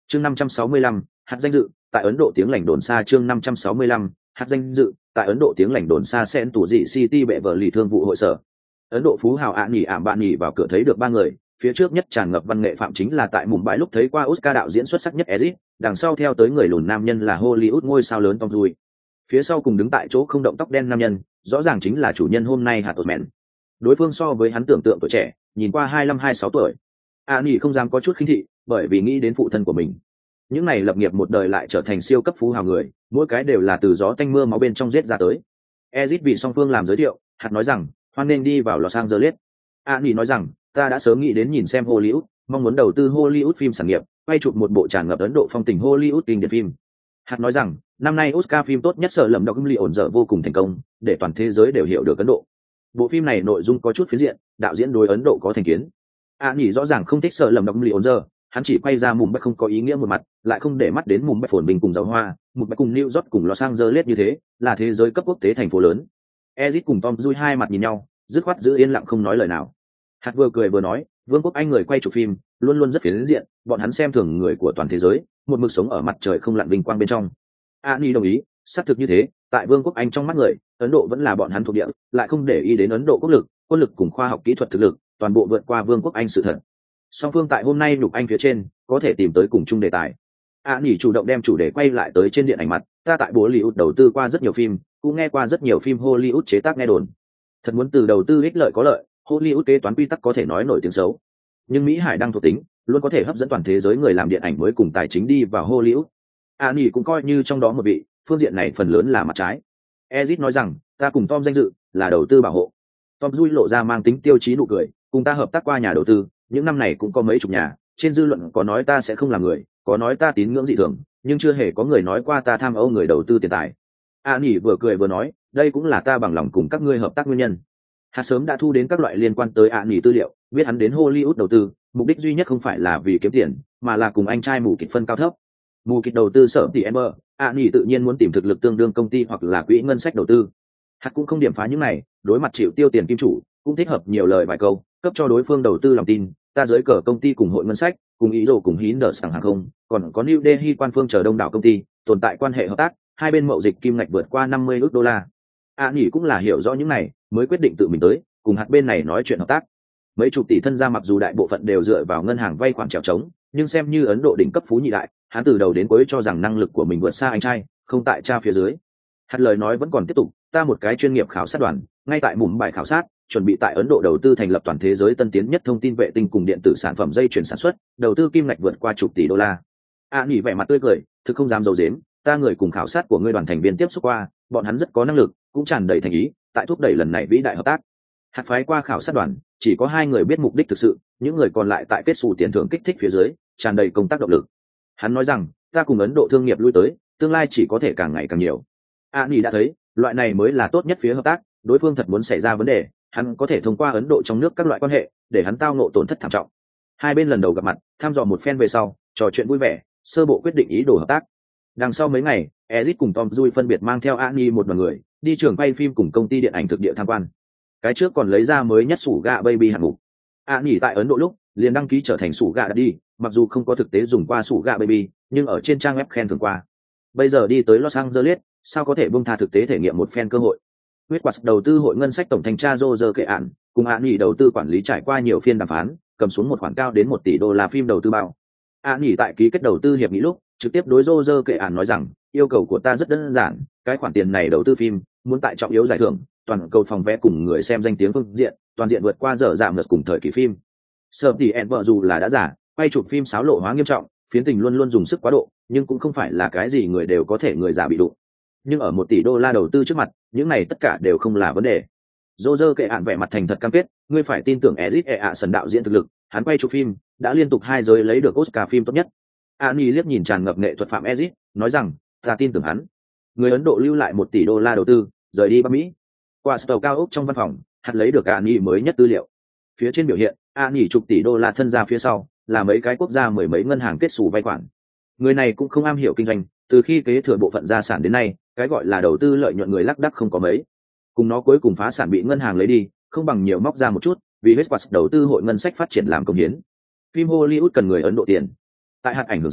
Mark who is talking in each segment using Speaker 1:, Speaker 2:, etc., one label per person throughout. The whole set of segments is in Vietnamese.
Speaker 1: Chương 565, hạt danh dự, tại Ấn Độ tiếng lành đồn xa. Chương 565, hạt danh dự, tại Ấn Độ tiếng lành đồn xa. Sen tủ dị City bệ vợ lì thương vụ hội sở. Ấn Độ phú hào nhỉ bạn nhỉ vào cửa thấy được ba người, phía trước nhất tràn ngập văn nghệ phạm chính là tại Mumbai lúc thấy qua Oscar đạo diễn xuất sắc nhất Ezit, đằng sau theo tới người lùn nam nhân là Hollywood ngôi sao lớn Tom Cruise. Phía sau cùng đứng tại chỗ không động tóc đen nam nhân, rõ ràng chính là chủ nhân hôm nay Hạt Tột Đối phương so với hắn tưởng tượng tuổi trẻ, nhìn qua 25-26 tuổi. Nhỉ không dám có chút khinh thị, bởi vì nghĩ đến phụ thân của mình. Những này lập nghiệp một đời lại trở thành siêu cấp phú hào người, mỗi cái đều là từ gió tanh mưa máu bên trong giết ra tới. Ezit bị song phương làm giới thiệu, Hạt nói rằng, hoan nên đi vào Los Angeles. Nhỉ nói rằng, ta đã sớm nghĩ đến nhìn xem Hollywood, mong muốn đầu tư Hollywood phim sản nghiệp, quay chụp một bộ tràn ngập Ấn Độ phong tình Hollywood kinh điển phim. Hạt nói rằng, năm nay Oscar phim tốt nhất Sở Lầm Đọc Ly ổn dở vô cùng thành công, để toàn thế giới đều hiểu được Ấn Độ. Bộ phim này nội dung có chút phiến diện, đạo diễn đối Ấn Độ có thành kiến. Nhỉ rõ ràng không thích Sở Lầm Đọc Ly ổn dở, hắn chỉ quay ra Mumbai không có ý nghĩa một mặt, lại không để mắt đến Mumbai phồn bình cùng giàu hoa, Mumbai cùng New York cùng Los Angeles như thế, là thế giới cấp quốc tế thành phố lớn. Ezit cùng Tom Cruise hai mặt nhìn nhau, dứt khoát giữ yên lặng không nói lời nào. Hạt vừa cười vừa nói, Vương quốc Anh người quay chụp phim luôn luôn rất phiến diện, bọn hắn xem thường người của toàn thế giới, một mực sống ở mặt trời không lặn vinh quang bên trong. Ani đồng ý, xác thực như thế, tại Vương quốc Anh trong mắt người, Ấn Độ vẫn là bọn hắn thuộc địa, lại không để ý đến Ấn Độ quốc lực, quân lực cùng khoa học kỹ thuật thực lực, toàn bộ vượt qua Vương quốc Anh sự thật. Song phương tại hôm nay nhục anh phía trên, có thể tìm tới cùng chung đề tài. Ani chủ động đem chủ đề quay lại tới trên điện ảnh mặt, ta tại Bollywood đầu tư qua rất nhiều phim, cũng nghe qua rất nhiều phim Hollywood chế tác nghe đồn. Thật muốn từ đầu tư ích lợi có lợi, Hollywood kế toán quy tắc có thể nói nổi tiếng xấu, nhưng Mỹ Hải đang thuộc tính luôn có thể hấp dẫn toàn thế giới người làm điện ảnh mới cùng tài chính đi vào Hollywood. Ani cũng coi như trong đó một vị, phương diện này phần lớn là mặt trái. Ezit nói rằng, ta cùng Tom danh dự là đầu tư bảo hộ. Tom vui lộ ra mang tính tiêu chí nụ cười, cùng ta hợp tác qua nhà đầu tư, những năm này cũng có mấy chục nhà, trên dư luận có nói ta sẽ không làm người, có nói ta tín ngưỡng dị thường, nhưng chưa hề có người nói qua ta tham ô người đầu tư tiền tài. Ani vừa cười vừa nói, đây cũng là ta bằng lòng cùng các ngươi hợp tác nguyên nhân. Hắn sớm đã thu đến các loại liên quan tới Ani tư liệu, biết hắn đến Hollywood đầu tư, mục đích duy nhất không phải là vì kiếm tiền, mà là cùng anh trai mù kịch phân cao thấp. Mù kịch đầu tư sở tỷ Ember, Ani tự nhiên muốn tìm thực lực tương đương công ty hoặc là quỹ ngân sách đầu tư. Hắn cũng không điểm phá những này, đối mặt chịu tiêu tiền kim chủ, cũng thích hợp nhiều lời vài câu, cấp cho đối phương đầu tư lòng tin. Ta dưới cờ công ty cùng hội ngân sách, cùng ý đồ cùng hín đỡ sẵn hàng không, còn có New Delhi quan phương chờ đông đảo công ty, tồn tại quan hệ hợp tác, hai bên mậu dịch kim ngạch vượt qua 50 ức đô la. Ani cũng là hiểu rõ những này, mới quyết định tự mình tới, cùng hạt bên này nói chuyện hợp tác. Mấy chục tỷ thân gia mặc dù đại bộ phận đều dựa vào ngân hàng vay khoản trèo trống, nhưng xem như Ấn Độ đỉnh cấp phú nhị đại, hắn từ đầu đến cuối cho rằng năng lực của mình vượt xa anh trai, không tại cha phía dưới. Hạt lời nói vẫn còn tiếp tục, ta một cái chuyên nghiệp khảo sát đoàn, ngay tại Mumbai khảo sát, chuẩn bị tại Ấn Độ đầu tư thành lập toàn thế giới tân tiến nhất thông tin vệ tinh cùng điện tử sản phẩm dây chuyển sản xuất, đầu tư kim ngạch vượt qua chục tỷ đô la. Nhỉ vẻ mặt tươi cười, thực không dám giấu giếm, ta người cùng khảo sát của ngươi đoàn thành viên tiếp xúc qua, bọn hắn rất có năng lực, cũng tràn đầy thành ý, tại thúc đẩy lần này vĩ đại hợp tác. Hạt phái qua khảo sát đoàn, chỉ có 2 người biết mục đích thực sự, những người còn lại tại kết xù tiền thưởng kích thích phía dưới, tràn đầy công tác động lực. Hắn nói rằng, ta cùng Ấn Độ thương nghiệp lui tới, tương lai chỉ có thể càng ngày càng nhiều. Ani đã thấy, loại này mới là tốt nhất phía hợp tác, đối phương thật muốn xảy ra vấn đề, hắn có thể thông qua Ấn Độ trong nước các loại quan hệ, để hắn tao ngộ tổn thất thảm trọng. Hai bên lần đầu gặp mặt, thăm dò một phen về sau, trò chuyện vui vẻ, sơ bộ quyết định ý đồ hợp tác. Đằng sau mấy ngày, Ezit cùng Tom Cruise phân biệt mang theo Ani một đoàn người, đi trường quay phim cùng công ty điện ảnh thực địa tham quan. Cái trước còn lấy ra mới nhất sủ gạ baby hạng mục. Ani tại Ấn Độ lúc, liền đăng ký trở thành sủ gạ đi, mặc dù không có thực tế dùng qua sủ gạ baby, nhưng ở trên trang web khen thưởng qua. Bây giờ đi tới Los Angeles, sao có thể buông tha thực tế thể nghiệm một phen cơ hội. Whitworth đầu tư hội ngân sách tổng thanh tra Roger kệ ạn, cùng Ani đầu tư quản lý trải qua nhiều phiên đàm phán, cầm xuống một khoản cao đến 1 tỷ đô la phim đầu tư bao. Ani tại ký kết đầu tư hiệp nghị lúc, trực tiếp đối Roger kệ ạn nói rằng, yêu cầu của ta rất đơn giản, cái khoản tiền này đầu tư phim, muốn tại trọng yếu giải thưởng, toàn cầu phòng vé cùng người xem danh tiếng phương diện, toàn diện vượt qua dở giảm ngược cùng thời kỳ phim. Sở tỷ ẹn vợ dù là đã giả, quay chụp phim xáo lộ hóa nghiêm trọng, phiến tình luôn luôn dùng sức quá độ, nhưng cũng không phải là cái gì người đều có thể người giả bị đụng. Nhưng ở 1 tỷ đô la đầu tư trước mặt, những này tất cả đều không là vấn đề. Roger kệ ạn vẻ mặt thành thật cam kết, ngươi phải tin tưởng Ezit sần đạo diễn thực lực, hắn quay chụp phim, đã liên tục 2 giới lấy được Oscar phim tốt nhất. Ani liếc nhìn tràn ngập nghệ thuật phạm Ezit, nói rằng, ta tin tưởng hắn. Người Ấn Độ lưu lại 1 tỷ đô la đầu tư, rời đi Bắc Mỹ. Qua tàu cao ốc trong văn phòng, hắn lấy được Ani mới nhất tư liệu. Phía trên biểu hiện, Ani chục tỷ đô la thân ra phía sau, là mấy cái quốc gia mười mấy ngân hàng kết sủ vay khoản. Người này cũng không am hiểu kinh doanh, từ khi kế thừa bộ phận gia sản đến nay, cái gọi là đầu tư lợi nhuận người lác đác không có mấy. Cùng nó cuối cùng phá sản bị ngân hàng lấy đi, không bằng nhiều móc ra một chút, vì Westward đầu tư hội ngân sách phát triển làm công hiến. Phim Hollywood cần người Ấn Độ tiền. Tại hạt ảnh hưởng dưới,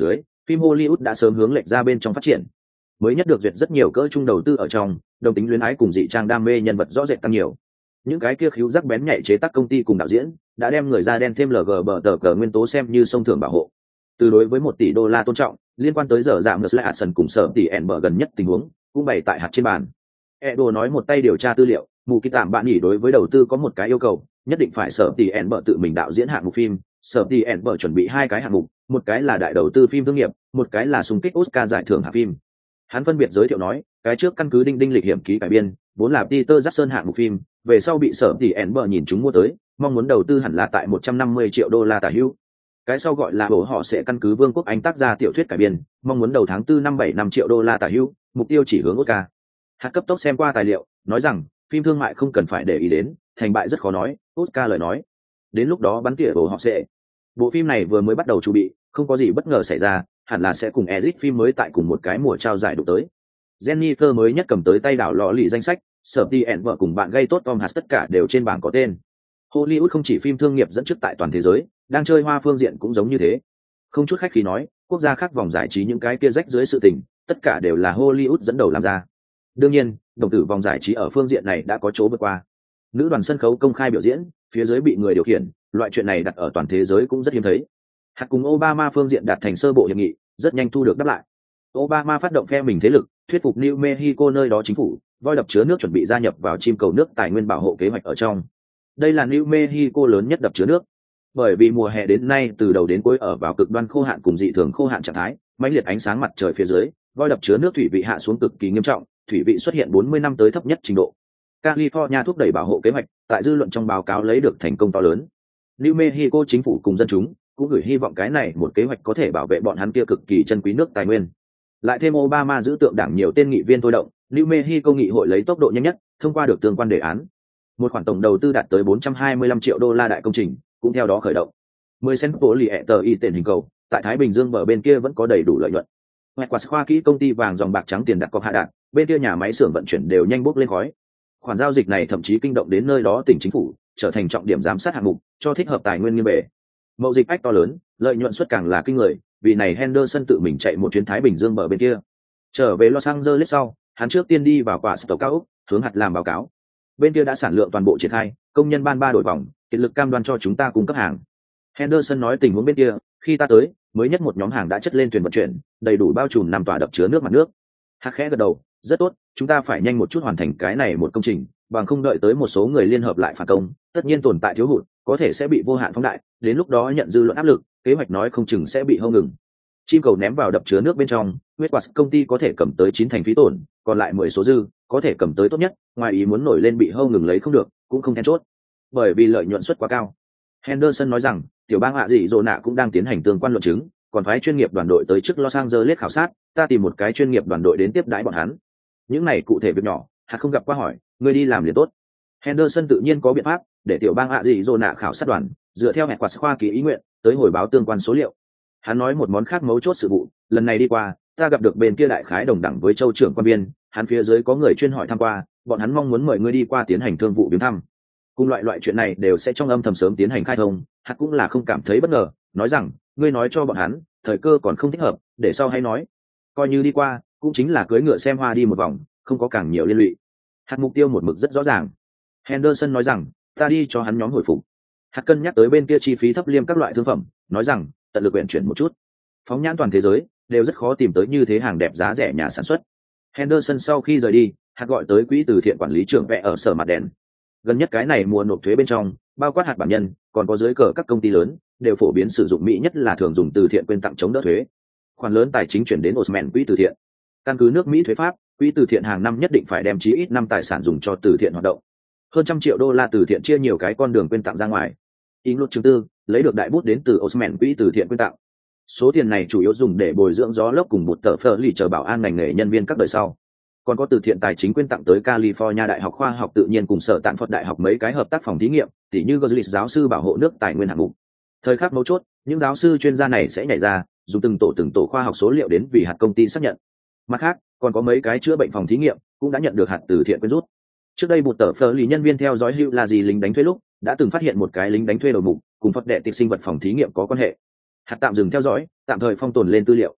Speaker 1: Phim Hollywood đã sớm hướng lệch ra bên trong phát triển. Mới nhất được duyệt rất nhiều cỡ trung đầu tư ở trong, đồng tính luyến ái cùng dị trang đam mê nhân vật rõ rệt tăng nhiều. Những cái kia khíu rắc bén nhạy chế tác công ty cùng đạo diễn đã đem người da đen thêm LGBT nguyên tố xem như sông thưởng bảo hộ. Từ đối với $1 tỷ tôn trọng, liên quan tới giờ giảm Nurse Hudson cùng sở tỷ Enber gần nhất tình huống, cũng bày tại hạt trên bàn. Edo nói một tay điều tra tư liệu, mù kỳ tạm bạn nghỉ đối với đầu tư có một cái yêu cầu, nhất định phải sở tỷ Enber tự mình đạo diễn hạng mục phim. Sở tỷ Enber chuẩn bị 2 cái hạng mục, một cái là đại đầu tư phim thương nghiệp, một cái là xung kích Oscar giải thưởng hạng phim. Hắn phân biệt giới thiệu nói, cái trước căn cứ đinh đinh lịch hiểm ký cải biên, vốn là Peter Jackson hạng mục phim, về sau bị sở tỷ Enber nhìn chúng mua tới, mong muốn đầu tư hẳn là tại $150 triệu tả hữu. Cái sau gọi là bộ họ sẽ căn cứ Vương quốc Anh tác ra tiểu thuyết cải biên, mong muốn đầu tháng 4 năm $75 triệu tả hữu, mục tiêu chỉ hướng Oscar. Hạt cấp tốc xem qua tài liệu, nói rằng phim thương mại không cần phải để ý đến, thành bại rất khó nói, Oscar lời nói. Đến lúc đó bắn tỉa bộ họ sẽ. Bộ phim này vừa mới bắt đầu chuẩn bị, không có gì bất ngờ xảy ra, hẳn là sẽ cùng Ezic phim mới tại cùng một cái mùa trao giải đụng tới. Jennifer mới nhất cầm tới tay đảo lọ lì danh sách, sở ti ẻn vợ cùng bạn gây tốt Tom Hanks tất cả đều trên bảng có tên. Hollywood không chỉ phim thương nghiệp dẫn trước tại toàn thế giới, đang chơi hoa phương diện cũng giống như thế. Không chút khách khí nói, quốc gia khác vòng giải trí những cái kia rách dưới sự tình, tất cả đều là Hollywood dẫn đầu làm ra. Đương nhiên, đồng tử vòng giải trí ở phương diện này đã có chỗ vượt qua. Nữ đoàn sân khấu công khai biểu diễn, phía dưới bị người điều khiển, loại chuyện này đặt ở toàn thế giới cũng rất hiếm thấy. Hạt cùng Obama phương diện đạt thành sơ bộ hiệp nghị, rất nhanh thu được đáp lại. Obama phát động phe mình thế lực, thuyết phục New Mexico nơi đó chính phủ, voi đập chứa nước chuẩn bị gia nhập vào chim cầu nước tài nguyên bảo hộ kế hoạch ở trong. Đây là New Mexico lớn nhất đập chứa nước. Bởi vì mùa hè đến nay từ đầu đến cuối ở vào cực đoan khô hạn cùng dị thường khô hạn trạng thái, mãnh liệt ánh sáng mặt trời phía dưới, voi đập chứa nước thủy vị hạ xuống cực kỳ nghiêm trọng, thủy vị xuất hiện 40 năm tới thấp nhất trình độ. California thúc đẩy bảo hộ kế hoạch, tại dư luận trong báo cáo lấy được thành công to lớn. New Mexico chính phủ cùng dân chúng cũng gửi hy vọng cái này một kế hoạch có thể bảo vệ bọn hắn kia cực kỳ chân quý nước tài nguyên. Lại thêm Obama giữ tượng đảng nhiều tên nghị viên thôi động, New Mexico nghị hội lấy tốc độ nhanh nhất thông qua được tương quan đề án. Một khoản tổng đầu tư đạt tới $425 triệu đại công trình cũng theo đó khởi động. 10 cent phố lì tờ y tiền hình cầu, tại Thái Bình Dương bờ bên kia vẫn có đầy đủ lợi nhuận. Ngoại quả khoa kỹ công ty vàng dòng bạc trắng tiền đặt cọc hạ đạt, bên kia nhà máy xưởng vận chuyển đều nhanh bốc lên khói. Khoản giao dịch này thậm chí kinh động đến nơi đó tỉnh chính phủ, trở thành trọng điểm giám sát hạng mục, cho thích hợp tài nguyên nghiêng bề. Mậu dịch ách to lớn, lợi nhuận suất càng là kinh người, vì này Henderson tự mình chạy một chuyến Thái Bình Dương bờ bên kia. Trở về Los Angeles sau, hắn trước tiên đi vào quả Stoke cao ốc, hướng hạt làm báo cáo. Bên kia đã sản lượng toàn bộ triển khai, công nhân ban 3 đội vòng, kiệt lực cam đoan cho chúng ta cung cấp hàng. Henderson nói tình huống bên kia, khi ta tới, mới nhất một nhóm hàng đã chất lên thuyền vận chuyển, đầy đủ bao trùm 5 tòa đập chứa nước mặt nước. Hạt khẽ gật đầu, rất tốt, chúng ta phải nhanh một chút hoàn thành cái này một công trình, bằng không đợi tới một số người liên hợp lại phản công, tất nhiên tồn tại thiếu hụt, có thể sẽ bị vô hạn phóng đại, đến lúc đó nhận dư luận áp lực, kế hoạch nói không chừng sẽ bị hông ngừng. Chim cầu ném vào đập chứa nước bên trong, Westquartz công ty có thể cầm tới 9 thành phí tổn, còn lại 10 số dư, có thể cầm tới tốt nhất, ngoài ý muốn nổi lên bị hông ngừng lấy không được, cũng không then chốt. Bởi vì lợi nhuận suất quá cao. Henderson nói rằng, tiểu bang hạ dị dỗ nạ cũng đang tiến hành tương quan luận chứng, còn phái chuyên nghiệp đoàn đội tới trước Los Angeles khảo sát, ta tìm một cái chuyên nghiệp đoàn đội đến tiếp đãi bọn hắn. Những này cụ thể việc nhỏ, hạt không gặp qua hỏi, người đi làm liền tốt. Henderson tự nhiên có biện pháp để tiểu bang hạ dị dỗ nạ khảo sát đoàn dựa theo hẹn quả khoa kỳ ý nguyện tới hồi báo tương quan số liệu. Hắn nói một món khác mấu chốt sự vụ, lần này đi qua, ta gặp được bên kia đại khái đồng đẳng với châu trưởng quan biên, hắn phía dưới có người chuyên hỏi thăm qua, bọn hắn mong muốn mời ngươi đi qua tiến hành thương vụ viếng thăm. Cùng loại chuyện này đều sẽ trong âm thầm sớm tiến hành khai thông, hắn cũng là không cảm thấy bất ngờ, nói rằng, ngươi nói cho bọn hắn, thời cơ còn không thích hợp, để sau hay nói. Coi như đi qua, cũng chính là cưỡi ngựa xem hoa đi một vòng, không có càng nhiều liên lụy. Hạt mục tiêu một mực rất rõ ràng. Henderson nói rằng, ta đi cho hắn nhóm hồi phục. Hạt cân nhắc tới bên kia chi phí thấp liêm các loại thương phẩm, nói rằng, tận lực vận chuyển một chút. Phóng nhãn toàn thế giới, đều rất khó tìm tới như thế hàng đẹp giá rẻ nhà sản xuất. Henderson sau khi rời đi, hạt gọi tới quỹ từ thiện quản lý trưởng vẽ ở sở mặt đèn. Gần nhất cái này mùa nộp thuế bên trong, bao quát hạt bản nhân, còn có dưới cờ các công ty lớn, đều phổ biến sử dụng Mỹ nhất là thường dùng từ thiện quyên tặng chống đỡ thuế. Khoản lớn tài chính chuyển đến Osman quỹ từ thiện. Căn cứ nước Mỹ thuế pháp, quỹ từ thiện hàng năm nhất định phải đem chí ít 5 tài sản dùng cho từ thiện hoạt động. Hơn $100 triệu từ thiện chia nhiều cái con đường quyên tặng ra ngoài. In luật chứng tư, lấy được đại bút đến từ Osman quỹ từ thiện quyên tặng. Số tiền này chủ yếu dùng để bồi dưỡng gió lốc cùng một tờ phở lì chờ bảo an ngành nghề nhân viên các đời sau. Còn có từ thiện tài chính quyên tặng tới California Đại học Khoa học Tự nhiên cùng Sở Tạn Phật Đại học mấy cái hợp tác phòng thí nghiệm, tỉ như Gozlis giáo sư bảo hộ nước tài nguyên hạng mục. Thời khắc mấu chốt, những giáo sư chuyên gia này sẽ nhảy ra, dùng từng tổ khoa học số liệu đến vì hạt công ty xác nhận. Mặt khác, còn có mấy cái chữa bệnh phòng thí nghiệm cũng đã nhận được hạt từ thiện quyên rút. Trước đây một tờ phở lì nhân viên theo dõi hữu là gì lính đánh thuê lúc, đã từng phát hiện một cái lính đánh thuê đầu mục cùng Phật đệ tịch sinh vật phòng thí nghiệm có quan hệ. Hạt tạm dừng theo dõi, tạm thời phong tồn lên tư liệu.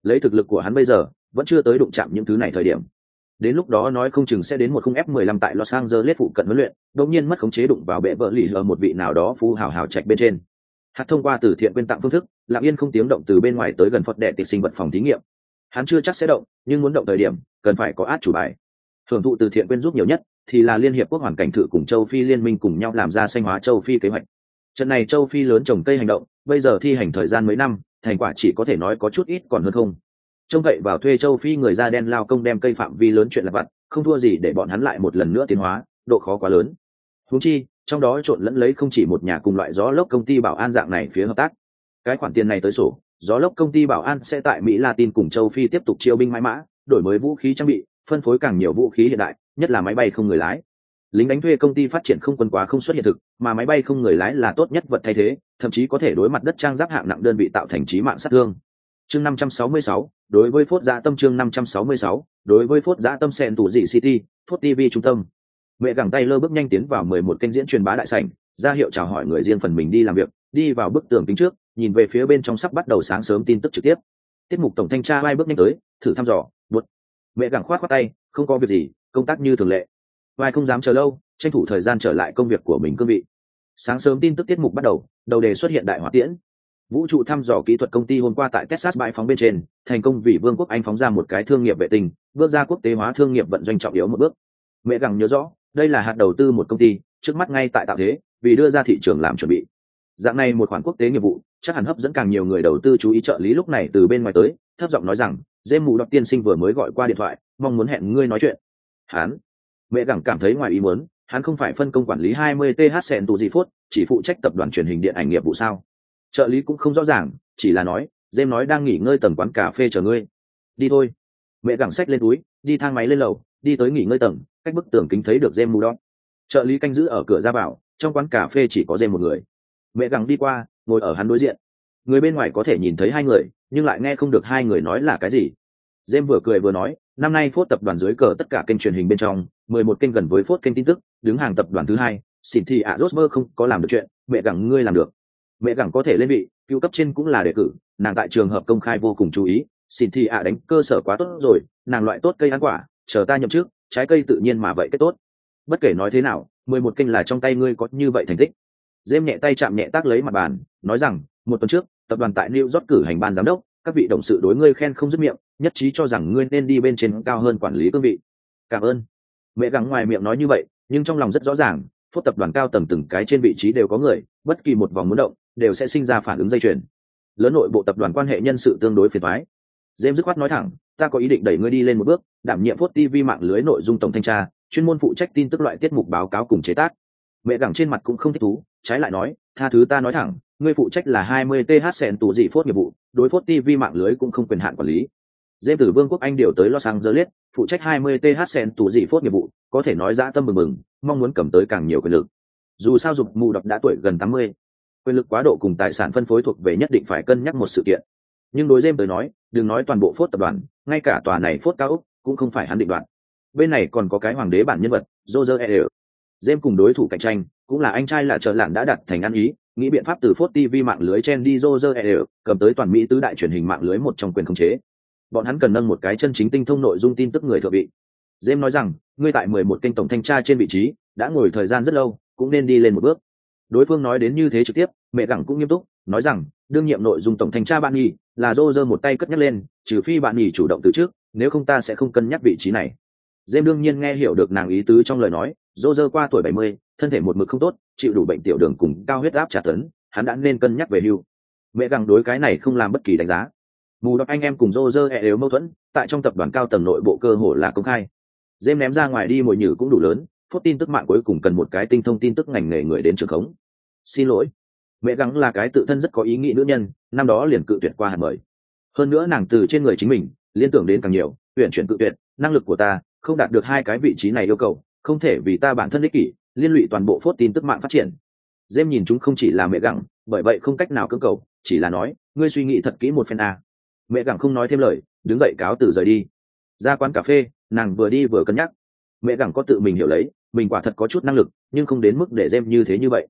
Speaker 1: lấy thực lực của hắn bây giờ vẫn chưa tới đụng chạm những thứ này thời điểm. Đến lúc đó nói không chừng sẽ đến một khung F15 tại Los Angeles phụ cận huấn luyện, đột nhiên mất khống chế đụng vào bệ vợ lì ở một vị nào đó phú hào hào trạch bên trên. Hắn thông qua từ thiện quyên tặng phương thức, lặng yên không tiếng động từ bên ngoài tới gần Phật đệ tịch sinh vật phòng thí nghiệm. Hắn chưa chắc sẽ động, nhưng muốn động thời điểm, cần phải có át chủ bài. Hưởng thụ từ thiện quyên giúp nhiều nhất thì là Liên hiệp quốc hoàn cảnh thử cùng châu Phi liên minh cùng nhau làm ra xanh hóa châu Phi kế hoạch. Trận này châu Phi lớn trồng cây hành động, bây giờ thi hành thời gian mấy năm, thành quả chỉ có thể nói có chút ít còn hơn không. Trông cậy vào thuê châu Phi người da đen lao công đem cây phạm vi lớn chuyện lặt vặt, không thua gì để bọn hắn lại một lần nữa tiến hóa, độ khó quá lớn. Huống chi, trong đó trộn lẫn lấy không chỉ một nhà cùng loại gió lốc công ty bảo an dạng này phía hợp tác. Cái khoản tiền này tới sổ, gió lốc công ty bảo an sẽ tại Mỹ Latin cùng châu Phi tiếp tục chiêu binh mãi mã, đổi mới vũ khí trang bị, phân phối càng nhiều vũ khí hiện đại, nhất là máy bay không người lái. Lính đánh thuê công ty phát triển không quân quá không xuất hiện thực, mà máy bay không người lái là tốt nhất vật thay thế, thậm chí có thể đối mặt đất trang giáp hạng nặng đơn vị tạo thành chí mạng sát thương. Chương 566, đối với Phốt Dã Tâm chương 566, đối với Phốt Dã Tâm Sen tủ dị City, Phốt TV trung tâm. Mẹ gẳng tay lơ bước nhanh tiến vào 11 kênh diễn truyền bá đại sảnh, ra hiệu chào hỏi người riêng phần mình đi làm việc, đi vào bức tường kính trước, nhìn về phía bên trong sắp bắt đầu sáng sớm tin tức trực tiếp. Tiết mục tổng thanh tra vai bước nhanh tới, thử thăm dò, buột. Mẹ gẳng khoát tay, không có việc gì, công tác như thường lệ. Vai không dám chờ lâu, tranh thủ thời gian trở lại công việc của mình cương vị. Sáng sớm tin tức tiết mục bắt đầu, đầu đề xuất hiện đại hỏa tiễn. Vũ trụ thăm dò kỹ thuật công ty hôm qua tại Texas bãi phóng bên trên, thành công vì Vương quốc Anh phóng ra một cái thương nghiệp vệ tinh, bước ra quốc tế hóa thương nghiệp vận doanh trọng yếu một bước. Mẹ gẳng nhớ rõ, đây là hạt đầu tư một công ty, trước mắt ngay tại tạo thế, vì đưa ra thị trường làm chuẩn bị. Dạng này một khoản quốc tế nghiệp vụ, chắc hẳn hấp dẫn càng nhiều người đầu tư chú ý. Trợ lý lúc này từ bên ngoài tới, thấp giọng nói rằng, James Mù Đọc tiên sinh vừa mới gọi qua điện thoại, mong muốn hẹn ngươi nói chuyện. Hắn, mẹ gẳng cảm thấy ngoài ý muốn, hắn không phải phân công quản lý 20 th sẹn tù gì phốt, chỉ phụ trách tập đoàn truyền hình điện ảnh nghiệp vụ sao? Trợ lý cũng không rõ ràng, chỉ là nói, James nói đang nghỉ ngơi tầng quán cà phê chờ ngươi. Đi thôi. Mẹ gẳng xách lên túi, đi thang máy lên lầu, đi tới nghỉ ngơi tầng, cách bức tường kính thấy được James Mù Đọc. Trợ lý canh giữ ở cửa ra vào, trong quán cà phê chỉ có James một người. Mẹ gẳng đi qua, ngồi ở hắn đối diện. Người bên ngoài có thể nhìn thấy hai người, nhưng lại nghe không được hai người nói là cái gì. James vừa cười vừa nói, năm nay Phốt tập đoàn dưới cờ tất cả kênh truyền hình bên trong, 11 kênh gần với Phốt kênh tin tức, đứng hàng tập đoàn thứ hai. Xin thì Rosmer không có làm được chuyện, mẹ gẳng ngươi làm được. Mẹ gẳng có thể lên vị, cựu cấp trên cũng là đề cử, nàng tại trường hợp công khai vô cùng chú ý. Xin thì đánh cơ sở quá tốt rồi, nàng loại tốt cây ăn quả, chờ ta nhậm chức, trái cây tự nhiên mà vậy kết tốt. Bất kể nói thế nào, 11 kênh là trong tay ngươi có như vậy thành tích. James nhẹ tay chạm nhẹ tác lấy mặt bàn, nói rằng, một tuần trước, tập đoàn tại New York cử hành ban giám đốc, các vị đồng sự đối ngươi khen không dứt miệng, nhất trí cho rằng ngươi nên đi bên trên cao hơn quản lý cương vị. Cảm ơn. Mẹ gắng ngoài miệng nói như vậy, nhưng trong lòng rất rõ ràng, Phốt tập đoàn cao tầng từng cái trên vị trí đều có người, bất kỳ một vòng muốn động, đều sẽ sinh ra phản ứng dây chuyền. Lớn nội bộ tập đoàn quan hệ nhân sự tương đối phiền toái. James dứt khoát nói thẳng, ta có ý định đẩy ngươi đi lên một bước, đảm nhiệm Phốt TV mạng lưới nội dung tổng thanh tra, chuyên môn phụ trách tin tức loại tiết mục báo cáo cùng chế tác. Mẹ gẳng trên mặt cũng không thích thú, trái lại nói, tha thứ ta nói thẳng, ngươi phụ trách là 20 th sẹn tù dị Phốt nghiệp vụ, đối Phốt TV mạng lưới cũng không quyền hạn quản lý. James từ Vương quốc Anh điều tới Los Angeles, phụ trách 20 th sẹn tù dị Phốt nghiệp vụ, có thể nói dã tâm bừng bừng, mong muốn cầm tới càng nhiều quyền lực. Dù sao Dục Mù Đọc đã tuổi gần 80, quyền lực quá độ cùng tài sản phân phối thuộc về nhất định phải cân nhắc một sự kiện. Nhưng đối James tới nói, đừng nói toàn bộ Phốt tập đoàn, ngay cả tòa này Phốt cao ốc cũng không phải hắn định đoạt. Bên này còn có cái hoàng đế bản nhân vật, Roger Ailes. James cùng đối thủ cạnh tranh, cũng là anh trai là trợ lạn đã đặt thành ăn ý, nghĩ biện pháp từ Phốt TV mạng lưới chen đi Roger Ailes, cầm tới toàn Mỹ tứ đại truyền hình mạng lưới một trong quyền khống chế. Bọn hắn cần nâng một cái chân chính tinh thông nội dung tin tức người thượng vị. James nói rằng, ngươi tại 11 kênh tổng thanh tra trên vị trí, đã ngồi thời gian rất lâu, cũng nên đi lên một bước. Đối phương nói đến như thế trực tiếp, mẹ gẳng cũng nghiêm túc, nói rằng, đương nhiệm nội dung tổng thanh tra bạn nhỉ, là Roger một tay cất nhắc lên, trừ phi bạn nhỉ chủ động từ trước, nếu không ta sẽ không cân nhắc vị trí này. James đương nhiên nghe hiểu được nàng ý tứ trong lời nói, Roger qua tuổi 70, thân thể một mực không tốt, chịu đủ bệnh tiểu đường cùng cao huyết áp tra tấn, hắn đã nên cân nhắc về hưu. Mẹ gẳng đối cái này không làm bất kỳ đánh giá. Mù Đọc anh em cùng Roger đều mâu thuẫn, tại trong tập đoàn cao tầng nội bộ cơ hội là công khai. James ném ra ngoài đi mồi nhử cũng đủ lớn, Phốt tin tức mạng cuối cùng cần một cái tinh thông tin tức ngành nghề người đến trường khống. Xin lỗi, mẹ gắng là cái tự thân rất có ý nghĩ nữ nhân, năm đó liền cự tuyệt qua hẳn mời. Hơn nữa nàng từ trên người chính mình liên tưởng đến càng nhiều, tuyển chuyển cự tuyệt, năng lực của ta không đạt được hai cái vị trí này yêu cầu, không thể vì ta bản thân ích kỷ liên lụy toàn bộ Phốt tin tức mạng phát triển. James nhìn chúng không chỉ là mẹ gắng, bởi vậy không cách nào cưỡng cầu, chỉ là nói, ngươi suy nghĩ thật kỹ một phen a. Mẹ gắng không nói thêm lời, đứng dậy cáo từ rời đi. Ra quán cà phê, nàng vừa đi vừa cân nhắc. Mẹ gắng có tự mình hiểu lấy, mình quả thật có chút năng lực, nhưng không đến mức để James như thế như vậy.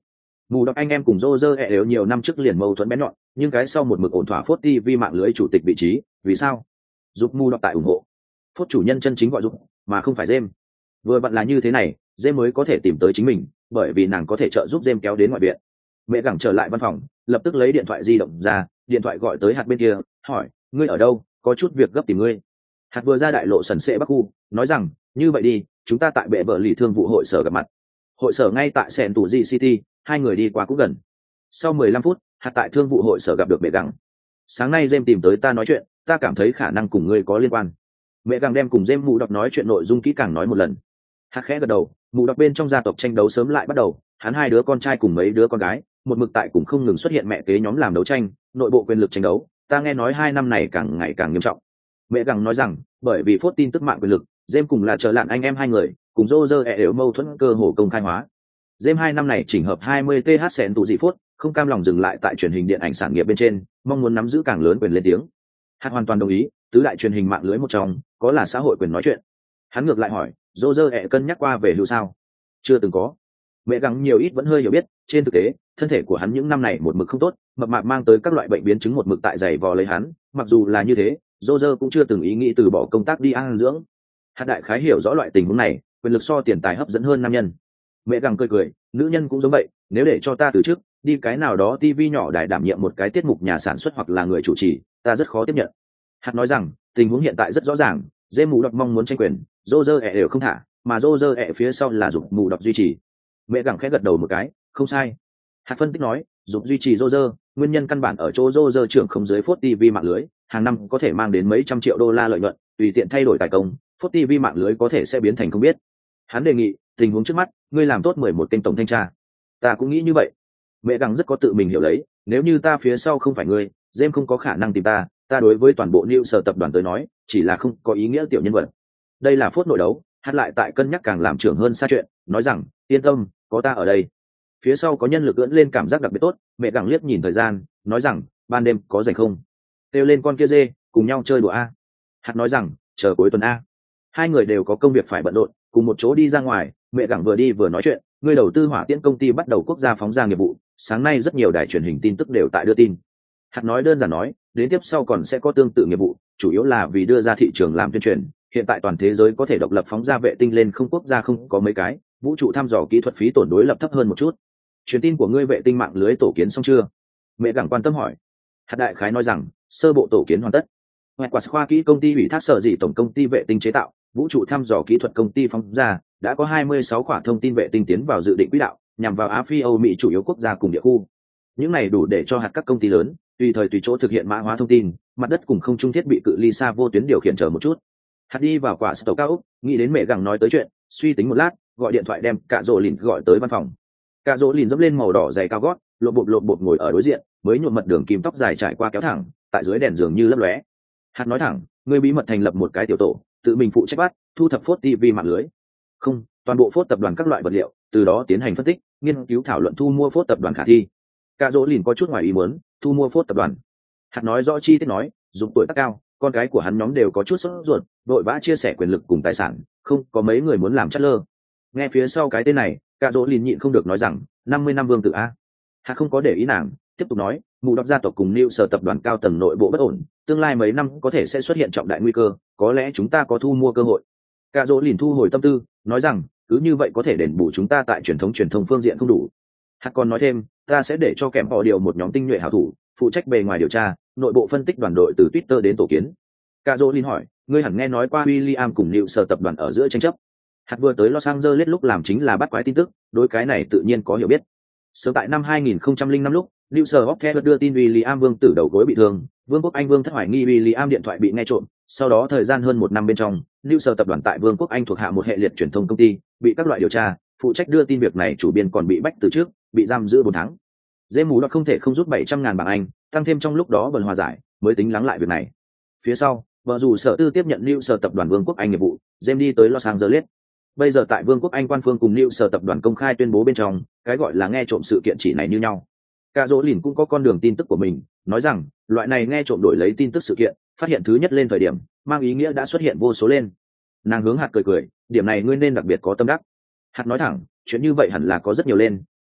Speaker 1: Mù đọc anh em cùng Roger đều nhiều năm trước liền mâu thuẫn bén nhọn, nhưng cái sau một mực ổn thỏa Phốt TV mạng lưới chủ tịch vị trí, vì sao? Giúp Mù đọc tại ủng hộ. Phốt chủ nhân chân chính gọi giúp, mà không phải James. Vừa vặn là như thế này, James mới có thể tìm tới chính mình, bởi vì nàng có thể trợ giúp James kéo đến ngoại viện. Mẹ gẳng trở lại văn phòng, lập tức lấy điện thoại di động ra, điện thoại gọi tới hạt bên kia, hỏi, ngươi ở đâu, có chút việc gấp tìm ngươi. Hạt vừa ra đại lộ sần sệ bắc khu, nói rằng, như vậy đi, chúng ta tại bệ bờ lì thương vụ hội sở gặp mặt. Hội sở ngay tại Sẹn Tù Dị City, hai người đi qua cũng gần. Sau 15 phút, hạt tại thương vụ hội sở gặp được mẹ gẳng. Sáng nay James tìm tới ta nói chuyện, ta cảm thấy khả năng cùng ngươi có liên quan. Mẹ gẳng đem cùng James mụ đọc nói chuyện nội dung kỹ càng nói một lần. Hạt khẽ gật đầu, mụ đọc bên trong gia tộc tranh đấu sớm lại bắt đầu, hắn hai đứa con trai cùng mấy đứa con gái, một mực tại cùng không ngừng xuất hiện mẹ kế nhóm làm đấu tranh, nội bộ quyền lực tranh đấu, ta nghe nói 2 năm này càng ngày càng nghiêm trọng. Mẹ gẳng nói rằng, bởi vì phốt tin tức mạng quyền lực, James cùng là trở lạn anh em hai người, cùng Roger đều mâu thuẫn cơ hồ công khai hóa. James 2 năm này chỉnh hợp 20 th Sẹn Tù Dị phốt, không cam lòng dừng lại tại truyền hình điện ảnh sản nghiệp bên trên, mong muốn nắm giữ càng lớn quyền lên tiếng. Hạt hoàn toàn đồng ý, tứ đại truyền hình mạng lưới một trong, có là xã hội quyền nói chuyện. Hắn ngược lại hỏi, Roger cân nhắc qua về hưu sao? Chưa từng có. Mẹ gắng nhiều ít vẫn hơi hiểu biết, trên thực tế, thân thể của hắn những năm này một mực không tốt, mập mạp mang tới các loại bệnh biến chứng một mực tại giày vò lấy hắn, mặc dù là như thế, Roger cũng chưa từng ý nghĩ từ bỏ công tác đi ăn dưỡng. Hạt đại khái hiểu rõ loại tình huống này, quyền lực so tiền tài hấp dẫn hơn nam nhân. Mẹ gắng cười cười, nữ nhân cũng giống vậy, nếu để cho ta từ trước, đi cái nào đó TV nhỏ đài đảm nhiệm một cái tiết mục nhà sản xuất hoặc là người chủ trì, ta rất khó tiếp nhận. Hạt nói rằng, tình huống hiện tại rất rõ ràng, James mù đọc mong muốn tranh quyền, Roger đều không thả, mà Roger phía sau là dục mù đọc duy trì. Mẹ gẳng khẽ gật đầu một cái, không sai. Hạt phân tích nói, dục duy trì Roger, nguyên nhân căn bản ở chỗ Roger trưởng không dưới Phốt TV mạng lưới, hàng năm có thể mang đến mấy trăm triệu đô la lợi nhuận, tùy tiện thay đổi tài công, Phốt TV mạng lưới có thể sẽ biến thành không biết. Hắn đề nghị, tình huống trước mắt, ngươi làm tốt 11 kênh tổng thanh tra. Ta cũng nghĩ như vậy. Mẹ gẳng rất có tự mình hiểu lấy, nếu như ta phía sau không phải ngươi, James không có khả năng tìm ta, ta đối với toàn bộ New Sở tập đoàn tới nói, chỉ là không có ý nghĩa tiểu nhân vật. Đây là phốt nội đấu, hát lại tại cân nhắc càng làm trưởng hơn xa chuyện, nói rằng, yên tâm, có ta ở đây. Phía sau có nhân lực ưỡn lên cảm giác đặc biệt tốt, mẹ gẳng liếc nhìn thời gian, nói rằng, ban đêm có rảnh không? Kêu lên con kia dê, cùng nhau chơi đùa A. Hát nói rằng, chờ cuối tuần A. Hai người đều có công việc phải bận rộn, cùng một chỗ đi ra ngoài, mẹ gẳng vừa đi vừa nói chuyện, người đầu tư hỏa tiễn công ty bắt đầu quốc gia phóng ra nghiệp vụ, sáng nay rất nhiều đài truyền hình tin tức đều tại đưa tin. Hát nói đơn giản nói, đến tiếp sau còn sẽ có tương tự nghiệp vụ, chủ yếu là vì đưa ra thị trường làm tuyên truyền. Hiện tại toàn thế giới có thể độc lập phóng ra vệ tinh lên không quốc gia không có mấy cái, vũ trụ thăm dò kỹ thuật phí tổn đối lập thấp hơn một chút. Truyền tin của ngươi vệ tinh mạng lưới tổ kiến xong chưa? Mẹ gẳng quan tâm hỏi. Hạt đại khái nói rằng, sơ bộ tổ kiến hoàn tất. Ngoại quả khoa kỹ công ty ủy thác sở dị tổng công ty vệ tinh chế tạo, vũ trụ thăm dò kỹ thuật công ty phóng ra, đã có 26 quả thông tin vệ tinh tiến vào dự định quỹ đạo, nhằm vào Á Phi Âu Mỹ chủ yếu quốc gia cùng địa khu. Những này đủ để cho hạt các công ty lớn tùy thời tùy chỗ thực hiện mã hóa thông tin, mặt đất cùng không trung thiết bị cự ly xa vô tuyến điều khiển chờ một chút. Hạt đi vào quả sổ cao úc, nghĩ đến mẹ gẳng nói tới chuyện, suy tính một lát, gọi điện thoại đem cả rỗ lìn gọi tới văn phòng. Cả rỗ lìn dẫm lên màu đỏ giày cao gót, lộp bộp ngồi ở đối diện, mới nhuộm mật đường kim tóc dài trải qua kéo thẳng, tại dưới đèn dường như lấp lóe. Hạt nói thẳng, ngươi bí mật thành lập một cái tiểu tổ, tự mình phụ trách bắt, thu thập Phốt TV mạng lưới. Không, toàn bộ Phốt tập đoàn các loại vật liệu, từ đó tiến hành phân tích, nghiên cứu thảo luận thu mua Phốt tập đoàn khả thi. Cả dỗ lìn có chút ngoài ý muốn, thu mua Phốt tập đoàn. Hạt nói rõ chi tiết nói, dùng tuổi tác cao, con cái của hắn nhóm đều có chút sốt ruột, vội vã chia sẻ quyền lực cùng tài sản, không có mấy người muốn làm chát lơ. Nghe phía sau cái tên này, cả dỗ lìn nhịn không được nói rằng, 50 năm vương tử a. Hạt không có để ý nàng, tiếp tục nói, mù đọc gia tộc cùng New Sở tập đoàn cao tầng nội bộ bất ổn, tương lai mấy năm có thể sẽ xuất hiện trọng đại nguy cơ, có lẽ chúng ta có thu mua cơ hội. Cả dỗ lìn thu hồi tâm tư, nói rằng, cứ như vậy có thể đền bù chúng ta tại truyền thông phương diện không đủ. Hạt còn nói thêm, ta sẽ để cho kèm họ điều một nhóm tinh nhuệ hảo thủ, phụ trách bề ngoài điều tra, nội bộ phân tích đoàn đội từ Twitter đến tổ kiến. Cả dỗ lìn hỏi, ngươi hẳn nghe nói qua William cùng New Sở tập đoàn ở giữa tranh chấp. Hạt vừa tới Los Angeles lúc làm chính là bắt quái tin tức, đối cái này tự nhiên có hiểu biết. Sớm tại năm 2005 lúc, New Sở Hopkins đưa tin William vương tử đầu gối bị thương, Vương quốc Anh vương thất hoài nghi William điện thoại bị nghe trộm. Sau đó thời gian hơn 1 năm bên trong, New Sở tập đoàn tại Vương quốc Anh thuộc hạ một hệ liệt truyền thông công ty, bị các loại điều tra, phụ trách đưa tin việc này chủ biên còn bị bách từ trước, bị giam giữ 4 tháng. Dễ mù đã không thể không rút 700.000 bảng Anh, tăng thêm trong lúc đó bần hòa giải, mới tính lắng lại việc này. Phía sau, vợ dù sở tư tiếp nhận New Sở tập đoàn Vương quốc Anh nghiệp vụ, James đi tới Los Angeles. Bây giờ tại Vương quốc Anh quan phương cùng New Sở tập đoàn công khai tuyên bố bên trong, cái gọi là nghe trộm sự kiện chỉ này như nhau. Cả dỗ lìn cũng có con đường tin tức của mình, nói rằng, loại này nghe trộm đổi lấy tin tức sự kiện, phát hiện thứ nhất lên thời điểm, mang ý nghĩa đã xuất hiện vô số lên. Nàng hướng Hạt cười cười, điểm này ngươi nên đặc biệt có tâm đắc. Hạt nói thẳng, chuyện như vậy hẳn là có rất nhiều lên,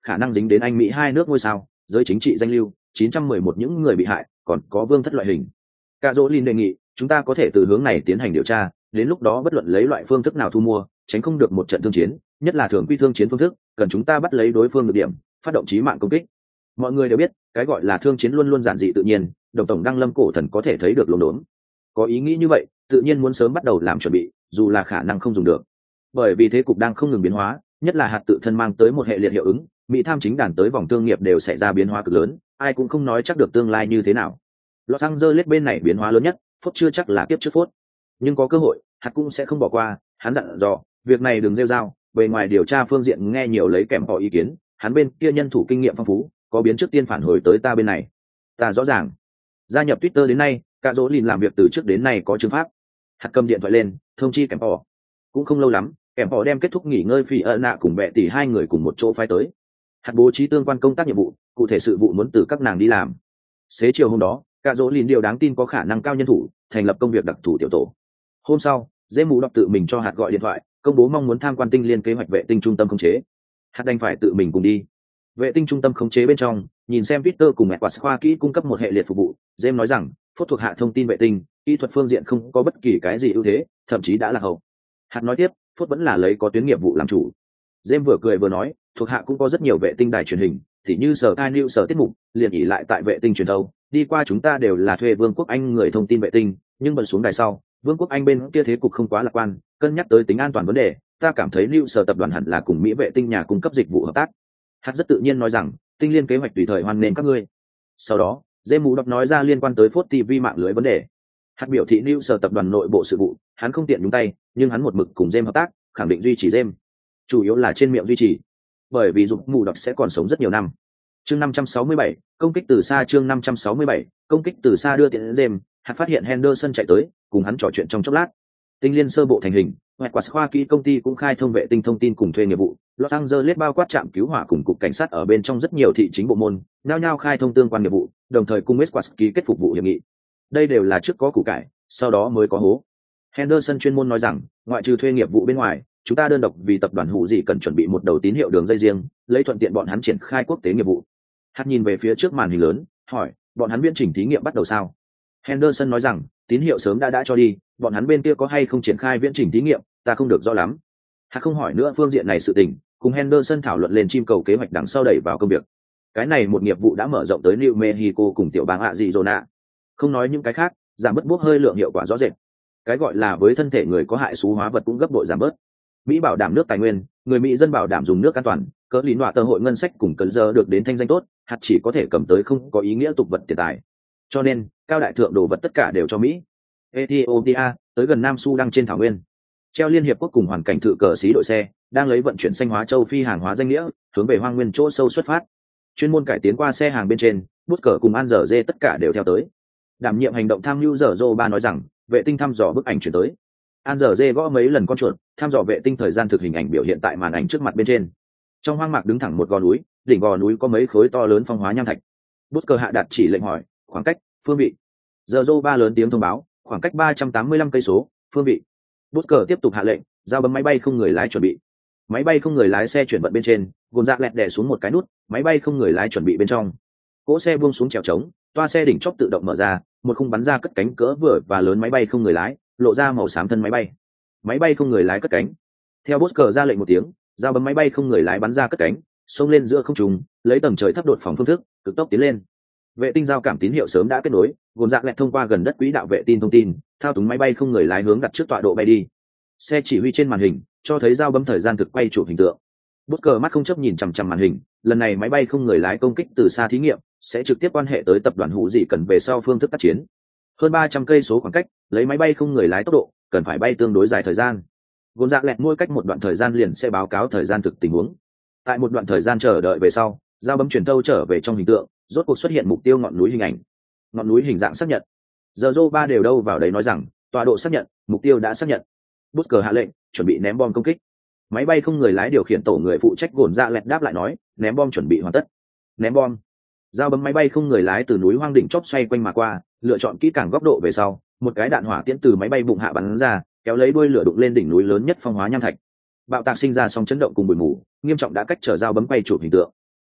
Speaker 1: khả năng dính đến Anh Mỹ hai nước ngôi sao, giới chính trị danh lưu, 911 những người bị hại, còn có vương thất loại hình. Cả Dỗ Lin đề nghị, chúng ta có thể từ hướng này tiến hành điều tra, đến lúc đó bất luận lấy loại phương thức nào thu mua, tránh không được một trận thương chiến, nhất là thường quy thương chiến phương thức, cần chúng ta bắt lấy đối phương được điểm, phát động chí mạng công kích. Mọi người đều biết, cái gọi là thương chiến luôn luôn giản dị tự nhiên, Đồng tổng Đăng Lâm cổ thần có thể thấy được lồn đốn. Có ý nghĩ như vậy, tự nhiên muốn sớm bắt đầu làm chuẩn bị, dù là khả năng không dùng được. Bởi vì thế cục đang không ngừng biến hóa, nhất là hạt tự thân mang tới một hệ liệt hiệu ứng, Mỹ tham chính đàn tới vòng thương nghiệp đều xảy ra biến hóa cực lớn, ai cũng không nói chắc được tương lai như thế nào. Los Angeles bên này biến hóa lớn nhất, phốt chưa chắc là kiếp trước phốt, nhưng có cơ hội, hạt cũng sẽ không bỏ qua. Hắn dặn dò, việc này đừng rêu rao, bề ngoài điều tra phương diện nghe nhiều lấy kèm họ ý kiến, hắn bên kia nhân thủ kinh nghiệm phong phú, có biến trước tiên phản hồi tới ta bên này. Ta rõ ràng. Gia nhập Twitter đến nay, cả Dỗ Lìn làm việc từ trước đến nay có chương pháp. Hạt cầm điện thoại lên, thông chi kèm họ. Cũng không lâu lắm, kèm họ đem kết thúc nghỉ ngơi Phi ợ nạ cùng bệ tỷ hai người cùng một chỗ phái tới. Hạt bố trí tương quan công tác nhiệm vụ, cụ thể sự vụ muốn từ các nàng đi làm. Xế chiều hôm đó, cả Dỗ Lìn điều đáng tin có khả năng cao nhân thủ, thành lập công việc đặc thù tiểu tổ. Hôm sau, dễ mù đọc tự mình cho hạt gọi điện thoại, công bố mong muốn tham quan tinh liên kế hoạch vệ tinh trung tâm khống chế. Hạt đành phải tự mình cùng đi. Vệ tinh trung tâm khống chế bên trong, nhìn xem Twitter cùng mẹ quả khoa kỹ cung cấp một hệ liệt phục vụ. James nói rằng, phốt thuộc hạ thông tin vệ tinh, kỹ thuật phương diện không có bất kỳ cái gì ưu thế, thậm chí đã là hậu. Hạt nói tiếp, phốt vẫn là lấy có tuyến nghiệp vụ làm chủ. James vừa cười vừa nói, thuộc hạ cũng có rất nhiều vệ tinh đài truyền hình, thì như sở Kai New sở tiết mục, liền ỉ lại tại vệ tinh truyền thâu. Đi qua chúng ta đều là thuê Vương quốc Anh người thông tin vệ tinh, nhưng bật xuống đài sau, Vương quốc Anh bên kia thế cục không quá lạc quan, cân nhắc tới tính an toàn vấn đề, ta cảm thấy New sở tập đoàn hẳn là cùng Mỹ vệ tinh nhà cung cấp dịch vụ hợp tác. Hạt rất tự nhiên nói rằng, tinh liên kế hoạch tùy thời hoan nghênh các ngươi. Sau đó, James mù đọc nói ra liên quan tới Phốt TV mạng lưới vấn đề. Hạt biểu thị New sở tập đoàn nội bộ sự vụ, hắn không tiện nhúng tay, nhưng hắn một mực cùng James hợp tác, khẳng định duy trì James. Chủ yếu là trên miệng duy trì, bởi vì dục mù đọc sẽ còn sống rất nhiều năm. Chương 567, công kích từ xa. Chương 567, công kích từ xa đưa tiện đến James. Hạt phát hiện Henderson chạy tới, cùng hắn trò chuyện trong chốc lát. Tinh liên sơ bộ thành hình, Hoẹt Quả khoa kỹ công ty cũng khai thông vệ tinh thông tin cùng thuê nghiệp vụ. Los Angeles bao quát trạm cứu hỏa cùng cục cảnh sát ở bên trong rất nhiều thị chính bộ môn, nhao nhao khai thông tương quan nghiệp vụ, đồng thời cùng Hoẹt ký kết phục vụ hiệp nghị. Đây đều là trước có củ cải, sau đó mới có hố. Henderson chuyên môn nói rằng, ngoại trừ thuê nghiệp vụ bên ngoài, chúng ta đơn độc vì tập đoàn hữu gì cần chuẩn bị một đầu tín hiệu đường dây riêng, lấy thuận tiện bọn hắn triển khai quốc tế nghiệp vụ. Hạt nhìn về phía trước màn hình lớn, hỏi, bọn hắn viễn trình thí nghiệm bắt đầu sao? Henderson nói rằng, tín hiệu sớm đã cho đi, bọn hắn bên kia có hay không triển khai viễn trình thí nghiệm, ta không được rõ lắm. Hạt không hỏi nữa phương diện này sự tình, cùng Henderson thảo luận lên chim cầu kế hoạch đằng sau đẩy vào công việc. Cái này một nghiệp vụ đã mở rộng tới New Mexico cùng tiểu bang Arizona. Không nói những cái khác, giảm bớt bốc hơi lượng hiệu quả rõ rệt. Cái gọi là với thân thể người có hại xú hóa vật cũng gấp bội giảm bớt. Mỹ bảo đảm nước tài nguyên, người Mỹ dân bảo đảm dùng nước an toàn, cỡ lý nọa tờ hội ngân sách cùng cấn giờ được đến thanh danh tốt, hạt chỉ có thể cầm tới không có ý nghĩa tục vật tiền tài. Cho nên, cao đại thượng đồ vật tất cả đều cho Mỹ. Ethiopia, tới gần Nam Sudan trên thảo nguyên. Treo Liên hiệp quốc cùng hoàn cảnh thự cờ xí đội xe, đang lấy vận chuyển xanh hóa châu Phi hàng hóa danh nghĩa, hướng về hoang nguyên chỗ sâu xuất phát. Chuyên môn cải tiến qua xe hàng bên trên, bút cờ cùng An Dở Dê tất cả đều theo tới. Đảm nhiệm hành động tham mưu Dở Dô Ba nói rằng, vệ tinh thăm dò bức ảnh chuyển tới. An Dở Dê gõ mấy lần con chuột, thăm dò vệ tinh thời gian thực hình ảnh biểu hiện tại màn ảnh trước mặt bên trên. Trong hoang mạc đứng thẳng một gò núi, đỉnh gò núi có mấy khối to lớn phong hóa nham thạch. Bút cờ hạ đạt chỉ lệnh hỏi, khoảng cách, phương vị. Dở Dô Ba lớn tiếng thông báo, khoảng cách 385 cây số, phương vị. Bút cờ tiếp tục hạ lệnh, giao bấm máy bay không người lái chuẩn bị. Máy bay không người lái xe chuyển vận bên trên, gồm dạ lẹt đè xuống một cái nút, máy bay không người lái chuẩn bị bên trong. Cỗ xe buông xuống trèo trống, toa xe đỉnh chóp tự động mở ra, một khung bắn ra cất cánh cỡ vừa và lớn máy bay không người lái, lộ ra màu xám thân máy bay. Máy bay không người lái cất cánh. Theo Bút cờ ra lệnh một tiếng, giao bấm máy bay không người lái bắn ra cất cánh, xông lên giữa không trung, lấy tầng trời thấp đột phòng phương thức, cực tốc tiến lên. Vệ tinh giao cảm tín hiệu sớm đã kết nối, gồm dạ lẹt thông qua gần đất quỹ đạo vệ tinh thông tin, thao túng máy bay không người lái hướng đặt trước tọa độ bay đi. Xe chỉ huy trên màn hình cho thấy giao bấm thời gian thực quay chụp hình tượng. Bút cờ mắt không chấp nhìn chằm chằm màn hình, lần này máy bay không người lái công kích từ xa thí nghiệm sẽ trực tiếp quan hệ tới tập đoàn hữu dị cần về sau phương thức tác chiến. Hơn 300 cây số khoảng cách, lấy máy bay không người lái tốc độ, cần phải bay tương đối dài thời gian. Gồm dạ lẹt mỗi cách một đoạn thời gian liền sẽ báo cáo thời gian thực tình huống. Tại một đoạn thời gian chờ đợi về sau, giao bấm truyền tâu trở về trong hình tượng, rốt cuộc xuất hiện mục tiêu ngọn núi hình ảnh. Ngọn núi hình dạng xác nhận. Giờ Zô Ba đều đâu vào đấy nói rằng, tọa độ xác nhận, mục tiêu đã xác nhận. Bút cờ hạ lệnh, chuẩn bị ném bom công kích. Máy bay không người lái điều khiển tổ người phụ trách gồn dạ lẹt đáp lại nói, ném bom chuẩn bị hoàn tất. Ném bom. Giao bấm máy bay không người lái từ núi hoang đỉnh chóp xoay quanh mà qua, lựa chọn kỹ càng góc độ về sau, một cái đạn hỏa tiễn từ máy bay bụng hạ bắn ra, kéo lấy đuôi lửa đụng lên đỉnh núi lớn nhất phong hóa nham thạch. Bạo tạc sinh ra sóng chấn động cùng bụi mù, nghiêm trọng đã cách trở giao bấm quay chụp hình tượng.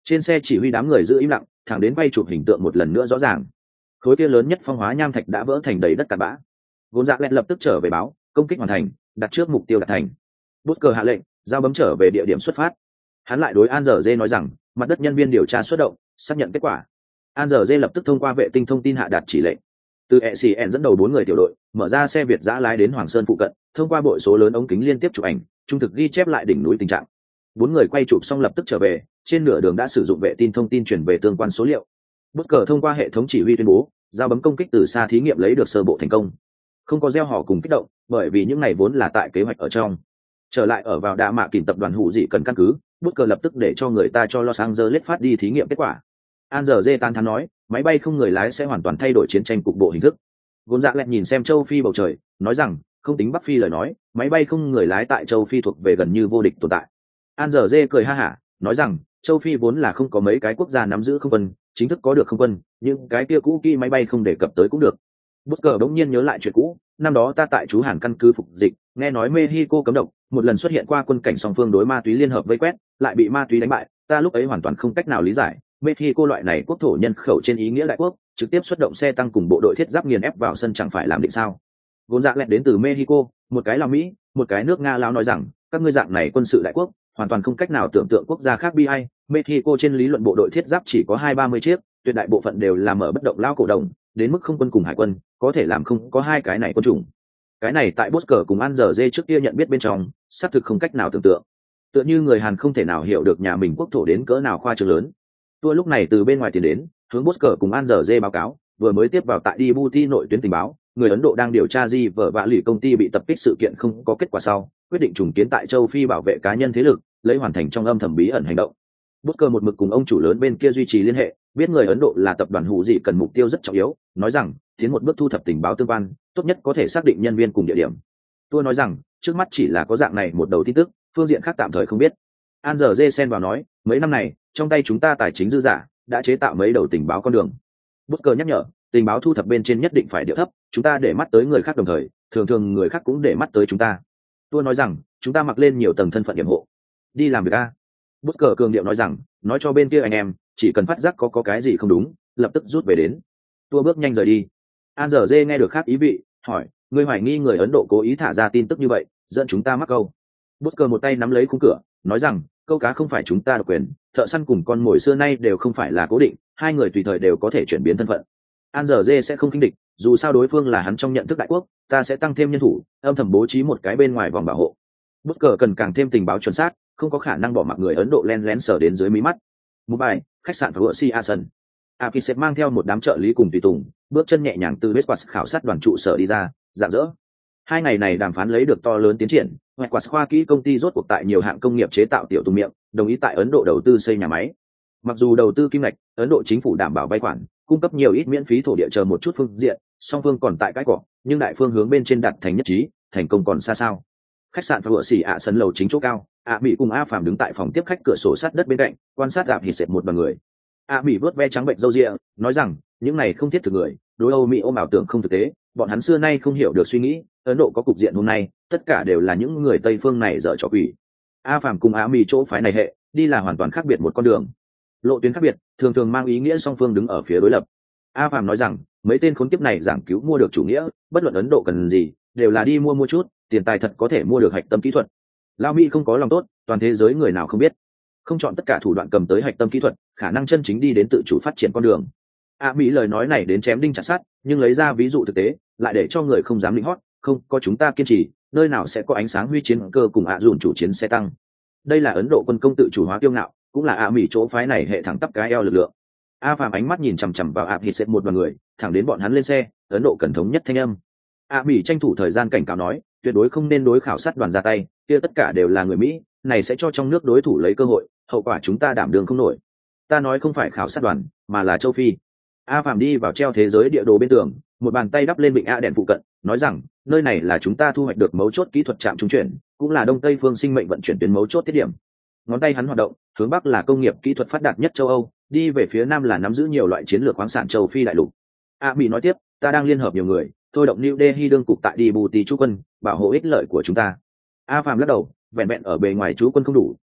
Speaker 1: Trên xe chỉ huy đám người giữ im lặng, thẳng đến quay chụp hình tượng một lần nữa rõ ràng. Khối kia lớn nhất phong hóa nham thạch đã vỡ thành đầy đất cát bã. Gôn Dạ Lẹt lập tức trở về báo, công kích hoàn thành, đặt trước mục tiêu đạt thành. Busker hạ lệnh, giao bấm trở về địa điểm xuất phát. Hắn lại đối An Giờ Dê nói rằng, mặt đất nhân viên điều tra xuất động, xác nhận kết quả. An Giờ Dê lập tức thông qua vệ tinh thông tin hạ đạt chỉ lệnh. Từ ECN dẫn đầu 4 người tiểu đội, mở ra xe Việt dã lái đến Hoàng Sơn phụ cận, thông qua bội số lớn ống kính liên tiếp chụp ảnh, trung thực ghi chép lại đỉnh núi tình trạng. 4 người quay chụp xong lập tức trở về, trên nửa đường đã sử dụng vệ tinh thông tin truyền về tương quan số liệu. Busker thông qua hệ thống chỉ huy tuyên bố, giao bấm công kích từ xa thí nghiệm lấy được sơ bộ thành công. Không có gieo họ cùng kích động, bởi vì những này vốn là tại kế hoạch ở trong. Trở lại ở vào Đạ Mạ Kình tập đoàn hữu dị cần căn cứ, Busker lập tức để cho người ta cho Los Angeles phát đi thí nghiệm kết quả. An Giờ Dê tán thán nói, máy bay không người lái sẽ hoàn toàn thay đổi chiến tranh cục bộ hình thức. Gôn Dạ Lẹt nhìn xem châu Phi bầu trời, nói rằng, không tính Bắc Phi lời nói, máy bay không người lái tại châu Phi thuộc về gần như vô địch tồn tại. An Giờ Dê cười ha hả, nói rằng, châu Phi vốn là không có mấy cái quốc gia nắm giữ không quân, chính thức có được không quân, nhưng cái kia cũ kỹ máy bay không đề cập tới cũng được. Busker bỗng nhiên nhớ lại chuyện cũ, năm đó ta tại chú Hàn căn cứ phục dịch, nghe nói Mexico cấm độc, một lần xuất hiện qua quân cảnh song phương đối ma túy liên hợp vây quét, lại bị ma túy đánh bại, ta lúc ấy hoàn toàn không cách nào lý giải, Mexico loại này quốc thổ nhân khẩu trên ý nghĩa đại quốc, trực tiếp xuất động xe tăng cùng bộ đội thiết giáp nghiền ép vào sân chẳng phải làm định sao? Gôn Dạ Lẹt đến từ Mexico, một cái là Mỹ, một cái nước Nga lão nói rằng, các ngươi dạng này quân sự đại quốc, hoàn toàn không cách nào tưởng tượng quốc gia khác bi ai. Mexico trên lý luận bộ đội thiết giáp chỉ có 20-30 chiếc, tuyệt đại bộ phận đều là mở bất động lao cổ đồng, đến mức không quân cùng hải quân, có thể làm không có hai cái này quân chủng. Cái này tại Busker cùng An Giờ Dê trước kia nhận biết bên trong, xác thực không cách nào tưởng tượng. Tựa như người Hàn không thể nào hiểu được nhà mình quốc thổ đến cỡ nào khoa trương lớn. Tôi lúc này từ bên ngoài tiến đến, hướng Busker cùng An Giờ Dê báo cáo, vừa mới tiếp vào tại Djibouti nội tuyến tình báo, người Ấn Độ đang điều tra di vợ vạ lì công ty bị tập kích sự kiện không có kết quả sau, quyết định trùng kiến tại châu Phi bảo vệ cá nhân thế lực, lấy hoàn thành trong âm thầm bí ẩn hành động. Busker một mực cùng ông chủ lớn bên kia duy trì liên hệ, biết người Ấn Độ là tập đoàn hữu dị cần mục tiêu rất trọng yếu, nói rằng tiến một bước thu thập tình báo tương quan, tốt nhất có thể xác định nhân viên cùng địa điểm. Tôi nói rằng trước mắt chỉ là có dạng này một đầu tin tức, phương diện khác tạm thời không biết. An Giờ Dê xen vào nói, mấy năm này trong tay chúng ta tài chính dư giả, đã chế tạo mấy đầu tình báo con đường. Busker nhắc nhở, tình báo thu thập bên trên nhất định phải điệu thấp, chúng ta để mắt tới người khác đồng thời, thường người khác cũng để mắt tới chúng ta. Tôi nói rằng chúng ta mặc lên nhiều tầng thân phận hiểm hộ, đi làm việc a. Busker cường điệu nói rằng, nói cho bên kia anh em, chỉ cần phát giác có cái gì không đúng, lập tức rút về đến. Tôi bước nhanh rời đi. An Giờ Dê nghe được khác ý vị, hỏi, ngươi hoài nghi người Ấn Độ cố ý thả ra tin tức như vậy, dẫn chúng ta mắc câu. Busker một tay nắm lấy khung cửa, nói rằng, câu cá không phải chúng ta độc quyền, thợ săn cùng con mồi xưa nay đều không phải là cố định, hai người tùy thời đều có thể chuyển biến thân phận. An Giờ Dê sẽ không khinh địch, dù sao đối phương là hắn trong nhận thức đại quốc, ta sẽ tăng thêm nhân thủ, âm thầm bố trí một cái bên ngoài vòng bảo hộ. Busker cần càng thêm tình báo chuẩn xác, không có khả năng bỏ mặc người Ấn Độ len lén sờ đến dưới mí mắt. Mumbai, khách sạn và Siason. Apisep mang theo một đám trợ lý cùng tùy tùng, bước chân nhẹ nhàng từ Westquarts khảo sát đoàn trụ sở đi ra, rạng rỡ. Hai ngày này đàm phán lấy được to lớn tiến triển, Westquarts khoa kỹ công ty rốt cuộc tại nhiều hạng công nghiệp chế tạo tiểu tùng miệng, đồng ý tại Ấn Độ đầu tư xây nhà máy. Mặc dù đầu tư kim ngạch, Ấn Độ chính phủ đảm bảo vay khoản, cung cấp nhiều ít miễn phí thổ địa chờ một chút phương diện, song phương còn tại cái cỏ, nhưng đại phương hướng bên trên đạt thành nhất trí, thành công còn xa sao. Khách sạn và sân lầu chính chỗ cao, Mỹ cùng A Phàm đứng tại phòng tiếp khách cửa sổ sát đất bên cạnh, quan sát Hít Sệt một đoàn người. Mỹ vớt ve trắng bệnh râu ria, nói rằng, những này không thiết thực người, đối Âu Mỹ ôm ảo tưởng không thực tế, bọn hắn xưa nay không hiểu được suy nghĩ, Ấn Độ có cục diện hôm nay, tất cả đều là những người Tây phương này dở trò quỷ. A Phàm cùng Mỹ chỗ phái này hệ, đi là hoàn toàn khác biệt một con đường. Lộ tuyến khác biệt, thường mang ý nghĩa song phương đứng ở phía đối lập. A Phàm nói rằng, mấy tên khốn kiếp này giảng cứu mua được chủ nghĩa, bất luận Ấn Độ cần gì, đều là đi mua chút, tiền tài thật có thể mua được hạch tâm kỹ thuật. Lao Mỹ không có lòng tốt, toàn thế giới người nào không biết. Không chọn tất cả thủ đoạn cầm tới hạch tâm kỹ thuật, khả năng chân chính đi đến tự chủ phát triển con đường. Mỹ lời nói này đến chém đinh chặt sắt, nhưng lấy ra ví dụ thực tế, lại để cho người không dám lĩnh hót, không có chúng ta kiên trì, nơi nào sẽ có ánh sáng huy chiến cơ cùng dùn chủ chiến xe tăng. Đây là Ấn Độ quân công tự chủ hóa kiêu ngạo, cũng là Mỹ chỗ phái này hệ thẳng tắp cái eo lực lượng. A Phàm ánh mắt nhìn chằm chằm vào Hít Sệt một đoàn người, thẳng đến bọn hắn lên xe, Ấn Độ cần thống nhất thanh âm. Mỹ tranh thủ thời gian cảnh cáo nói, tuyệt đối không nên đối khảo sát đoàn ra tay, kia tất cả đều là người Mỹ, này sẽ cho trong nước đối thủ lấy cơ hội, hậu quả chúng ta đảm đương không nổi. Ta nói không phải khảo sát đoàn, mà là châu Phi. A Phàm đi vào treo thế giới địa đồ bên tường, một bàn tay đắp lên vịnh A đèn phụ cận, nói rằng, nơi này là chúng ta thu hoạch được mấu chốt kỹ thuật trạm trung chuyển, cũng là đông tây phương sinh mệnh vận chuyển tuyến mấu chốt tiết điểm. Ngón tay hắn hoạt động, hướng bắc là công nghiệp kỹ thuật phát đạt nhất châu Âu, đi về phía nam là nắm giữ nhiều loại chiến lược khoáng sản châu Phi đại lục. Mỹ nói tiếp, ta đang liên hợp nhiều người, thôi động New Delhi đương cục tại Djibouti trú quân, bảo hộ ích lợi của chúng ta. A Phàm lắc đầu, vẹn vẹn ở bề ngoài trú quân không đủ,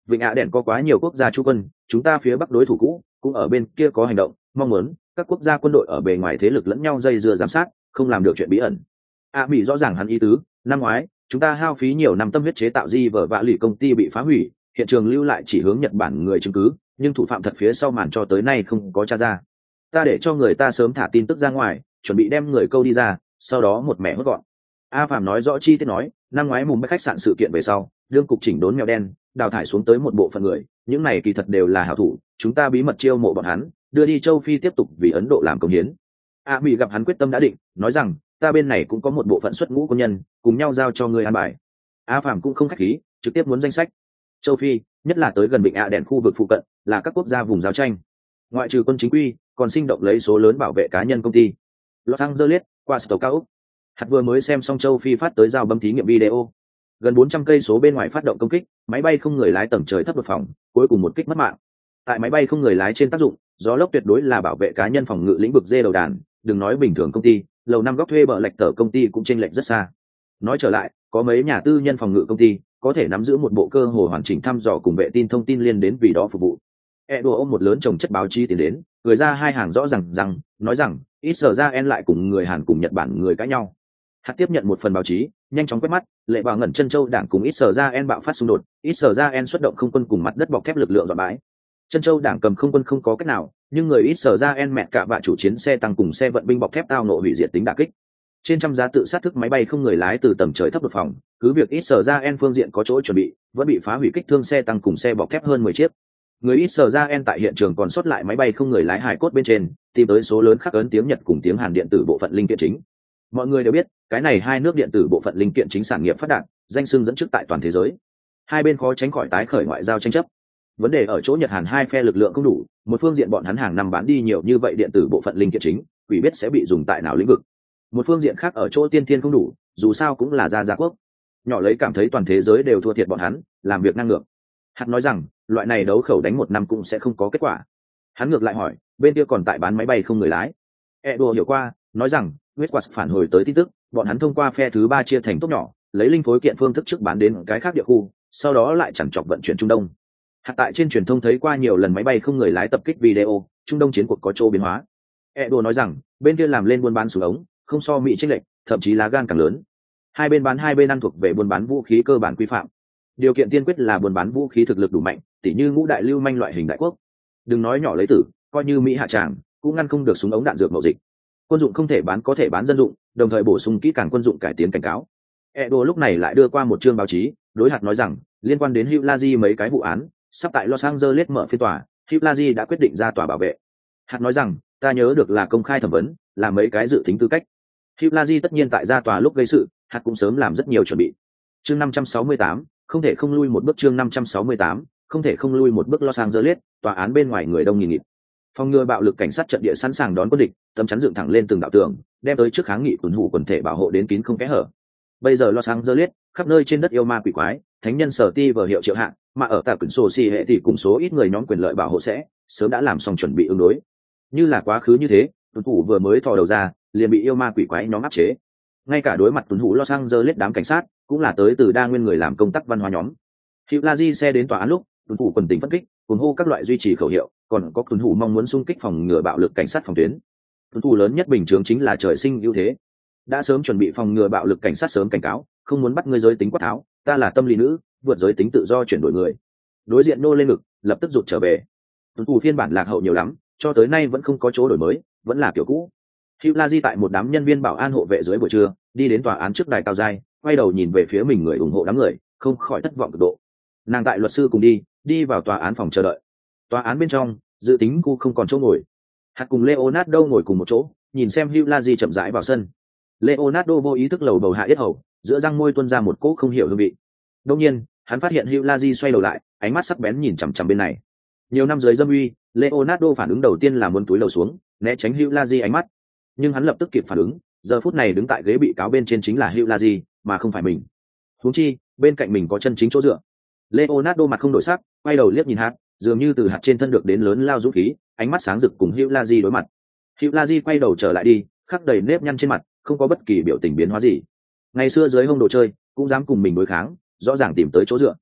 Speaker 1: Vịnh Ạ Đen có quá nhiều quốc gia trú quân, chúng ta phía bắc đối thủ cũ cũng ở bên kia có hành động, mong muốn các quốc gia quân đội ở bề ngoài thế lực lẫn nhau dây dưa giám sát, không làm được chuyện bí ẩn. Mỹ rõ ràng hắn ý tứ, năm ngoái chúng ta hao phí nhiều năm tâm huyết chế tạo di vở vạ lì công ty bị phá hủy, hiện trường lưu lại chỉ hướng Nhật Bản người chứng cứ, nhưng thủ phạm thật phía sau màn cho tới nay không có tra ra. Ta để cho người ta sớm thả tin tức ra ngoài, chuẩn bị đem người câu đi ra, sau đó một mẻ hốt gọn. A Phạm nói rõ chi tiết nói, năm ngoái mùng khách sạn sự kiện về sau, đương cục chỉnh đốn mèo đen, đào thải xuống tới một bộ phận người, những này kỳ thật đều là hảo thủ, chúng ta bí mật chiêu mộ bọn hắn, đưa đi châu Phi tiếp tục vì Ấn Độ làm công hiến. Mỹ gặp hắn quyết tâm đã định, nói rằng, ta bên này cũng có một bộ phận xuất ngũ quân nhân, cùng nhau giao cho người an bài. A Phạm cũng không khách khí, trực tiếp muốn danh sách. Châu Phi, nhất là tới gần Vịnh Ạ Đen khu vực phụ cận, là các quốc gia vùng giao tranh. Ngoại trừ quân chính quy, còn sinh động lấy số lớn bảo vệ cá nhân công ty. Los Angeles, qua tàu cao ốc. Hạt vừa mới xem xong châu Phi phát tới giao bấm thí nghiệm video. Gần 400 cây số bên ngoài phát động công kích, máy bay không người lái tầng trời thấp đột phòng, cuối cùng một kích mất mạng. Tại máy bay không người lái trên tác dụng, gió lốc tuyệt đối là bảo vệ cá nhân phòng ngự lĩnh vực dê đầu đàn, đừng nói bình thường công ty, lầu năm góc thuê bờ lạch tờ công ty cũng chênh lệch rất xa. Nói trở lại, có mấy nhà tư nhân phòng ngự công ty có thể nắm giữ một bộ cơ hồ hoàn chỉnh thăm dò cùng vệ tin thông tin liên đến vì đó phục vụ. Đùa ôm một lớn chồng chất báo chí tiến đến, người ra hai hàng rõ rằng nói rằng ít sở ra en lại cùng người Hàn cùng Nhật Bản người cãi nhau. Hạt tiếp nhận một phần báo chí, nhanh chóng quét mắt, lệ vào ngẩn chân châu đảng cùng ít sở ra en bạo phát xung đột, ít sở ra en xuất động không quân cùng mặt đất bọc thép lực lượng dọn bãi. Chân châu đảng cầm không quân không có cách nào, nhưng người ít sở ra en mẹ cả vạ chủ chiến xe tăng cùng xe vận binh bọc thép tao nộ hủy diệt tính đả kích. Trên trăm giá tự sát thức máy bay không người lái từ tầm trời thấp đột phòng, cứ việc ít sở ra en phương diện có chỗ chuẩn bị, vẫn bị phá hủy kích thương xe tăng cùng xe bọc thép hơn 10 chiếc. Người ít sở ra en tại hiện trường còn sót lại máy bay không người lái hải cốt bên trên, tìm tới số lớn khắc ấn tiếng Nhật cùng tiếng Hàn điện tử bộ phận linh kiện chính. Mọi người đều biết, cái này hai nước điện tử bộ phận linh kiện chính sản nghiệp phát đạt, danh xưng dẫn trước tại toàn thế giới. Hai bên khó tránh khỏi tái khởi ngoại giao tranh chấp. Vấn đề ở chỗ Nhật Hàn hai phe lực lượng không đủ, một phương diện bọn hắn hàng năm bán đi nhiều như vậy điện tử bộ phận linh kiện chính, quỷ biết sẽ bị dùng tại nào lĩnh vực. Một phương diện khác ở chỗ tiên thiên không đủ, dù sao cũng là gia quốc. Nhỏ lấy cảm thấy toàn thế giới đều thua thiệt bọn hắn, làm việc năng lượng. Hắn nói rằng, loại này đấu khẩu đánh một năm cũng sẽ không có kết quả. Hắn ngược lại hỏi, bên kia còn tại bán máy bay không người lái. Edo hiểu qua, nói rằng, Westquart phản hồi tới tin tức, bọn hắn thông qua phe thứ ba chia thành tốt nhỏ, lấy linh phối kiện phương thức trước bán đến cái khác địa khu, sau đó lại chẳng chọc vận chuyển Trung Đông. Hạt tại trên truyền thông thấy qua nhiều lần máy bay không người lái tập kích video, Trung Đông chiến cuộc có chỗ biến hóa. Edo nói rằng, bên kia làm lên buôn bán súng ống, không so Mỹ chênh lệch, thậm chí lá gan càng lớn. Hai bên bán hai bên ăn thuộc về buôn bán vũ khí cơ bản quy phạm. Điều kiện tiên quyết là buôn bán vũ khí thực lực đủ mạnh, tỉ như ngũ đại lưu manh loại hình đại quốc. Đừng nói nhỏ lấy tử, coi như Mỹ hạ tràng, cũng ngăn không được súng ống đạn dược mậu dịch. Quân dụng không thể bán, có thể bán dân dụng, đồng thời bổ sung kỹ càng quân dụng cải tiến cảnh cáo. Edo lúc này lại đưa qua một chương báo chí, đối hạt nói rằng, liên quan đến Hugh Laji mấy cái vụ án, sắp tại Los Angeles mở phiên tòa, Hugh Laji đã quyết định ra tòa bảo vệ. Hạt nói rằng, ta nhớ được là công khai thẩm vấn, là mấy cái dự tính tư cách. Hugh Laji tất nhiên tại ra tòa lúc gây sự, hạt cũng sớm làm rất nhiều chuẩn bị. Chương 568, không thể không lui một bước. Chương 568, không thể không lui một bước. Los Angeles, tòa án bên ngoài người đông nghìn nghịt. Phòng ngừa bạo lực cảnh sát trận địa sẵn sàng đón quân địch, tấm chắn dựng thẳng lên từng đạo tường, đem tới trước kháng nghị tuần hủ quần thể bảo hộ đến kín không kẽ hở. Bây giờ Los Angeles, khắp nơi trên đất yêu ma quỷ quái, thánh nhân sở ti vờ hiệu triệu hạng, mà ở tại quyển sổ xì hệ thì cùng số ít người nhóm quyền lợi bảo hộ sẽ sớm đã làm xong chuẩn bị ứng đối. Như là quá khứ như thế, tuần hủ vừa mới thò đầu ra, liền bị yêu ma quỷ quái nhóm áp chế. Ngay cả đối mặt tuần hủ Los Angeles đám cảnh sát, cũng là tới từ đa nguyên người làm công tác văn hóa nhóm. Hugh Laji xe đến tòa án lúc, tuần hủ quần tình phân kích, cùng hô các loại duy trì khẩu hiệu, còn có tuần hủ mong muốn xung kích phòng ngừa bạo lực cảnh sát phòng tuyến. Tuần hủ lớn nhất bình thường chính là trời sinh ưu thế, đã sớm chuẩn bị phòng ngừa bạo lực cảnh sát sớm cảnh cáo, không muốn bắt ngươi giới tính quát tháo, ta là tâm lý nữ, vượt giới tính tự do chuyển đổi người. Đối diện nô lên ngực, lập tức rụt trở về. Tuần hủ phiên bản lạc hậu nhiều lắm, cho tới nay vẫn không có chỗ đổi mới, vẫn là kiểu cũ. Hugh Laji tại một đám nhân viên bảo an hộ vệ dưới buổi trưa, đi đến tòa án trước đài cao giai, quay đầu nhìn về phía mình người ủng hộ đám người, không khỏi thất vọng cực độ. Nàng tại luật sư cùng đi vào tòa án phòng chờ đợi. Tòa án bên trong, dự tính khu không còn chỗ ngồi. Hạt cùng Leonardo ngồi cùng một chỗ, nhìn xem Hugh Laji chậm rãi vào sân. Leonardo vô ý thức lầu bầu hạ yết hầu, giữa răng môi tuôn ra một cỗ không hiểu hương vị. Đương nhiên, hắn phát hiện Hugh Laji xoay đầu lại, ánh mắt sắc bén nhìn chằm chằm bên này. Nhiều năm dưới dâm uy, Leonardo phản ứng đầu tiên là muốn túi lầu xuống, né tránh Hugh Laji ánh mắt. Nhưng hắn lập tức kịp phản ứng, giờ phút này đứng tại ghế bị cáo bên trên chính là Hugh Laji, mà không phải mình. Huống chi, bên cạnh mình có chân chính chỗ dựa. Leonardo mặt không đổi sắc, quay đầu liếc nhìn hạt, dường như từ hạt trên thân được đến lớn lao dũng khí, ánh mắt sáng rực cùng Hugh Laji đối mặt. Hugh Laji quay đầu trở lại đi, khắc đầy nếp nhăn trên mặt, không có bất kỳ biểu tình biến hóa gì. Ngày xưa dưới hông đồ chơi, cũng dám cùng mình đối kháng, rõ ràng tìm tới chỗ dựa.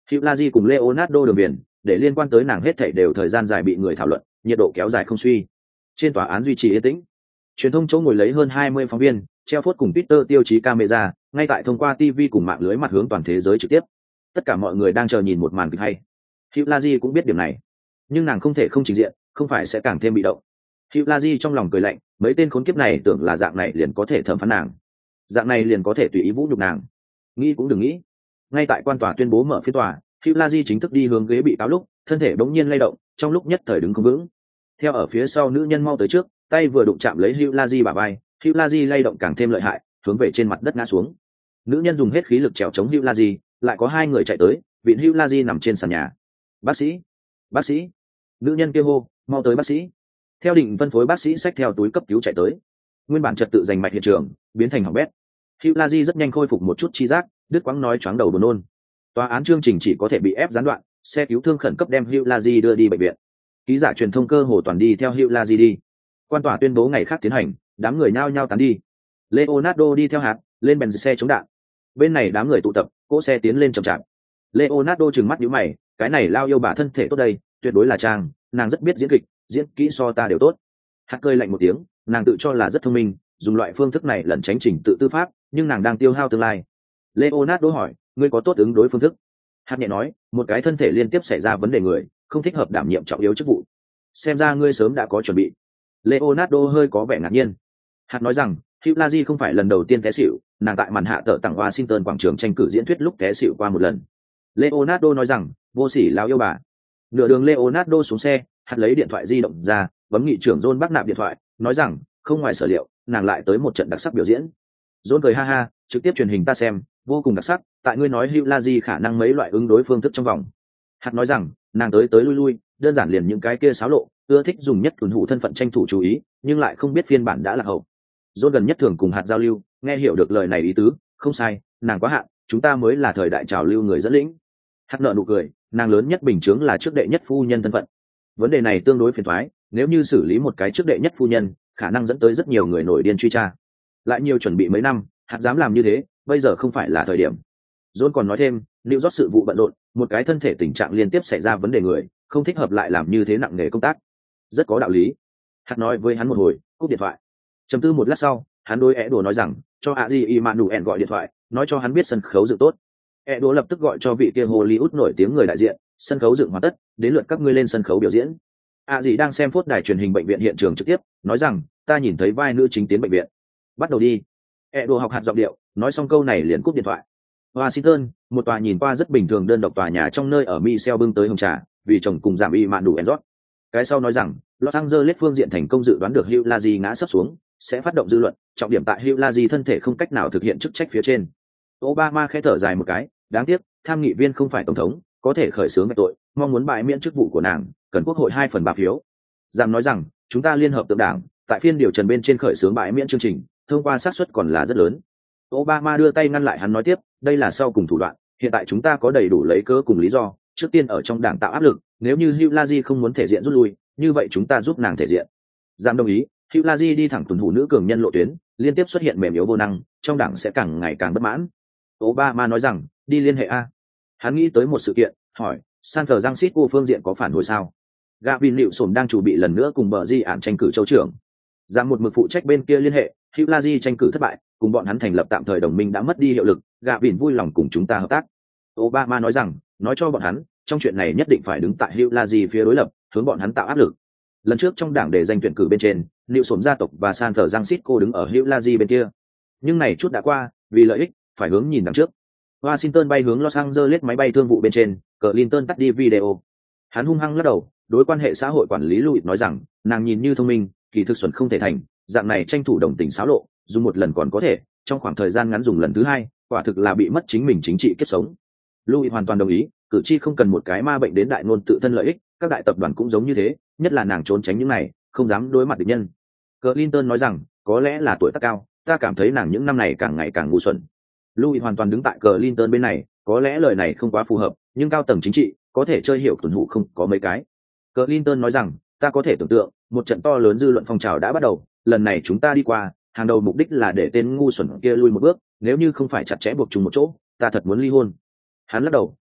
Speaker 1: Hugh Laji cùng Leonardo đường biển, để liên quan tới nàng hết thảy đều thời gian dài bị người thảo luận, nhiệt độ kéo dài không suy. Trên tòa án duy trì yên tĩnh. Truyền thông chỗ ngồi lấy hơn 20 phóng viên, treo phốt cùng Twitter tiêu chí camera, ngay tại thông qua TV cùng mạng lưới mặt hướng toàn thế giới trực tiếp. Tất cả mọi người đang chờ nhìn một màn kịch hay. Hugh Laji cũng biết điểm này, nhưng nàng không thể không trình diện, không phải sẽ càng thêm bị động. Hugh Laji trong lòng cười lạnh, mấy tên khốn kiếp này tưởng là dạng này liền có thể thẩm phán nàng, dạng này liền có thể tùy ý vũ nhục nàng. Nghĩ cũng đừng nghĩ. Ngay tại quan tòa tuyên bố mở phiên tòa, Hugh Laji chính thức đi hướng ghế bị cáo lúc, thân thể bỗng nhiên lay động, trong lúc nhất thời đứng không vững. Theo ở phía sau nữ nhân mau tới trước, tay vừa đụng chạm lấy Hugh Laji bả vai, Hugh Laji lay động càng thêm lợi hại, hướng về trên mặt đất ngã xuống. Nữ nhân dùng hết khí lực trèo chống Hugh Laji, lại có hai người chạy tới, viện Hugh Laji nằm trên sàn nhà. Bác sĩ, bác sĩ! Nữ nhân kia hô, mau tới bác sĩ! Theo định phân phối bác sĩ xách theo túi cấp cứu chạy tới. Nguyên bản trật tự giành mạch hiện trường biến thành hỏng bét. Hugh Laji rất nhanh khôi phục một chút chi giác, đứt quãng nói choáng đầu buồn nôn. Tòa án chương trình chỉ có thể bị ép gián đoạn, xe cứu thương khẩn cấp đem Hugh Laji đưa đi bệnh viện. Ký giả truyền thông cơ hồ toàn đi theo Hugh Laji đi. Quan tòa tuyên bố ngày khác tiến hành, đám người nhao nhao tán đi. Leonardo đi theo hạt lên bèn xe chống đạn. Bên này đám người tụ tập, cỗ xe tiến lên chậm chạp. Leonardo trừng mắt nhíu mày, cái này lao yêu bà thân thể tốt đây, tuyệt đối là trang, nàng rất biết diễn kịch, diễn kỹ so ta đều tốt. Hạt cười lạnh một tiếng, nàng tự cho là rất thông minh, dùng loại phương thức này lẩn tránh trình tự tư pháp, nhưng nàng đang tiêu hao tương lai. Leonardo hỏi, ngươi có tốt ứng đối phương thức? Hạt nhẹ nói, một cái thân thể liên tiếp xảy ra vấn đề người, không thích hợp đảm nhiệm trọng yếu chức vụ. Xem ra ngươi sớm đã có chuẩn bị. Leonardo hơi có vẻ ngạc nhiên. Hạt nói rằng, Hugh Laji không phải lần đầu tiên té xỉu, nàng tại màn hạ tợ tặng Washington quảng trường tranh cử diễn thuyết lúc té xỉu qua một lần. Leonardo nói rằng, vô sỉ lao yêu bà. Nửa đường Leonardo xuống xe, Hạt lấy điện thoại di động ra, bấm nghị trưởng John Bắc nạp điện thoại, nói rằng, không ngoài sở liệu, nàng lại tới một trận đặc sắc biểu diễn. John cười ha ha, trực tiếp truyền hình ta xem, vô cùng đặc sắc, tại ngươi nói Hugh Laji khả năng mấy loại ứng đối phương thức trong vòng. Hạt nói rằng, nàng tới lui lui, đơn giản liền những cái kia xáo lộ, ưa thích dùng nhất tuần hủ thân phận tranh thủ chú ý, nhưng lại không biết phiên bản đã là hậu. John gần nhất thường cùng Hạt giao lưu, nghe hiểu được lời này ý tứ, không sai, nàng quá hạn, chúng ta mới là thời đại trào lưu người dẫn lĩnh. Hạt nợ nụ cười, nàng lớn nhất bình chướng là trước đệ nhất phu nhân thân phận. Vấn đề này tương đối phiền toái, nếu như xử lý một cái trước đệ nhất phu nhân, khả năng dẫn tới rất nhiều người nổi điên truy tra. Lại nhiều chuẩn bị mấy năm, Hạt dám làm như thế, bây giờ không phải là thời điểm. John còn nói thêm, New York sự vụ bận rộn, một cái thân thể tình trạng liên tiếp xảy ra vấn đề người, không thích hợp lại làm như thế nặng nề công tác. Rất có đạo lý. Hạt nói với hắn một hồi, cúp điện thoại. Trầm tư một lát sau, hắn đối Edo nói rằng, cho Aji Emmanuel gọi điện thoại, nói cho hắn biết sân khấu dựng tốt. Edo lập tức gọi cho vị kia Hollywood nổi tiếng người đại diện, sân khấu dựng hoàn tất, đến lượt các ngươi lên sân khấu biểu diễn. Aji đang xem phốt đài truyền hình bệnh viện hiện trường trực tiếp, nói rằng, ta nhìn thấy vai nữ chính tiến bệnh viện. Bắt đầu đi. Edo học hạt giọng điệu, nói xong câu này liền cúp điện thoại. Washington, một tòa nhìn qua rất bình thường đơn độc tòa nhà trong nơi ở Michelle bưng tới hồng trà, vì chồng cùng giảm y mạn đủ enrot. Cái sau nói rằng, Los Angeles phương diện thành công dự đoán được Hugh Laji ngã sấp xuống, sẽ phát động dư luận, trọng điểm tại Hugh Laji thân thể không cách nào thực hiện chức trách phía trên. Obama khẽ thở dài một cái, đáng tiếc, tham nghị viên không phải tổng thống, có thể khởi xướng về tội, mong muốn bãi miễn chức vụ của nàng, cần quốc hội 2/3 phiếu. Giảm nói rằng, chúng ta liên hợp tượng đảng, tại phiên điều trần bên trên khởi xướng bãi miễn chương trình, thông qua xác suất còn là rất lớn. Obama đưa tay ngăn lại hắn nói tiếp, đây là sau cùng thủ đoạn, hiện tại chúng ta có đầy đủ lấy cớ cùng lý do, trước tiên ở trong đảng tạo áp lực, nếu như Hugh Laji không muốn thể diện rút lui, như vậy chúng ta giúp nàng thể diện. Giám đồng ý, Hugh Laji đi thẳng tuần thủ nữ cường nhân lộ tuyến, liên tiếp xuất hiện mềm yếu vô năng, trong đảng sẽ càng ngày càng bất mãn. Obama nói rằng, đi liên hệ a. Hắn nghĩ tới một sự kiện, hỏi, San Francisco phương diện có phản hồi sao? Gavin Newsom đang chuẩn bị lần nữa cùng bờ di ản tranh cử châu trưởng. Giám một mực phụ trách bên kia liên hệ, Hugh Laji tranh cử thất bại, cùng bọn hắn thành lập tạm thời đồng minh đã mất đi hiệu lực, Gavin vui lòng cùng chúng ta hợp tác. Obama nói rằng, nói cho bọn hắn, trong chuyện này nhất định phải đứng tại Hugh Laji phía đối lập, hướng bọn hắn tạo áp lực. Lần trước trong đảng đề danh tuyển cử bên trên, Newsom gia tộc và San Francisco đứng ở Hugh Laji bên kia. Nhưng này chút đã qua, vì lợi ích, phải hướng nhìn đằng trước. Washington bay hướng Los Angeles máy bay thương vụ bên trên, Clinton tắt đi video. Hắn hung hăng lắc đầu, đối quan hệ xã hội quản lý Louis nói rằng, nàng nhìn như thông minh, kỳ thực xuẩn không thể thành, dạng này tranh thủ đồng tình xáo lộ, dùng một lần còn có thể, trong khoảng thời gian ngắn dùng lần thứ hai, quả thực là bị mất chính mình chính trị kiếp sống. Louis hoàn toàn đồng ý, cử tri không cần một cái ma bệnh đến đại ngôn tự thân lợi ích, các đại tập đoàn cũng giống như thế, nhất là nàng trốn tránh những này, không dám đối mặt địch nhân. Clinton nói rằng, có lẽ là tuổi tác cao, ta cảm thấy nàng những năm này càng ngày càng ngu xuẩn. Louis hoàn toàn đứng tại Clinton bên này, có lẽ lời này không quá phù hợp, nhưng cao tầng chính trị có thể chơi hiểu tuần hụ không có mấy cái. Clinton nói rằng, ta có thể tưởng tượng, một trận to lớn dư luận phong trào đã bắt đầu, lần này chúng ta đi qua, hàng đầu mục đích là để tên ngu xuẩn kia lui một bước, nếu như không phải chặt chẽ buộc chung một chỗ, ta thật muốn ly hôn. Hắn lắc đầu,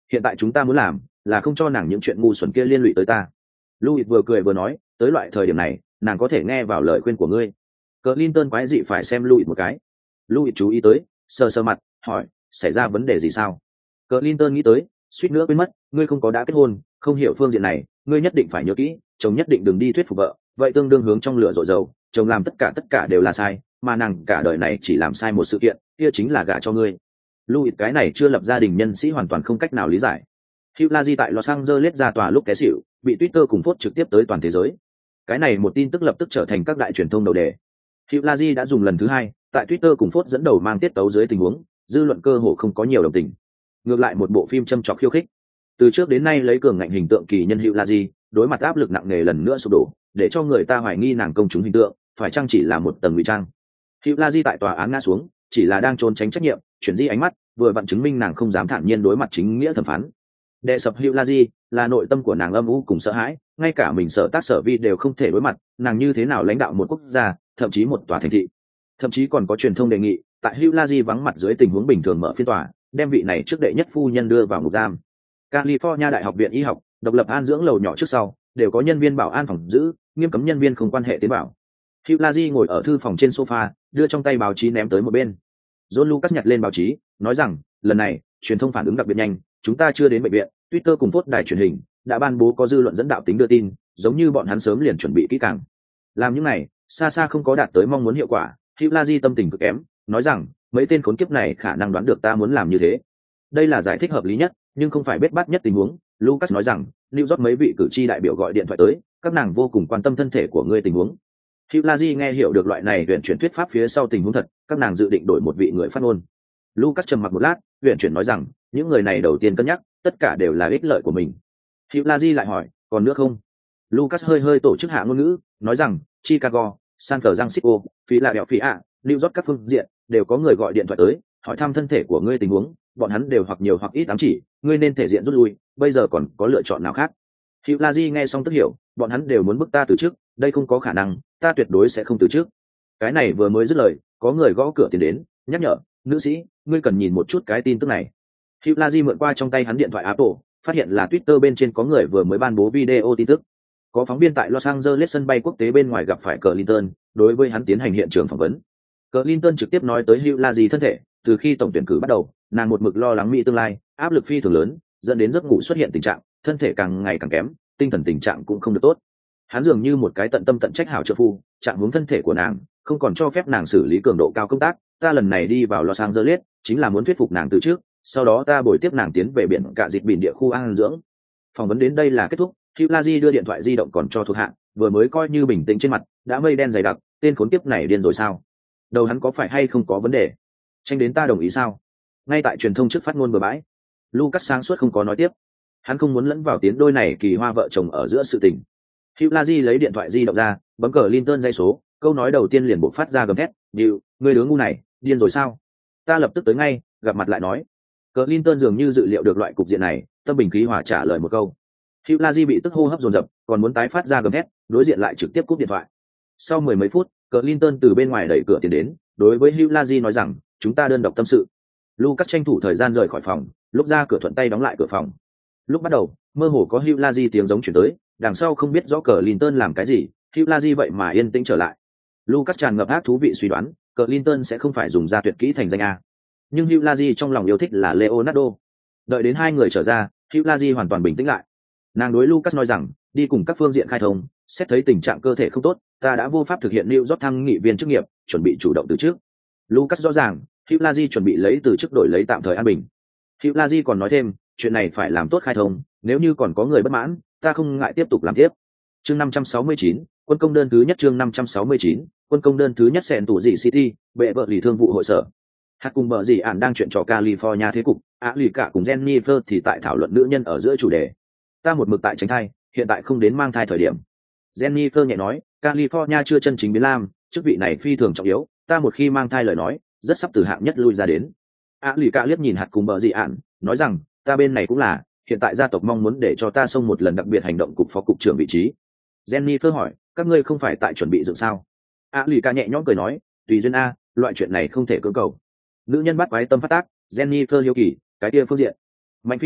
Speaker 1: hiện tại chúng ta muốn làm là không cho nàng những chuyện ngu xuẩn kia liên lụy tới ta. Louis vừa cười vừa nói, tới loại thời điểm này nàng có thể nghe vào lời khuyên của ngươi. Clinton quái dị phải xem Louis một cái. Louis chú ý tới, sờ sờ mặt, hỏi, xảy ra vấn đề gì sao? Clinton nghĩ tới, suýt nữa quên mất, ngươi không có đã kết hôn, không hiểu phương diện này, ngươi nhất định phải nhớ kỹ, chồng nhất định đừng đi thuyết phục vợ, vậy tương đương hướng trong lửa dội dầu, chồng làm tất cả đều là sai, mà nàng cả đời này chỉ làm sai một sự kiện, kia chính là gả cho ngươi. Louis cái này chưa lập gia đình nhân sĩ hoàn toàn không cách nào lý giải. Hugh Laji tại Los Angeles ra tòa lúc té xỉu, bị Twitter cùng phốt trực tiếp tới toàn thế giới. Cái này một tin tức lập tức trở thành các đại truyền thông đầu đề. Hugh Laji đã dùng lần thứ hai, tại Twitter cùng phốt dẫn đầu mang tiết tấu dưới tình huống, dư luận cơ hồ không có nhiều đồng tình. Ngược lại một bộ phim châm chọc khiêu khích. Từ trước đến nay lấy cường ngạnh hình tượng kỳ nhân Hugh Laji, đối mặt áp lực nặng nề lần nữa sụp đổ, để cho người ta hoài nghi nàng công chúng hình tượng, phải chăng chỉ là một tầng ngụy trang. Hugh Laji tại tòa án ngã xuống, chỉ là đang trốn tránh trách nhiệm, chuyển di ánh mắt, vừa vặn chứng minh nàng không dám thản nhiên đối mặt chính nghĩa thẩm phán. Đệ sập Hugh Laji là nội tâm của nàng âm u cùng sợ hãi, ngay cả mình sở tác sở vi đều không thể đối mặt, nàng như thế nào lãnh đạo một quốc gia, thậm chí một tòa thành thị. Thậm chí còn có truyền thông đề nghị, tại Hugh Laji vắng mặt dưới tình huống bình thường mở phiên tòa, đem vị này trước đệ nhất phu nhân đưa vào ngục giam. California Đại học viện y học, độc lập an dưỡng lầu nhỏ trước sau, đều có nhân viên bảo an phòng giữ, nghiêm cấm nhân viên không quan hệ tiến bảo. Hugh Laji ngồi ở thư phòng trên sofa, đưa trong tay báo chí ném tới một bên. John Lucas nhặt lên báo chí, nói rằng, lần này, truyền thông phản ứng đặc biệt nhanh, chúng ta chưa đến bệnh viện, Twitter cùng phốt đài truyền hình đã ban bố có dư luận dẫn đạo tính đưa tin, giống như bọn hắn sớm liền chuẩn bị kỹ càng. Làm những này, xa xa không có đạt tới mong muốn hiệu quả. Hugh Laji tâm tình cực kém, nói rằng, mấy tên khốn kiếp này khả năng đoán được ta muốn làm như thế. Đây là giải thích hợp lý nhất, nhưng không phải bết bát nhất tình huống. Lucas nói rằng, New York mấy vị cử tri đại biểu gọi điện thoại tới, các nàng vô cùng quan tâm thân thể của ngươi tình huống. Hugh Laji nghe hiểu được loại này huyền chuyển thuyết pháp phía sau tình huống thật, các nàng dự định đổi một vị người phát ngôn. Lucas trầm mặc một lát, huyền chuyển nói rằng, những người này đầu tiên cân nhắc, tất cả đều là ích lợi của mình. Hugh Laji lại hỏi, còn nữa không? Lucas hơi tổ chức hạ ngôn ngữ, nói rằng, Chicago, San Francisco, Philadelphia, New York các phương diện đều có người gọi điện thoại tới, hỏi thăm thân thể của ngươi tình huống, bọn hắn đều hoặc nhiều hoặc ít ám chỉ, ngươi nên thể diện rút lui, bây giờ còn có lựa chọn nào khác? Hugh Laji nghe xong tức hiểu, bọn hắn đều muốn bức ta từ trước, đây không có khả năng, ta tuyệt đối sẽ không từ trước. Cái này vừa mới dứt lời, có người gõ cửa tiến đến, nhắc nhở, nữ sĩ, ngươi cần nhìn một chút cái tin tức này. Hugh Laji mượn qua trong tay hắn điện thoại Apple, phát hiện là Twitter bên trên có người vừa mới ban bố video tin tức. Có phóng viên tại Los Angeles sân bay quốc tế bên ngoài gặp phải Clinton, đối với hắn tiến hành hiện trường phỏng vấn. Clinton trực tiếp nói tới Hugh Laji thân thể, từ khi tổng tuyển cử bắt đầu, nàng một mực lo lắng Mỹ tương lai, áp lực phi thường lớn, dẫn đến giấc ngủ xuất hiện tình trạng, thân thể càng ngày càng kém, tinh thần tình trạng cũng không được tốt. Hắn dường như một cái tận tâm tận trách hảo trợ phu, chạm hướng thân thể của nàng, không còn cho phép nàng xử lý cường độ cao công tác. Ta lần này đi vào Los Angeles, chính là muốn thuyết phục nàng từ trước, sau đó ta bồi tiếp nàng tiến về biển cả dịch biển địa khu an dưỡng. Phỏng vấn đến đây là kết thúc. Hugh Laji đưa điện thoại di động còn cho thuộc hạ, vừa mới coi như bình tĩnh trên mặt, đã mây đen dày đặc, tên khốn kiếp này điên rồi sao? Đầu hắn có phải hay không có vấn đề? Tranh đến ta đồng ý sao? Ngay tại truyền thông trước phát ngôn bừa bãi, Lucas sáng suốt không có nói tiếp. Hắn không muốn lẫn vào tiến đôi này kỳ hoa vợ chồng ở giữa sự tình. Hugh Laji lấy điện thoại di động ra, bấm cờ Linton dây số, câu nói đầu tiên liền buộc phát ra gầm thét, "Điệu, ngươi đứa ngu này, điên rồi sao? Ta lập tức tới ngay, gặp mặt lại nói." Cờ Linton dường như dự liệu được loại cục diện này, tâm bình khí hòa trả lời một câu. Hugh Laji bị tức hô hấp dồn dập, còn muốn tái phát ra gầm thét, đối diện lại trực tiếp cúp điện thoại. Sau mười mấy phút, Clinton từ bên ngoài đẩy cửa tiến đến, đối với Hugh Laji nói rằng, chúng ta đơn độc tâm sự. Lucas tranh thủ thời gian rời khỏi phòng, lúc ra cửa thuận tay đóng lại cửa phòng. Lúc bắt đầu, mơ hồ có Hugh Laji tiếng giống chuyển tới, đằng sau không biết rõ Clinton làm cái gì, Hugh Laji vậy mà yên tĩnh trở lại. Lucas tràn ngập ác thú vị suy đoán, Clinton sẽ không phải dùng ra tuyệt kỹ thành danh A. Nhưng Hugh Laji trong lòng yêu thích là Leonardo. Đợi đến hai người trở ra, Hugh Laji hoàn toàn bình tĩnh lại. Nàng đối Lucas nói rằng, đi cùng các phương diện khai thông, xét thấy tình trạng cơ thể không tốt, ta đã vô pháp thực hiện New York thăng nghị viên chức nghiệp, chuẩn bị chủ động từ trước. Lucas rõ ràng, Hugh Laji chuẩn bị lấy từ chức đổi lấy tạm thời an bình. Hugh Laji còn nói thêm, chuyện này phải làm tốt khai thông, nếu như còn có người bất mãn, ta không ngại tiếp tục làm tiếp. Chương 569, quân công đơn thứ nhất. Chương 569, quân công đơn thứ nhất. Sẹn tủ dị City, bệ vợ lì thương vụ hội sở. Hạt cùng bờ dị ản đang chuyện trò California thế cục, lì cả cùng Jennifer thì tại thảo luận nữ nhân ở giữa chủ đề. Ta một mực tại tránh thai, hiện tại không đến mang thai thời điểm. Jennifer nhẹ nói, California chưa chân chính biến lam, chức vị này phi thường trọng yếu, ta một khi mang thai lời nói, rất sắp từ hạng nhất lui ra đến. Lì cả liếc nhìn hạt cùng bờ dị ản, nói rằng, ta bên này cũng là, hiện tại gia tộc mong muốn để cho ta xông một lần đặc biệt hành động cục phó cục trưởng vị trí. Jennifer hỏi, các ngươi không phải tại chuẩn bị dựng sao? Lì cả nhẹ nhõm cười nói, tùy duyên a, loại chuyện này không thể cưỡng cầu. Nữ nhân bắt quái tâm phát tác, Jennifer hiếu kỳ, cái kia phương diện. Mạnh phi thường,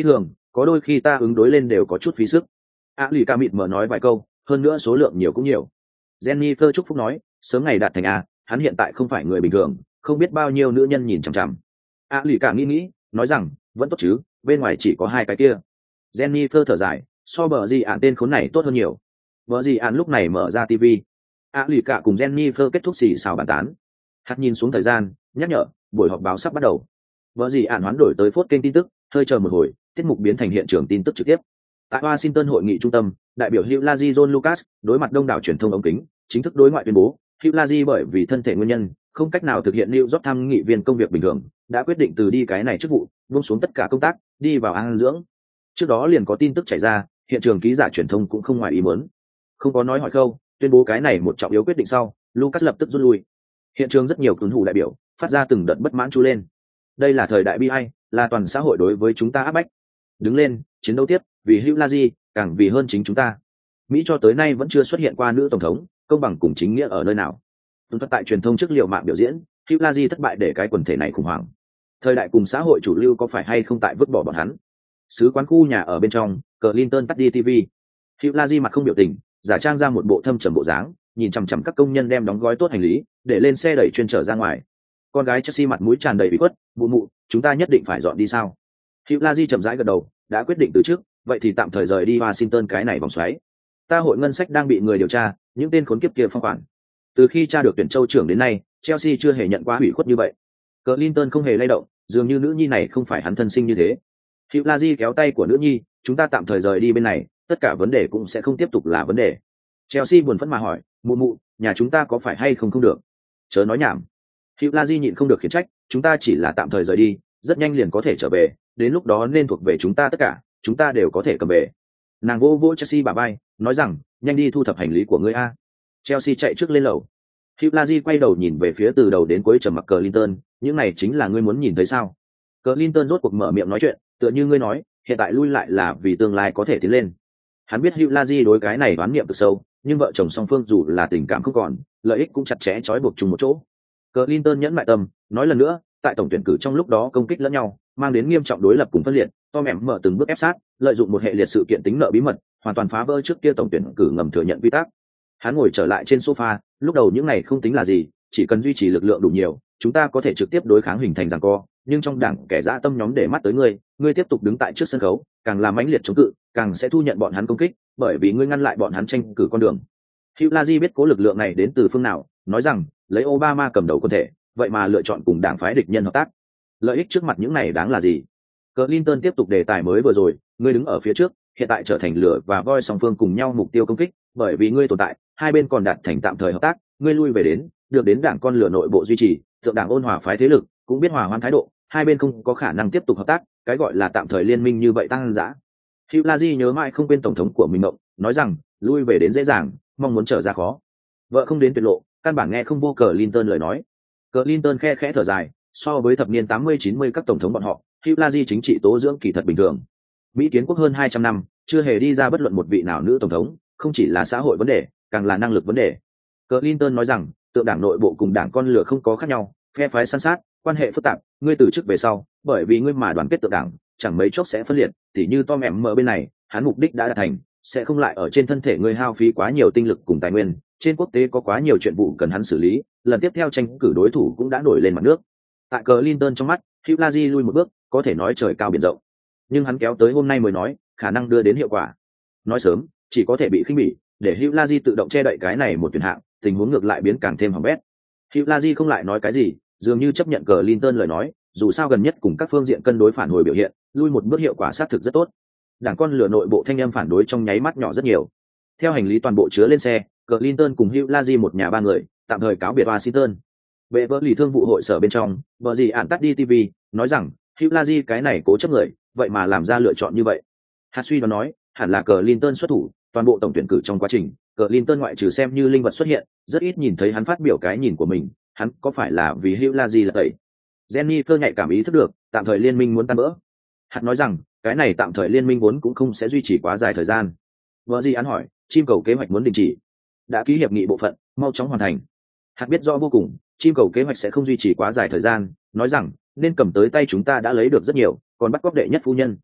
Speaker 1: có đôi khi ta ứng đối lên đều có chút phí sức. Lì ca mịt mở nói vài câu, hơn nữa số lượng nhiều cũng nhiều. Jennifer chúc phúc nói, sớm ngày đạt thành hắn hiện tại không phải người bình thường, không biết bao nhiêu nữ nhân nhìn chằm chằm. Lì ca nghĩ, nói rằng, vẫn tốt chứ, bên ngoài chỉ có hai cái kia. Jennifer thở dài, so bờ gì ạn tên khốn này tốt hơn nhiều. Bờ gì ạn lúc này mở ra TV. Lì ca cùng Jennifer kết thúc xì xào bàn tán. Hạt nhìn xuống thời gian, nhắc nhở, buổi họp báo sắp bắt đầu. Bờ gì ạn hoán đổi tới phốt kênh tin tức, hơi chờ một hồi, tiết mục biến thành hiện trường tin tức trực tiếp. Tại Washington hội nghị trung tâm, đại biểu Hugh Laji John Lucas đối mặt đông đảo truyền thông ống kính, chính thức đối ngoại tuyên bố, Hugh Laji bởi vì thân thể nguyên nhân, không cách nào thực hiện New York tham nghị viên công việc bình thường, đã quyết định từ đi cái này chức vụ, buông xuống tất cả công tác, đi vào an dưỡng. Trước đó liền có tin tức chảy ra, hiện trường ký giả truyền thông cũng không ngoài ý muốn. Không có nói hỏi câu, tuyên bố cái này một trọng yếu quyết định sau, Lucas lập tức rút lui. Hiện trường rất nhiều tuấn thủ đại biểu, phát ra từng đợt bất mãn chu lên. Đây là thời đại bi ai, là toàn xã hội đối với chúng ta áp bách. Đứng lên, chiến đấu tiếp, vì Hugh Laji, càng vì hơn chính chúng ta. Mỹ cho tới nay vẫn chưa xuất hiện qua nữ tổng thống, công bằng cùng chính nghĩa ở nơi nào. Tuân thuật tại truyền thông trước liệu mạng biểu diễn, Hugh Laji thất bại để cái quần thể này khủng hoảng. Thời đại cùng xã hội chủ lưu có phải hay không tại vứt bỏ bọn hắn. Sứ quán khu nhà ở bên trong, Clinton tắt đi TV. Hugh Laji mặt không biểu tình, giả trang ra một bộ thâm trầm bộ dáng, nhìn chằm chằm các công nhân đem đóng gói tốt hành lý, để lên xe đẩy chuyên trở ra ngoài. Con gái Chelsea mặt mũi tràn đầy bị khuất, mụ mụ, chúng ta nhất định phải dọn đi sao? Hugh Laji chậm rãi gật đầu, đã quyết định từ trước, vậy thì tạm thời rời đi Washington cái này vòng xoáy. Ta hội ngân sách đang bị người điều tra, những tên khốn kiếp kia phong khoản. Từ khi tra được tuyển châu trưởng đến nay, Chelsea chưa hề nhận qua hủy khuất như vậy. Clinton không hề lay động, dường như nữ nhi này không phải hắn thân sinh như thế. Hugh Laji kéo tay của nữ nhi, chúng ta tạm thời rời đi bên này, tất cả vấn đề cũng sẽ không tiếp tục là vấn đề. Chelsea buồn phẫn mà hỏi, mụ mụ, nhà chúng ta có phải hay không không được? Chớ nói nhảm. Hugh Laji nhịn không được khiển trách, chúng ta chỉ là tạm thời rời đi, rất nhanh liền có thể trở về, đến lúc đó nên thuộc về chúng ta tất cả, chúng ta đều có thể cầm về. Nàng vô vô Chelsea bà bay, nói rằng, nhanh đi thu thập hành lý của ngươi a. Chelsea chạy trước lên lầu. Hugh Laji quay đầu nhìn về phía từ đầu đến cuối trầm mặc Clinton, những này chính là ngươi muốn nhìn thấy sao? Clinton rốt cuộc mở miệng nói chuyện, tựa như ngươi nói, hiện tại lui lại là vì tương lai có thể tiến lên. Hắn biết Hugh Laji đối cái này đoán niệm cực sâu, nhưng vợ chồng song phương dù là tình cảm không còn, lợi ích cũng chặt chẽ trói buộc chung một chỗ. Clinton nhẫn mại tâm, nói lần nữa, tại tổng tuyển cử trong lúc đó công kích lẫn nhau, mang đến nghiêm trọng đối lập cùng phân liệt. Tom em mở từng bước ép sát, lợi dụng một hệ liệt sự kiện tính nợ bí mật, hoàn toàn phá vỡ trước kia tổng tuyển cử ngầm thừa nhận quy tắc. Hắn ngồi trở lại trên sofa, lúc đầu những này không tính là gì, chỉ cần duy trì lực lượng đủ nhiều, chúng ta có thể trực tiếp đối kháng hình thành giằng co. Nhưng trong đảng kẻ dã tâm nhóm để mắt tới ngươi tiếp tục đứng tại trước sân khấu, càng làm mãnh liệt chống cự, càng sẽ thu nhận bọn hắn công kích, bởi vì ngươi ngăn lại bọn hắn tranh cử con đường. Hugh Laji biết cố lực lượng này đến từ phương nào, nói rằng, lấy Obama cầm đầu quân thể, vậy mà lựa chọn cùng đảng phái địch nhân hợp tác. Lợi ích trước mặt những này đáng là gì? Clinton tiếp tục đề tài mới vừa rồi, ngươi đứng ở phía trước, hiện tại trở thành lửa và voi song phương cùng nhau mục tiêu công kích, bởi vì ngươi tồn tại, hai bên còn đạt thành tạm thời hợp tác, ngươi lui về đến, được đến đảng con lửa nội bộ duy trì, thượng đảng ôn hòa phái thế lực, cũng biết hòa hoãn thái độ, hai bên không có khả năng tiếp tục hợp tác, cái gọi là tạm thời liên minh như vậy tăng dã. Hugh Laji nhớ mãi không quên tổng thống của mình mộng, nói rằng, lui về đến dễ dàng, mong muốn trở ra khó. Vợ không đến tuyệt lộ, căn bản nghe không vô Clinton lời nói. Clinton khe khẽ thở dài, so với thập niên 80-90 các tổng thống bọn họ, Hugh Laji chính trị tố dưỡng kỳ thật bình thường. Mỹ kiến quốc hơn 200 năm, chưa hề đi ra bất luận một vị nào nữ tổng thống, không chỉ là xã hội vấn đề, càng là năng lực vấn đề. Clinton nói rằng, tượng đảng nội bộ cùng đảng con lửa không có khác nhau, phe phái san sát, quan hệ phức tạp, ngươi từ chức về sau, bởi vì ngươi mà đoàn kết tượng đảng, chẳng mấy chốc sẽ phân liệt, tỉ như Tom em mở bên này, hắn mục đích đã đạt thành, sẽ không lại ở trên thân thể ngươi hao phí quá nhiều tinh lực cùng tài nguyên, trên quốc tế có quá nhiều chuyện vụ cần hắn xử lý, lần tiếp theo tranh cử đối thủ cũng đã nổi lên mặt nước. Tại Clinton trong mắt, Hugh Laji lui một bước, có thể nói trời cao biển rộng, nhưng hắn kéo tới hôm nay mới nói, khả năng đưa đến hiệu quả. Nói sớm, chỉ có thể bị khinh bỉ, để Hugh Laji tự động che đậy cái này một tuyển hạng, tình huống ngược lại biến càng thêm hỏng bét. Hugh Laji không lại nói cái gì, dường như chấp nhận Clinton lời nói, dù sao gần nhất cùng các phương diện cân đối phản hồi biểu hiện, lui một bước hiệu quả xác thực rất tốt. Đảng con lửa nội bộ thanh âm phản đối trong nháy mắt nhỏ rất nhiều. Theo hành lý toàn bộ chứa lên xe, Clinton cùng Hugh Laji một nhà ba người tạm thời cáo biệt Washington. Bệ vỡ lì thương vụ hội sở bên trong, vợ gì ạn tắt đi TV, nói rằng Hugh Laji cái này cố chấp người, vậy mà làm ra lựa chọn như vậy. Hạt suy đoán nói, hẳn là Clinton xuất thủ, toàn bộ tổng tuyển cử trong quá trình, Clinton ngoại trừ xem như linh vật xuất hiện, rất ít nhìn thấy hắn phát biểu cái nhìn của mình, hắn có phải là vì Hugh Laji là tẩy? Jennifer nhạy cảm ý thức được, tạm thời liên minh muốn tan vỡ. Hạt nói rằng, cái này tạm thời liên minh vốn cũng không sẽ duy trì quá dài thời gian. Vợ gì án hỏi, chim cầu kế hoạch muốn đình chỉ, đã ký hiệp nghị bộ phận, mau chóng hoàn thành. Hạt biết rõ vô cùng, chim cầu kế hoạch sẽ không duy trì quá dài thời gian, nói rằng nên cầm tới tay chúng ta đã lấy được rất nhiều, còn bắt cóc đệ nhất phu nhân.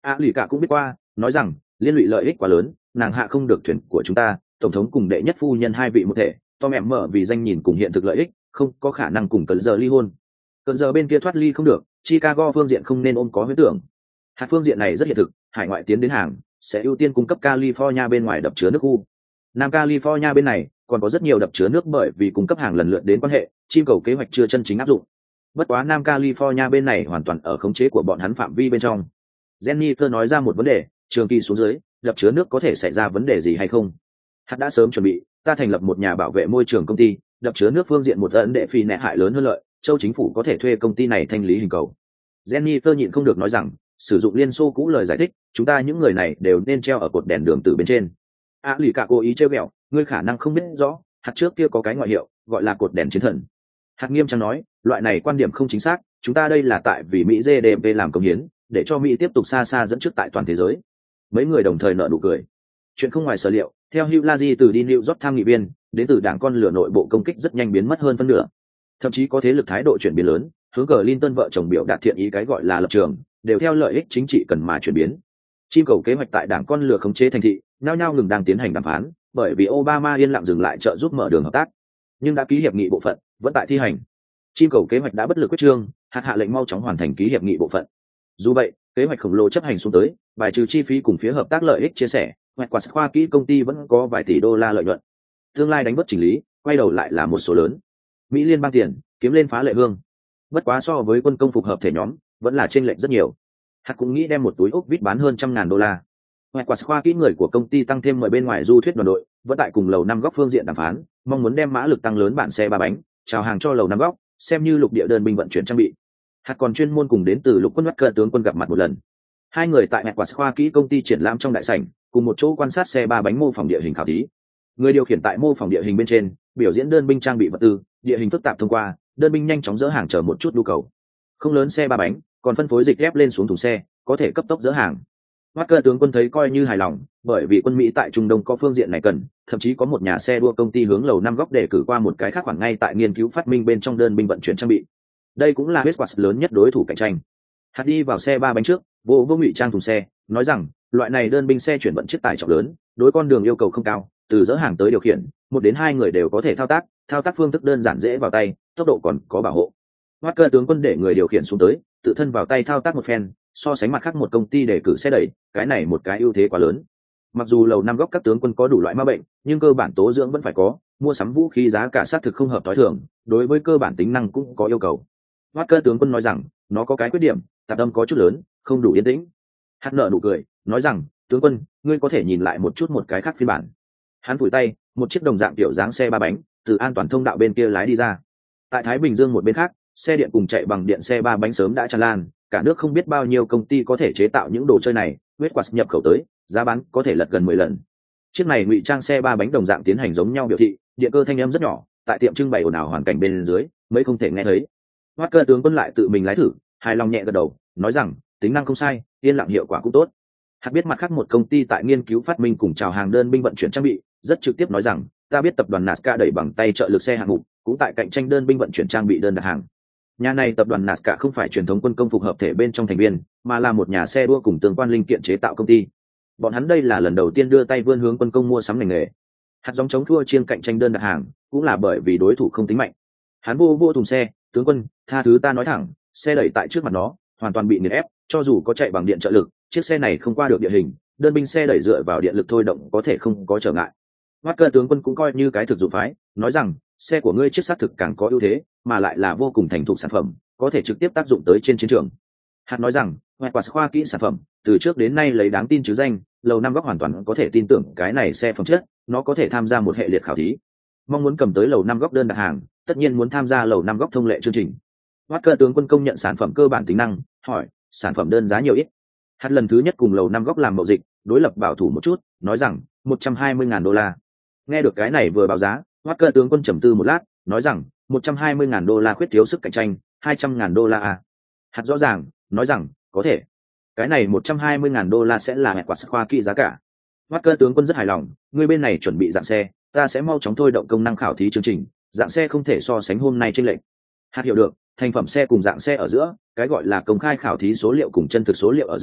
Speaker 1: Lì cả cũng biết qua, nói rằng liên lụy lợi ích quá lớn, nàng hạ không được thuyền của chúng ta, tổng thống cùng đệ nhất phu nhân hai vị một thể, Tom em mở vì danh nhìn cùng hiện thực lợi ích, không có khả năng cùng cơn giờ ly hôn. Cơn giờ bên kia thoát ly không được, Chicago phương diện không nên ôm có huyễn tưởng. Hạt phương diện này rất hiện thực, hải ngoại tiến đến hàng sẽ ưu tiên cung cấp California bên ngoài đập chứa nước khu. Nam California bên này còn có rất nhiều đập chứa nước bởi vì cung cấp hàng lần lượt đến quan hệ, chim cầu kế hoạch chưa chân chính áp dụng. Bất quá Nam California bên này hoàn toàn ở khống chế của bọn hắn phạm vi bên trong. Jennifer nói ra một vấn đề, trường kỳ xuống dưới, đập chứa nước có thể xảy ra vấn đề gì hay không? Hạt đã sớm chuẩn bị, ta thành lập một nhà bảo vệ môi trường công ty, đập chứa nước phương diện một ấn đệ phi nệ hại lớn hơn lợi, châu chính phủ có thể thuê công ty này thanh lý hình cầu. Jennifer nhịn không được nói rằng, sử dụng Liên Xô cũ lời giải thích, chúng ta những người này đều nên treo ở cột đèn đường từ bên trên. Lì cả cố ý trêu ghẹo, ngươi khả năng không biết rõ, hạt trước kia có cái ngoại hiệu, gọi là cột đèn chiến thần. Hạt nghiêm trang nói, loại này quan điểm không chính xác, chúng ta đây là tại vì Mỹ GDP làm công hiến, để cho Mỹ tiếp tục xa xa dẫn trước tại toàn thế giới. Mấy người đồng thời nở nụ cười. Chuyện không ngoài sở liệu, theo Hugh Laji từ đi New York tham nghị viên, đến từ đảng con lửa nội bộ công kích rất nhanh biến mất hơn phân nửa. Thậm chí có thế lực thái độ chuyển biến lớn, hướng Clinton vợ chồng biểu đạt thiện ý cái gọi là lập trường, đều theo lợi ích chính trị cần mà chuyển biến. Chim cầu kế hoạch tại đảng con lửa khống chế thành thị, nhao nhao ngừng đang tiến hành đàm phán, bởi vì Obama yên lặng dừng lại trợ giúp mở đường hợp tác, nhưng đã ký hiệp nghị bộ phận, vẫn tại thi hành. Chim cầu kế hoạch đã bất lực quyết trương, hạ lệnh mau chóng hoàn thành ký hiệp nghị bộ phận. Dù vậy, kế hoạch khổng lồ chấp hành xuống tới, bài trừ chi phí cùng phía hợp tác lợi ích chia sẻ, hoạch quả khoa kỹ công ty vẫn có vài tỷ đô la lợi nhuận. Tương lai đánh bất chỉnh lý, quay đầu lại là một số lớn. Mỹ liên bang tiền, kiếm lên phá lệ hương. Bất quá so với quân công phục hợp thể nhóm, vẫn là chênh lệch rất nhiều. Hạt cũng nghĩ đem một túi ốc vít bán hơn $100,000. Hoạch quả khoa kỹ người của công ty tăng thêm mời bên ngoài du thuyết đoàn đội, vẫn tại cùng lầu năm góc phương diện đàm phán, mong muốn đem mã lực tăng lớn bản xe ba bánh, chào hàng cho lầu năm góc, xem như lục địa đơn binh vận chuyển trang bị. Hạt còn chuyên môn cùng đến từ lục quân Bắc tướng quân gặp mặt một lần. Hai người tại Hoạch quả khoa kỹ công ty triển lãm trong đại sảnh, cùng một chỗ quan sát xe ba bánh mô phỏng địa hình khảo thí. Người điều khiển tại mô phỏng địa hình bên trên, biểu diễn đơn binh trang bị vật tư, địa hình phức tạp thông qua, đơn binh nhanh chóng dỡ hàng chờ một chút nhu cầu. Không lớn xe ba bánh, còn phân phối dịch ép lên xuống thùng xe, có thể cấp tốc dỡ hàng. Walker tướng quân thấy coi như hài lòng, bởi vì quân Mỹ tại Trung Đông có phương diện này cần, thậm chí có một nhà xe đua công ty hướng lầu năm góc để cử qua một cái khác khoảng ngay tại nghiên cứu phát minh bên trong đơn binh vận chuyển trang bị. Đây cũng là Westward lớn nhất đối thủ cạnh tranh. Hạt đi vào xe ba bánh trước, vô ngụy trang thùng xe, nói rằng loại này đơn binh xe chuyển vận chiếc tải trọng lớn, đối con đường yêu cầu không cao, từ dỡ hàng tới điều khiển, 1 đến 2 người đều có thể thao tác phương thức đơn giản dễ vào tay, tốc độ còn có bảo hộ. Walker tướng quân để người điều khiển xuống tới, tự thân vào tay thao tác một phen, so sánh mặt khác một công ty để cử xe đẩy, cái này một cái ưu thế quá lớn. Mặc dù lầu năm góc các tướng quân có đủ loại ma bệnh, nhưng cơ bản tố dưỡng vẫn phải có, mua sắm vũ khí giá cả xác thực không hợp tối thường, đối với cơ bản tính năng cũng có yêu cầu. Walker tướng quân nói rằng, nó có cái khuyết điểm, tạp âm có chút lớn, không đủ yên tĩnh. Hạt nở nụ cười, nói rằng, tướng quân, ngươi có thể nhìn lại một chút một cái khác phiên bản. Hắn phủi tay, một chiếc đồng dạng kiểu dáng xe ba bánh, từ an toàn thông đạo bên kia lái đi ra. Tại Thái Bình Dương một bên khác, xe điện cùng chạy bằng điện xe ba bánh sớm đã tràn lan, cả nước không biết bao nhiêu công ty có thể chế tạo những đồ chơi này, Westward nhập khẩu tới, giá bán có thể lật gần 10 lần. Chiếc này ngụy trang xe ba bánh đồng dạng tiến hành giống nhau biểu thị, điện cơ thanh âm rất nhỏ, tại tiệm trưng bày ồn ào hoàn cảnh bên dưới, mấy không thể nghe thấy. Walker tướng quân lại tự mình lái thử, hài lòng nhẹ gật đầu, nói rằng, tính năng không sai, yên lặng hiệu quả cũng tốt. Hạt biết mặt khác một công ty tại nghiên cứu phát minh cùng chào hàng đơn binh vận chuyển trang bị, rất trực tiếp nói rằng, ta biết tập đoàn NASCAR đẩy bằng tay trợ lực xe hạng mục, cũng tại cạnh tranh đơn binh vận chuyển trang bị đơn đặt hàng. Nhà này tập đoàn NASCAR không phải truyền thống quân công phục hợp thể bên trong thành viên, mà là một nhà xe đua cùng tương quan linh kiện chế tạo công ty. Bọn hắn đây là lần đầu tiên đưa tay vươn hướng quân công mua sắm ngành nghề. Hạt giống chống thua chiên cạnh tranh đơn đặt hàng, cũng là bởi vì đối thủ không tính mạnh. Hắn vô thùng xe, tướng quân, tha thứ ta nói thẳng, xe đẩy tại trước mặt nó, hoàn toàn bị nghiền ép, cho dù có chạy bằng điện trợ lực, chiếc xe này không qua được địa hình, đơn binh xe đẩy dựa vào điện lực thôi động có thể không có trở ngại. Walker tướng quân cũng coi như cái thực dụng phái, nói rằng, xe của ngươi chiếc xác thực càng có ưu thế, mà lại là vô cùng thành thục sản phẩm, có thể trực tiếp tác dụng tới trên chiến trường. Hạt nói rằng, Westward khoa kỹ sản phẩm, từ trước đến nay lấy đáng tin chứ danh, lầu năm góc hoàn toàn có thể tin tưởng cái này xe phẩm chất, nó có thể tham gia một hệ liệt khảo thí. Mong muốn cầm tới lầu năm góc đơn đặt hàng, tất nhiên muốn tham gia lầu năm góc thông lệ chương trình. Walker tướng quân công nhận sản phẩm cơ bản tính năng, hỏi, sản phẩm đơn giá nhiều ít? Hạt lần thứ nhất cùng lầu năm góc làm mậu dịch, đối lập bảo thủ một chút, nói rằng, $120,000. Nghe được cái này vừa báo giá, Walker tướng quân trầm tư một lát, nói rằng, $120,000 khuyết thiếu sức cạnh tranh, $200,000 à? Hạt rõ ràng, nói rằng, có thể. Cái này $120,000 sẽ là hẹn quả sắc khoa kỹ giá cả. Walker tướng quân rất hài lòng, người bên này chuẩn bị dạng xe, ta sẽ mau chóng thôi động công năng khảo thí chương trình, dạng xe không thể so sánh hôm nay trên lệnh. Hạt hiểu được, thành phẩm xe cùng dạng xe ở giữa, cái gọi là công khai khảo thí số liệu cùng chân thực số liệu ở giữa,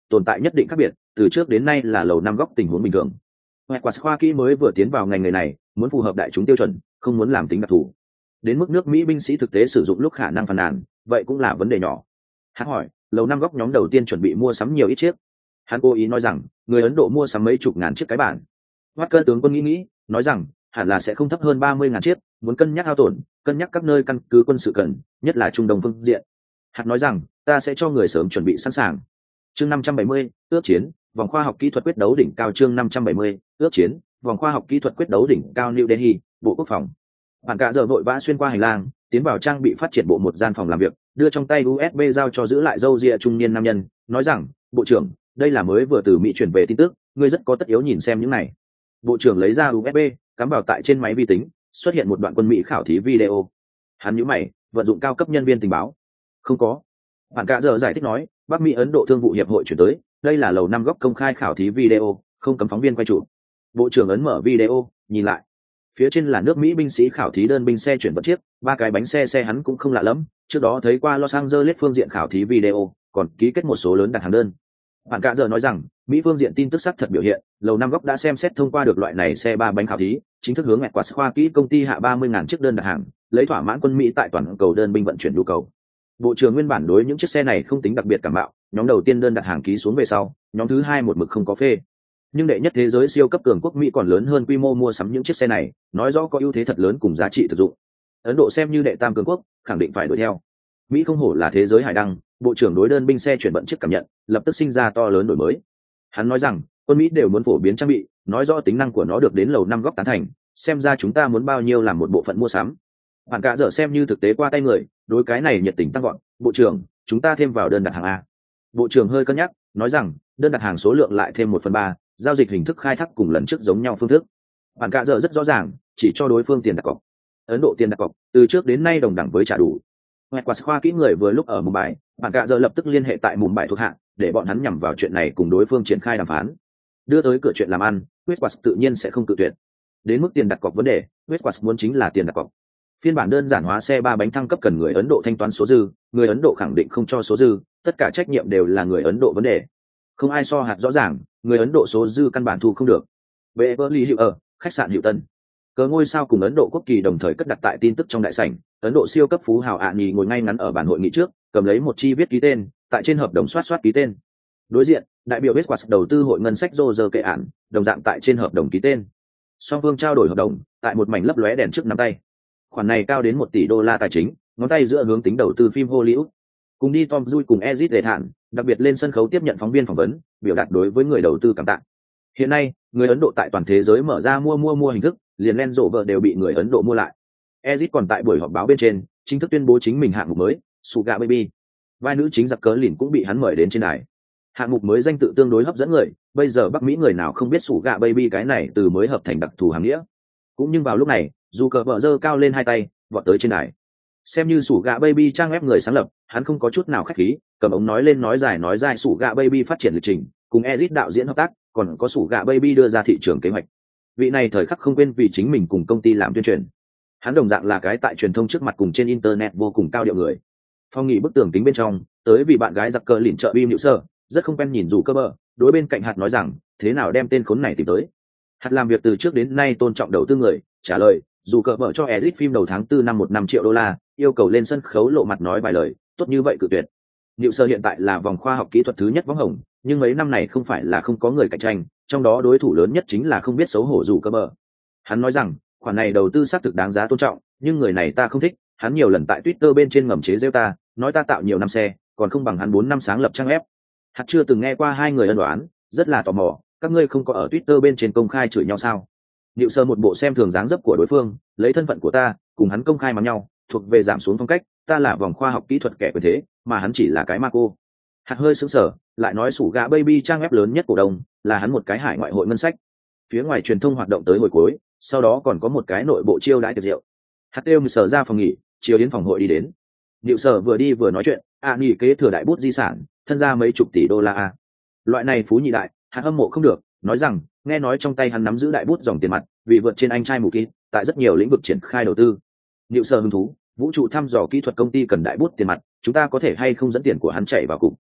Speaker 1: tồn tại nhất định khác biệt, từ trước đến nay là lầu năm góc tình huống bình thường. Ngoại quả khoa kỹ mới vừa tiến vào ngành nghề này, muốn phù hợp đại chúng tiêu chuẩn, không muốn làm tính đặc thù. Đến mức nước Mỹ binh sĩ thực tế sử dụng lúc khả năng phàn nàn, vậy cũng là vấn đề nhỏ. Hắn hỏi, lầu năm góc nhóm đầu tiên chuẩn bị mua sắm nhiều ít chiếc. Hắn cố ý nói rằng, người Ấn Độ mua sắm mấy chục ngàn chiếc cái bản. Hoát cơn tướng quân nghĩ, nói rằng, hẳn là sẽ không thấp hơn 30.000 chiếc, muốn cân nhắc hao tổn, cân nhắc các nơi căn cứ quân sự cần, nhất là Trung Đông phương diện. Hắn nói rằng, ta sẽ cho người sớm chuẩn bị sẵn sàng. Chương 570, ước chiến, vòng khoa học kỹ thuật quyết đấu đỉnh cao. Chương 570, ước chiến, vòng khoa học kỹ thuật quyết đấu đỉnh cao. New Delhi, Bộ Quốc phòng. Bạn cả giờ vội vã xuyên qua hành lang, tiến vào trang bị phát triển bộ một gian phòng làm việc, đưa trong tay USB giao cho giữ lại râu ria trung niên nam nhân, nói rằng, bộ trưởng, đây là mới vừa từ Mỹ chuyển về tin tức, ngươi rất có tất yếu nhìn xem những này. Bộ trưởng lấy ra USB, cắm vào tại trên máy vi tính, xuất hiện một đoạn quân Mỹ khảo thí video. Hắn nhíu mày, vận dụng cao cấp nhân viên tình báo. Không có. Bạn cả giờ giải thích nói, Bắc Mỹ Ấn Độ Thương vụ hiệp hội chuyển tới, đây là lầu năm góc công khai khảo thí video, không cấm phóng viên quay chụp. Bộ trưởng ấn mở video, nhìn lại. Phía trên là nước Mỹ binh sĩ khảo thí đơn binh xe chuyển vận chiếc, 3 cái bánh xe hắn cũng không lạ lắm, trước đó thấy qua Los Angeles phương diện khảo thí video, còn ký kết một số lớn đặt hàng đơn. Bạn cả giờ nói rằng, Mỹ phương diện tin tức xác thật biểu hiện, lầu năm góc đã xem xét thông qua được loại này xe 3 bánh khảo thí, chính thức hướng Ngoại khoa kỹ công ty hạ 30.000 chiếc đơn đặt hàng, lấy thỏa mãn quân Mỹ tại toàn cầu đơn binh vận chuyển nhu cầu. Bộ trưởng nguyên bản đối những chiếc xe này không tính đặc biệt cảm mạo, nhóm đầu tiên đơn đặt hàng ký xuống về sau, nhóm thứ hai một mực không có phê. Nhưng đệ nhất thế giới siêu cấp cường quốc Mỹ còn lớn hơn quy mô mua sắm những chiếc xe này, nói rõ có ưu thế thật lớn cùng giá trị thực dụng. Ấn Độ xem như đệ tam cường quốc, khẳng định phải đuổi theo. Mỹ không hổ là thế giới hải đăng, bộ trưởng đối đơn binh xe chuyển vận chiếc cảm nhận, lập tức sinh ra to lớn đổi mới. Hắn nói rằng, quân Mỹ đều muốn phổ biến trang bị, nói rõ tính năng của nó được đến lầu năm góc tán thành, xem ra chúng ta muốn bao nhiêu làm một bộ phận mua sắm. Bạn cả giờ xem như thực tế qua tay người, đối cái này nhiệt tình tăng gọn, bộ trưởng, chúng ta thêm vào đơn đặt hàng a. Bộ trưởng hơi cân nhắc, nói rằng, đơn đặt hàng số lượng lại thêm 1/3, giao dịch hình thức khai thác cùng lần trước giống nhau phương thức. Bạn cả giờ rất rõ ràng, chỉ cho đối phương tiền đặt cọc. Ấn Độ tiền đặt cọc từ trước đến nay đồng đẳng với trả đủ. Ngoại quả khoa kỹ người vừa lúc ở Mumbai, bạn cả giờ lập tức liên hệ tại Mumbai thuộc hạ, để bọn hắn nhằm vào chuyện này cùng đối phương triển khai đàm phán. Đưa tới cửa chuyện làm ăn, Westquas tự nhiên sẽ không cự tuyệt. Đến mức tiền đặt cọc vấn đề, Westquas muốn chính là tiền đặt cọc. Phiên bản đơn giản hóa xe 3 bánh thăng cấp cần người Ấn Độ thanh toán số dư, người Ấn Độ khẳng định không cho số dư, tất cả trách nhiệm đều là người Ấn Độ vấn đề. Không ai so hạt rõ ràng, người Ấn Độ số dư căn bản thu không được. Beverly Hills ở khách sạn Hiệu Tân. Cờ ngôi sao cùng Ấn Độ quốc kỳ đồng thời cất đặt tại tin tức trong đại sảnh, Ấn Độ siêu cấp phú hào Nhì ngồi ngay ngắn ở bàn hội nghị trước, cầm lấy một chi viết ký tên, tại trên hợp đồng soát ký tên. Đối diện, đại biểu Westquas đầu tư hội ngân sách Roger kệ án, đồng dạng tại trên hợp đồng ký tên. Song phương trao đổi hợp đồng, tại một mảnh lấp lóe đèn trước nắm tay. Khoản này cao đến 1 tỷ đô la tài chính, ngón tay giữa hướng tính đầu tư phim Hollywood. Cùng đi Tom Cruise cùng Ezid để thản, đặc biệt lên sân khấu tiếp nhận phóng viên phỏng vấn, biểu đạt đối với người đầu tư cảm tạ. Hiện nay, người Ấn Độ tại toàn thế giới mở ra mua hình thức, liền Land Rover đều bị người Ấn Độ mua lại. Ezid còn tại buổi họp báo bên trên, chính thức tuyên bố chính mình hạng mục mới, Suga Baby. Vai nữ chính giặc cớ lìn cũng bị hắn mời đến trên đài. Hạng mục mới danh tự tương đối hấp dẫn người, bây giờ Bắc Mỹ người nào không biết Suga Baby cái này từ mới hợp thành đặc thù hàng nghĩa. Cũng nhưng vào lúc này, dù cờ vợ giơ cao lên hai tay, vọt tới trên đài. Xem như Suga Baby trang web người sáng lập, hắn không có chút nào khách khí, cầm ống nói lên nói dài Suga Baby phát triển lịch trình, cùng Ezid đạo diễn hợp tác, còn có Suga Baby đưa ra thị trường kế hoạch. Vị này thời khắc không quên vì chính mình cùng công ty làm tuyên truyền. Hắn đồng dạng là cái tại truyền thông trước mặt cùng trên internet vô cùng cao điệu người. Phong nghỉ bức tường kính bên trong, tới vì bạn gái giặc cờ lìn trợ bim nhịu sơ, rất không quen nhìn dù cơ bờ, đối bên cạnh hạt nói rằng, thế nào đem tên khốn này tìm tới. Hạt làm việc từ trước đến nay tôn trọng đầu tư người, trả lời, dù cờ bờ cho Ezid phim đầu tháng 4 năm 1 triệu đô la, yêu cầu lên sân khấu lộ mặt nói vài lời, tốt như vậy cự tuyệt. Nhịu sơ hiện tại là vòng khoa học kỹ thuật thứ nhất võng hồng, nhưng mấy năm này không phải là không có người cạnh tranh, trong đó đối thủ lớn nhất chính là không biết xấu hổ dù cơ bờ. Hắn nói rằng, khoản này đầu tư xác thực đáng giá tôn trọng, nhưng người này ta không thích, hắn nhiều lần tại Twitter bên trên ngầm chế giễu ta, nói ta tạo nhiều năm xe, còn không bằng hắn 4 năm sáng lập trang web. Hạt chưa từng nghe qua hai người ân oán, rất là tò mò, các ngươi không có ở Twitter bên trên công khai chửi nhau sao? Niệu sơ một bộ xem thường dáng dấp của đối phương, lấy thân phận của ta, cùng hắn công khai mắng nhau, thuộc về giảm xuống phong cách, ta là vòng khoa học kỹ thuật kẻ quyền thế, mà hắn chỉ là cái ma cô. Hạt hơi sững sờ, lại nói sủ gà baby trang web lớn nhất cổ đông, là hắn một cái hải ngoại hội ngân sách. Phía ngoài truyền thông hoạt động tới hồi cuối, sau đó còn có một cái nội bộ chiêu đãi tiệc rượu. Hạt tiêu sở ra phòng nghỉ, chiều đến phòng hội đi đến. Niệu sở vừa đi vừa nói chuyện, nghỉ kế thừa đại bút di sản, thân ra mấy chục tỷ đô la. Loại này phú nhị đại, hạt hâm mộ không được, nói rằng, nghe nói trong tay hắn nắm giữ đại bút dòng tiền mặt, vì vượt trên anh trai mù kít, tại rất nhiều lĩnh vực triển khai đầu tư. Niệu sở hứng thú, vũ trụ thăm dò kỹ thuật công ty cần đại bút tiền mặt, chúng ta có thể hay không dẫn tiền của hắn chạy vào cục.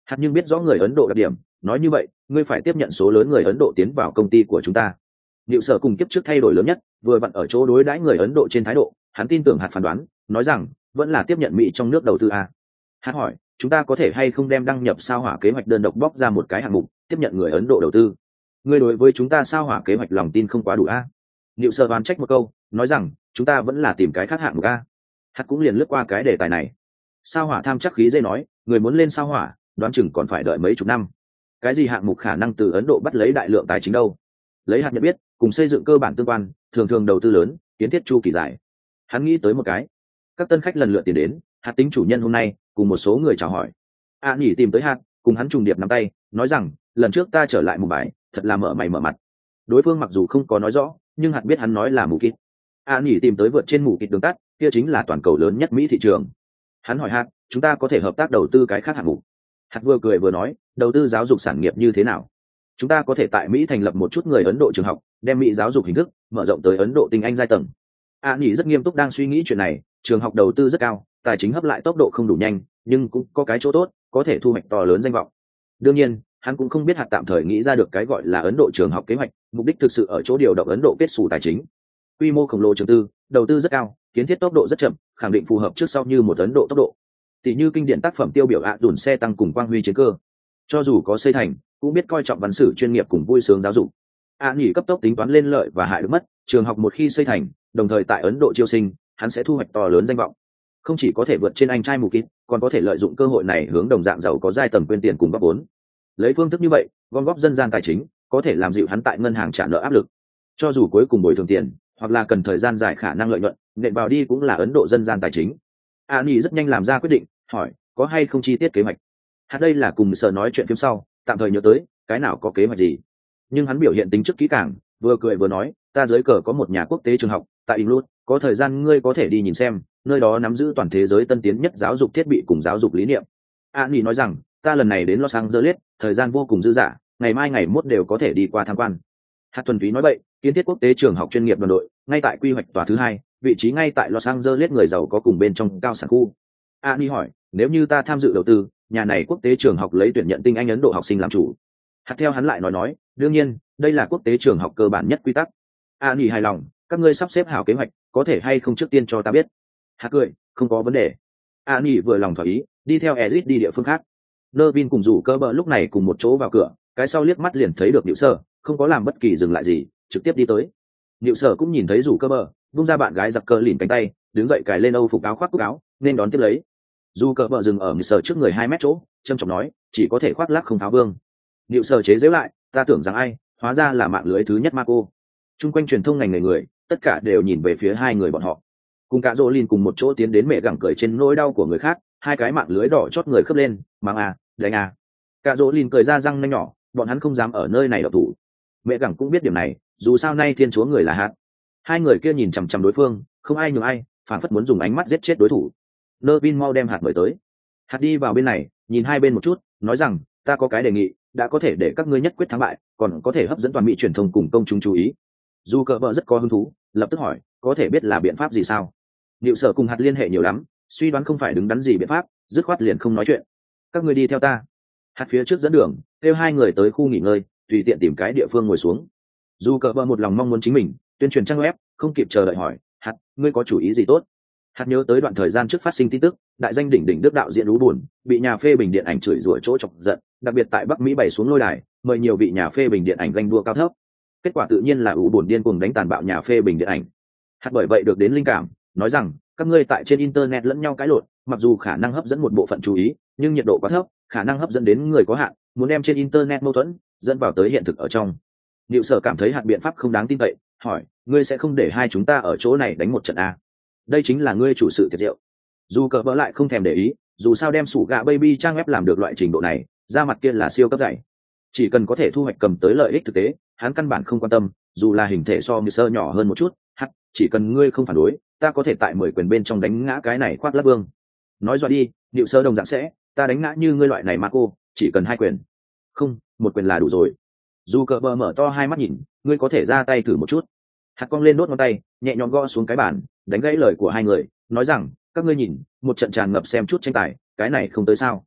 Speaker 1: hạt nhưng biết rõ người Ấn Độ đặc điểm, nói như vậy ngươi phải tiếp nhận số lớn người Ấn Độ tiến vào công ty của chúng ta. Liệu sở cùng kiếp trước thay đổi lớn nhất vừa vặn ở chỗ đối đãi người Ấn Độ trên thái độ, hắn tin tưởng hạt phán đoán, nói rằng vẫn là tiếp nhận Mỹ trong nước đầu tư a. Hạt hỏi, chúng ta có thể hay không đem đăng nhập sao hỏa kế hoạch đơn độc bóc ra một cái hạng mục tiếp nhận người Ấn Độ đầu tư? Ngươi đối với chúng ta sao hỏa kế hoạch lòng tin không quá đủ a. Liệu sở oán trách một câu, nói rằng chúng ta vẫn là tìm cái khác hạng mục a. Hạt cũng liền lướt qua cái đề tài này. Sao hỏa tham chắc khí dây nói, người muốn lên sao hỏa đoán chừng còn phải đợi mấy chục năm. Cái gì hạng mục khả năng từ Ấn Độ bắt lấy đại lượng tài chính đâu? Lấy hạt nhận biết cùng xây dựng cơ bản tương quan, thường thường đầu tư lớn, kiến thiết chu kỳ dài. Hắn nghĩ tới một cái, các tân khách lần lượt tiền đến, hạt tính chủ nhân hôm nay cùng một số người chào hỏi. Nhỉ tìm tới hạt, cùng hắn trùng điệp nắm tay, nói rằng lần trước ta trở lại một bài thật là mở mày mở mặt. Đối phương mặc dù không có nói rõ, nhưng hạt biết hắn nói là mù kịt. Nhỉ tìm tới vượt trên mù kịt đường tắt, kia chính là toàn cầu lớn nhất Mỹ thị trường. Hắn hỏi hạt, chúng ta có thể hợp tác đầu tư cái khác hạng mục? Hạt vừa cười vừa nói, đầu tư giáo dục sản nghiệp như thế nào? Chúng ta có thể tại Mỹ thành lập một chút người Ấn Độ trường học, đem Mỹ giáo dục hình thức mở rộng tới Ấn Độ tinh anh giai tầng. Nhỉ rất nghiêm túc đang suy nghĩ chuyện này, trường học đầu tư rất cao, tài chính hấp lại tốc độ không đủ nhanh, nhưng cũng có cái chỗ tốt, có thể thu hoạch to lớn danh vọng. Đương nhiên, hắn cũng không biết hạt tạm thời nghĩ ra được cái gọi là Ấn Độ trường học kế hoạch, mục đích thực sự ở chỗ điều động Ấn Độ kết xù tài chính. Quy mô khổng lồ trường tư, đầu tư rất cao, kiến thiết tốc độ rất chậm, khẳng định phù hợp trước sau như một Ấn Độ tốc độ. Tỷ như kinh điển tác phẩm tiêu biểu đùn xe tăng cùng quang huy chiến cơ. Cho dù có xây thành, cũng biết coi trọng văn sử chuyên nghiệp cùng vui sướng giáo dục. Nhỉ cấp tốc tính toán lên lợi và hại được mất, trường học một khi xây thành, đồng thời tại Ấn Độ chiêu sinh, hắn sẽ thu hoạch to lớn danh vọng. Không chỉ có thể vượt trên anh trai mù kít, còn có thể lợi dụng cơ hội này hướng đồng dạng giàu có giai tầng quyên tiền cùng góp vốn. Lấy phương thức như vậy, gom góp dân gian tài chính, có thể làm dịu hắn tại ngân hàng trả nợ áp lực. Cho dù cuối cùng bồi thường tiền, hoặc là cần thời gian dài khả năng lợi nhuận, nện vào đi cũng là Ấn Độ dân gian tài chính. Nhỉ rất nhanh làm ra quyết định, hỏi có hay không chi tiết kế hoạch. Đây là cùng sở nói chuyện phim sau, tạm thời nhớ tới cái nào có kế hoạch gì, nhưng hắn biểu hiện tính trước kỹ càng, vừa cười vừa nói, ta dưới cờ có một nhà quốc tế trường học tại England, có thời gian ngươi có thể đi nhìn xem, nơi đó nắm giữ toàn thế giới tân tiến nhất giáo dục thiết bị cùng giáo dục lý niệm. Nhỉ nói rằng ta lần này đến Los Angeles, thời gian vô cùng dư dả, ngày mai ngày mốt đều có thể đi qua tham quan. Hạt thuần túy nói bậy, kiến thiết quốc tế trường học chuyên nghiệp đoàn đội ngay tại quy hoạch tòa thứ hai, vị trí ngay tại Los Angeles người giàu có cùng bên trong cao sản khu. Nhỉ hỏi, nếu như ta tham dự đầu tư, nhà này quốc tế trường học lấy tuyển nhận tinh anh Ấn Độ học sinh làm chủ. Hạt theo hắn lại nói, đương nhiên, đây là quốc tế trường học cơ bản nhất quy tắc. Nhỉ hài lòng, các ngươi sắp xếp hảo kế hoạch, có thể hay không trước tiên cho ta biết? Hạt cười, không có vấn đề. Nhỉ vừa lòng thỏa ý, đi theo Ezit đi địa phương khác. Nervin cùng rủ cơ bờ lúc này cùng một chỗ vào cửa, cái sau liếc mắt liền thấy được Diệu Sở, không có làm bất kỳ dừng lại gì, trực tiếp đi tới. Diệu Sở cũng nhìn thấy rủ cơ bờ, vung ra bạn gái giặc cơ lìn cánh tay, đứng dậy cài lên âu phục áo khoác cúc áo, nên đón tiếp lấy. Dù cơ bờ dừng ở Diệu Sở trước người 2 mét chỗ, trầm trọng nói, chỉ có thể khoác lác không tháo vương. Diệu Sở chế giễu lại, ta tưởng rằng ai, hóa ra là mạng lưới thứ nhất Marco. Trung quanh truyền thông ngành nghề người, tất cả đều nhìn về phía hai người bọn họ. Cùng cả Jolin cùng một chỗ tiến đến mẹ gẳng cười trên nỗi đau của người khác, hai cái mạng lưới đỏ chót người khớp lên, mang đánh Cả Jolin cười ra răng nanh nhỏ, bọn hắn không dám ở nơi này độc thủ. Mẹ gẳng cũng biết điểm này, dù sao nay thiên chúa người là hạt. Hai người kia nhìn chằm chằm đối phương, không ai nhường ai, phản phất muốn dùng ánh mắt giết chết đối thủ. Nervin mau đem hạt mời tới. Hạt đi vào bên này, nhìn hai bên một chút, nói rằng, ta có cái đề nghị, đã có thể để các ngươi nhất quyết thắng bại, còn có thể hấp dẫn toàn Mỹ truyền thông cùng công chúng chú ý. Dù cờ bờ rất có hứng thú, lập tức hỏi, có thể biết là biện pháp gì sao? Diệu Sở cùng hạt liên hệ nhiều lắm, suy đoán không phải đứng đắn gì biện pháp, dứt khoát liền không nói chuyện. Các ngươi đi theo ta. Hạt phía trước dẫn đường, kêu hai người tới khu nghỉ ngơi, tùy tiện tìm cái địa phương ngồi xuống. Dù cờ bờ một lòng mong muốn chính mình tuyên truyền trang web, không kịp chờ đợi hỏi, hạt, ngươi có chủ ý gì tốt? Hạt nhớ tới đoạn thời gian trước phát sinh tin tức, đại danh đỉnh đỉnh đức đạo diễn Ú Buồn bị nhà phê bình điện ảnh chửi rủa chỗ chọc giận, đặc biệt tại Bắc Mỹ bày xuống lôi đài, mời nhiều vị nhà phê bình điện ảnh ganh đua cao thấp. Kết quả tự nhiên là Ú Buồn điên cuồng đánh tàn bạo nhà phê bình điện ảnh. Hạt bởi vậy được đến linh cảm, nói rằng các ngươi tại trên internet lẫn nhau cãi lộn, mặc dù khả năng hấp dẫn một bộ phận chú ý, nhưng nhiệt độ quá thấp, khả năng hấp dẫn đến người có hạn, muốn đem trên internet mâu thuẫn dẫn vào tới hiện thực ở trong. Diệu Sở cảm thấy hạt biện pháp không đáng tin cậy, hỏi, ngươi sẽ không để hai chúng ta ở chỗ này đánh một trận à? Đây chính là ngươi chủ sự tiệc rượu. Dù cờ vỡ lại không thèm để ý, dù sao đem sủ gạ baby trang web làm được loại trình độ này, ra mặt kia là siêu cấp dạy. Chỉ cần có thể thu hoạch cầm tới lợi ích thực tế, hắn căn bản không quan tâm, dù là hình thể so như sơ nhỏ hơn một chút, chỉ cần ngươi không phản đối, ta có thể tại 10 quyền bên trong đánh ngã cái này khoác lác vương. Nói dọa đi, Diệu Sơ đồng dạng sẽ, ta đánh ngã như ngươi loại này Marco, chỉ cần 2 quyền. Không, 1 quyền là đủ rồi. Dù cờ bờ mở to hai mắt nhìn, ngươi có thể ra tay thử một chút. Hạt cong lên đốt ngón tay, nhẹ nhõm gõ xuống cái bàn, đánh gãy lời của hai người, nói rằng, các ngươi nhìn, một trận tràn ngập xem chút tranh tài, cái này không tới sao?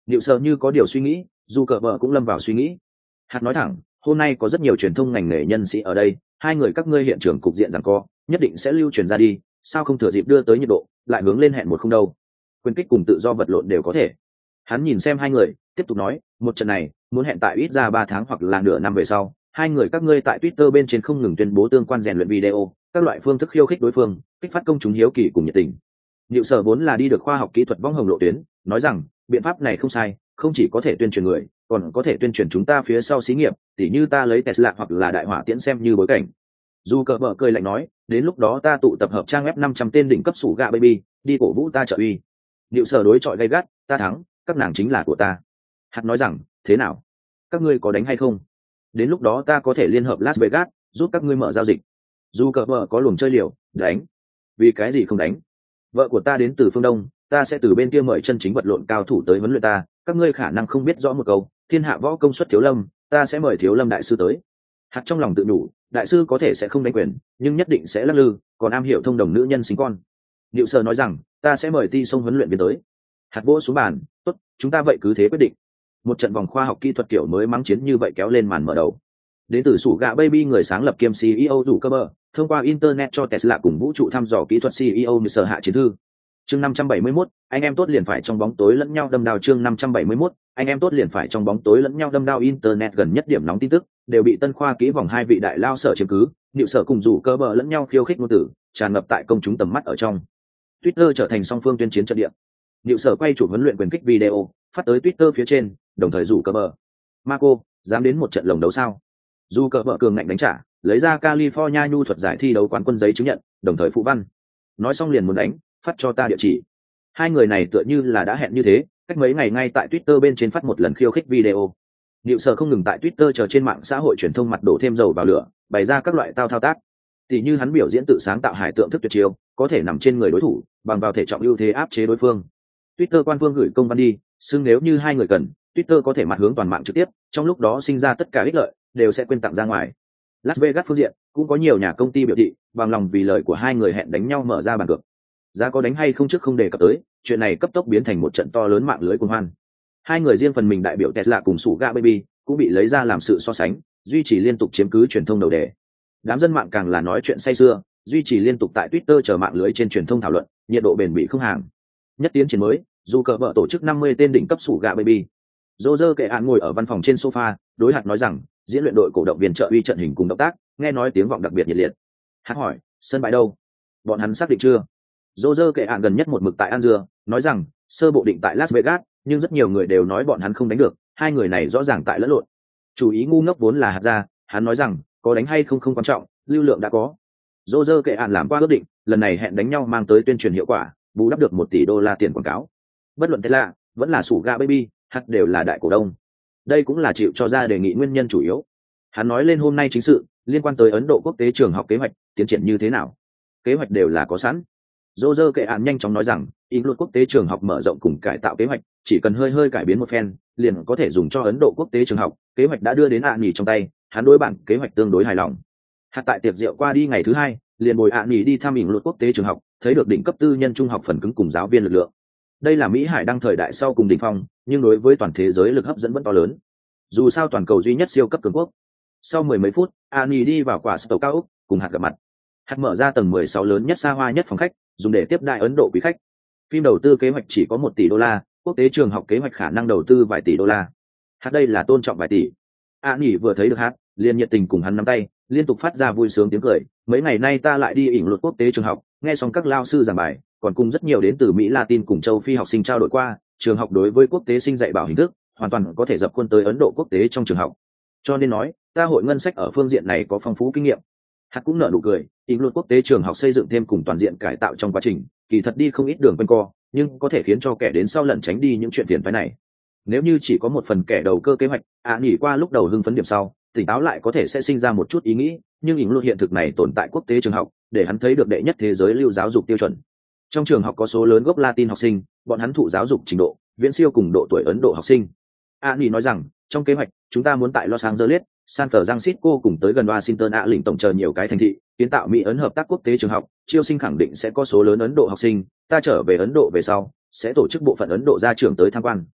Speaker 1: Liệu sợ như có điều suy nghĩ, dù cờ bờ cũng lâm vào suy nghĩ. Hạt nói thẳng, hôm nay có rất nhiều truyền thông ngành nghề nhân sĩ ở đây, hai người các ngươi hiện trường cục diện rằng co, nhất định sẽ lưu truyền ra đi, sao không thừa dịp đưa tới nhiệt độ, lại hướng lên hẹn một không đâu. Quyền kích cùng tự do vật lộn đều có thể. Hắn nhìn xem hai người, tiếp tục nói, một trận này, muốn hẹn tại ít ra 3 tháng hoặc là nửa năm về sau, hai người các ngươi tại Twitter bên trên không ngừng tuyên bố tương quan rèn luyện video, các loại phương thức khiêu khích đối phương, kích phát công chúng hiếu kỳ cùng nhiệt tình. Liệu sở vốn là đi được khoa học kỹ thuật vong hồng lộ tuyến, nói rằng, biện pháp này không sai, không chỉ có thể tuyên truyền người, còn có thể tuyên truyền chúng ta phía sau xí nghiệp, tỉ như ta lấy Tesla hoặc là đại hỏa tiễn xem như bối cảnh. Dù cờ vợ cười lạnh nói, đến lúc đó ta tụ tập hợp trang web 500 tên đỉnh cấp sủ gạ baby, đi cổ vũ ta trợ uy. Liệu sở đối chọi gay gắt, ta thắng, các nàng chính là của ta. Hạt nói rằng, thế nào? Các ngươi có đánh hay không? Đến lúc đó ta có thể liên hợp Las Vegas, giúp các ngươi mở giao dịch. Dù cờ vợ có luồng chơi liều, đánh. Vì cái gì không đánh? Vợ của ta đến từ phương Đông, ta sẽ từ bên kia mời chân chính vật lộn cao thủ tới huấn luyện ta. Các ngươi khả năng không biết rõ một câu, thiên hạ võ công xuất thiếu lâm, ta sẽ mời thiếu lâm đại sư tới. Hạt trong lòng tự nhủ, đại sư có thể sẽ không đánh quyền, nhưng nhất định sẽ lắc lư, còn am hiểu thông đồng nữ nhân sinh con. Diệu Sở nói rằng, ta sẽ mời Ti Sông huấn luyện viên tới. Hạt vỗ xuống bàn, tốt, chúng ta vậy cứ thế quyết định. Một trận vòng khoa học kỹ thuật kiểu mới mắng chiến như vậy kéo lên màn mở đầu. Đến từ sủ gạ baby người sáng lập kiêm CEO rủ cơ bờ, thông qua internet cho Tesla cùng vũ trụ thăm dò kỹ thuật CEO như sở hạ chiến thư. Chương 571, anh em tốt liền phải trong bóng tối lẫn nhau đâm đao. Chương 571, anh em tốt liền phải trong bóng tối lẫn nhau đâm đao. Internet gần nhất điểm nóng tin tức đều bị tân khoa kỹ vòng hai vị đại lao sở chiếm cứ, Diệu Sở cùng rủ cơ bờ lẫn nhau khiêu khích ngôn tử, tràn ngập tại công chúng tầm mắt ở trong. Twitter trở thành song phương tuyên chiến trận địa. Diệu Sở quay chụp huấn luyện quyền kích video, phát tới Twitter phía trên, đồng thời rủ cơ bờ. Marco, dám đến một trận lồng đấu sao? Dù cờ vợ cường ngạnh đánh trả, lấy ra California nhu thuật giải thi đấu quán quân giấy chứng nhận, đồng thời phụ văn. Nói xong liền muốn đánh, phát cho ta địa chỉ. Hai người này tựa như là đã hẹn như thế, cách mấy ngày ngay tại Twitter bên trên phát một lần khiêu khích video. Diệu Sở không ngừng tại Twitter chờ trên mạng xã hội truyền thông mặt đổ thêm dầu vào lửa, bày ra các loại thao tác. Tỷ như hắn biểu diễn tự sáng tạo hải tượng thức tuyệt chiêu, có thể nằm trên người đối thủ, bằng vào thể trọng ưu thế áp chế đối phương. Twitter quan phương gửi công văn đi, xưng nếu như hai người cần, Twitter có thể mặt hướng toàn mạng trực tiếp, trong lúc đó sinh ra tất cả ích lợi đều sẽ quên tặng ra ngoài. Las Vegas phương diện cũng có nhiều nhà công ty biểu thị bằng lòng vì lời của hai người hẹn đánh nhau mở ra bàn cược. Giá có đánh hay không trước không đề cập tới, chuyện này cấp tốc biến thành một trận to lớn mạng lưới cuồng hoan. Hai người riêng phần mình đại biểu Tesla cùng sủ gạ baby cũng bị lấy ra làm sự so sánh, duy trì liên tục chiếm cứ truyền thông đầu đề. Đám dân mạng càng là nói chuyện say sưa, duy trì liên tục tại Twitter chờ mạng lưới trên truyền thông thảo luận, nhiệt độ bền bỉ không hàng. Nhất tiến triển mới, dù cờ vợ tổ chức 50 tên đỉnh cấp sủ gạ baby. Roger kệ án ngồi ở văn phòng trên sofa, đối hạt nói rằng, diễn luyện đội cổ động viên trợ uy trận hình cùng động tác, nghe nói tiếng vọng đặc biệt nhiệt liệt. Hạt hỏi, sân bãi đâu? Bọn hắn xác định chưa? Roger kệ án gần nhất một mực tại An Dưa, nói rằng, sơ bộ định tại Las Vegas, nhưng rất nhiều người đều nói bọn hắn không đánh được, hai người này rõ ràng tại lẫn lộn. Chủ ý ngu ngốc vốn là hạt ra, hắn nói rằng, có đánh hay không không quan trọng, lưu lượng đã có. Roger kệ án làm qua ước định, lần này hẹn đánh nhau mang tới tuyên truyền hiệu quả, bù đắp được $1 tỷ tiền quảng cáo. Bất luận thế lạ, vẫn là sủ gạ baby, hạt đều là đại cổ đông. Đây cũng là chịu cho ra đề nghị nguyên nhân chủ yếu. Hắn nói lên hôm nay chính sự liên quan tới Ấn Độ quốc tế trường học kế hoạch tiến triển như thế nào. Kế hoạch đều là có sẵn. Roger kệ án nhanh chóng nói rằng, in luật quốc tế trường học mở rộng cùng cải tạo kế hoạch, chỉ cần hơi cải biến một phen, liền có thể dùng cho Ấn Độ quốc tế trường học. Kế hoạch đã đưa đến ạ nghỉ trong tay, hắn đối bản kế hoạch tương đối hài lòng. Hạt tại tiệc rượu qua đi ngày thứ hai, liền bồi ạ nghỉ đi thăm in luật quốc tế trường học, thấy được đỉnh cấp tư nhân trung học phần cứng cùng giáo viên lực lượng. Đây là Mỹ Hải đăng thời đại sau cùng đỉnh phong, nhưng đối với toàn thế giới lực hấp dẫn vẫn to lớn. Dù sao toàn cầu duy nhất siêu cấp cường quốc. Sau mười mấy phút, Ani đi vào quả tàu cao ốc, cùng hạt gặp mặt. Hạt mở ra tầng 16 lớn nhất xa hoa nhất phòng khách, dùng để tiếp đại Ấn Độ quý khách. Phim đầu tư kế hoạch chỉ có $1 tỷ, quốc tế trường học kế hoạch khả năng đầu tư vài tỷ đô la. Hạt đây là tôn trọng vài tỷ. Ani vừa thấy được hạt, liền nhiệt tình cùng hắn nắm tay, liên tục phát ra vui sướng tiếng cười. Mấy ngày nay ta lại đi ỉn luật quốc tế trường học, nghe xong các lao sư giảng bài, còn cùng rất nhiều đến từ Mỹ Latin cùng châu Phi học sinh trao đổi qua, trường học đối với quốc tế sinh dạy bảo hình thức, hoàn toàn có thể dập khuôn tới Ấn Độ quốc tế trong trường học. Cho nên nói, ta hội ngân sách ở phương diện này có phong phú kinh nghiệm. Hạt cũng nở nụ cười, ỉn luật quốc tế trường học xây dựng thêm cùng toàn diện cải tạo trong quá trình, kỳ thật đi không ít đường quanh co, nhưng có thể khiến cho kẻ đến sau lẩn tránh đi những chuyện phiền phức này. Nếu như chỉ có một phần kẻ đầu cơ kế hoạch, nghỉ qua lúc đầu hưng phấn điểm sau, tỉnh táo lại có thể sẽ sinh ra một chút ý nghĩ, nhưng ỉn luật hiện thực này tồn tại quốc tế trường học, để hắn thấy được đệ nhất thế giới lưu giáo dục tiêu chuẩn. Trong trường học có số lớn gốc Latin học sinh, bọn hắn thụ giáo dục trình độ viễn siêu cùng độ tuổi Ấn Độ học sinh. Ani nói rằng, trong kế hoạch, chúng ta muốn tại Los Angeles, San Francisco cùng tới gần Washington lĩnh tổng chờ nhiều cái thành thị, kiến tạo Mỹ Ấn hợp tác quốc tế trường học, chiêu sinh khẳng định sẽ có số lớn Ấn Độ học sinh, ta trở về Ấn Độ về sau, sẽ tổ chức bộ phận Ấn Độ gia trưởng tới tham quan.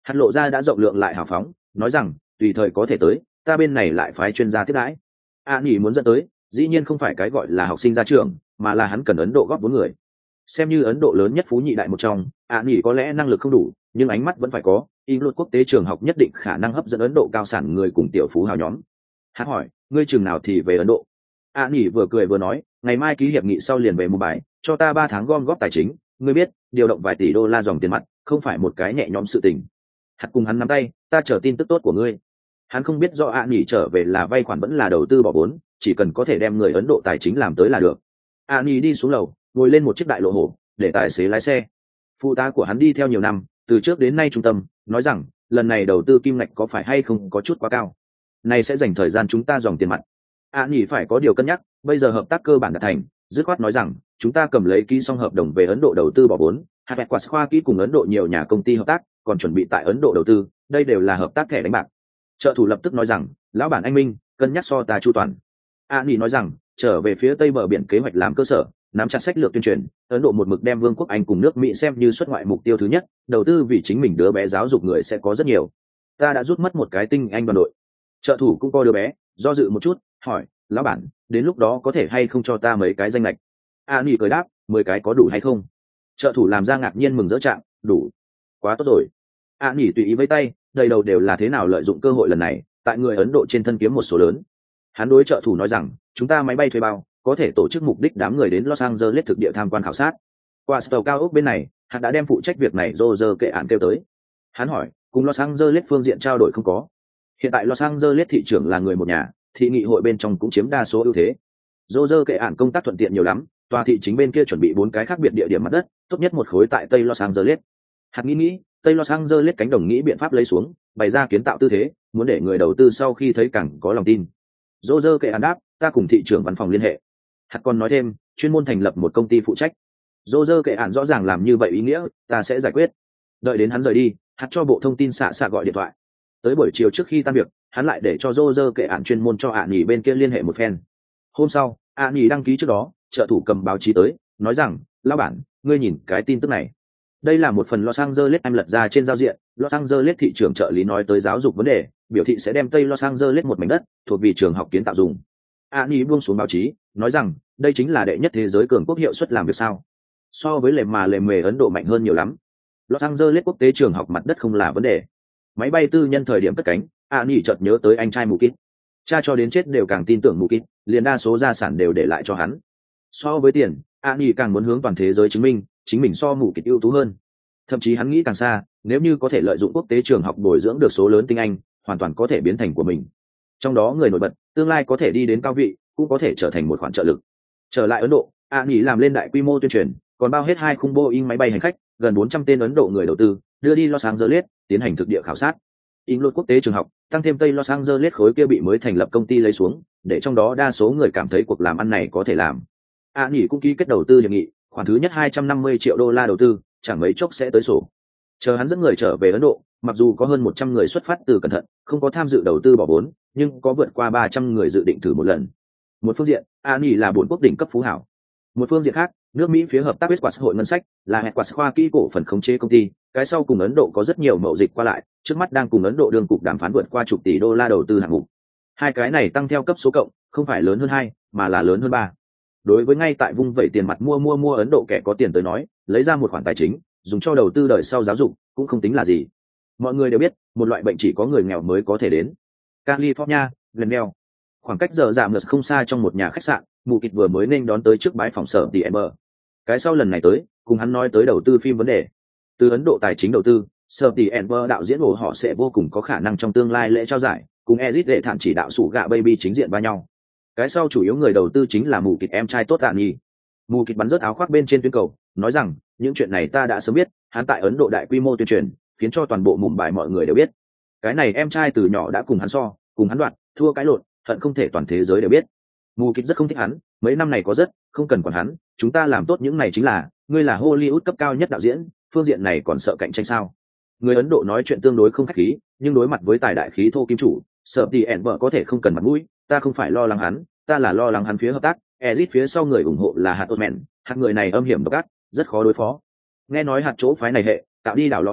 Speaker 1: Hạt lộ ra đã rộng lượng lại hào phóng, nói rằng tùy thời có thể tới, ta bên này lại phái chuyên gia tiếp đãi. Nghỉ muốn dẫn tới dĩ nhiên không phải cái gọi là học sinh ra trường, mà là hắn cần Ấn Độ góp 4 người. Xem như Ấn Độ lớn nhất phú nhị đại một trong, nghỉ có lẽ năng lực không đủ, nhưng ánh mắt vẫn phải có, y luật quốc tế trường học nhất định khả năng hấp dẫn Ấn Độ cao sản người cùng tiểu phú hào nhóm. Hắn hỏi, ngươi chừng nào thì về Ấn Độ? nghỉ vừa cười vừa nói, ngày mai ký hiệp nghị sau liền về Mumbai, cho ta 3 tháng gom góp tài chính, ngươi biết, điều động vài tỷ đô la dòng tiền mặt, không phải một cái nhẹ nhõm sự tình. Hạt cùng hắn nắm tay, ta chờ tin tức tốt của ngươi. Hắn không biết do nghỉ trở về là vay khoản vẫn là đầu tư bỏ vốn, chỉ cần có thể đem người Ấn Độ tài chính làm tới là được. nghỉ đi xuống lầu, ngồi lên một chiếc đại lộ hổ, để tài xế lái xe. Phụ tá của hắn đi theo nhiều năm, từ trước đến nay trung tâm, nói rằng lần này đầu tư kim ngạch có phải hay không có chút quá cao, này sẽ dành thời gian chúng ta dòng tiền mặt. nghỉ phải có điều cân nhắc, bây giờ hợp tác cơ bản đã thành, dứt khoát nói rằng chúng ta cầm lấy ký xong hợp đồng về Ấn Độ đầu tư bỏ vốn, hạt quả khoa kỹ cùng Ấn Độ nhiều nhà công ty hợp tác, còn chuẩn bị tại Ấn Độ đầu tư, đây đều là hợp tác thẻ đánh bạc. Trợ thủ lập tức nói rằng lão bản anh minh, cân nhắc so ta chu toàn. nghỉ nói rằng trở về phía tây bờ biển kế hoạch làm cơ sở, nắm chặt sách lược tuyên truyền, Ấn Độ một mực đem Vương quốc Anh cùng nước Mỹ xem như xuất ngoại mục tiêu thứ nhất, đầu tư vì chính mình đứa bé giáo dục người sẽ có rất nhiều. Ta đã rút mất một cái tinh anh đoàn đội. Trợ thủ cũng có đứa bé, do dự một chút, hỏi, lão bản, đến lúc đó có thể hay không cho ta mấy cái danh lệch? nghỉ cười đáp, 10 cái có đủ hay không? Trợ thủ làm ra ngạc nhiên mừng rỡ trạng, đủ, quá tốt rồi. nghỉ tùy ý với tay, đầy đầu đều là thế nào lợi dụng cơ hội lần này, tại người Ấn Độ trên thân kiếm một số lớn. Hắn đối trợ thủ nói rằng, chúng ta máy bay thuê bao, có thể tổ chức mục đích đám người đến Los Angeles thực địa tham quan khảo sát. Qua tàu cao ốc bên này, hắn đã đem phụ trách việc này Roger kệ án kêu tới. Hắn hỏi, cùng Los Angeles phương diện trao đổi không có? Hiện tại Los Angeles thị trưởng là người một nhà, thị nghị hội bên trong cũng chiếm đa số ưu thế. Roger kệ án công tác thuận tiện nhiều lắm, tòa thị chính bên kia chuẩn bị 4 cái khác biệt địa điểm mặt đất, tốt nhất một khối tại Tây Los Angeles. Hắn nghĩ, Tây Los Angeles cánh đồng nghĩ biện pháp lấy xuống, bày ra kiến tạo tư thế, muốn để người đầu tư sau khi thấy càng có lòng tin. Roger kệ án đáp, ta cùng thị trưởng văn phòng liên hệ. Hắn còn nói thêm, chuyên môn thành lập một công ty phụ trách. Roger kệ án rõ ràng làm như vậy ý nghĩa, ta sẽ giải quyết. Đợi đến hắn rời đi, hắn cho bộ thông tin xạ gọi điện thoại. Tới buổi chiều trước khi tan việc, hắn lại để cho Roger kệ án chuyên môn cho nghỉ bên kia liên hệ một phen. Hôm sau, nghỉ đăng ký trước đó, trợ thủ cầm báo chí tới, nói rằng, lão bản, ngươi nhìn cái tin tức này. Đây là một phần Los Angeles em lật ra trên giao diện, Los Angeles thị trưởng trợ lý nói tới giáo dục vấn đề, biểu thị sẽ đem Tây Los Angeles một mảnh đất thuộc vì trường học kiến tạo dùng. Ani buông xuống báo chí, nói rằng đây chính là đệ nhất thế giới cường quốc hiệu suất làm việc sao? So với lề mề Ấn Độ mạnh hơn nhiều lắm. Los Angeles quốc tế trường học mặt đất không là vấn đề. Máy bay tư nhân thời điểm cất cánh, Ani chợt nhớ tới anh trai Mukit. Cha cho đến chết đều càng tin tưởng Mukit, liền đa số gia sản đều để lại cho hắn. So với tiền, Ani càng muốn hướng toàn thế giới chứng minh chính mình so Mukit ưu tú hơn. Thậm chí hắn nghĩ càng xa, nếu như có thể lợi dụng quốc tế trường học bồi dưỡng được số lớn tinh anh, hoàn toàn có thể biến thành của mình. Trong đó người nổi bật, tương lai có thể đi đến cao vị, cũng có thể trở thành một khoản trợ lực. Trở lại Ấn Độ, nghỉ làm lên đại quy mô tuyên truyền, còn bao hết 2 khung Boeing máy bay hành khách, gần 400 tên Ấn Độ người đầu tư, đưa đi Los Angeles, tiến hành thực địa khảo sát. Inload quốc tế trường học, tăng thêm Tây Los Angeles khối kia bị mới thành lập công ty lấy xuống, để trong đó đa số người cảm thấy cuộc làm ăn này có thể làm. nghỉ cũng ký kết đầu tư hiệp nghị, khoản thứ nhất 250 triệu đô la đầu tư, chẳng mấy chốc sẽ tới sổ. Chờ hắn dẫn người trở về Ấn Độ, mặc dù có hơn 100 người xuất phát từ cẩn thận, không có tham dự đầu tư bỏ vốn, nhưng có vượt qua 300 người dự định thử một lần. Một phương diện, Ani là bốn quốc đỉnh cấp phú hảo. Một phương diện khác, nước Mỹ phía hợp tác với xã hội ngân sách, là hệ quả khoa kỹ cổ phần khống chế công ty, cái sau cùng Ấn Độ có rất nhiều mậu dịch qua lại, trước mắt đang cùng Ấn Độ đương cục đàm phán vượt qua chục tỷ đô la đầu tư hạng mục. Hai cái này tăng theo cấp số cộng, không phải lớn hơn 2, mà là lớn hơn 3. Đối với ngay tại vùng vẩy tiền mặt mua Ấn Độ kẻ có tiền tới nói, lấy ra một khoản tài chính, dùng cho đầu tư đời sau giáo dục, cũng không tính là gì. Mọi người đều biết, một loại bệnh chỉ có người nghèo mới có thể đến. California, Glendale. Khoảng cách giờ giảm ngược không xa trong một nhà khách sạn, Mukit vừa mới nên đón tới trước bãi phòng sở The Ember. Cái sau lần này tới, cùng hắn nói tới đầu tư phim vấn đề. Từ Ấn Độ tài chính đầu tư, sở The Ember đạo diễn của họ sẽ vô cùng có khả năng trong tương lai lễ trao giải, cùng Ezit đệ thản chỉ đạo sủ gạ baby chính diện va nhau. Cái sau chủ yếu người đầu tư chính là Mukit em trai tốt Ani. Mukit bắn rớt áo khoác bên trên tuyến cầu, nói rằng những chuyện này ta đã sớm biết, hắn tại Ấn Độ đại quy mô tuyên truyền, khiến cho toàn bộ Mumbai mọi người đều biết. Cái này em trai từ nhỏ đã cùng hắn so, cùng hắn đoạt, thua cái lộn, hận không thể toàn thế giới đều biết. Mukit rất không thích hắn, mấy năm này có rất, không cần quản hắn, chúng ta làm tốt những này chính là, ngươi là Hollywood cấp cao nhất đạo diễn, phương diện này còn sợ cạnh tranh sao? Người Ấn Độ nói chuyện tương đối không khách khí, nhưng đối mặt với tài đại khí thô kim chủ, sợ thì ẻn vợ có thể không cần mặt mũi, ta không phải lo lắng hắn, ta là lo lắng hắn phía hợp tác, Ezit phía sau người ủng hộ là hạt Osman, hạt người này âm hiểm độc ác, rất khó đối phó. Nghe nói hạt chỗ phái này hệ, tạo đi đảo lõ ly,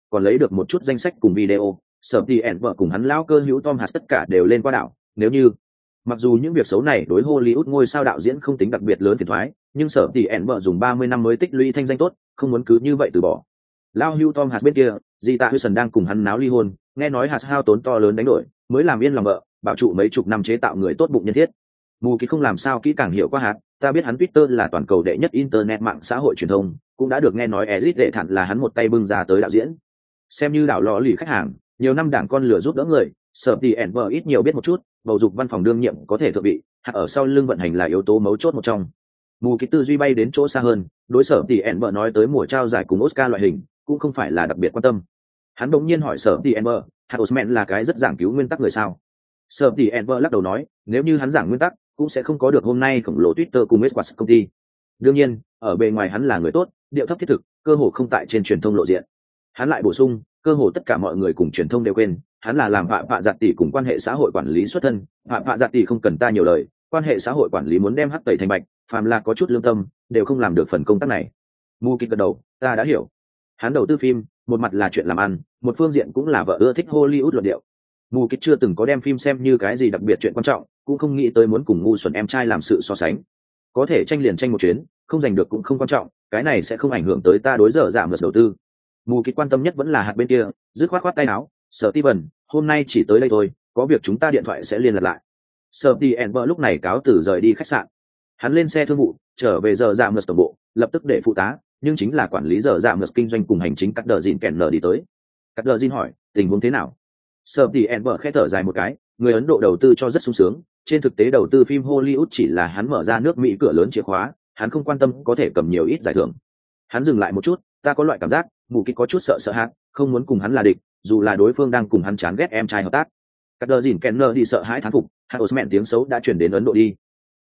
Speaker 1: còn lấy được một chút danh sách cùng video. Sở Tỷ ẻn vợ cùng hắn lão cơ hữu Tom Hanks tất cả đều lên qua đảo. Nếu như mặc dù những việc xấu này đối Hollywood ngôi sao đạo diễn không tính đặc biệt lớn phiền toái, nhưng Sở Tỷ ẻn vợ dùng 30 năm mới tích lũy thanh danh tốt, không muốn cứ như vậy từ bỏ. Lão hữu Tom Hanks bên kia, Gita Hudson đang cùng hắn náo ly hôn, nghe nói Hanks hao tốn to lớn đánh đổi, mới làm yên lòng vợ, bảo trụ mấy chục năm chế tạo người tốt bụng nhân thiết. Mù Kịch không làm sao kỹ càng hiểu qua Hanks, ta biết hắn Twitter là toàn cầu đệ nhất internet mạng xã hội truyền thông, cũng đã được nghe nói Ezit đệ thản là hắn một tay bưng ra tới đạo diễn. Xem như đảo lò lì khách hàng, nhiều năm đảng con lửa giúp đỡ người, Sở Tỷ ẻn vợ ít nhiều biết một chút, bầu dục văn phòng đương nhiệm có thể thượng vị, hoặc ở sau lưng vận hành là yếu tố mấu chốt một trong. Mù Kịch tư duy bay đến chỗ xa hơn, đối Sở Tỷ ẻn vợ nói tới mùa trao giải cùng Oscar loại hình, cũng không phải là đặc biệt quan tâm. Hắn bỗng nhiên hỏi Sở Tỷ ẻn vợ, Hạt Osman là cái rất giảng cứu nguyên tắc người sao? Sở Tỷ ẻn vợ lắc đầu nói, nếu như hắn giảng nguyên tắc, cũng sẽ không có được hôm nay khổng lồ Twitter cùng Mesquas công ty. Đương nhiên, ở bề ngoài hắn là người tốt, điệu thấp thiết thực, cơ hồ không tại trên truyền thông lộ diện. Hắn lại bổ sung, cơ hồ tất cả mọi người cùng truyền thông đều quên, hắn là làm vạ giặt tỷ cùng quan hệ xã hội quản lý xuất thân, vạ giặt tỷ không cần ta nhiều lời, quan hệ xã hội quản lý muốn đem hắc tẩy thành bạch, phàm là có chút lương tâm, đều không làm được phần công tác này. Mù Kịch gật đầu, ta đã hiểu. Hắn đầu tư phim, một mặt là chuyện làm ăn, một phương diện cũng là vợ ưa thích Hollywood luận điệu. Mù Kịch chưa từng có đem phim xem như cái gì đặc biệt chuyện quan trọng, cũng không nghĩ tới muốn cùng ngu xuẩn em trai làm sự so sánh. Có thể tranh liền tranh một chuyến, không giành được cũng không quan trọng, cái này sẽ không ảnh hưởng tới ta đối giờ giảm ngược đầu tư. Mù Kịch quan tâm nhất vẫn là hạt bên kia, dứt khoát tay áo, Sở Steven, hôm nay chỉ tới đây thôi, có việc chúng ta điện thoại sẽ liên lạc lại. Sở Steven lúc này cáo từ rời đi khách sạn. Hắn lên xe thương vụ, trở về giờ giảm ngược tổng bộ, lập tức để phụ tá, nhưng chính là quản lý giờ giảm ngược kinh doanh cùng hành chính cắt đờ dìn kèn nở đi tới. Cắt đờ dìn hỏi, tình huống thế nào? Sở Steven khẽ thở dài một cái, người Ấn Độ đầu tư cho rất sung sướng, trên thực tế đầu tư phim Hollywood chỉ là hắn mở ra nước Mỹ cửa lớn chìa khóa, hắn không quan tâm có thể cầm nhiều ít giải thưởng. Hắn dừng lại một chút, ta có loại cảm giác, Mù Kịch có chút sợ hãi, không muốn cùng hắn là địch, dù là đối phương đang cùng hắn chán ghét em trai hợp tác. Cắt đờ dìn Kenner đi sợ hãi thán phục, Hạt Osman tiếng xấu đã chuyển đến Ấn Độ đi.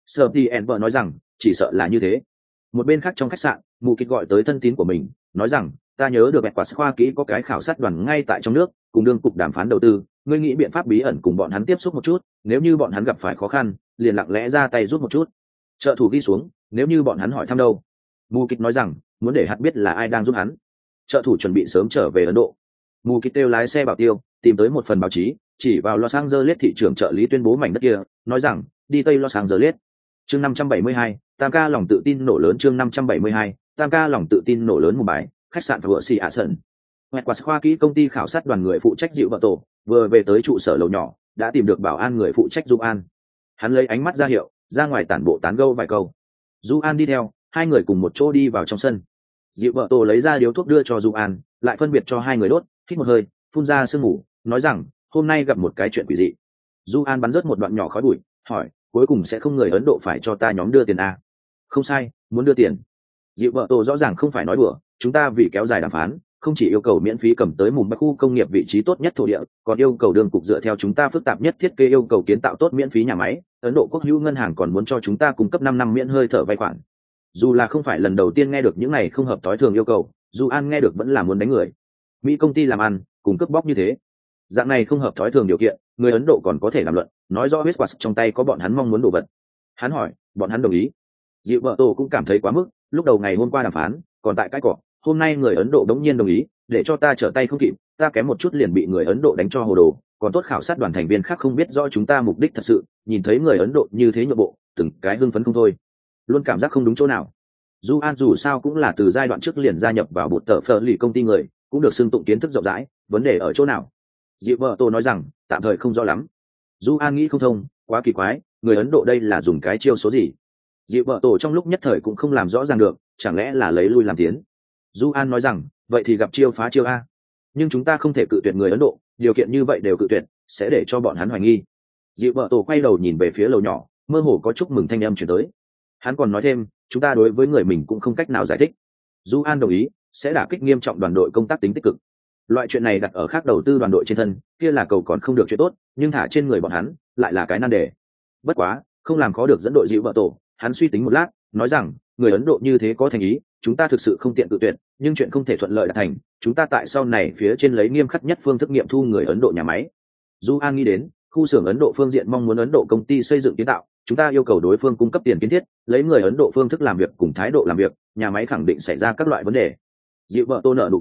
Speaker 1: Steven nói rằng, chỉ sợ là như thế. Một bên khác trong khách sạn, Mù Kịch gọi tới thân tín của mình, nói rằng, ta nhớ được Mesquas khoa kỹ có cái khảo sát đoàn ngay tại trong nước, cùng đương cục đàm phán đầu tư, ngươi nghĩ biện pháp bí ẩn cùng bọn hắn tiếp xúc một chút, nếu như bọn hắn gặp phải khó khăn, liền lặng lẽ ra tay giúp một chút. Trợ thủ ghi xuống, nếu như bọn hắn hỏi thăm đâu. Mù Kịch nói rằng, muốn để Hạt biết là ai đang giúp hắn. Trợ thủ chuẩn bị sớm trở về Ấn Độ. Mù Kịch kêu lái xe bảo tiêu, tìm tới một phần báo chí, chỉ vào Los Angeles thị trưởng trợ lý tuyên bố mảnh đất kia, nói rằng, đi Tây Los Angeles. Chương 572, Tam ca lòng tự tin nổ lớn. Chương 572, Tam ca lòng tự tin nổ lớn Mumbai bài, khách sạn vừa xì ạ sân. Mesquas khoa kỹ công ty khảo sát đoàn người phụ trách dịu vợ tổ, vừa về tới trụ sở lầu nhỏ, đã tìm được bảo an người phụ trách Du An. Hắn lấy ánh mắt ra hiệu, ra ngoài tản bộ tán gẫu vài câu. Du An đi theo, hai người cùng một chỗ đi vào trong sân. Dịu vợ tổ lấy ra điếu thuốc đưa cho Du An, lại phân biệt cho hai người đốt, hít một hơi, phun ra sương mù, nói rằng, hôm nay gặp một cái chuyện quỷ dị. Du An bắn rớt một đoạn nhỏ khói bụi, hỏi, cuối cùng sẽ không người Ấn Độ phải cho ta nhóm đưa tiền à? Không sai, muốn đưa tiền. Dịu vợ tổ rõ ràng không phải nói đùa, chúng ta vì kéo dài đàm phán, không chỉ yêu cầu miễn phí cầm tới Mumbai khu công nghiệp vị trí tốt nhất thổ địa, còn yêu cầu đường cục dựa theo chúng ta phức tạp nhất thiết kế yêu cầu kiến tạo tốt miễn phí nhà máy. Ấn Độ quốc hữu ngân hàng còn muốn cho chúng ta cung cấp 5 năm miễn hơi thở vay khoản. Dù là không phải lần đầu tiên nghe được những này không hợp tối thường yêu cầu, dù An nghe được vẫn là muốn đánh người. Mỹ công ty làm ăn, cùng cướp bóc như thế, dạng này không hợp thói thường điều kiện, người Ấn Độ còn có thể làm luận, nói rõ Mesquas trong tay có bọn hắn mong muốn đồ vật. Hắn hỏi, bọn hắn đồng ý? Dịu vợ tổ cũng cảm thấy quá mức, lúc đầu ngày hôm qua đàm phán, còn tại cái cỏ, hôm nay người Ấn Độ đống nhiên đồng ý, để cho ta trở tay không kịp, ta kém một chút liền bị người Ấn Độ đánh cho hồ đồ, còn tốt khảo sát đoàn thành viên khác không biết rõ chúng ta mục đích thật sự, nhìn thấy người Ấn Độ như thế nhượng bộ, từng cái hưng phấn không thôi, luôn cảm giác không đúng chỗ nào. Du An dù sao cũng là từ giai đoạn trước liền gia nhập vào bột tờ phở lì công ty người, cũng được xưng tụng kiến thức rộng rãi, vấn đề ở chỗ nào? Dịu vợ tổ nói rằng, tạm thời không rõ lắm. Du An nghĩ không thông, quá kỳ quái, người Ấn Độ đây là dùng cái chiêu số gì? Dịu vợ tổ trong lúc nhất thời cũng không làm rõ ràng được, chẳng lẽ là lấy lui làm tiến? Du An nói rằng, vậy thì gặp chiêu phá chiêu a. Nhưng chúng ta không thể cự tuyệt người Ấn Độ, điều kiện như vậy đều cự tuyệt, sẽ để cho bọn hắn hoài nghi. Dịu vợ tổ quay đầu nhìn về phía lầu nhỏ, mơ hồ có chúc mừng thanh âm chuyển tới. Hắn còn nói thêm, chúng ta đối với người mình cũng không cách nào giải thích. Du An đồng ý, sẽ đả kích nghiêm trọng đoàn đội công tác tính tích cực. Loại chuyện này đặt ở khác đầu tư đoàn đội trên thân, kia là cầu còn không được chuyện tốt, nhưng thả trên người bọn hắn, lại là cái nan đề. Bất quá, không làm khó được dẫn đội dịu vợ tổ, hắn suy tính một lát, nói rằng, người Ấn Độ như thế có thành ý, chúng ta thực sự không tiện tự tuyệt, nhưng chuyện không thể thuận lợi đạt thành, chúng ta tại sau này phía trên lấy nghiêm khắc nhất phương thức nghiệm thu người Ấn Độ nhà máy. Du An nghĩ đến, khu xưởng Ấn Độ phương diện mong muốn Ấn Độ công ty xây dựng kiến tạo, chúng ta yêu cầu đối phương cung cấp tiền kiến thiết, lấy người Ấn Độ phương thức làm việc cùng thái độ làm việc, nhà máy khẳng định xảy ra các loại vấn đề. Dịu vợ tô nở nụ cười,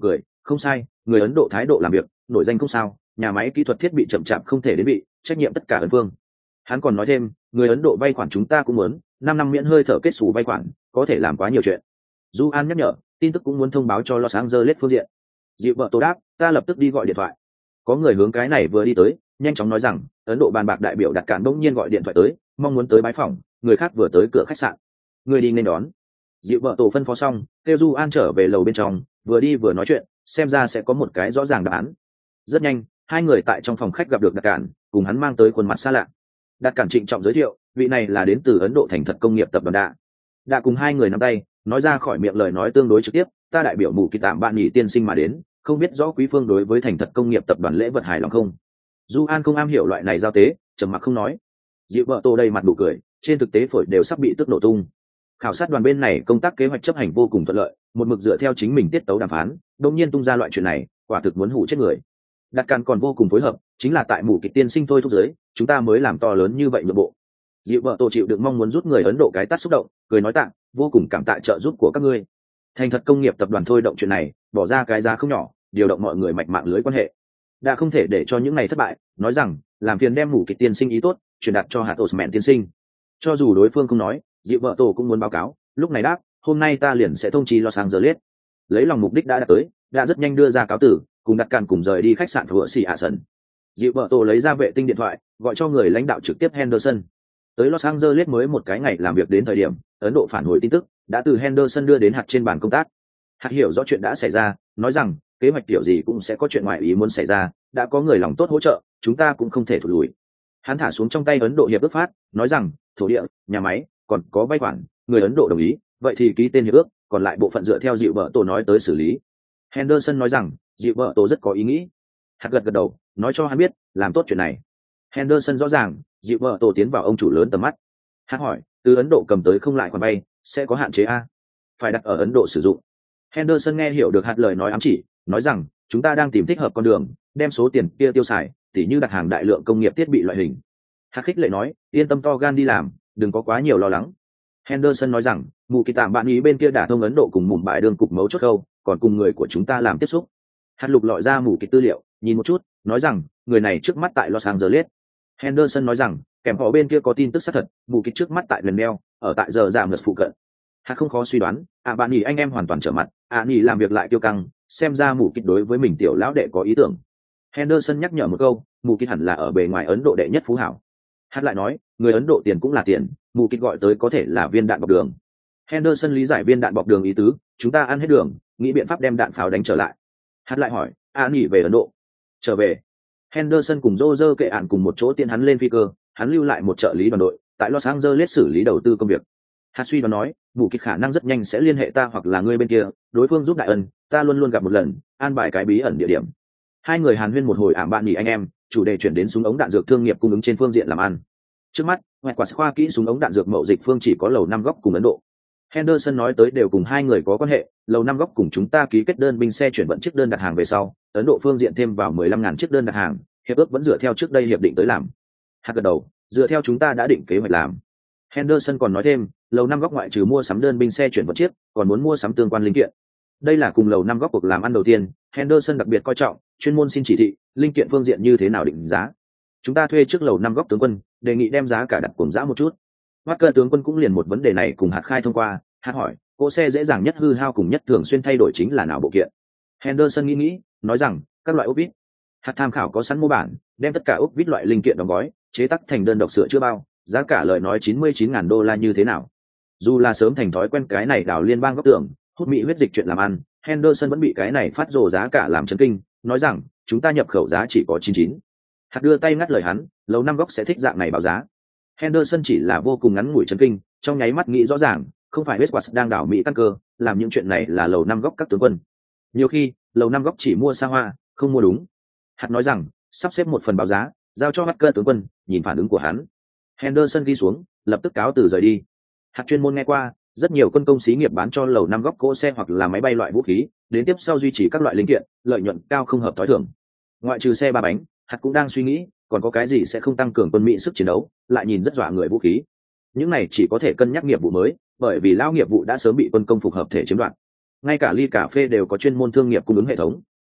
Speaker 1: không sai, người Ấn Độ thái độ làm việc nổi danh không sao, nhà máy kỹ thuật thiết bị chậm chạp không thể đến bị trách nhiệm tất cả ấn phương. Hắn còn nói thêm, người Ấn Độ vay khoản chúng ta cũng muốn 5 năm miễn hơi thở kết xù vay khoản, có thể làm quá nhiều chuyện. Du An nhắc nhở, tin tức cũng muốn thông báo cho Los Angeles phương diện. Dịu vợ Tô đáp, ta lập tức đi gọi điện thoại. Có người hướng cái này vừa đi tới, nhanh chóng nói rằng Ấn Độ bàn bạc đại biểu đặt cản bỗng nhiên gọi điện thoại tới, mong muốn tới bái phỏng, người khác vừa tới cửa khách sạn. Người đi nên đón. Dịu vợ Tổ phân phó xong, kêu Du An trở về lầu bên trong, vừa đi vừa nói chuyện, xem ra sẽ có một cái rõ ràng đáp án. Rất nhanh, hai người tại trong phòng khách gặp được đặt cản, cùng hắn mang tới khuôn mặt xa lạ. Đặt cản trịnh trọng giới thiệu, vị này là đến từ Ấn Độ thành thật công nghiệp tập đoàn Đạ cùng hai người nắm tay, nói ra khỏi miệng lời nói tương đối trực tiếp, ta đại biểu mù kỳ tạm bạn nhị tiên sinh mà đến, không biết rõ quý phương đối với thành thật công nghiệp tập đoàn lễ vật hài lòng không. Du An không am hiểu loại này giao tế, trầm mặc không nói. Dịu vợ Tô đầy mặt đủ cười, trên thực tế phổi đều sắp bị tức nổ tung. Khảo sát đoàn bên này công tác kế hoạch chấp hành vô cùng thuận lợi, một mực dựa theo chính mình tiết tấu đàm phán, đột nhiên tung ra loại chuyện này, quả thực muốn hủ chết người. Đặt Càn còn vô cùng phối hợp, chính là tại mù kịch tiên sinh thôi thúc giới, chúng ta mới làm to lớn như vậy nhượng bộ. Dịu vợ Tô chịu đựng mong muốn rút người Ấn Độ cái tát xúc động, cười nói tặng, vô cùng cảm tạ trợ giúp của các ngươi. Thành thật công nghiệp tập đoàn thôi động chuyện này, bỏ ra cái giá không nhỏ, điều động mọi người mạch mạng lưới quan hệ. Đã không thể để cho những này thất bại, nói rằng làm phiền đem mù kịch tiên sinh ý tốt truyền đạt cho hạt Osman tiên sinh. Cho dù đối phương không nói, Dịu vợ Tổ cũng muốn báo cáo, lúc này đáp, hôm nay ta liền sẽ thông chi Los Angeles. Lấy lòng mục đích đã đạt tới, đã rất nhanh đưa ra cáo tử, cùng đặt Càn cùng rời đi khách sạn vừa xì ạ sân. Dịu vợ Tổ lấy ra vệ tinh điện thoại, gọi cho người lãnh đạo trực tiếp Henderson. Tới Los Angeles mới một cái ngày làm việc đến thời điểm, Ấn Độ phản hồi tin tức đã từ Henderson đưa đến hạt trên bàn công tác. Hạt hiểu rõ chuyện đã xảy ra, nói rằng kế hoạch kiểu gì cũng sẽ có chuyện ngoại ý muốn xảy ra, đã có người lòng tốt hỗ trợ, chúng ta cũng không thể thụt lùi. Hắn thả xuống trong tay Ấn Độ hiệp ước phát, nói rằng thổ địa, nhà máy, còn có vay khoản, người Ấn Độ đồng ý, vậy thì ký tên hiệp ước, còn lại bộ phận dựa theo Dịu vợ Tổ nói tới xử lý. Henderson nói rằng Dịu vợ Tổ rất có ý nghĩ. Hạt gật gật đầu, nói cho hắn biết làm tốt chuyện này. Henderson rõ ràng Dịu vợ Tổ tiến vào ông chủ lớn tầm mắt. Hạt hỏi, từ Ấn Độ cầm tới không lại khoản vay sẽ có hạn chế a, phải đặt ở Ấn Độ sử dụng. Henderson nghe hiểu được hạt lời nói ám chỉ, nói rằng chúng ta đang tìm thích hợp con đường, đem số tiền kia tiêu xài, tỉ như đặt hàng đại lượng công nghiệp thiết bị loại hình. Hạt khích lệ nói, yên tâm to gan đi làm, đừng có quá nhiều lo lắng. Henderson nói rằng mù kỳ tạm bạn ý bên kia đã thông Ấn Độ cùng mùm bại đương cục mấu chốt khâu, còn cùng người của chúng ta làm tiếp xúc. Hạt lục lọi ra mù kỳ tư liệu, nhìn một chút, nói rằng người này trước mắt tại Los Angeles. Henderson nói rằng kèm họ bên kia có tin tức xác thật, mù kỳ trước mắt tại Glendale, ở tại giờ giảm ngược phụ cận. Hạt không khó suy đoán, bạn nhỉ anh em hoàn toàn trở mặt, nhỉ làm việc lại kiêu căng, xem ra mù kỳ đối với mình tiểu lão đệ có ý tưởng. Henderson nhắc nhở một câu, mù kỳ hẳn là ở bề ngoài Ấn Độ đệ nhất phú hảo. Hạt lại nói, người Ấn Độ tiền cũng là tiền, mù kỳ gọi tới có thể là viên đạn bọc đường. Henderson lý giải viên đạn bọc đường ý tứ, chúng ta ăn hết đường, nghĩ biện pháp đem đạn pháo đánh trở lại. Hạt lại hỏi, nhỉ về Ấn Độ? Trở về. Henderson cùng Roger kệ ạn cùng một chỗ tiện hắn lên phi cơ, hắn lưu lại một trợ lý đoàn đội tại Los Angeles xử lý đầu tư công việc. Hạt suy đoán nói, mù kỳ khả năng rất nhanh sẽ liên hệ ta hoặc là ngươi bên kia, đối phương giúp đại ân, ta luôn luôn gặp một lần, an bài cái bí ẩn địa điểm. Hai người hàn huyên một hồi bạn nhỉ anh em, chủ đề chuyển đến súng ống đạn dược thương nghiệp cung ứng trên phương diện làm ăn. Trước mắt, ngoại quả khoa kỹ súng ống đạn dược mậu dịch phương chỉ có lầu 5 góc cùng Ấn Độ. Henderson nói tới đều cùng hai người có quan hệ, lầu 5 góc cùng chúng ta ký kết đơn binh xe chuyển vận chiếc đơn đặt hàng về sau, Ấn Độ phương diện thêm vào 15.000 chiếc đơn đặt hàng, hiệp ước vẫn dựa theo trước đây hiệp định tới làm. Hạt gật đầu, dựa theo chúng ta đã định kế hoạch làm. Henderson còn nói thêm, lầu 5 góc ngoại trừ mua sắm đơn binh xe chuyển vận chiếc, còn muốn mua sắm tương quan linh kiện. Đây là cùng lầu 5 góc cuộc làm ăn đầu tiên, Henderson đặc biệt coi trọng, chuyên môn xin chỉ thị, linh kiện phương diện như thế nào định giá. Chúng ta thuê trước lầu 5 góc tướng quân, đề nghị đem giá cả đặt cùng giá một chút. Walker tướng quân cũng liền một vấn đề này cùng hạt khai thông qua, hạt hỏi, cỗ xe dễ dàng nhất hư hao cùng nhất thường xuyên thay đổi chính là nào bộ kiện. Henderson nghĩ, nói rằng các loại ốp vít. Hạt tham khảo có sẵn mô bản, đem tất cả ốp vít loại linh kiện đóng gói, chế tác thành đơn độc sửa chữa bao, giá cả lời nói $99.000 như thế nào. Dù là sớm thành thói quen cái này đảo liên bang góc tưởng, hút mỹ huyết dịch chuyện làm ăn, Henderson vẫn bị cái này phát rồ giá cả làm chấn kinh, nói rằng chúng ta nhập khẩu giá chỉ có 99. Hạt đưa tay ngắt lời hắn, lầu 5 góc sẽ thích dạng này báo giá. Henderson chỉ là vô cùng ngắn ngủi chấn kinh, trong nháy mắt nghĩ rõ ràng, không phải Westward đang đảo Mỹ căn cơ, làm những chuyện này là lầu 5 góc các tướng quân. Nhiều khi, lầu 5 góc chỉ mua xa hoa, không mua đúng. Hạt nói rằng, sắp xếp một phần báo giá, giao cho Walker tướng quân, nhìn phản ứng của hắn. Henderson ghi xuống, lập tức cáo từ rời đi. Hạt chuyên môn nghe qua, rất nhiều quân công xí nghiệp bán cho lầu 5 góc cỗ xe hoặc là máy bay loại vũ khí, đến tiếp sau duy trì các loại linh kiện, lợi nhuận cao không hợp thói thường. Ngoại trừ xe ba bánh, Hạt cũng đang suy nghĩ, còn có cái gì sẽ không tăng cường quân Mỹ sức chiến đấu, lại nhìn rất dọa người vũ khí. Những này chỉ có thể cân nhắc nghiệp vụ mới, bởi vì lao nghiệp vụ đã sớm bị quân công phục hợp thể chiếm đoạt. Ngay cả ly cà phê đều có chuyên môn thương nghiệp cung ứng hệ thống,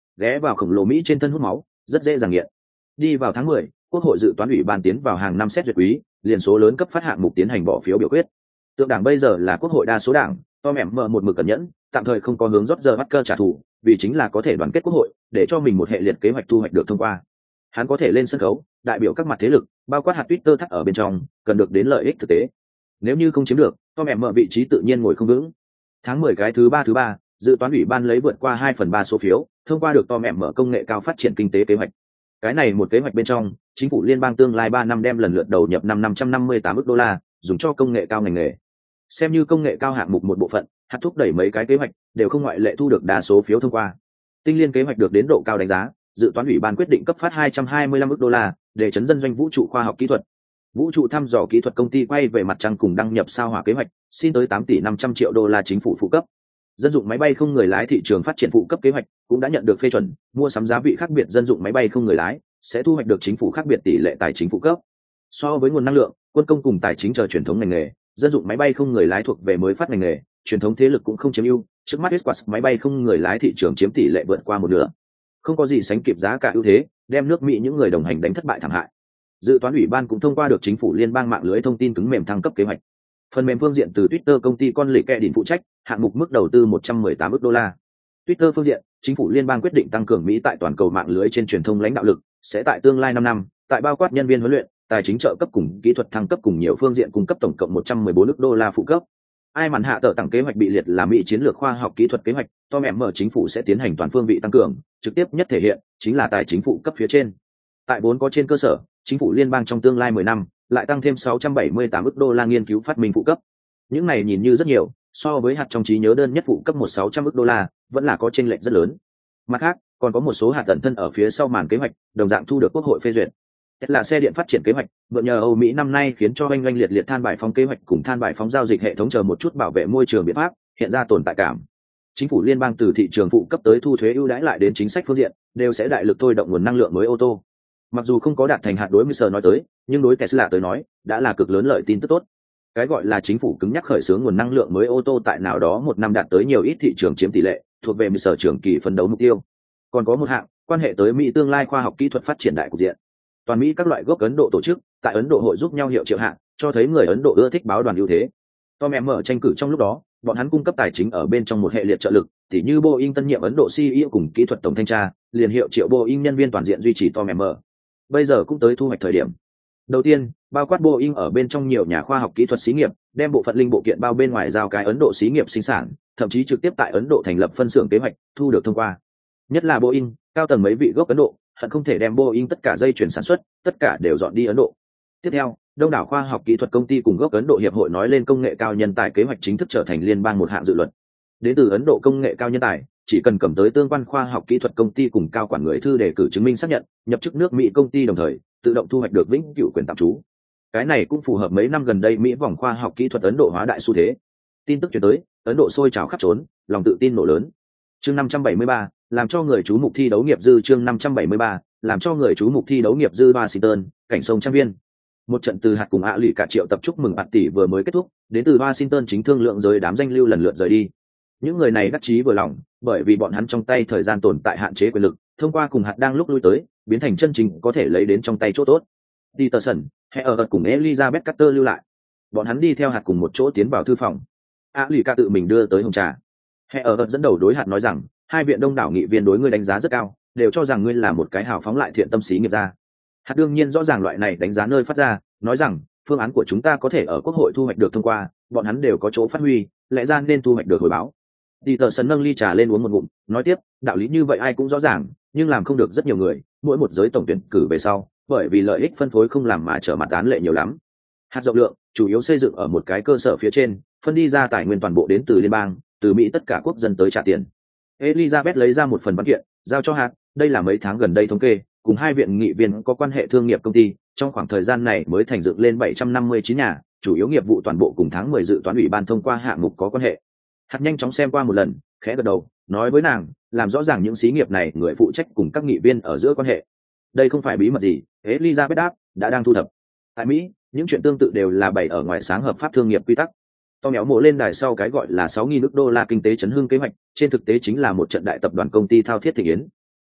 Speaker 1: ghé vào khổng lồ Mỹ trên thân hút máu, rất dễ dàng nghiện. Đi vào tháng 10, Quốc hội dự toán ủy ban tiến vào hàng năm xét duyệt quý, liền số lớn cấp phát hạng mục tiến hành bỏ phiếu biểu quyết. Tượng đảng bây giờ là Quốc hội đa số đảng, Tom mở một mực cẩn nhẫn, tạm thời không có hướng Roger Watker trả thù, vì chính là có thể đoàn kết Quốc hội, để cho mình một hệ liệt kế hoạch thu hoạch được thông qua. Hắn có thể lên sân khấu, đại biểu các mặt thế lực, bao quát hạt Twitter thắt ở bên trong, cần được đến lợi ích thực tế. Nếu như không chiếm được, Tom mở vị trí tự nhiên ngồi không vững. Tháng 10 cái thứ ba, dự toán ủy ban lấy vượt qua 2/3 số phiếu, thông qua được Tom mở công nghệ cao phát triển kinh tế kế hoạch. Cái này một kế hoạch bên trong, chính phủ liên bang tương lai 3 năm đem lần lượt đầu nhập $558 ức, dùng cho công nghệ cao ngành nghề. Xem như công nghệ cao hạng mục một bộ phận, hạt thúc đẩy mấy cái kế hoạch đều không ngoại lệ thu được đa số phiếu thông qua. Tinh liên kế hoạch được đến độ cao đánh giá, dự toán ủy ban quyết định cấp phát $225 ức để chấn dân doanh vũ trụ khoa học kỹ thuật. Vũ trụ thăm dò kỹ thuật công ty quay về mặt trăng cùng đăng nhập sao hỏa kế hoạch, xin tới $8,500 triệu chính phủ phụ cấp. Dân dụng máy bay không người lái thị trường phát triển phụ cấp kế hoạch cũng đã nhận được phê chuẩn, mua sắm giá vị khác biệt dân dụng máy bay không người lái sẽ thu hoạch được chính phủ khác biệt tỷ lệ tài chính phụ cấp. So với nguồn năng lượng, quân công cùng tài chính chờ truyền thống ngành nghề, dân dụng máy bay không người lái thuộc về mới phát ngành nghề, truyền thống thế lực cũng không chiếm ưu, trước mắt Airbus máy bay không người lái thị trường chiếm tỷ lệ vượt qua một nửa. Không có gì sánh kịp giá cả ưu thế, đem nước Mỹ những người đồng hành đánh thất bại thảm hại. Dự toán ủy ban cũng thông qua được chính phủ liên bang mạng lưới thông tin cứng mềm thăng cấp kế hoạch. Phần mềm phương diện từ Twitter công ty con lì kẹ đỉnh phụ trách, hạng mục mức đầu tư $118 ức. Twitter phương diện, chính phủ liên bang quyết định tăng cường Mỹ tại toàn cầu mạng lưới trên truyền thông lãnh đạo lực, sẽ tại tương lai 5 năm, tại bao quát nhân viên huấn luyện, tài chính trợ cấp cùng kỹ thuật thăng cấp cùng nhiều phương diện cung cấp tổng cộng $114 ức phụ cấp. Ai màn hạ tờ tặng kế hoạch bị liệt là Mỹ chiến lược khoa học kỹ thuật kế hoạch, Tom mở chính phủ sẽ tiến hành toàn phương vị tăng cường, trực tiếp nhất thể hiện chính là tài chính phụ cấp phía trên. Tại vốn có trên cơ sở, chính phủ liên bang trong tương lai 10 năm lại tăng thêm $678 ức nghiên cứu phát minh phụ cấp. Những này nhìn như rất nhiều, so với hạt trong trí nhớ đơn nhất phụ cấp $600 ức vẫn là có chênh lệch rất lớn. Mặt khác, còn có một số hạt tận thân ở phía sau màn kế hoạch, đồng dạng thu được Quốc hội phê duyệt. Tesla xe điện phát triển kế hoạch, mượn nhờ Âu Mỹ năm nay khiến cho oanh liệt than bài phóng kế hoạch cùng than bài phóng giao dịch hệ thống chờ một chút bảo vệ môi trường biện pháp, hiện ra tồn tại cảm. Chính phủ liên bang từ thị trường phụ cấp tới thu thuế ưu đãi lại đến chính sách phương diện, đều sẽ đại lực thôi động nguồn năng lượng mới ô tô. Mặc dù không có đạt thành hạt đối Mr. nói tới, nhưng đối Tesla tới nói, đã là cực lớn lợi tin tức tốt. Cái gọi là chính phủ cứng nhắc khởi xướng nguồn năng lượng mới ô tô tại nào đó một năm đạt tới nhiều ít thị trường chiếm tỷ lệ, thuộc về Mr. trưởng kỳ phấn đấu mục tiêu. Còn có một hạng, quan hệ tới Mỹ tương lai khoa học kỹ thuật phát triển đại cục diện. Toàn Mỹ các loại gốc Ấn Độ tổ chức, tại Ấn Độ hội giúp nhau hiệu triệu hạng, cho thấy người Ấn Độ ưa thích báo đoàn ưu thế. Tom mở tranh cử trong lúc đó, bọn hắn cung cấp tài chính ở bên trong một hệ liệt trợ lực, tỉ như Boeing tân nhiệm Ấn Độ CEO cùng kỹ thuật tổng thanh tra, liền hiệu triệu Boeing nhân viên toàn diện duy trì Tom mở. Bây giờ cũng tới thu hoạch thời điểm. Đầu tiên, bao quát Boeing ở bên trong nhiều nhà khoa học kỹ thuật xí nghiệp, đem bộ phận linh bộ kiện bao bên ngoài giao cái Ấn Độ xí nghiệp sinh sản, thậm chí trực tiếp tại Ấn Độ thành lập phân xưởng kế hoạch, thu được thông qua. Nhất là Boeing, cao tầng mấy vị gốc Ấn Độ, hận không thể đem Boeing tất cả dây chuyển sản xuất, tất cả đều dọn đi Ấn Độ. Tiếp theo, đông đảo khoa học kỹ thuật công ty cùng gốc Ấn Độ hiệp hội nói lên công nghệ cao nhân tài kế hoạch chính thức trở thành liên bang một hạng dự luật. Đến từ Ấn Độ công nghệ cao nhân tài, chỉ cần cầm tới tương quan khoa học kỹ thuật công ty cùng cao quản người thư đề cử chứng minh xác nhận, nhập chức nước Mỹ công ty đồng thời tự động thu hoạch được vĩnh cửu quyền tạm trú. Cái này cũng phù hợp mấy năm gần đây Mỹ vòng khoa học kỹ thuật Ấn Độ hóa đại xu thế. Tin tức truyền tới, Ấn Độ sôi trào khắp trốn, lòng tự tin nổ lớn. Chương 573, làm cho người chú mục thi đấu nghiệp dư. Chương 573, làm cho người chú mục thi đấu nghiệp dư. Washington, cảnh sông Trang Viên. Một trận từ hạt cùng ạ lụy cả triệu tập chúc mừng bạt tỷ vừa mới kết thúc, đến từ Washington chính thương lượng giới đám danh lưu lần lượt rời đi. Những người này đắc chí vừa lòng, bởi vì bọn hắn trong tay thời gian tồn tại hạn chế quyền lực, thông qua cùng hạt đang lúc lui tới, biến thành chân chính có thể lấy đến trong tay chỗ tốt. Peterson, Herbert cùng Elizabeth Carter lưu lại. Bọn hắn đi theo hạt cùng một chỗ tiến vào thư phòng. Lì ca tự mình đưa tới hồng trà. Herbert dẫn đầu đối hạt nói rằng, hai viện đông đảo nghị viên đối ngươi đánh giá rất cao, đều cho rằng ngươi là một cái hào phóng lại thiện tâm sĩ nghiệp gia. Hạt đương nhiên rõ ràng loại này đánh giá nơi phát ra, nói rằng phương án của chúng ta có thể ở quốc hội thu hoạch được thông qua, bọn hắn đều có chỗ phát huy, lẽ ra nên thu hoạch được hồi báo. Peterson nâng ly trà lên uống một ngụm, nói tiếp, đạo lý như vậy ai cũng rõ ràng, nhưng làm không được rất nhiều người, mỗi một giới tổng tuyển cử về sau, bởi vì lợi ích phân phối không làm mà trở mặt án lệ nhiều lắm. Hạt rộng lượng, chủ yếu xây dựng ở một cái cơ sở phía trên, phân đi ra tài nguyên toàn bộ đến từ liên bang, từ Mỹ tất cả quốc dân tới trả tiền. Elizabeth lấy ra một phần văn kiện, giao cho hạt, đây là mấy tháng gần đây thống kê, cùng hai viện nghị viên có quan hệ thương nghiệp công ty, trong khoảng thời gian này mới thành dựng lên 759 nhà, chủ yếu nghiệp vụ toàn bộ cùng tháng 10 dự toán ủy ban thông qua hạng mục có quan hệ. Hạt nhanh chóng xem qua một lần, khẽ gật đầu, nói với nàng, làm rõ ràng những xí nghiệp này người phụ trách cùng các nghị viên ở giữa quan hệ. Đây không phải bí mật gì, Elizabeth đáp, đã đang thu thập. Tại Mỹ, những chuyện tương tự đều là bày ở ngoài sáng hợp pháp thương nghiệp quy tắc. To méo mộ lên đài sau cái gọi là 6.000 ức đô la kinh tế chấn hưng kế hoạch, trên thực tế chính là một trận đại tập đoàn công ty thao thiết thị yến.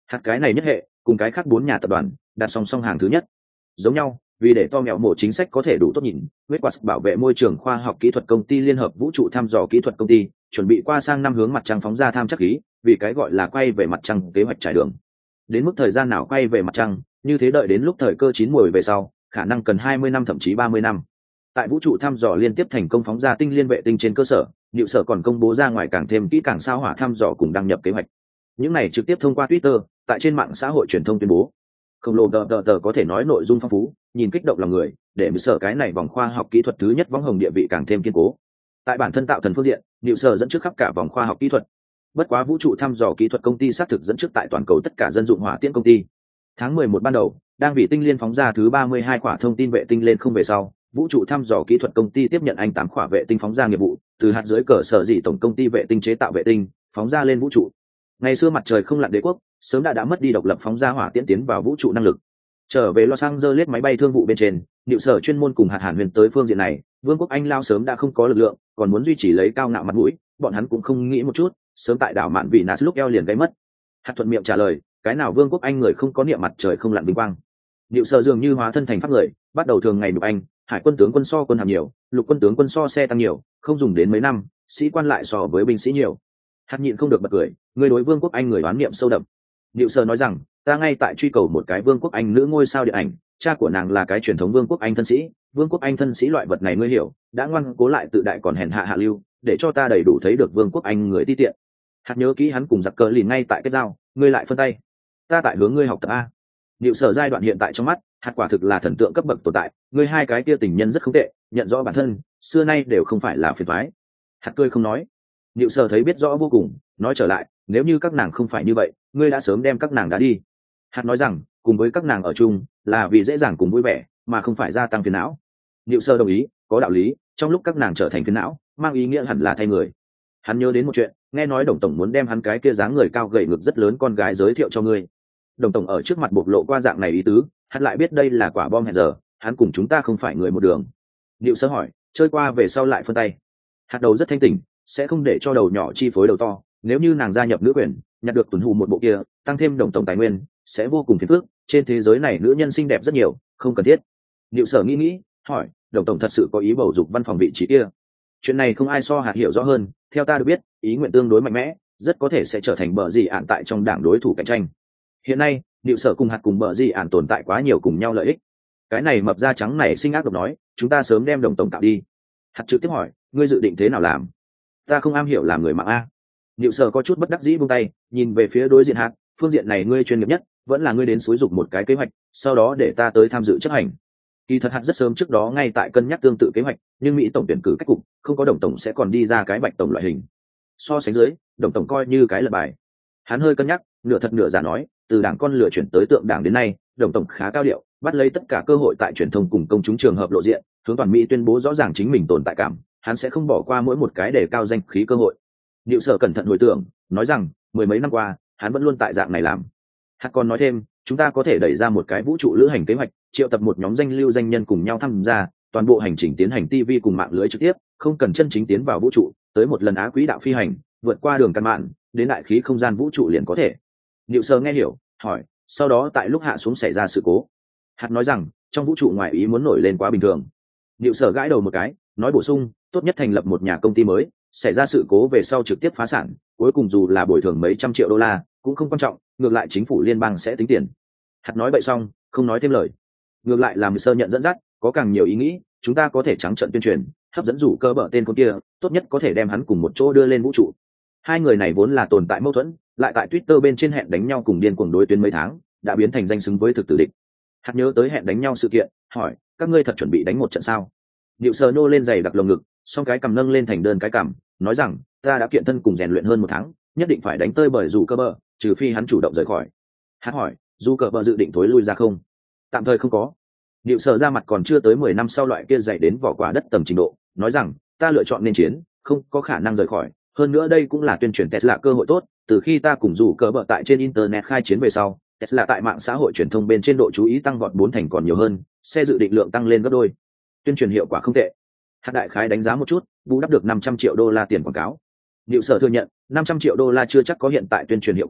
Speaker 1: Hạt cái này nhất hệ cùng cái khác 4 nhà tập đoàn đặt song song hàng thứ nhất. Giống nhau, vì để to mẹo mổ chính sách có thể đủ tốt nhìn, Westwas bảo vệ môi trường khoa học kỹ thuật công ty liên hợp vũ trụ thăm dò kỹ thuật công ty chuẩn bị qua sang năm hướng mặt trăng phóng ra tham chắc khí, vì cái gọi là quay về mặt trăng kế hoạch trải đường. Đến mức thời gian nào quay về mặt trăng, như thế đợi đến lúc thời cơ chín muồi về sau, khả năng cần 20 năm thậm chí 30 năm. Tại vũ trụ thăm dò liên tiếp thành công phóng ra tinh liên vệ tinh trên cơ sở, Niệu Sở còn công bố ra ngoài càng thêm kỹ càng sao hỏa thăm dò cùng đăng nhập kế hoạch. Những này trực tiếp thông qua Twitter, tại trên mạng xã hội truyền thông tuyên bố. Khổng lồ tờ có thể nói nội dung phong phú, nhìn kích động lòng người, để Niệu Sở cái này vòng khoa học kỹ thuật thứ nhất võng hồng địa vị càng thêm kiên cố. Tại bản thân tạo thần phương diện, Niệu Sở dẫn trước khắp cả vòng khoa học kỹ thuật. Bất quá vũ trụ thăm dò kỹ thuật công ty xác thực dẫn trước tại toàn cầu tất cả dân dụng hỏa tiễn công ty. Tháng 11 ban đầu, đang vì tinh liên phóng ra thứ 32 quả thông tin vệ tinh lên không về sau, vũ trụ thăm dò kỹ thuật công ty tiếp nhận anh 8 quả vệ tinh phóng ra nghiệp vụ, từ hạt dưới cờ sở dị tổng công ty vệ tinh chế tạo vệ tinh, phóng ra lên vũ trụ. Ngày xưa mặt trời không lặn đế quốc, sớm đã mất đi độc lập phóng ra hỏa tiễn tiến vào vũ trụ năng lực. Trở về Los Angeles máy bay thương vụ bên trên, Niệu Sở chuyên môn cùng hạt hàn huyền tới phương diện này, Vương quốc Anh lao sớm đã không có lực lượng, còn muốn duy trì lấy cao ngạo mặt mũi, bọn hắn cũng không nghĩ một chút, sớm tại đảo mạn vị Nas lúc eo liền gây mất. Hạt thuận miệng trả lời, cái nào Vương quốc Anh người không có niệm mặt trời không lặn vinh quang. Niệu Sở dường như hóa thân thành pháp người, bắt đầu thường ngày đục anh, hải quân tướng quân so quân hàm nhiều, lục quân tướng quân so xe tăng nhiều, không dùng đến mấy năm, sĩ quan lại so với binh sĩ nhiều. Hạt nhịn không được bật cười, người đối Vương quốc Anh người đoán niệm sâu đậm. Niệu Sở nói rằng, ta ngay tại truy cầu một cái Vương quốc Anh nữ ngôi sao điện ảnh, cha của nàng là cái truyền thống Vương quốc Anh thân sĩ, Vương quốc Anh thân sĩ loại vật này ngươi hiểu, đã ngoan cố lại tự đại còn hèn hạ hạ lưu, để cho ta đầy đủ thấy được Vương quốc Anh người ti tiện. Hạt nhớ kỹ hắn cùng giặc cờ lìn ngay tại cái dao, ngươi lại phân tay, ta tại hướng ngươi học tập a. Niệu Sở giai đoạn hiện tại trong mắt, hạt quả thực là thần tượng cấp bậc tồn tại, ngươi hai cái kia tình nhân rất không tệ, nhận rõ bản thân, xưa nay đều không phải là phiền toái. Hạt cười không nói. Niệu Sở thấy biết rõ vô cùng, nói trở lại, nếu như các nàng không phải như vậy, ngươi đã sớm đem các nàng đã đi. Hạt nói rằng, cùng với các nàng ở chung, là vì dễ dàng cùng vui vẻ, mà không phải gia tăng phiền não. Niệu Sở đồng ý, có đạo lý, trong lúc các nàng trở thành phiền não, mang ý nghĩa hẳn là thay người. Hắn nhớ đến một chuyện, nghe nói Đồng tổng muốn đem hắn cái kia dáng người cao gầy ngực rất lớn con gái giới thiệu cho ngươi. Đồng tổng ở trước mặt bộc lộ qua dạng này ý tứ, hắn lại biết đây là quả bom hẹn giờ, hắn cùng chúng ta không phải người một đường. Niệu Sở hỏi, chơi qua về sau lại phân tay. Hạt đầu rất thanh tỉnh, sẽ không để cho đầu nhỏ chi phối đầu to, nếu như nàng gia nhập nữ quyền, nhặt được tuần hù một bộ kia, tăng thêm Đồng tổng tài nguyên, sẽ vô cùng phiền phức, trên thế giới này nữ nhân xinh đẹp rất nhiều, không cần thiết. Niệu Sở nghĩ, hỏi, Đồng tổng thật sự có ý bầu dục văn phòng vị trí kia? Chuyện này không ai so hạt hiểu rõ hơn, theo ta được biết, ý nguyện tương đối mạnh mẽ, rất có thể sẽ trở thành bờ gì ạn tại trong đảng đối thủ cạnh tranh. Hiện nay, Niệu Sở cùng hạt cùng bờ gì ạn tồn tại quá nhiều cùng nhau lợi ích. Cái này mập da trắng này sinh ác độc nói, chúng ta sớm đem Đồng tổng tạo đi. Hạt trực tiếp hỏi, ngươi dự định thế nào làm? Ta không am hiểu làm người mạng a. Niệu Sở có chút bất đắc dĩ buông tay, nhìn về phía đối diện hạt, phương diện này ngươi chuyên nghiệp nhất, vẫn là ngươi đến xúi dục một cái kế hoạch, sau đó để ta tới tham dự chấp hành. Kỳ thật hạt rất sớm trước đó ngay tại cân nhắc tương tự kế hoạch, nhưng Mỹ tổng tuyển cử cách cục, không có Đồng tổng sẽ còn đi ra cái Bạch tổng loại hình. So sánh dưới, Đồng tổng coi như cái lật bài. Hắn hơi cân nhắc, nửa thật nửa giả nói, từ đảng con lửa chuyển tới tượng đảng đến nay, Đồng tổng khá cao điệu, bắt lấy tất cả cơ hội tại truyền thông cùng công chúng trường hợp lộ diện, hướng toàn Mỹ tuyên bố rõ ràng chính mình tồn tại cảm, hắn sẽ không bỏ qua mỗi một cái để cao danh khí cơ hội. Niệu Sở cẩn thận hồi tưởng, nói rằng, mười mấy năm qua, hắn vẫn luôn tại dạng này làm. Hạt còn nói thêm, chúng ta có thể đẩy ra một cái vũ trụ lữ hành kế hoạch, triệu tập một nhóm danh lưu danh nhân cùng nhau tham gia, toàn bộ hành trình tiến hành TV cùng mạng lưới trực tiếp, không cần chân chính tiến vào vũ trụ, tới một lần á quỹ đạo phi hành, vượt qua đường căn mạn, đến đại khí không gian vũ trụ liền có thể. Niệu Sở nghe hiểu, hỏi, sau đó tại lúc hạ xuống xảy ra sự cố. Hạt nói rằng, trong vũ trụ ngoài ý muốn nổi lên quá bình thường. Niệu Sở gãi đầu một cái, nói bổ sung, tốt nhất thành lập một nhà công ty mới, xảy ra sự cố về sau trực tiếp phá sản, cuối cùng dù là bồi thường mấy trăm triệu đô la cũng không quan trọng, ngược lại chính phủ liên bang sẽ tính tiền. Hạt nói vậy xong, không nói thêm lời. Ngược lại làm sơ nhận dẫn dắt, có càng nhiều ý nghĩ, chúng ta có thể trắng trợn tuyên truyền, hấp dẫn rủ cơ bở tên con kia, tốt nhất có thể đem hắn cùng một chỗ đưa lên vũ trụ. Hai người này vốn là tồn tại mâu thuẫn, lại tại Twitter bên trên hẹn đánh nhau cùng điên cuồng đối tuyến mấy tháng, đã biến thành danh xứng với thực tử địch. Hạt nhớ tới hẹn đánh nhau sự kiện, hỏi, các ngươi thật chuẩn bị đánh một trận sao? Niệu Sở nô lên giày đặc lồng ngực, song cái cầm nâng lên thành đơn cái cằm, nói rằng, ta đã kiện thân cùng rèn luyện hơn một tháng, nhất định phải đánh tơi bởi dù cơ bờ, trừ phi hắn chủ động rời khỏi. Hắn hỏi, dù cơ bờ dự định thối lui ra không? Tạm thời không có. Niệu Sở ra mặt còn chưa tới 10 năm sau loại kia dày đến vỏ quả đất tầm trình độ, nói rằng, ta lựa chọn nên chiến, không có khả năng rời khỏi. Hơn nữa đây cũng là tuyên truyền Tesla cơ hội tốt, từ khi ta cùng dù cơ bờ tại trên internet khai chiến về sau, Tesla tại mạng xã hội truyền thông bên trên độ chú ý tăng vọt 4 thành còn nhiều hơn, xe dự định lượng tăng lên gấp đôi. Tuyên truyền hiệu quả không tệ. Hạt đại khái đánh giá một chút, bù đắp được 500 triệu đô la tiền quảng cáo. Niệu Sở thừa nhận, 500 triệu đô la chưa chắc có hiện tại tuyên truyền hiệu quả,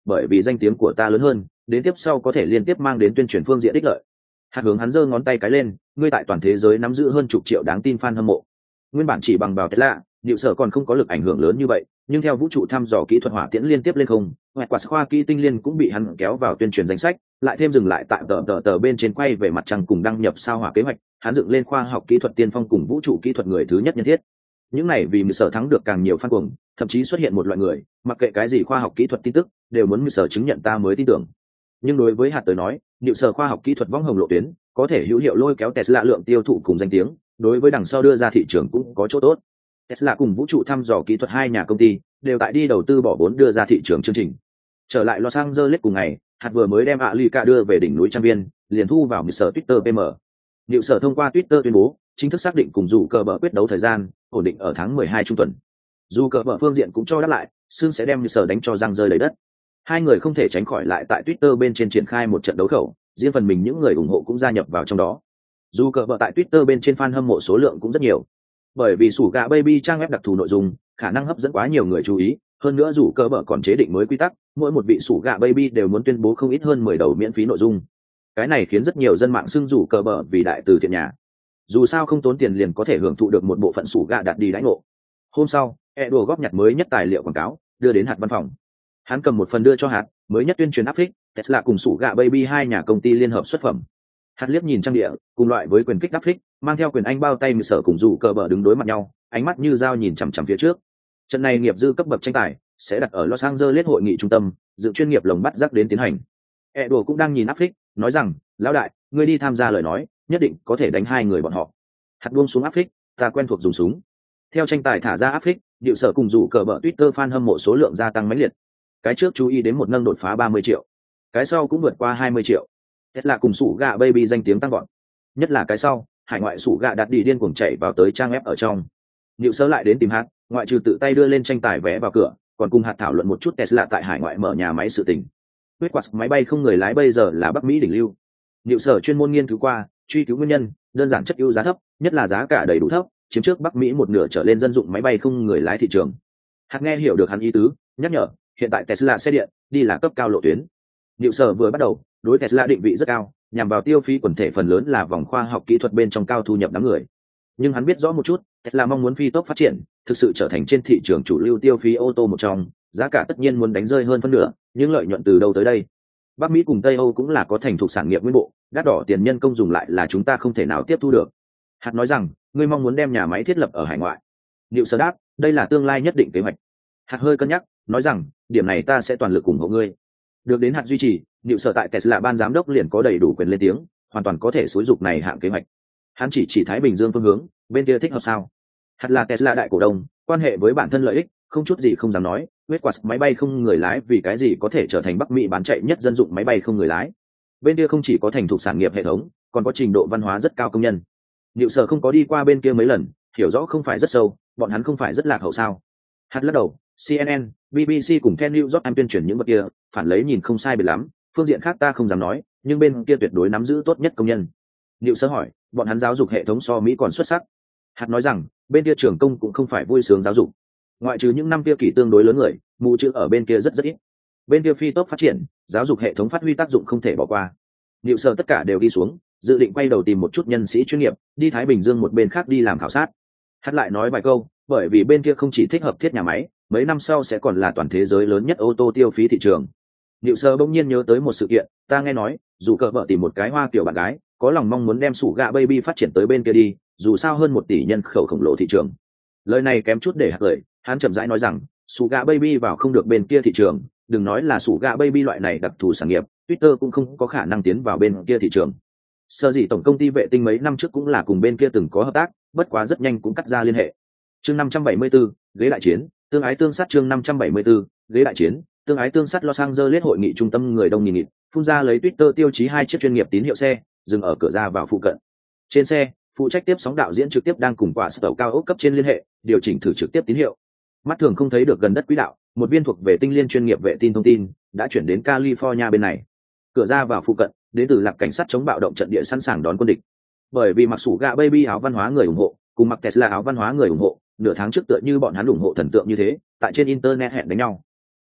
Speaker 1: bởi vì danh tiếng của ta lớn hơn, đến tiếp sau có thể liên tiếp mang đến tuyên truyền phương diện ích lợi. Hạt hướng hắn giơ ngón tay cái lên, ngươi tại toàn thế giới nắm giữ hơn chục triệu đáng tin fan hâm mộ. Nguyên bản chỉ bằng vào Tesla, liệu sở còn không có lực ảnh hưởng lớn như vậy, nhưng theo vũ trụ thăm dò kỹ thuật hỏa tiễn liên tiếp lên không, ngoại quả khoa kỹ tinh liên cũng bị hắn kéo vào tuyên truyền danh sách, lại thêm dừng lại tại tờ bên trên quay về mặt trăng cùng đăng nhập sao hỏa kế hoạch, hắn dựng lên khoa học kỹ thuật tiên phong cùng vũ trụ kỹ thuật người thứ nhất nhân thiết. Những này vì mười sở thắng được càng nhiều fan cuồng, thậm chí xuất hiện một loại người, mặc kệ cái gì khoa học kỹ thuật tin tức, đều muốn mười sở chứng nhận ta mới tin tưởng. Nhưng đối với hạt tới nói, liệu sở khoa học kỹ thuật vong hồng lộ tuyến, có thể hữu hiệu lôi kéo Tesla lượng tiêu thụ cùng danh tiếng, đối với đằng sau đưa ra thị trường cũng có chỗ tốt. Tesla cùng vũ trụ thăm dò kỹ thuật hai nhà công ty đều tại đi đầu tư bỏ vốn đưa ra thị trường chương trình. Trở lại Los Angeles cùng ngày, hạt vừa mới đem Alika đưa về đỉnh núi Trang Viên, liền thu vào mười sở Twitter PM. Liệu sở thông qua Twitter tuyên bố, chính thức xác định cùng dù cờ bờ quyết đấu thời gian, ổn định ở tháng 12 trung tuần. Dù cờ bờ phương diện cũng cho đáp lại, xương sẽ đem mười sở đánh cho răng rơi lấy đất. Hai người không thể tránh khỏi lại tại Twitter bên trên triển khai một trận đấu khẩu, riêng phần mình những người ủng hộ cũng gia nhập vào trong đó. Dù cờ bờ tại Twitter bên trên fan hâm mộ số lượng cũng rất nhiều, bởi vì sủ gà baby trang web đặc thù nội dung khả năng hấp dẫn quá nhiều người chú ý, hơn nữa dù cờ bờ còn chế định mới quy tắc, mỗi một vị sủ gà baby đều muốn tuyên bố không ít hơn 10 đầu miễn phí nội dung. Cái này khiến rất nhiều dân mạng xưng dù cờ bờ vì đại từ thiện nhà, dù sao không tốn tiền liền có thể hưởng thụ được một bộ phận sủ gà đạt đi đãi ngộ. Hôm sau, Edo góp nhặt mới nhất tài liệu quảng cáo đưa đến hạt văn phòng. Hắn cầm một phần đưa cho hạt, mới nhất tuyên truyền áp phích Tesla cùng sủ gà baby hai nhà công ty liên hợp xuất phẩm. Hạt liếc nhìn trang địa, cùng loại với quyền kích áp phích, mang theo quyền anh bao tay mười sở cùng dù cờ bờ đứng đối mặt nhau, ánh mắt như dao nhìn chằm chằm phía trước. Trận này nghiệp dư cấp bậc tranh tài sẽ đặt ở Los Angeles hội nghị trung tâm, dự chuyên nghiệp lồng bắt rắc đến tiến hành. Edo cũng đang nhìn áp phích, nói rằng, lão đại, ngươi đi tham gia lời nói, nhất định có thể đánh hai người bọn họ. Hạt buông xuống áp phích, ta quen thuộc dùng súng. Theo tranh tài thả ra áp phích, điệu sở cùng dù cờ bờ Twitter fan hâm mộ số lượng gia tăng mãnh liệt. Cái trước chú ý đến một nâng đột phá 30 triệu, cái sau cũng vượt qua 20 triệu. Tesla cùng sủ gà baby danh tiếng tăng vọt, nhất là cái sau, hải ngoại sủ gà đặt đi điên cuồng chạy vào tới trang web ở trong. Liệu sơ lại đến tìm hạt, ngoại trừ tự tay đưa lên tranh tài vé vào cửa, còn cùng hạt thảo luận một chút Tesla tại hải ngoại mở nhà máy sự tình. Huyết quạt máy bay không người lái bây giờ là Bắc Mỹ đỉnh lưu. Liệu sở chuyên môn nghiên cứu qua, truy cứu nguyên nhân, đơn giản chất ưu giá thấp, nhất là giá cả đầy đủ thấp, chiếm trước Bắc Mỹ một nửa trở lên dân dụng máy bay không người lái thị trường. Hạt nghe hiểu được hắn ý tứ, nhắc nhở, hiện tại Tesla xe điện đi là cấp cao lộ tuyến. Liệu sở vừa bắt đầu, đối Tesla định vị rất cao, nhằm vào tiêu phí quần thể phần lớn là vòng khoa học kỹ thuật bên trong cao thu nhập đám người. Nhưng hắn biết rõ một chút, Tesla mong muốn phi tốc phát triển, thực sự trở thành trên thị trường chủ lưu tiêu phí ô tô một trong, giá cả tất nhiên muốn đánh rơi hơn phân nửa, nhưng lợi nhuận từ đâu tới đây? Bắc Mỹ cùng Tây Âu cũng là có thành thục sản nghiệp nguyên bộ, đắt đỏ tiền nhân công dùng lại là chúng ta không thể nào tiếp thu được. Hạt nói rằng, ngươi mong muốn đem nhà máy thiết lập ở hải ngoại. Liệu sở đáp, đây là tương lai nhất định kế hoạch. Hạt hơi cân nhắc, nói rằng, điểm này ta sẽ toàn lực ủng hộ ngươi. Được đến hạt duy trì, liệu sở tại Tesla ban giám đốc liền có đầy đủ quyền lên tiếng, hoàn toàn có thể xúi dục này hạng kế hoạch. Hắn chỉ Thái Bình Dương phương hướng, bên kia thích hợp sao? Hạt là Tesla đại cổ đông, quan hệ với bản thân lợi ích, không chút gì không dám nói. Huyết quạt máy bay không người lái vì cái gì có thể trở thành Bắc Mỹ bán chạy nhất dân dụng máy bay không người lái. Bên kia không chỉ có thành thục sản nghiệp hệ thống, còn có trình độ văn hóa rất cao công nhân. Liệu sở không có đi qua bên kia mấy lần, hiểu rõ không phải rất sâu, bọn hắn không phải rất lạc hậu sao? Hạt lắc đầu, CNN, BBC cùng The New York Times tuyên truyền những vật kia, phản lấy nhìn không sai biệt lắm, phương diện khác ta không dám nói, nhưng bên kia tuyệt đối nắm giữ tốt nhất công nhân. Liệu sơ hỏi, bọn hắn giáo dục hệ thống so Mỹ còn xuất sắc. Hạt nói rằng, bên kia trường công cũng không phải vui sướng giáo dục. Ngoại trừ những năm kia kỷ tương đối lớn người, mù chữ ở bên kia rất ít. Bên kia phi tốc phát triển, giáo dục hệ thống phát huy tác dụng không thể bỏ qua. Liệu sơ tất cả đều đi xuống, dự định quay đầu tìm một chút nhân sĩ chuyên nghiệp, đi Thái Bình Dương một bên khác đi làm khảo sát. Hạt lại nói vài câu, bởi vì bên kia không chỉ thích hợp thiết nhà máy, mấy năm sau sẽ còn là toàn thế giới lớn nhất ô tô tiêu phí thị trường. Liệu sơ bỗng nhiên nhớ tới một sự kiện, ta nghe nói, dù cờ vợ tìm một cái hoa kiểu bạn gái, có lòng mong muốn đem sủ gạ baby phát triển tới bên kia đi, dù sao hơn 1 tỷ nhân khẩu khổng lồ thị trường. Lời này kém chút để hạt lời, hắn chậm rãi nói rằng, sủ gạ baby vào không được bên kia thị trường, đừng nói là sủ gạ baby loại này đặc thù sản nghiệp, Twitter cũng không có khả năng tiến vào bên kia thị trường. Sở dĩ tổng công ty vệ tinh mấy năm trước cũng là cùng bên kia từng có hợp tác, bất quá rất nhanh cũng cắt ra liên hệ. Chương 574, ghế đại chiến, tương ái tương sát. Chương 574, ghế đại chiến, tương ái tương sát. Los Angeles hội nghị trung tâm người đông nghìn nghịt, phun ra lấy Twitter tiêu chí 2 chiếc chuyên nghiệp tín hiệu xe, dừng ở cửa ra vào phụ cận. Trên xe, phụ trách tiếp sóng đạo diễn trực tiếp đang cùng quả tàu cao ốc cấp trên liên hệ, điều chỉnh thử trực tiếp tín hiệu. Mắt thường không thấy được gần đất quỹ đạo, một viên thuộc về tinh liên chuyên nghiệp vệ tinh thông tin đã chuyển đến California bên này. Cửa ra vào phụ cận, đến từ lạc cảnh sát chống bạo động trận địa sẵn sàng đón quân địch. Bởi vì mặc sủ gạ baby áo văn hóa người ủng hộ, cùng mặc Tesla áo văn hóa người ủng hộ, nửa tháng trước tựa như bọn hắn ủng hộ thần tượng như thế, tại trên internet hẹn đánh nhau.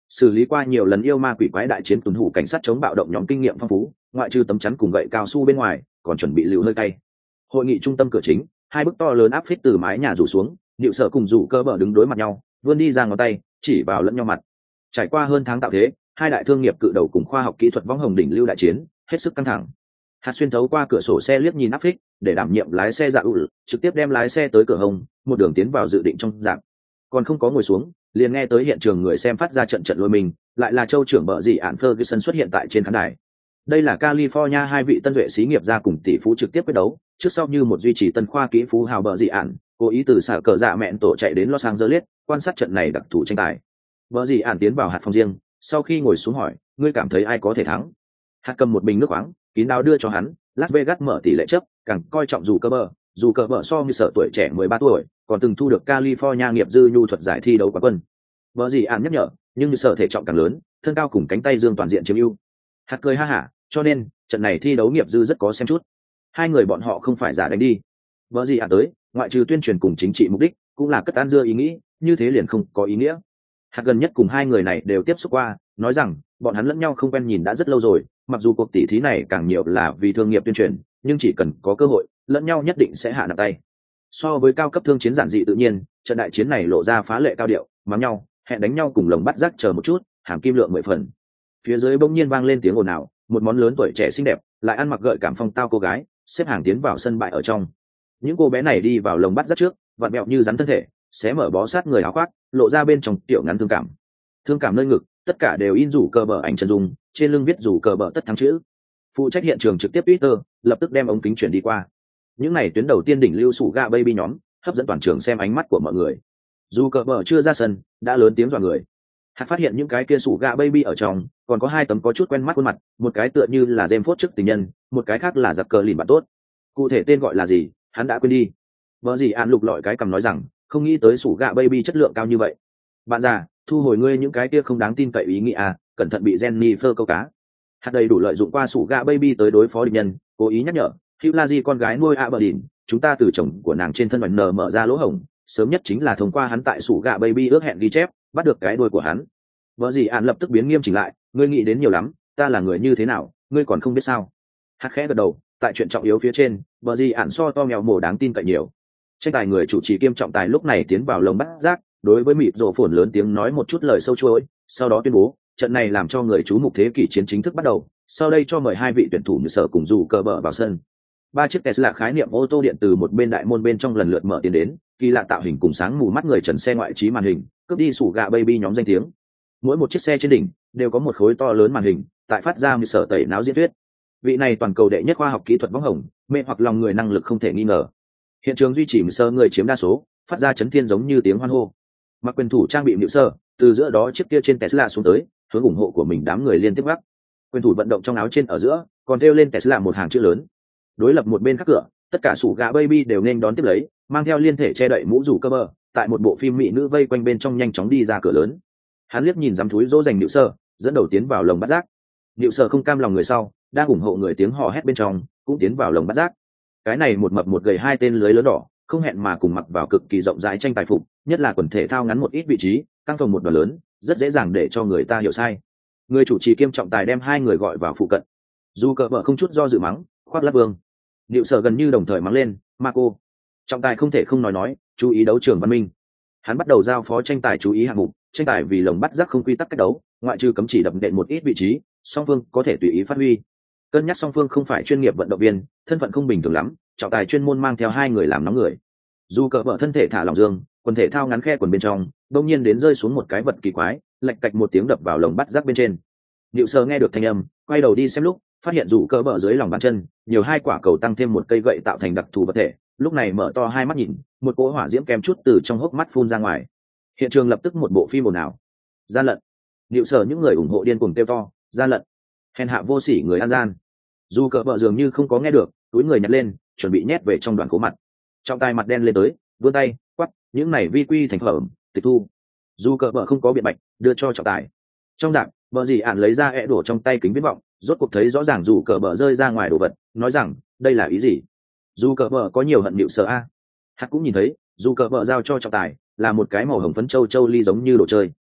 Speaker 1: xử lý qua nhiều lần yêu ma quỷ quái đại chiến tuần thủ cảnh sát chống bạo động nhóm kinh nghiệm phong phú, ngoại trừ tấm chắn cùng gậy cao su bên ngoài còn chuẩn bị lưu hơi cay. Hội nghị trung tâm cửa chính, hai bức to lớn áp phích từ mái nhà rủ xuống, Diệu Sở cùng Dụ Cơ Bờ đứng đối mặt nhau, vươn đi ra ngón tay chỉ vào lẫn nhau mặt. Trải qua hơn tháng tạo thế, hai đại thương nghiệp cự đầu cùng khoa học kỹ thuật võng hồng đỉnh lưu đại chiến hết sức căng thẳng. Hạt xuyên thấu qua cửa sổ xe liếc nhìn áp phích, để đảm nhiệm lái xe dạ ủi, trực tiếp đem lái xe tới cửa hồng, một đường tiến vào dự định trong dạng. Còn không có ngồi xuống, liền nghe tới hiện trường người xem phát ra trận trận lôi mình, lại là châu trưởng bợ dị ản Ferguson xuất hiện tại trên khán đài. Đây là California hai vị tân duệ xí nghiệp gia cùng tỷ phú trực tiếp quyết đấu, trước sau như một duy trì tân khoa kỹ phú hào bợ dị ản, cố ý từ xả cờ dạ mẹn tổ chạy đến Los Angeles, quan sát trận này đặc thù tranh tài. Bợ dị ản tiến vào hạt phòng riêng, sau khi ngồi xuống hỏi, ngươi cảm thấy ai có thể thắng? Hạt cầm một bình nước khoáng, kín đáo đưa cho hắn. Las Vegas mở tỷ lệ chấp, càng coi trọng dù cơ bờ so như sở tuổi trẻ 13 tuổi, còn từng thu được California nghiệp dư nhu thuật giải thi đấu quán quân. Bợ dị ản nhắc nhở, nhưng như sở thể trọng càng lớn, thân cao cùng cánh tay dương toàn diện chiếm ưu. Hạt cười ha hả, cho nên trận này thi đấu nghiệp dư rất có xem chút. Hai người bọn họ không phải giả đánh đi. Bợ dị ản tới, ngoại trừ tuyên truyền cùng chính trị mục đích, cũng là cất ăn dưa ý nghĩ, như thế liền không có ý nghĩa. Hạt gần nhất cùng hai người này đều tiếp xúc qua, nói rằng bọn hắn lẫn nhau không quen nhìn đã rất lâu rồi, mặc dù cuộc tỷ thí này càng nhiều là vì thương nghiệp tuyên truyền, nhưng chỉ cần có cơ hội, lẫn nhau nhất định sẽ hạ nặng tay. So với cao cấp thương chiến giản dị tự nhiên, trận đại chiến này lộ ra phá lệ cao điệu, mắng nhau, hẹn đánh nhau cùng lồng bắt rác chờ một chút, hàm kim lượng 10 phần. Phía dưới bỗng nhiên vang lên tiếng ồn ào, một món lớn tuổi trẻ xinh đẹp, lại ăn mặc gợi cảm phong tao cô gái, xếp hàng tiến vào sân bãi ở trong. Những cô bé này đi vào lồng bắt rác trước, vặn bẹo như rắn thân thể, xé mở bó sát người áo khoác, lộ ra bên trong tiểu ngắn thương cảm nơi ngực, tất cả đều in rủ cờ bờ ảnh chân dung, trên lưng viết rủ cờ bờ tất thắng chữ. Phụ trách hiện trường trực tiếp Twitter lập tức đem ống kính chuyển đi qua. Những này tuyến đầu tiên đỉnh lưu sủ gạ baby nhóm hấp dẫn toàn trường xem ánh mắt của mọi người. Dù cờ bờ chưa ra sân đã lớn tiếng dọa người. Hạt phát hiện những cái kia sủ gạ baby ở trong còn có hai tấm có chút quen mắt khuôn mặt, một cái tựa như là James Ford trước tình nhân, một cái khác là giặc cờ lìn bạn tốt. Cụ thể tên gọi là gì hắn đã quên đi. Vợ gì an lục lọi cái cầm nói rằng không nghĩ tới sủ gạ baby chất lượng cao như vậy. Bạn già, thu hồi ngươi những cái kia không đáng tin cậy ý nghĩ à, cẩn thận bị Jennifer câu cá. Hạt đầy đủ lợi dụng qua sủ gạ baby tới đối phó địch nhân, cố ý nhắc nhở Hugh Laji con gái nuôi Aberdeen, chúng ta từ chồng của nàng trên thân vành nở mở ra lỗ hổng, sớm nhất chính là thông qua hắn tại sủ gạ baby ước hẹn ghi chép bắt được cái đuôi của hắn. Vợ gì ạn lập tức biến nghiêm chỉnh lại, ngươi nghĩ đến nhiều lắm, ta là người như thế nào ngươi còn không biết sao? Hạt khẽ gật đầu, tại chuyện trọng yếu phía trên vợ gì ạn so to mèo mổ đáng tin cậy nhiều. Tranh tài người chủ trì kiêm trọng tài lúc này tiến vào lồng bắt rác, đối với mịt rộ phồn lớn tiếng nói một chút lời sâu chuỗi, sau đó tuyên bố trận này làm cho người chú mục thế kỷ chiến chính thức bắt đầu. Sau đây cho mời hai vị tuyển thủ như sở cùng dù cờ bờ vào sân. Ba chiếc Tesla khái niệm ô tô điện từ một bên đại môn bên trong lần lượt mở tiến đến, kỳ lạ tạo hình cùng sáng mù mắt người trần xe ngoại trí màn hình, cướp đi sủ gạ baby nhóm danh tiếng. Mỗi một chiếc xe trên đỉnh đều có một khối to lớn màn hình, tại phát ra như sở tẩy náo diễn thuyết. Vị này toàn cầu đệ nhất khoa học kỹ thuật võng hồng, mê hoặc lòng người năng lực không thể nghi ngờ. Hiện trường duy trì một sơ người chiếm đa số, phát ra chấn thiên giống như tiếng hoan hô. Mặc quyền thủ trang bị nhự sơ, từ giữa đó chiếc kia trên Tesla xuống tới, hướng ủng hộ của mình đám người liên tiếp gác. Quyền thủ vận động trong áo trên ở giữa, còn treo lên Tesla một hàng chữ lớn. Đối lập một bên khác cửa, tất cả sủ gạ baby đều nên đón tiếp lấy, mang theo liên thể che đậy mũ rủ cơ bờ, tại một bộ phim mỹ nữ vây quanh bên trong nhanh chóng đi ra cửa lớn. Hắn liếc nhìn dám thúi dỗ dành nhự sơ, dẫn đầu tiến vào lồng bắt rác. Nhự sơ không cam lòng người sau, đang ủng hộ người tiếng hò hét bên trong, cũng tiến vào lồng bắt rác. Cái này một mập một gầy hai tên lưới lớn đỏ, không hẹn mà cùng mặc vào cực kỳ rộng rãi tranh tài phục, nhất là quần thể thao ngắn một ít vị trí, căng phòng một đoàn lớn, rất dễ dàng để cho người ta hiểu sai. Người chủ trì kiêm trọng tài đem hai người gọi vào phụ cận. Dù cờ vợ không chút do dự mắng, khoác lác vương. Diệu sở gần như đồng thời mắng lên, Marco. Trọng tài không thể không nói, chú ý đấu trường văn minh. Hắn bắt đầu giao phó tranh tài chú ý hạng mục, tranh tài vì lồng bắt rác không quy tắc cách đấu, ngoại trừ cấm chỉ đập nện một ít vị trí, song phương có thể tùy ý phát huy. Cân nhắc song phương không phải chuyên nghiệp vận động viên, thân phận không bình thường lắm, trọng tài chuyên môn mang theo hai người làm nóng người. Dù cờ vợ thân thể thả lỏng dương, quần thể thao ngắn khe quần bên trong, đông nhiên đến rơi xuống một cái vật kỳ quái, lạch cạch một tiếng đập vào lồng bắt rác bên trên. Diệu sở nghe được thanh âm, quay đầu đi xem lúc, phát hiện dù cờ bờ dưới lòng bàn chân nhiều hai quả cầu tăng thêm một cây gậy tạo thành đặc thù vật thể, lúc này mở to hai mắt nhìn, một cỗ hỏa diễm kèm chút từ trong hốc mắt phun ra ngoài. Hiện trường lập tức một bộ phim ồn ào. Gian lận. Diệu sở những người ủng hộ điên cuồng kêu to, gian lận, hèn hạ vô sỉ người ăn gian. Dù cờ bờ dường như không có nghe được, túi người nhặt lên, chuẩn bị nhét về trong đoàn cố mặt. Trọng tài mặt đen lên tới, vươn tay quắp, những này vi quy thành phẩm tịch thu. Dù cờ bờ không có biện bạch, đưa cho trọng tài. Trong dạng bờ gì ạn lấy ra đổ trong tay kính viễn vọng, rốt cuộc thấy rõ ràng dù cờ bờ rơi ra ngoài đồ vật, nói rằng đây là ý gì. Dù cờ bờ có nhiều hận Diệu sở a. Hạt cũng nhìn thấy, dù cờ bờ giao cho trọng tài là một cái màu hồng phấn châu ly giống như đồ chơi.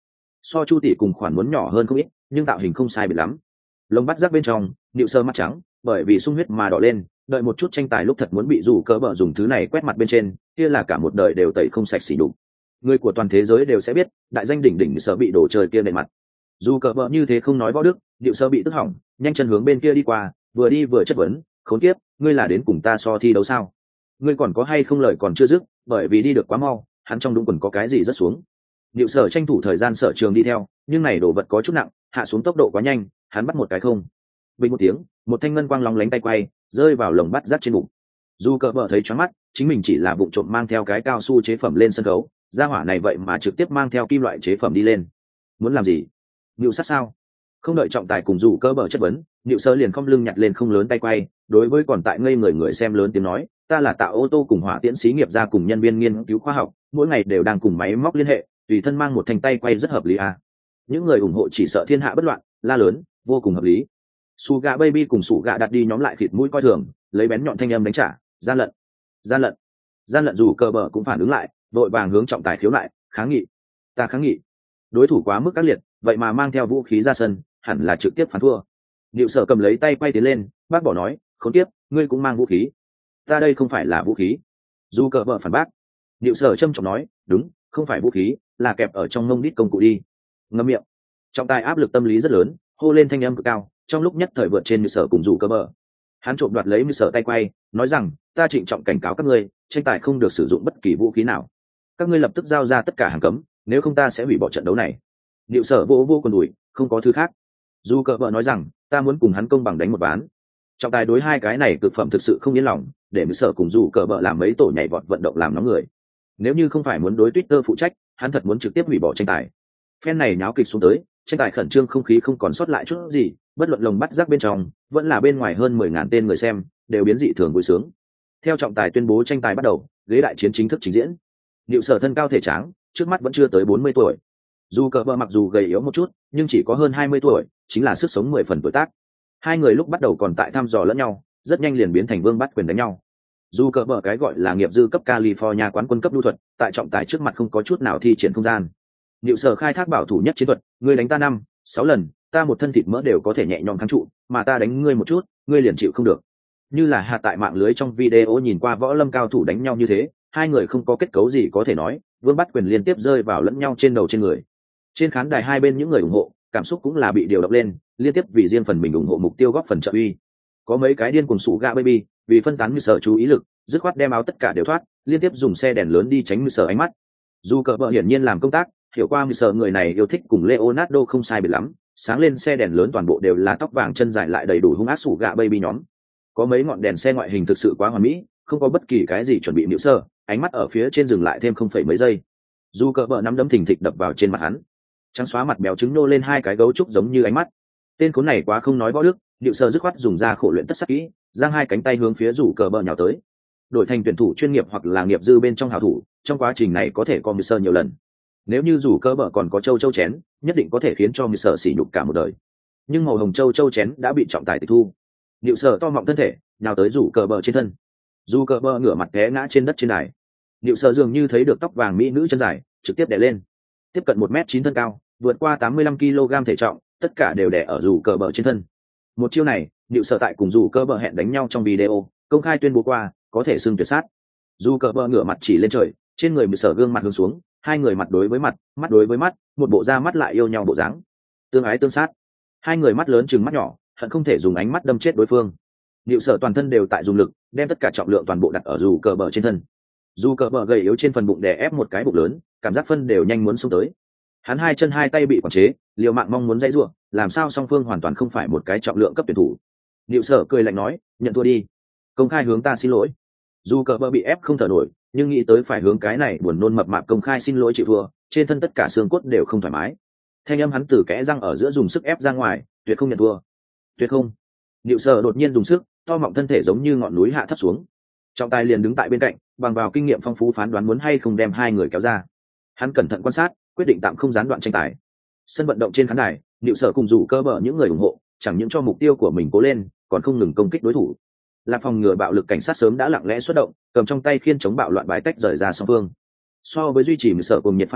Speaker 1: so Chu tỷ cùng khoản muốn nhỏ hơn không ít, nhưng tạo hình không sai biệt lắm. Lông bắt rác bên trong, nịu sơ mắt trắng, bởi vì sung huyết mà đỏ lên, đợi một chút tranh tài lúc thật muốn bị dù cỡ bờ dùng thứ này quét mặt bên trên, kia là cả một đời đều tẩy không sạch xỉ đục. Người của toàn thế giới đều sẽ biết, đại danh đỉnh đỉnh sợ bị đổ trời kia nện mặt. Dù cỡ bờ như thế không nói võ đức, nịu sơ bị tức hỏng, nhanh chân hướng bên kia đi qua, vừa đi vừa chất vấn, khốn kiếp, ngươi là đến cùng ta so thi đấu sao? Ngươi còn có hay không lời còn chưa dứt, bởi vì đi được quá mau, hắn trong đúng quần có cái gì rất xuống. Nịu sở tranh thủ thời gian sở trường đi theo, nhưng này đồ vật có chút nặng, hạ xuống tốc độ quá nhanh, hắn bắt một cái không. Bình một tiếng, một thanh ngân quang lóng lánh tay quay, rơi vào lồng bắt rác trên bụng. Dù cỡ bờ thấy choáng mắt, chính mình chỉ là vụ trộm mang theo cái cao su chế phẩm lên sân khấu, gia hỏa này vậy mà trực tiếp mang theo kim loại chế phẩm đi lên. Muốn làm gì? Nịu sát sao? Không đợi trọng tài cùng dù cỡ bờ chất vấn, Nịu sơ liền không lưng nhặt lên không lớn tay quay, đối với còn tại ngây người xem lớn tiếng nói, ta là tạo ô tô cùng hỏa tiễn xí nghiệp gia cùng nhân viên nghiên cứu khoa học, mỗi ngày đều đang cùng máy móc liên hệ, tùy thân mang một thanh tay quay rất hợp lý à. Những người ủng hộ chỉ sợ thiên hạ bất loạn, la lớn, vô cùng hợp lý. Su gạ baby cùng sủ gạ đặt đi nhóm lại khịt mũi coi thường, lấy bén nhọn thanh âm đánh trả, gian lận, gian lận, gian lận. Dù cờ bờ cũng phản ứng lại, vội vàng hướng trọng tài khiếu lại, kháng nghị, ta kháng nghị. Đối thủ quá mức ác liệt, vậy mà mang theo vũ khí ra sân, hẳn là trực tiếp phán thua. Diệu Sở cầm lấy tay quay tiến lên, bác bỏ nói, khốn kiếp, ngươi cũng mang vũ khí. Ta đây không phải là vũ khí. Dù cờ bờ phản bác. Diệu Sở trâm trọng nói, đúng, không phải vũ khí, là kẹp ở trong ngông đít công cụ đi. Ngậm miệng. Trọng tài áp lực tâm lý rất lớn, hô lên thanh âm cực cao, trong lúc nhất thời vượt trên Diệu Sở cùng Dù cờ bờ. Hắn trộm đoạt lấy Diệu Sở tay quay, nói rằng, ta trịnh trọng cảnh cáo các ngươi, tranh tài không được sử dụng bất kỳ vũ khí nào. Các ngươi lập tức giao ra tất cả hàng cấm, nếu không ta sẽ hủy bỏ trận đấu này. Diệu Sở vô quần đùi, không có thứ khác. Dù cờ vợ nói rằng, ta muốn cùng hắn công bằng đánh một ván. Trọng tài đối hai cái này cực phẩm thực sự không yên lòng, để Diệu Sở cùng dù cờ vợ làm mấy tổ nhảy vọt vận động làm nóng người. Nếu như không phải muốn đối Twitter phụ trách, hắn thật muốn trực tiếp hủy bỏ tranh tài. Phen này nháo kịch xuống tới, tranh tài khẩn trương không khí không còn sót lại chút gì, bất luận lồng bắt rác bên trong, vẫn là bên ngoài hơn 10.000 tên người xem, đều biến dị thường vui sướng. Theo trọng tài tuyên bố tranh tài bắt đầu, ghế đại chiến chính thức trình diễn. Diệu Sở thân cao thể tráng, trước mắt vẫn chưa tới 40 tuổi. Dù cờ vợ mặc dù gầy yếu một chút, nhưng chỉ có hơn 20 tuổi, chính là sức sống 10 phần tuổi tác. Hai người lúc bắt đầu còn tại thăm dò lẫn nhau, rất nhanh liền biến thành vương bắt quyền đánh nhau. Dù cờ vợ cái gọi là nghiệp dư cấp California quán quân cấp đu thuật, tại trọng tài trước mặt không có chút nào thi triển không gian. Diệu Sở khai thác bảo thủ nhất chiến thuật, ngươi đánh ta 5-6 lần, ta một thân thịt mỡ đều có thể nhẹ nhõm kháng trụ, mà ta đánh ngươi một chút, ngươi liền chịu không được. Như là hạ tại mạng lưới trong video nhìn qua võ lâm cao thủ đánh nhau như thế, hai người không có kết cấu gì có thể nói, vương bắt quyền liên tiếp rơi vào lẫn nhau trên đầu trên người. Trên khán đài hai bên những người ủng hộ, cảm xúc cũng là bị điều động lên, liên tiếp vì riêng phần mình ủng hộ mục tiêu góp phần trợ uy. Có mấy cái điên cuồng sụ gạ baby, vì phân tán Như Sở chú ý lực, dứt khoát đem áo tất cả đều thoát, liên tiếp dùng xe đèn lớn đi tránh Như Sở ánh mắt. Dù cờ vợ hiển nhiên làm công tác, hiểu qua Như Sở người này yêu thích cùng Leonardo không sai biệt lắm, sáng lên xe đèn lớn toàn bộ đều là tóc vàng chân dài lại đầy đủ hung ác sụ gạ baby nhóm. Có mấy ngọn đèn xe ngoại hình thực sự quá hoàn mỹ, không có bất kỳ cái gì chuẩn bị Như Sở, ánh mắt ở phía trên dừng lại thêm không phẩy mấy giây. Dù cờ vợ nắm đấm thình thịch đập vào trên mặt hắn, trắng xóa mặt béo trứng nô lên hai cái gấu trúc giống như ánh mắt. Tên khốn này quá không nói võ đức, Diệu Sở dứt khoát dùng ra khổ luyện tất sắc kỹ, giang hai cánh tay hướng phía rủ cờ bờ nhào tới. Đổi thành tuyển thủ chuyên nghiệp hoặc là nghiệp dư bên trong hảo thủ, trong quá trình này có thể có Diệu Sở nhiều lần. Nếu như rủ cờ bờ còn có châu chén, nhất định có thể khiến cho Diệu Sở sỉ nhục cả một đời. Nhưng màu hồng châu chén đã bị trọng tài tịch thu. Diệu Sở to mọng thân thể, nhào tới rủ cờ bờ trên thân. Rủ cờ bờ ngửa mặt té ngã trên đất trên đài. Diệu Sở dường như thấy được tóc vàng mỹ nữ chân dài, trực tiếp đè lên. Tiếp cận 1m9 thân cao, vượt qua 85 kg thể trọng, tất cả đều đè ở rủ cờ bờ trên thân. Một chiêu này, Diệu Sở tại cùng rủ cờ bờ hẹn đánh nhau trong video, công khai tuyên bố qua, có thể xưng tuyệt sát. Rủ cờ bờ ngửa mặt chỉ lên trời, trên người Diệu Sở gương mặt hướng xuống, hai người mặt đối với mặt, mắt đối với mắt, một bộ da mắt lại yêu nhau bộ dáng, tương ái tương sát. Hai người mắt lớn chừng mắt nhỏ, hận không thể dùng ánh mắt đâm chết đối phương. Diệu Sở toàn thân đều tại dùng lực, đem tất cả trọng lượng toàn bộ đặt ở rủ cờ bờ trên thân. Rủ cờ bờ gầy yếu trên phần bụng đè ép một cái bụng lớn, cảm giác phân đều nhanh muốn xông tới. Hắn hai chân hai tay bị quản chế, liều mạng mong muốn dãy rủa, làm sao song phương hoàn toàn không phải một cái trọng lượng cấp tuyển thủ. Diệu Sở cười lạnh nói, nhận thua đi, công khai hướng ta xin lỗi. Dù cờ bờ bị ép không thở nổi, nhưng nghĩ tới phải hướng cái này buồn nôn mập mạp công khai xin lỗi chịu thua, trên thân tất cả xương cốt đều không thoải mái. Thanh âm hắn từ kẽ răng ở giữa dùng sức ép ra ngoài, tuyệt không nhận thua, tuyệt không. Diệu Sở đột nhiên dùng sức, to mọng thân thể giống như ngọn núi hạ thấp xuống. Trọng tài liền đứng tại bên cạnh, bằng vào kinh nghiệm phong phú phán đoán muốn hay không đem hai người kéo ra. Hắn cẩn thận quan sát, quyết định tạm không gián đoạn tranh tài. Sân vận động trên khán đài, Diệu Sở cùng rủ cơ bờ những người ủng hộ, chẳng những cho mục tiêu của mình cố lên, còn không ngừng công kích đối thủ. Là phòng ngừa bạo lực cảnh sát sớm đã lặng lẽ xuất động, cầm trong tay khiên chống bạo loạn bãi tách rời ra song phương. So với duy trì Diệu Sở cùng nhiệt phan cuồng,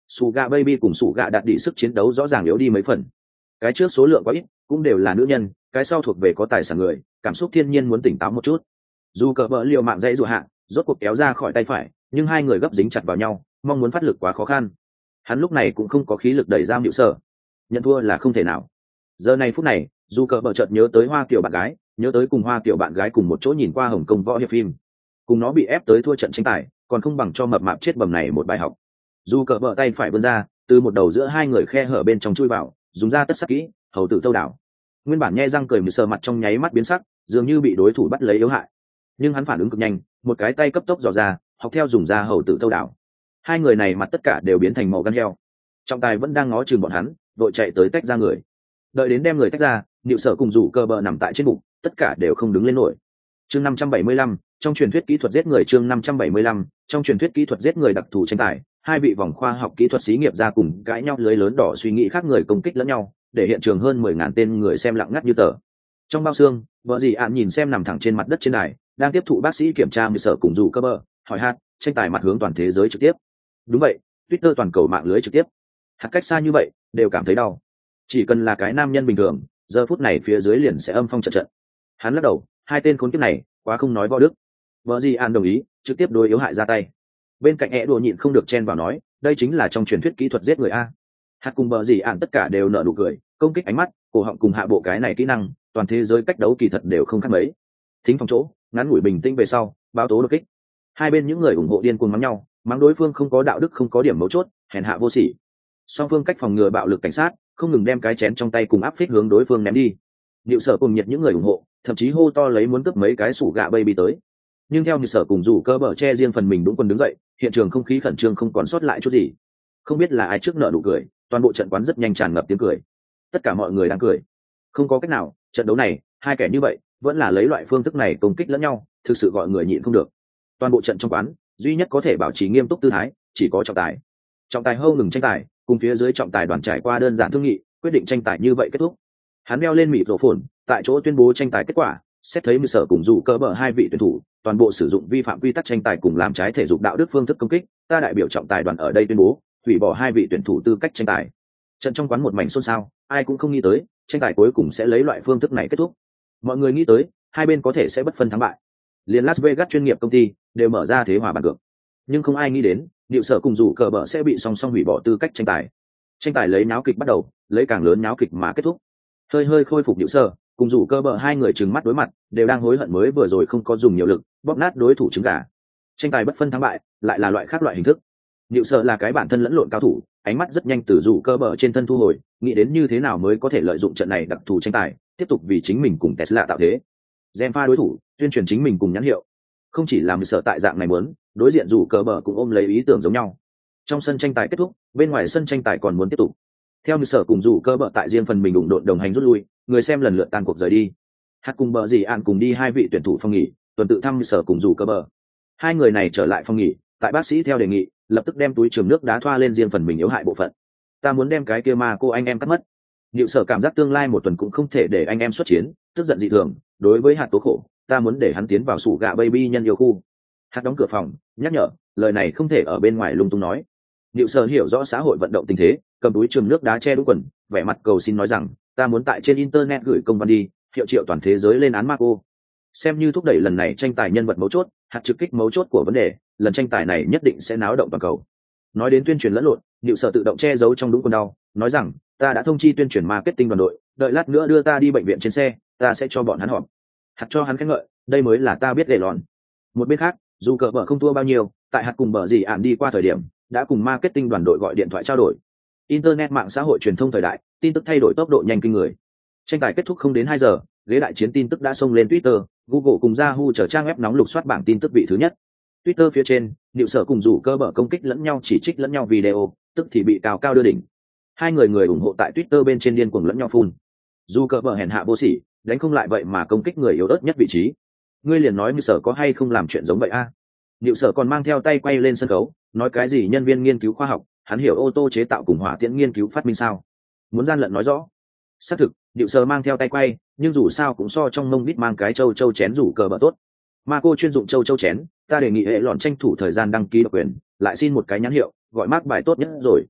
Speaker 1: sủ gạ baby cùng sủ gạ đạt đi sức chiến đấu rõ ràng yếu đi mấy phần. Cái trước số lượng quá ít, cũng đều là nữ nhân, cái sau thuộc về có tài sản người, cảm xúc thiên nhiên muốn tỉnh táo một chút. Dù cờ vợ liều mạng dãy rủa hạ, rốt cuộc kéo ra khỏi tay phải, nhưng hai người gấp dính chặt vào nhau, mong muốn phát lực quá khó khăn. Hắn lúc này cũng không có khí lực đẩy ra Nịu Sở, nhận thua là không thể nào. Giờ này phút này, dù cờ vợ chợt nhớ tới Hoa Kiều bạn gái, nhớ tới cùng Hoa Kiều bạn gái cùng một chỗ nhìn qua Hồng Kông võ hiệp phim, cùng nó bị ép tới thua trận tranh tài, còn không bằng cho mập mạp chết bầm này một bài học. Dù cờ vợ tay phải vươn ra, từ một đầu giữa hai người khe hở bên trong chui vào, dùng ra tất sắc kỹ hầu tử thâu đảo. Nguyên bản nhe răng cười Nịu Sở mặt trong nháy mắt biến sắc, dường như bị đối thủ bắt lấy yếu hại, nhưng hắn phản ứng cực nhanh, một cái tay cấp tốc dò ra, học theo dùng ra hầu tử thâu đảo. Hai người này mặt tất cả đều biến thành màu gan heo. Trọng tài vẫn đang ngó chừng bọn hắn, đội chạy tới tách ra người. Đợi đến đem người tách ra, Nịu Sở cùng rủ cơ bờ nằm tại trên bụng, tất cả đều không đứng lên nổi. Chương 575, trong truyền thuyết kỹ thuật giết người. Chương 575, trong truyền thuyết kỹ thuật giết người đặc thù tranh tài, hai vị vòng khoa học kỹ thuật xí nghiệp ra cùng cãi nhau lưới lớn đỏ suy nghĩ khác người công kích lẫn nhau, để hiện trường hơn 10.000 tên người xem lặng ngắt như tờ. Trong bao xương, vợ dì ạn nhìn xem nằm thẳng trên mặt đất trên đài, đang tiếp thụ bác sĩ kiểm tra Nịu Sở cùng rủ cơ bờ, hỏi hát, tranh tài mặt hướng toàn thế giới trực tiếp. Đúng vậy, Twitter toàn cầu mạng lưới trực tiếp. Hạt cách xa như vậy đều cảm thấy đau. Chỉ cần là cái nam nhân bình thường, giờ phút này phía dưới liền sẽ âm phong trận trận. Hắn lắc đầu, hai tên khốn kiếp này quá không nói võ đức. Vợ gì an đồng ý, trực tiếp đối yếu hại ra tay. Bên cạnh ẹ đùa nhịn không được chen vào nói, đây chính là trong truyền thuyết kỹ thuật giết người a. Hạt cùng vợ gì an tất cả đều nở nụ cười, công kích ánh mắt, cổ họng cùng hạ bộ cái này kỹ năng, toàn thế giới cách đấu kỳ thật đều không khác mấy. Thính phòng chỗ, ngắn ngủi bình tĩnh về sau, báo tố đột kích. Hai bên những người ủng hộ điên cuồng mắng nhau, mắng đối phương không có đạo đức, không có điểm mấu chốt, hèn hạ vô sỉ. Song phương cách phòng ngừa bạo lực cảnh sát, không ngừng đem cái chén trong tay cùng áp phích hướng đối phương ném đi. Nịu Sở cùng nhiệt những người ủng hộ, thậm chí hô to lấy muốn cướp mấy cái sủ gạ baby tới. Nhưng theo Nịu Sở cùng rủ cơ bờ che riêng phần mình đúng quân đứng dậy, hiện trường không khí khẩn trương không còn sót lại chút gì. Không biết là ai trước nợ nụ cười, toàn bộ trận quán rất nhanh tràn ngập tiếng cười. Tất cả mọi người đang cười. Không có cách nào, trận đấu này, hai kẻ như vậy, vẫn là lấy loại phương thức này công kích lẫn nhau, thực sự gọi người nhịn không được. Toàn bộ trận trong quán, duy nhất có thể bảo trì nghiêm túc tư thái, chỉ có trọng tài. Trọng tài hô ngừng tranh tài, cùng phía dưới trọng tài đoàn trải qua đơn giản thương nghị, quyết định tranh tài như vậy kết thúc. Hắn đeo lên mịt rổ phồn, tại chỗ tuyên bố tranh tài kết quả, xét thấy Nịu Sở cùng dù cơ bờ hai vị tuyển thủ, toàn bộ sử dụng vi phạm quy tắc tranh tài cùng làm trái thể dục đạo đức phương thức công kích, ta đại biểu trọng tài đoàn ở đây tuyên bố, hủy bỏ hai vị tuyển thủ tư cách tranh tài. Trận trong quán một mảnh xôn xao, ai cũng không nghĩ tới, tranh tài cuối cùng sẽ lấy loại phương thức này kết thúc. Mọi người nghĩ tới, hai bên có thể sẽ bất phân thắng bại. Liên Las Vegas chuyên nghiệp công ty đều mở ra thế hòa bàn cược, nhưng không ai nghĩ đến, Nịu Sở cùng rủ cờ bờ sẽ bị song song hủy bỏ tư cách tranh tài. Tranh tài lấy náo kịch bắt đầu, lấy càng lớn náo kịch mà kết thúc. Hơi khôi phục Nịu Sở cùng rủ cơ bờ hai người trừng mắt đối mặt, đều đang hối hận mới vừa rồi không có dùng nhiều lực bóp nát đối thủ trứng gà. Tranh tài bất phân thắng bại, lại là loại khác loại hình thức. Nịu Sở là cái bản thân lẫn lộn cao thủ, ánh mắt rất nhanh từ rủ cơ bờ trên thân thu hồi, nghĩ đến như thế nào mới có thể lợi dụng trận này đặc thù tranh tài, tiếp tục vì chính mình cùng Tesla tạo thế. Gem pha đối thủ, tuyên truyền chính mình cùng nhãn hiệu. Không chỉ làm Nịu Sở tại dạng này muốn, đối diện rủ cơ bờ cũng ôm lấy ý tưởng giống nhau. Trong sân tranh tài kết thúc, bên ngoài sân tranh tài còn muốn tiếp tục. Theo Nịu Sở cùng rủ cơ bờ tại riêng phần mình đụng độn đồng hành rút lui, người xem lần lượt tan cuộc rời đi. Hạt cùng bờ dì ạn cùng đi hai vị tuyển thủ phòng nghỉ, tuần tự thăm Nịu Sở cùng rủ cơ bờ. Hai người này trở lại phòng nghỉ, tại bác sĩ theo đề nghị, lập tức đem túi trường nước đá thoa lên riêng phần mình yếu hại bộ phận. Ta muốn đem cái kia mà cô anh em cắt mất. Nịu Sở cảm giác tương lai một tuần cũng không thể để anh em xuất chiến, tức giận dị thường. Đối với Hạt tố khổ, ta muốn để hắn tiến vào sủ gạ baby nhân yêu khu. Hạt đóng cửa phòng, nhắc nhở, lời này không thể ở bên ngoài lung tung nói. Nịu Sở hiểu rõ xã hội vận động tình thế, cầm túi trường nước đá che đúng quần, vẻ mặt cầu xin nói rằng, ta muốn tại trên internet gửi công văn đi, hiệu triệu toàn thế giới lên án Marco. Xem như thúc đẩy lần này tranh tài nhân vật mấu chốt, Hạt trực kích mấu chốt của vấn đề, lần tranh tài này nhất định sẽ náo động toàn cầu. Nói đến tuyên truyền lẫn lộn, Nịu Sở tự động che giấu trong đúng quần đau, nói rằng, ta đã thông chi tuyên truyền marketing đoàn đội, đợi lát nữa đưa ta đi bệnh viện trên xe, ta sẽ cho bọn hắn họp. Hạt cho hắn khen ngợi, đây mới là ta biết để lòn. Một bên khác, dù cờ bờ không thua bao nhiêu, tại Hạt cùng bờ dì ạn đi qua thời điểm, đã cùng marketing đoàn đội gọi điện thoại trao đổi. Internet mạng xã hội truyền thông thời đại, tin tức thay đổi tốc độ nhanh kinh người. Tranh tài kết thúc không đến 2 giờ, ghế đại chiến tin tức đã xông lên Twitter, Google cùng Yahoo trở trang web nóng lục soát bảng tin tức vị thứ nhất. Twitter phía trên, Nịu Sở cùng rủ cơ bờ công kích lẫn nhau, chỉ trích lẫn nhau video, tức thì bị cao cao đưa đỉnh. Hai người ủng hộ tại Twitter bên trên điên cuồng lẫn nhau phun. Dù cơ bờ hèn hạ vô sỉ, đánh không lại vậy mà công kích người yếu ớt nhất vị trí. Ngươi liền nói Nịu Sở có hay không làm chuyện giống vậy a? Nịu Sở còn mang theo tay quay lên sân khấu, nói cái gì nhân viên nghiên cứu khoa học, hắn hiểu ô tô chế tạo cùng hỏa tiễn nghiên cứu phát minh sao? Muốn gian lận nói rõ. Xác thực, Nịu Sở mang theo tay quay, nhưng dù sao cũng so trong mông đít mang cái châu chén rủ cờ bờ tốt. Marco chuyên dụng châu chén, ta đề nghị hệ lọn tranh thủ thời gian đăng ký độc quyền, lại xin một cái nhãn hiệu, gọi mác bài tốt nhất rồi,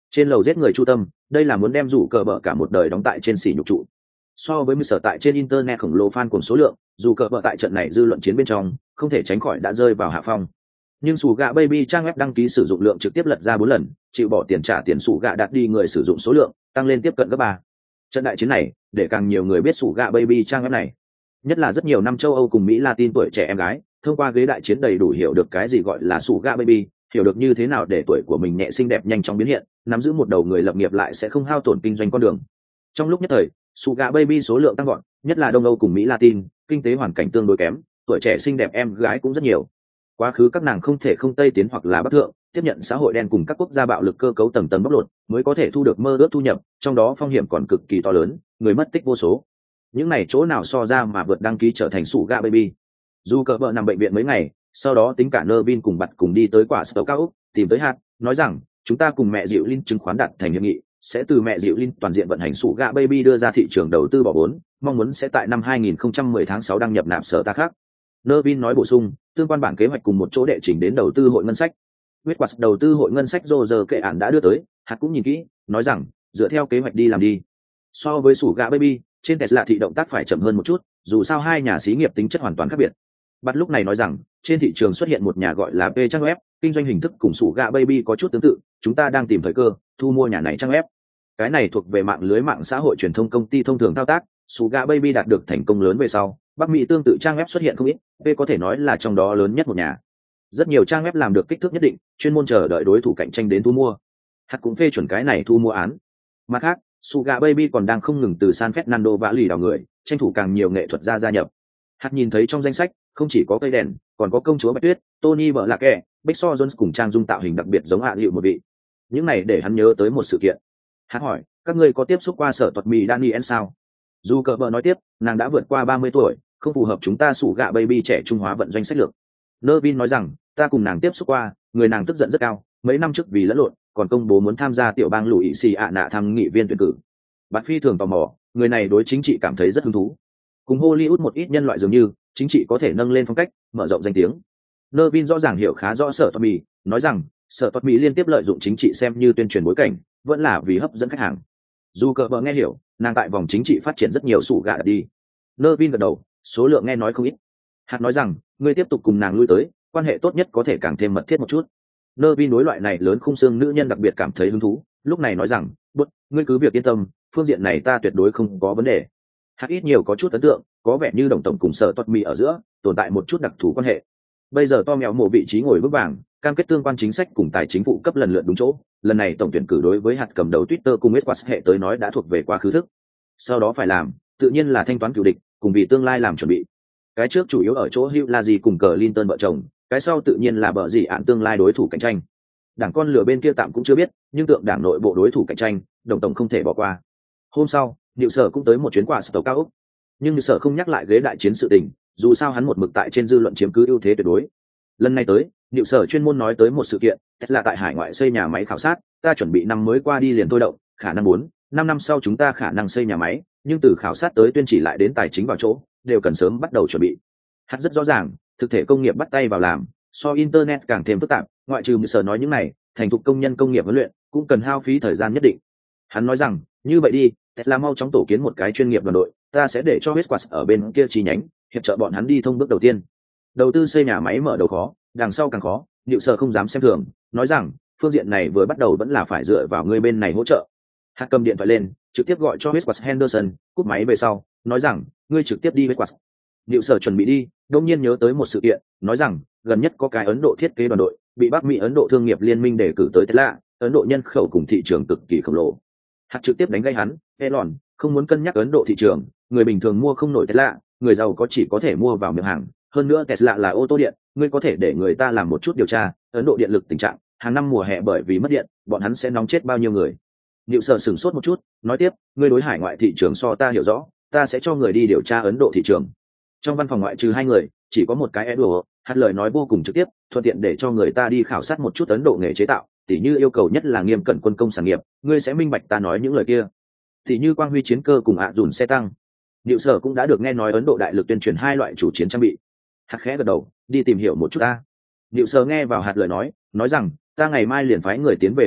Speaker 1: Trên lầu giết người chu tâm, đây là muốn đem rủ cờ bợ cả một đời đóng tại trên xỉ nhục trụ. So với mưa sở tại trên internet khổng lồ fan cùng số lượng, dù cờ bợ tại trận này dư luận chiến bên trong không thể tránh khỏi đã rơi vào hạ phong. Nhưng sủ gạ baby trang web đăng ký sử dụng lượng trực tiếp lật ra 4 lần, chịu bỏ tiền trả tiền sủ gạ đạt đi người sử dụng số lượng tăng lên tiếp cận gấp 3. Trận đại chiến này để càng nhiều người biết sủ gạ baby trang web này, nhất là rất nhiều năm châu Âu cùng Mỹ Latin tuổi trẻ em gái thông qua ghế đại chiến đầy đủ hiểu được cái gì gọi là sủ gạ baby, hiểu được như thế nào để tuổi của mình nhẹ xinh đẹp nhanh chóng biến hiện, nắm giữ một đầu người lập nghiệp lại sẽ không hao tổn kinh doanh con đường. Trong lúc nhất thời, Suga Baby số lượng tăng vọt, nhất là Đông Âu cùng Mỹ Latin, kinh tế hoàn cảnh tương đối kém, tuổi trẻ xinh đẹp em gái cũng rất nhiều. Quá khứ các nàng không thể không tây tiến hoặc là bắc thượng, tiếp nhận xã hội đen cùng các quốc gia bạo lực cơ cấu tầng tầng bóc lột, mới có thể thu được mơ ước thu nhập, trong đó phong hiểm còn cực kỳ to lớn, người mất tích vô số. Những này chỗ nào so ra mà vượt đăng ký trở thành Suga Baby. Dù cờ vợ nằm bệnh viện mấy ngày, sau đó tính cả Nervin cùng bật cùng đi tới quả sở cao Úc, tìm tới hạt, nói rằng chúng ta cùng mẹ Diệu Linh chứng khoán đặt thành hiệp nghị, sẽ từ mẹ Diệu Linh toàn diện vận hành sủ gạ baby đưa ra thị trường đầu tư bỏ vốn, mong muốn sẽ tại năm 2010 tháng 6 đăng nhập nạp sở ta khác. Nervin nói bổ sung, tương quan bản kế hoạch cùng một chỗ đệ trình đến đầu tư hội ngân sách. Huyết quạt đầu tư hội ngân sách giờ kệ án đã đưa tới, hạt cũng nhìn kỹ, nói rằng dựa theo kế hoạch đi làm đi. So với sủ gạ baby, trên Tesla thị động tác phải chậm hơn một chút, dù sao hai nhà xí nghiệp tính chất hoàn toàn khác biệt. Bắt lúc này nói rằng trên thị trường xuất hiện một nhà gọi là P trang web, kinh doanh hình thức cùng sủ gạ baby có chút tương tự, chúng ta đang tìm thời cơ thu mua nhà này trang web. Cái này thuộc về mạng lưới mạng xã hội truyền thông công ty thông thường thao tác, sủ gạ baby đạt được thành công lớn về sau, Bắc Mỹ tương tự trang web xuất hiện không ít, P có thể nói là trong đó lớn nhất một nhà. Rất nhiều trang web làm được kích thước nhất định, chuyên môn chờ đợi đối thủ cạnh tranh đến thu mua. Hạt cũng phê chuẩn cái này thu mua án. Mặt khác, Suga Baby còn đang không ngừng từ San Fernando vã lì đào người, tranh thủ càng nhiều nghệ thuật gia nhập. Hạt nhìn thấy trong danh sách không chỉ có cây đèn, còn có công chúa Bạch Tuyết, Tony vợ là kẻ, Bexor Jones cùng trang dung tạo hình đặc biệt giống liệu một vị. Những này để hắn nhớ tới một sự kiện. Hạt hỏi, các ngươi có tiếp xúc qua sở tuật mì Daniel sao? Dù cờ vợ nói tiếp, nàng đã vượt qua 30 tuổi, không phù hợp chúng ta Suga Baby trẻ trung hóa vận doanh sách lược. Nervin nói rằng, ta cùng nàng tiếp xúc qua, người nàng tức giận rất cao, mấy năm trước vì lẫn lộn, còn công bố muốn tham gia tiểu bang lùi xì ạ nạ thăm nghị viên tuyển cử. Bạn phi thường tò mò, người này đối chính trị cảm thấy rất hứng thú. Cùng Hollywood một ít nhân loại dường như, chính trị có thể nâng lên phong cách, mở rộng danh tiếng. Nervin rõ ràng hiểu khá rõ sở Tommy, nói rằng sở Tommy liên tiếp lợi dụng chính trị xem như tuyên truyền bối cảnh, vẫn là vì hấp dẫn khách hàng. Dù cờ vợ nghe hiểu, nàng tại vòng chính trị phát triển rất nhiều sủ gạ đi. Nervin gật đầu, số lượng nghe nói không ít. Hạt nói rằng, ngươi tiếp tục cùng nàng lui tới, quan hệ tốt nhất có thể càng thêm mật thiết một chút. Nervin đối loại này lớn khung xương nữ nhân đặc biệt cảm thấy hứng thú, lúc này nói rằng, "Bút, ngươi cứ việc yên tâm, phương diện này ta tuyệt đối không có vấn đề." Hạt ít nhiều có chút ấn tượng, có vẻ như đồng tổng cùng sở tuật mì ở giữa tồn tại một chút đặc thù quan hệ. Bây giờ to mèo mổ vị trí ngồi vững vàng, cam kết tương quan chính sách cùng tài chính phụ cấp lần lượt đúng chỗ. Lần này tổng tuyển cử đối với hạt cầm đầu Twitter cùng Esquas hệ tới nói đã thuộc về quá khứ thức. Sau đó phải làm, tự nhiên là thanh toán cựu địch, cùng vì tương lai làm chuẩn bị. Cái trước chủ yếu ở chỗ Hugh Laji cùng Clinton vợ chồng, cái sau tự nhiên là bờ gì án tương lai đối thủ cạnh tranh. Đảng con lửa bên kia tạm cũng chưa biết, nhưng tượng đảng nội bộ đối thủ cạnh tranh, đồng tổng không thể bỏ qua. Hôm sau, Niệu Sở cũng tới một chuyến qua Sở cao Úc, nhưng Niệu Sở không nhắc lại ghế đại chiến sự tình, dù sao hắn một mực tại trên dư luận chiếm cứ ưu thế tuyệt đối. Lần này tới, Niệu Sở chuyên môn nói tới một sự kiện, là tại hải ngoại xây nhà máy khảo sát, ta chuẩn bị năm mới qua đi liền thôi động, khả năng 4-5 năm sau chúng ta khả năng xây nhà máy, nhưng từ khảo sát tới tuyên chỉ lại đến tài chính vào chỗ, đều cần sớm bắt đầu chuẩn bị. Hắn rất rõ ràng, thực thể công nghiệp bắt tay vào làm, so internet càng thêm phức tạp, ngoại trừ Niệu Sở nói những này, thành thục công nhân công nghiệp huấn luyện cũng cần hao phí thời gian nhất định. Hắn nói rằng, như vậy đi, Tesla mau chóng tổ kiến một cái chuyên nghiệp đoàn đội, ta sẽ để cho Westquartz ở bên kia chi nhánh, hiệp trợ bọn hắn đi thông bước đầu tiên. Đầu tư xây nhà máy mở đầu khó, đằng sau càng khó, Niệu Sở không dám xem thường, nói rằng, phương diện này vừa bắt đầu vẫn là phải dựa vào người bên này hỗ trợ. Hạt cầm điện thoại lên, trực tiếp gọi cho Westquartz Henderson, cúp máy về sau, nói rằng, ngươi trực tiếp đi Westquartz. Niệu Sở chuẩn bị đi, đột nhiên nhớ tới một sự kiện, nói rằng, gần nhất có cái Ấn Độ thiết kế đoàn đội, bị Bắc Mỹ Ấn Độ thương nghiệp liên minh đề cử tới Tesla, Ấn Độ nhân khẩu cùng thị trường cực kỳ khổng lồ. Hạt trực tiếp đánh gây hắn, Elon không muốn cân nhắc Ấn Độ thị trường, người bình thường mua không nổi Tesla, người giàu có chỉ có thể mua vào miệng hàng, hơn nữa Tesla là ô tô điện, ngươi có thể để người ta làm một chút điều tra, Ấn Độ điện lực tình trạng, hàng năm mùa hè bởi vì mất điện, bọn hắn sẽ nóng chết bao nhiêu người. Niệu Sở sửng sốt một chút, nói tiếp, ngươi đối hải ngoại thị trường so ta hiểu rõ, ta sẽ cho người đi điều tra Ấn Độ thị trường. Trong văn phòng ngoại trừ hai người, chỉ có một cái Edward, Hạt lời nói vô cùng trực tiếp, thuận tiện để cho người ta đi khảo sát một chút Ấn Độ nghề chế tạo, tỉ như yêu cầu nhất là nghiêm cẩn quân công sản nghiệp, ngươi sẽ minh bạch ta nói những lời kia. Tỉ như quang huy chiến cơ cùng dùn xe tăng. Niệu Sở cũng đã được nghe nói Ấn Độ đại lực tuyên truyền hai loại chủ chiến trang bị. Hạt khẽ gật đầu, đi tìm hiểu một chút ta. Niệu Sở nghe vào Hạt lời nói rằng, ta ngày mai liền phái người tiến về Ấn Độ,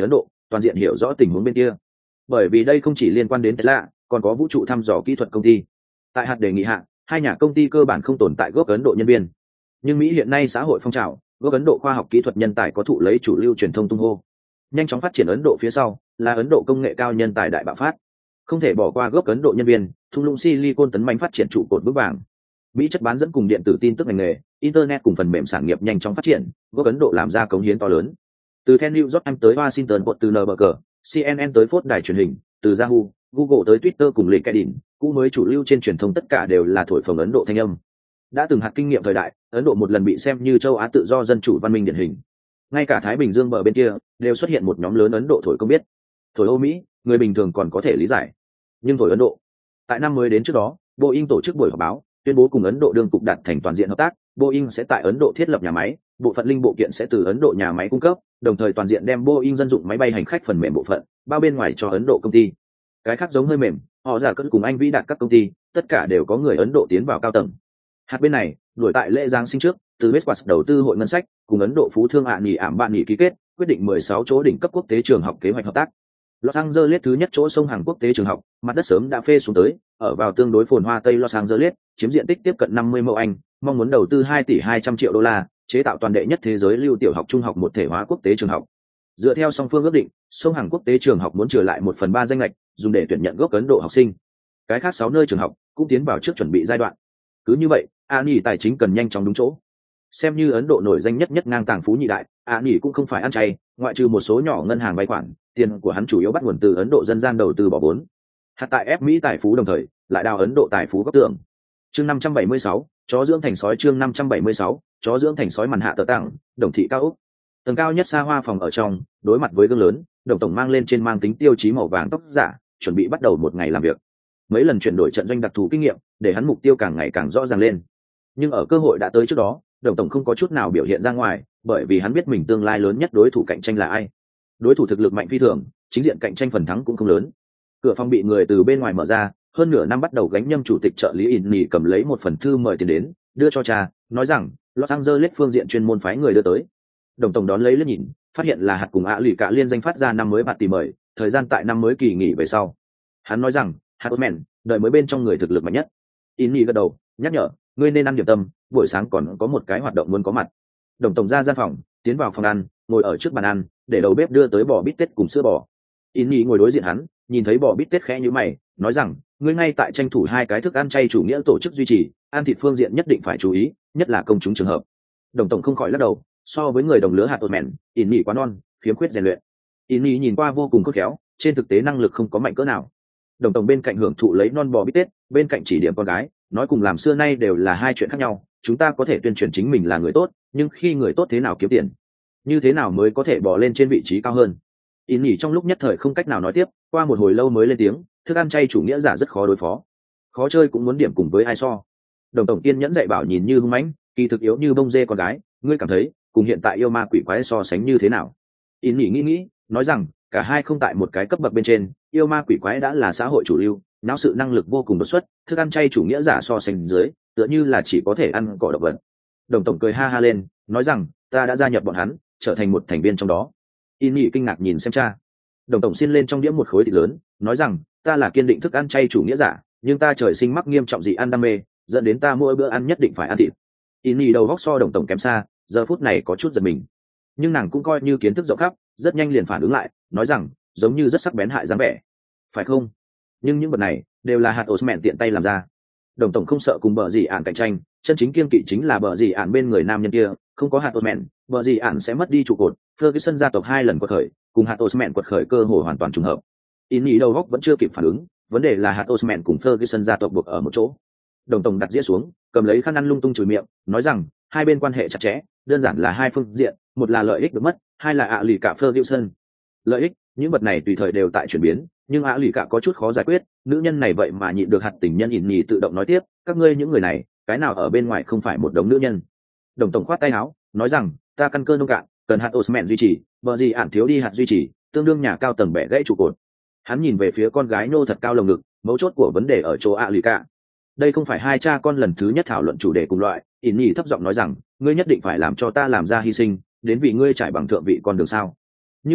Speaker 1: toàn diện hiểu rõ tình huống bên kia. Bởi vì đây không chỉ liên quan đến Tesla, còn có vũ trụ thăm dò kỹ thuật công ty. Tại hạt đề nghị hạ, hai nhà công ty cơ bản không tồn tại gốc Ấn Độ nhân viên. Nhưng Mỹ hiện nay xã hội phong trào, gốc Ấn Độ khoa học kỹ thuật nhân tài có thụ lấy chủ lưu truyền thông tung hô. Nhanh chóng phát triển Ấn Độ phía sau, là Ấn Độ công nghệ cao nhân tài đại bạo phát. Không thể bỏ qua gốc Ấn Độ nhân viên, thung lũng Silicon tấn mạnh phát triển trụ cột vững vàng. Mỹ chất bán dẫn cùng điện tử tin tức ngành nghề, internet cùng phần mềm sản nghiệp nhanh chóng phát triển, gốc Ấn Độ làm ra cống hiến to lớn. Từ The New York Times tới Washington Post, từ NBC, CNN tới Fox đài truyền hình, từ Yahoo, Google tới Twitter cùng LinkedIn, cũ mới chủ lưu trên truyền thông tất cả đều là thổi phồng Ấn Độ thanh âm. Đã từng hạt kinh nghiệm thời đại, Ấn Độ một lần bị xem như châu Á tự do dân chủ văn minh điển hình. Ngay cả Thái Bình Dương bờ bên kia đều xuất hiện một nhóm lớn Ấn Độ thổi công biết. Thổi Âu Mỹ, người bình thường còn có thể lý giải. Nhưng thổi Ấn Độ. Tại năm mới đến trước đó, Boeing tổ chức buổi họp báo, tuyên bố cùng Ấn Độ đương cục đạt thành toàn diện hợp tác. Boeing sẽ tại Ấn Độ thiết lập nhà máy, bộ phận linh bộ kiện sẽ từ Ấn Độ nhà máy cung cấp, đồng thời toàn diện đem Boeing dân dụng máy bay hành khách phần mềm bộ phận bao bên ngoài cho Ấn Độ công ty. Cái khác giống hơi mềm, họ giả cỡ cùng anh vĩ đạt các công ty, tất cả đều có người Ấn Độ tiến vào cao tầng. Hạt bên này, đuổi tại lễ giáng sinh trước, từ Westpac đầu tư hội ngân sách cùng Ấn Độ phú thương nhỉ ảm bạn nhỉ ký kết, quyết định 16 chỗ đỉnh cấp quốc tế trường học kế hoạch hợp tác. Los Angeles thứ nhất chỗ sông hàng quốc tế trường học, mặt đất sớm đã phê xuống tới, ở vào tương đối phồn hoa Tây Los Angeles, chiếm diện tích tiếp cận 50 mẫu Anh, mong muốn đầu tư 2 tỷ 200 triệu đô la, chế tạo toàn đệ nhất thế giới lưu tiểu học trung học một thể hóa quốc tế trường học. Dựa theo song phương ước định, sông hàng quốc tế trường học muốn trừ lại 1/3 danh lệch, dùng để tuyển nhận gốc Ấn Độ học sinh. Cái khác 6 nơi trường học cũng tiến vào trước chuẩn bị giai đoạn. Cứ như vậy, Ani tài chính cần nhanh chóng đúng chỗ. Xem như Ấn Độ nổi danh nhất ngang tàng phú nhị đại, Ani cũng không phải ăn chay, ngoại trừ một số nhỏ ngân hàng vay khoản, tiền của hắn chủ yếu bắt nguồn từ Ấn Độ dân gian đầu tư bỏ vốn. Hạt tại ép Mỹ tài phú đồng thời, lại đào Ấn Độ tài phú góc tường. Chương 576, chó dưỡng thành sói. Chương 576, chó dưỡng thành sói. Màn hạ tờ tặng, Đồng thị cao ốc. Tầng cao nhất xa hoa phòng ở trong, đối mặt với gương lớn, Đồng tổng mang lên trên mang tính tiêu chí màu vàng tóc giả, chuẩn bị bắt đầu một ngày làm việc. Mấy lần chuyển đổi trận doanh đặc thù kinh nghiệm, để hắn mục tiêu càng ngày càng rõ ràng lên. Nhưng ở cơ hội đã tới trước đó, Đồng tổng không có chút nào biểu hiện ra ngoài, bởi vì hắn biết mình tương lai lớn nhất đối thủ cạnh tranh là ai. Đối thủ thực lực mạnh phi thường, chính diện cạnh tranh phần thắng cũng không lớn. Cửa phòng bị người từ bên ngoài mở ra, hơn nửa năm bắt đầu gánh nhâm chủ tịch trợ lý Inni cầm lấy một phần thư mời tiền đến, đưa cho cha, nói rằng Los Angeles phương diện chuyên môn phái người đưa tới. Đồng tổng đón lấy liếc nhìn, phát hiện là hạt cùng lì cả liên danh phát ra năm mới bạt tỷ mời, thời gian tại năm mới kỳ nghỉ về sau. Hắn nói rằng hạt Osman, đợi mới bên trong người thực lực mạnh nhất. Inni gật đầu, nhắc nhở, ngươi nên ăn điểm tâm, buổi sáng còn có một cái hoạt động muốn có mặt. Đồng tổng ra gian phòng, tiến vào phòng ăn, ngồi ở trước bàn ăn, để đầu bếp đưa tới bò bít tết cùng sữa bò. Inni ngồi đối diện hắn, nhìn thấy bò bít tết khẽ như mày, nói rằng ngươi ngay tại tranh thủ 2 cái thức ăn chay chủ nghĩa tổ chức duy trì, ăn thịt phương diện nhất định phải chú ý, nhất là công chúng trường hợp. Đồng tổng không khỏi lắc đầu, so với người đồng lứa hạt Osman, Inni quá non, khiếm khuyết rèn luyện. Inni nhìn qua vô cùng khôn khéo, trên thực tế năng lực không có mạnh cỡ nào. Đồng tổng bên cạnh hưởng thụ lấy non bò bít tết, bên cạnh chỉ điểm con gái, nói cùng làm xưa nay đều là hai chuyện khác nhau. Chúng ta có thể tuyên truyền chính mình là người tốt, nhưng khi người tốt thế nào kiếm tiền, như thế nào mới có thể bò lên trên vị trí cao hơn? Inni trong lúc nhất thời không cách nào nói tiếp, qua một hồi lâu mới lên tiếng, thức ăn chay chủ nghĩa giả rất khó đối phó, khó chơi cũng muốn điểm cùng với ai so. Đồng tổng kiên nhẫn dạy bảo nhìn như hung mãnh, kỳ thực yếu như bông dê con gái, ngươi cảm thấy cùng hiện tại yêu ma quỷ quái so sánh như thế nào? Inni nghĩ, nói rằng cả hai không tại một cái cấp bậc bên trên, yêu ma quỷ quái đã là xã hội chủ lưu, não sự năng lực vô cùng đột xuất, thức ăn chay chủ nghĩa giả so sánh dưới, tựa như là chỉ có thể ăn cỏ động vật. Đồng tổng cười ha ha lên, nói rằng ta đã gia nhập bọn hắn, trở thành một thành viên trong đó. Inni kinh ngạc nhìn xem cha. Đồng tổng xin lên trong đĩa một khối thịt lớn, nói rằng ta là kiên định thức ăn chay chủ nghĩa giả, nhưng ta trời sinh mắc nghiêm trọng dị ăn đam mê, dẫn đến ta mỗi bữa ăn nhất định phải ăn thịt. Inni đầu góc so đồng tổng kém xa, giờ phút này có chút giật mình, nhưng nàng cũng coi như kiến thức rộng khắp, rất nhanh liền phản ứng lại, nói rằng giống như rất sắc bén hại dáng vẻ, phải không? Nhưng những vật này đều là hạt Osman tiện tay làm ra. Đồng tổng không sợ cùng bờ gì ản cạnh tranh, chân chính kiên kỵ chính là bờ gì ản bên người nam nhân kia, không có hạt Osman, bờ gì ản sẽ mất đi trụ cột. Ferguson gia tộc 2 lần quật khởi, cùng hạt Osman quật khởi cơ hội hoàn toàn trùng hợp. Inni đầu góc vẫn chưa kịp phản ứng, vấn đề là hạt Osman cùng Ferguson gia tộc buộc ở một chỗ. Đồng tổng đặt dĩa xuống, cầm lấy khăn ăn lung tung chùi miệng, nói rằng hai bên quan hệ chặt chẽ, đơn giản là hai phương diện, một là lợi ích được mất, hai là lì cả Ferguson. Lợi ích, những vật này tùy thời đều tại chuyển biến, nhưng lì cả có chút khó giải quyết, nữ nhân này vậy mà nhịn được hạt tình nhân Inni tự động nói tiếp, các ngươi những người này, cái nào ở bên ngoài không phải một đống nữ nhân. Đồng tổng khoát tay áo, nói rằng ta căn cơ nông cạn, cần hạt Osman duy trì, vợ gì ản thiếu đi hạt duy trì, tương đương nhà cao tầng bẻ gãy trụ cột. Hắn nhìn về phía con gái nô thật cao lồng ngực, mấu chốt của vấn đề ở chỗ lì cả. Đây không phải hai cha con lần thứ nhất thảo luận chủ đề cùng loại. Inni thấp giọng nói rằng ngươi nhất định phải làm cho ta làm ra hy sinh, đến vì ngươi trải bằng thượng vị con đường sao? Như vậy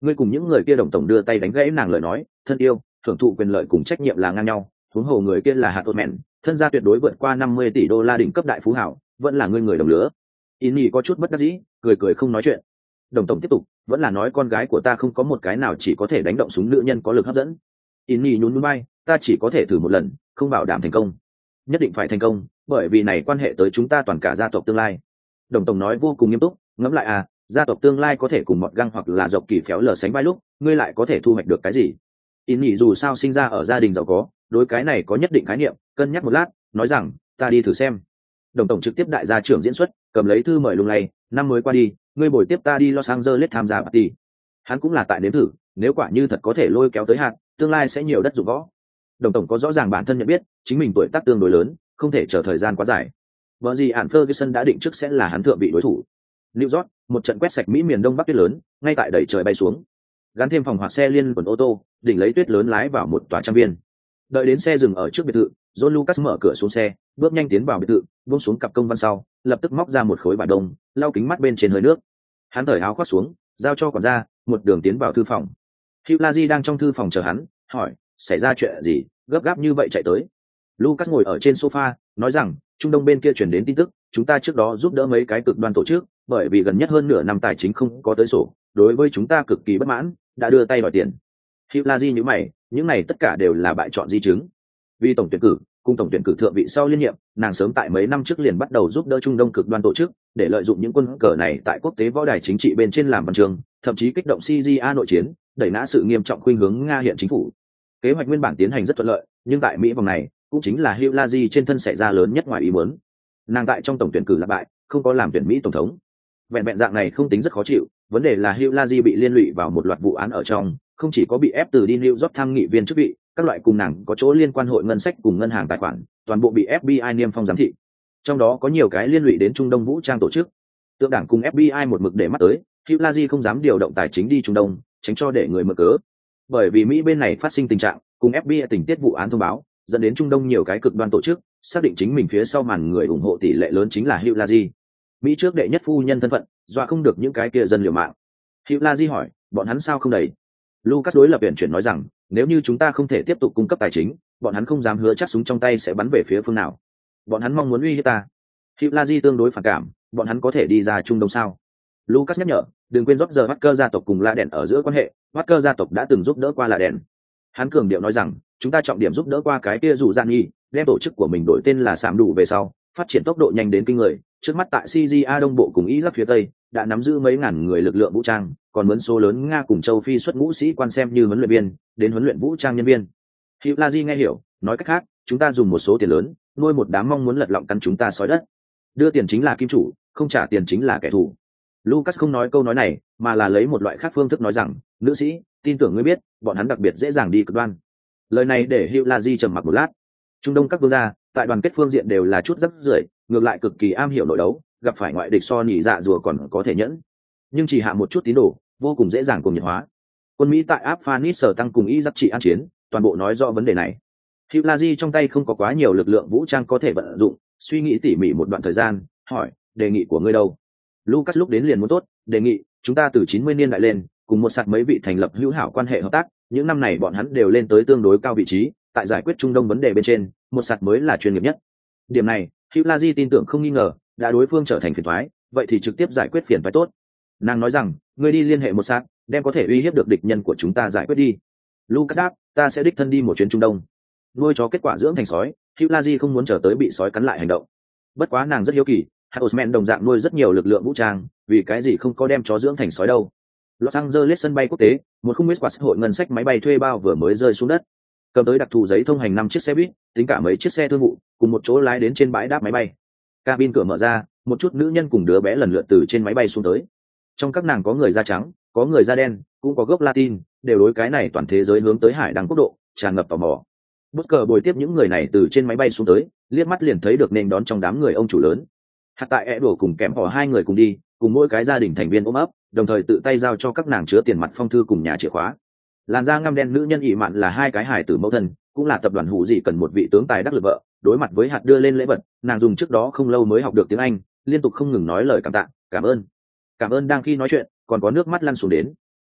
Speaker 1: Ngươi cùng những người kia. Đồng tổng đưa tay đánh gãy nàng lời nói, thân yêu, thưởng thụ quyền lợi cùng trách nhiệm là ngang nhau, huống hồ người kia là hạt tốt mẹn, thân gia tuyệt đối vượt qua 50 tỷ đô la đỉnh cấp đại phú hảo, vẫn là ngươi người đồng lứa. In nhỉ có chút bất đắc dĩ, cười cười không nói chuyện. Đồng tổng tiếp tục, vẫn là nói con gái của ta không có một cái nào chỉ có thể đánh động súng nữ nhân có lực hấp dẫn. In nhỉ nhún nhún vai, ta chỉ có thể thử một lần, không bảo đảm thành công. Nhất định phải thành công, bởi vì này quan hệ tới chúng ta toàn cả gia tộc tương lai. Đồng tổng nói vô cùng nghiêm túc, ngẫm lại à, gia tộc tương lai có thể cùng mọt găng hoặc là dọc kỳ phéo lờ sánh vai lúc, ngươi lại có thể thu hoạch được cái gì? In nhỉ dù sao sinh ra ở gia đình giàu có, đối cái này có nhất định khái niệm, cân nhắc một lát, nói rằng, ta đi thử xem. Đồng tổng trực tiếp đại gia trưởng diễn xuất, cầm lấy thư mời lung lay, năm mới qua đi, ngươi bồi tiếp ta đi Los Angeles tham gia party. Hắn cũng là tại nếm thử, nếu quả như thật có thể lôi kéo tới hạt, tương lai sẽ nhiều đất dụng võ. Đồng tổng có rõ ràng bản thân nhận biết, chính mình tuổi tác tương đối lớn, không thể chờ thời gian quá dài. Bởi gì ản Ferguson đã định trước sẽ là hắn thượng vị đối thủ. New York, một trận quét sạch Mỹ miền Đông Bắc tuyết lớn, ngay tại đẩy trời bay xuống. Gắn thêm phòng hoặc xe liên quần ô tô, đỉnh lấy tuyết lớn lái vào một tòa trang viên. Đợi đến xe dừng ở trước biệt thự, John Lucas mở cửa xuống xe, bước nhanh tiến vào biệt thự, buông xuống cặp công văn sau, lập tức móc ra một khối bản đông, lau kính mắt bên trên hơi nước. Hắn cởi áo khoác xuống, giao cho quản gia, một đường tiến vào thư phòng. Hugh Laji đang trong thư phòng chờ hắn, hỏi, xảy ra chuyện gì, gấp gáp như vậy chạy tới. Lucas ngồi ở trên sofa, nói rằng, Trung Đông bên kia truyền đến tin tức, chúng ta trước đó giúp đỡ mấy cái cực đoan tổ chức, bởi vì gần nhất hơn nửa năm tài chính không có tới sổ, đối với chúng ta cực kỳ bất mãn, đã đưa tay đòi tiền. Hugh Laji nhíu mày, những này tất cả đều là bại chọn di chứng. Vì tổng tuyển cử, cùng tổng tuyển cử thượng vị sau liên nhiệm, nàng sớm tại mấy năm trước liền bắt đầu giúp đỡ Trung Đông cực đoan tổ chức, để lợi dụng những quân cờ này tại quốc tế võ đài chính trị bên trên làm văn chương, thậm chí kích động Syria nội chiến, đẩy ngã sự nghiêm trọng khuynh hướng Nga hiện chính phủ. Kế hoạch nguyên bản tiến hành rất thuận lợi, nhưng tại Mỹ vòng này, cũng chính là Hugh Laji trên thân xảy ra lớn nhất ngoài ý muốn. Nàng tại trong tổng tuyển cử là bại, không có làm tuyển Mỹ tổng thống. Vẹn vẹn dạng này không tính rất khó chịu, vấn đề là Hugh Laji bị liên lụy vào một loạt vụ án ở trong, không chỉ có bị ép từ đi New York tham nghị viên chức vị, các loại cùng nàng có chỗ liên quan hội ngân sách cùng ngân hàng tài khoản, toàn bộ bị FBI niêm phong giám thị. Trong đó có nhiều cái liên lụy đến Trung Đông vũ trang tổ chức. Tượng đảng cùng FBI một mực để mắt tới, Hugh Laji không dám điều động tài chính đi Trung Đông, tránh cho để người mở cớ. Bởi vì Mỹ bên này phát sinh tình trạng, cùng FBI tình tiết vụ án thông báo, dẫn đến Trung Đông nhiều cái cực đoan tổ chức, xác định chính mình phía sau màn người ủng hộ tỷ lệ lớn chính là Hugh Laji. Mỹ trước đệ nhất phu nhân thân phận, dọa không được những cái kia dân liều mạng. Hugh Laji hỏi, bọn hắn sao không đầy? Lucas đối lập viện chuyển nói rằng, nếu như chúng ta không thể tiếp tục cung cấp tài chính, bọn hắn không dám hứa chắc súng trong tay sẽ bắn về phía phương nào. Bọn hắn mong muốn uy hiếp ta. Hugh Laji tương đối phản cảm, bọn hắn có thể đi ra Trung Đông sao? Lucas nhắc nhở, đừng quên Roger Walker gia tộc cùng La Đèn ở giữa quan hệ, Walker gia tộc đã từng giúp đỡ qua La Đèn. Hắn cường điệu nói rằng, chúng ta trọng điểm giúp đỡ qua cái kia dù gian nghi, đem tổ chức của mình đổi tên là Sạm Đủ về sau, phát triển tốc độ nhanh đến kinh người, trước mắt tại Syria đông bộ cùng Iraq phía tây, đã nắm giữ mấy ngàn người lực lượng vũ trang, còn mướn số lớn Nga cùng châu Phi xuất ngũ sĩ quan xem như huấn luyện viên, đến huấn luyện vũ trang nhân viên. Hugh Laji nghe hiểu, nói cách khác, chúng ta dùng một số tiền lớn, nuôi một đám mong muốn lật lọng căn chúng ta sói đất. Đưa tiền chính là kim chủ, không trả tiền chính là kẻ thù. Lucas không nói câu nói này, mà là lấy một loại khác phương thức nói rằng, nữ sĩ, tin tưởng ngươi biết, bọn hắn đặc biệt dễ dàng đi cực đoan. Lời này để Hugh Laji trầm mặc một lát. Trung Đông các quốc gia, tại đoàn kết phương diện đều là chút rắc rưởi, ngược lại cực kỳ am hiểu nội đấu, gặp phải ngoại địch so nhị dạ rùa còn có thể nhẫn, nhưng chỉ hạ một chút tín đồ, vô cùng dễ dàng cùng nhiệt hóa. Quân Mỹ tại Afghanistan tăng cùng Iraq trị an chiến, toàn bộ nói rõ vấn đề này. Hugh Laji trong tay không có quá nhiều lực lượng vũ trang có thể vận dụng, suy nghĩ tỉ mỉ một đoạn thời gian, hỏi, đề nghị của ngươi đâu? Lucas lúc đến liền muốn tốt, đề nghị, chúng ta từ 90 niên đại lên, cùng một sạc mấy vị thành lập hữu hảo quan hệ hợp tác, những năm này bọn hắn đều lên tới tương đối cao vị trí, tại giải quyết Trung Đông vấn đề bên trên, một sạc mới là chuyên nghiệp nhất. Điểm này, Hugh Laji tin tưởng không nghi ngờ, đã đối phương trở thành phiền toái, vậy thì trực tiếp giải quyết phiền toái tốt. Nàng nói rằng, ngươi đi liên hệ một sạc, đem có thể uy hiếp được địch nhân của chúng ta giải quyết đi. Lucas đáp, ta sẽ đích thân đi một chuyến Trung Đông. Nuôi chó kết quả dưỡng thành sói, Hugh Laji không muốn chờ tới bị sói cắn lại hành động. Bất quá nàng rất hiếu kỳ, Osman đồng dạng nuôi rất nhiều lực lượng vũ trang, vì cái gì không có đem chó dưỡng thành sói đâu? Los Angeles sân bay quốc tế, một khung quạt hội ngân sách máy bay thuê bao vừa mới rơi xuống đất. Cầm tới đặc thù giấy thông hành 5 chiếc xe buýt, tính cả mấy chiếc xe thương vụ, cùng một chỗ lái đến trên bãi đáp máy bay. Cabin cửa mở ra, một chút nữ nhân cùng đứa bé lần lượt từ trên máy bay xuống tới. Trong các nàng có người da trắng, có người da đen, cũng có gốc Latin, đều đối cái này toàn thế giới hướng tới hải đăng quốc độ, tràn ngập tò mò. Bất cờ bồi tiếp những người này từ trên máy bay xuống tới, liếc mắt liền thấy được nên đón trong đám người ông chủ lớn. Hạt tại ẹ đổ cùng kèm họ hai người cùng đi, cùng mỗi cái gia đình thành viên ôm ấp, đồng thời tự tay giao cho các nàng chứa tiền mặt phong thư cùng nhà chìa khóa. Làn da ngăm đen nữ nhân ỷ mạn là hai cái hài tử mẫu thân, cũng là tập đoàn hữu gì cần một vị tướng tài đắc lực vợ. Đối mặt với hạt đưa lên lễ vật, nàng dùng trước đó không lâu mới học được tiếng Anh, liên tục không ngừng nói lời cảm tạ, cảm ơn đang khi nói chuyện, còn có nước mắt lăn xuống đến.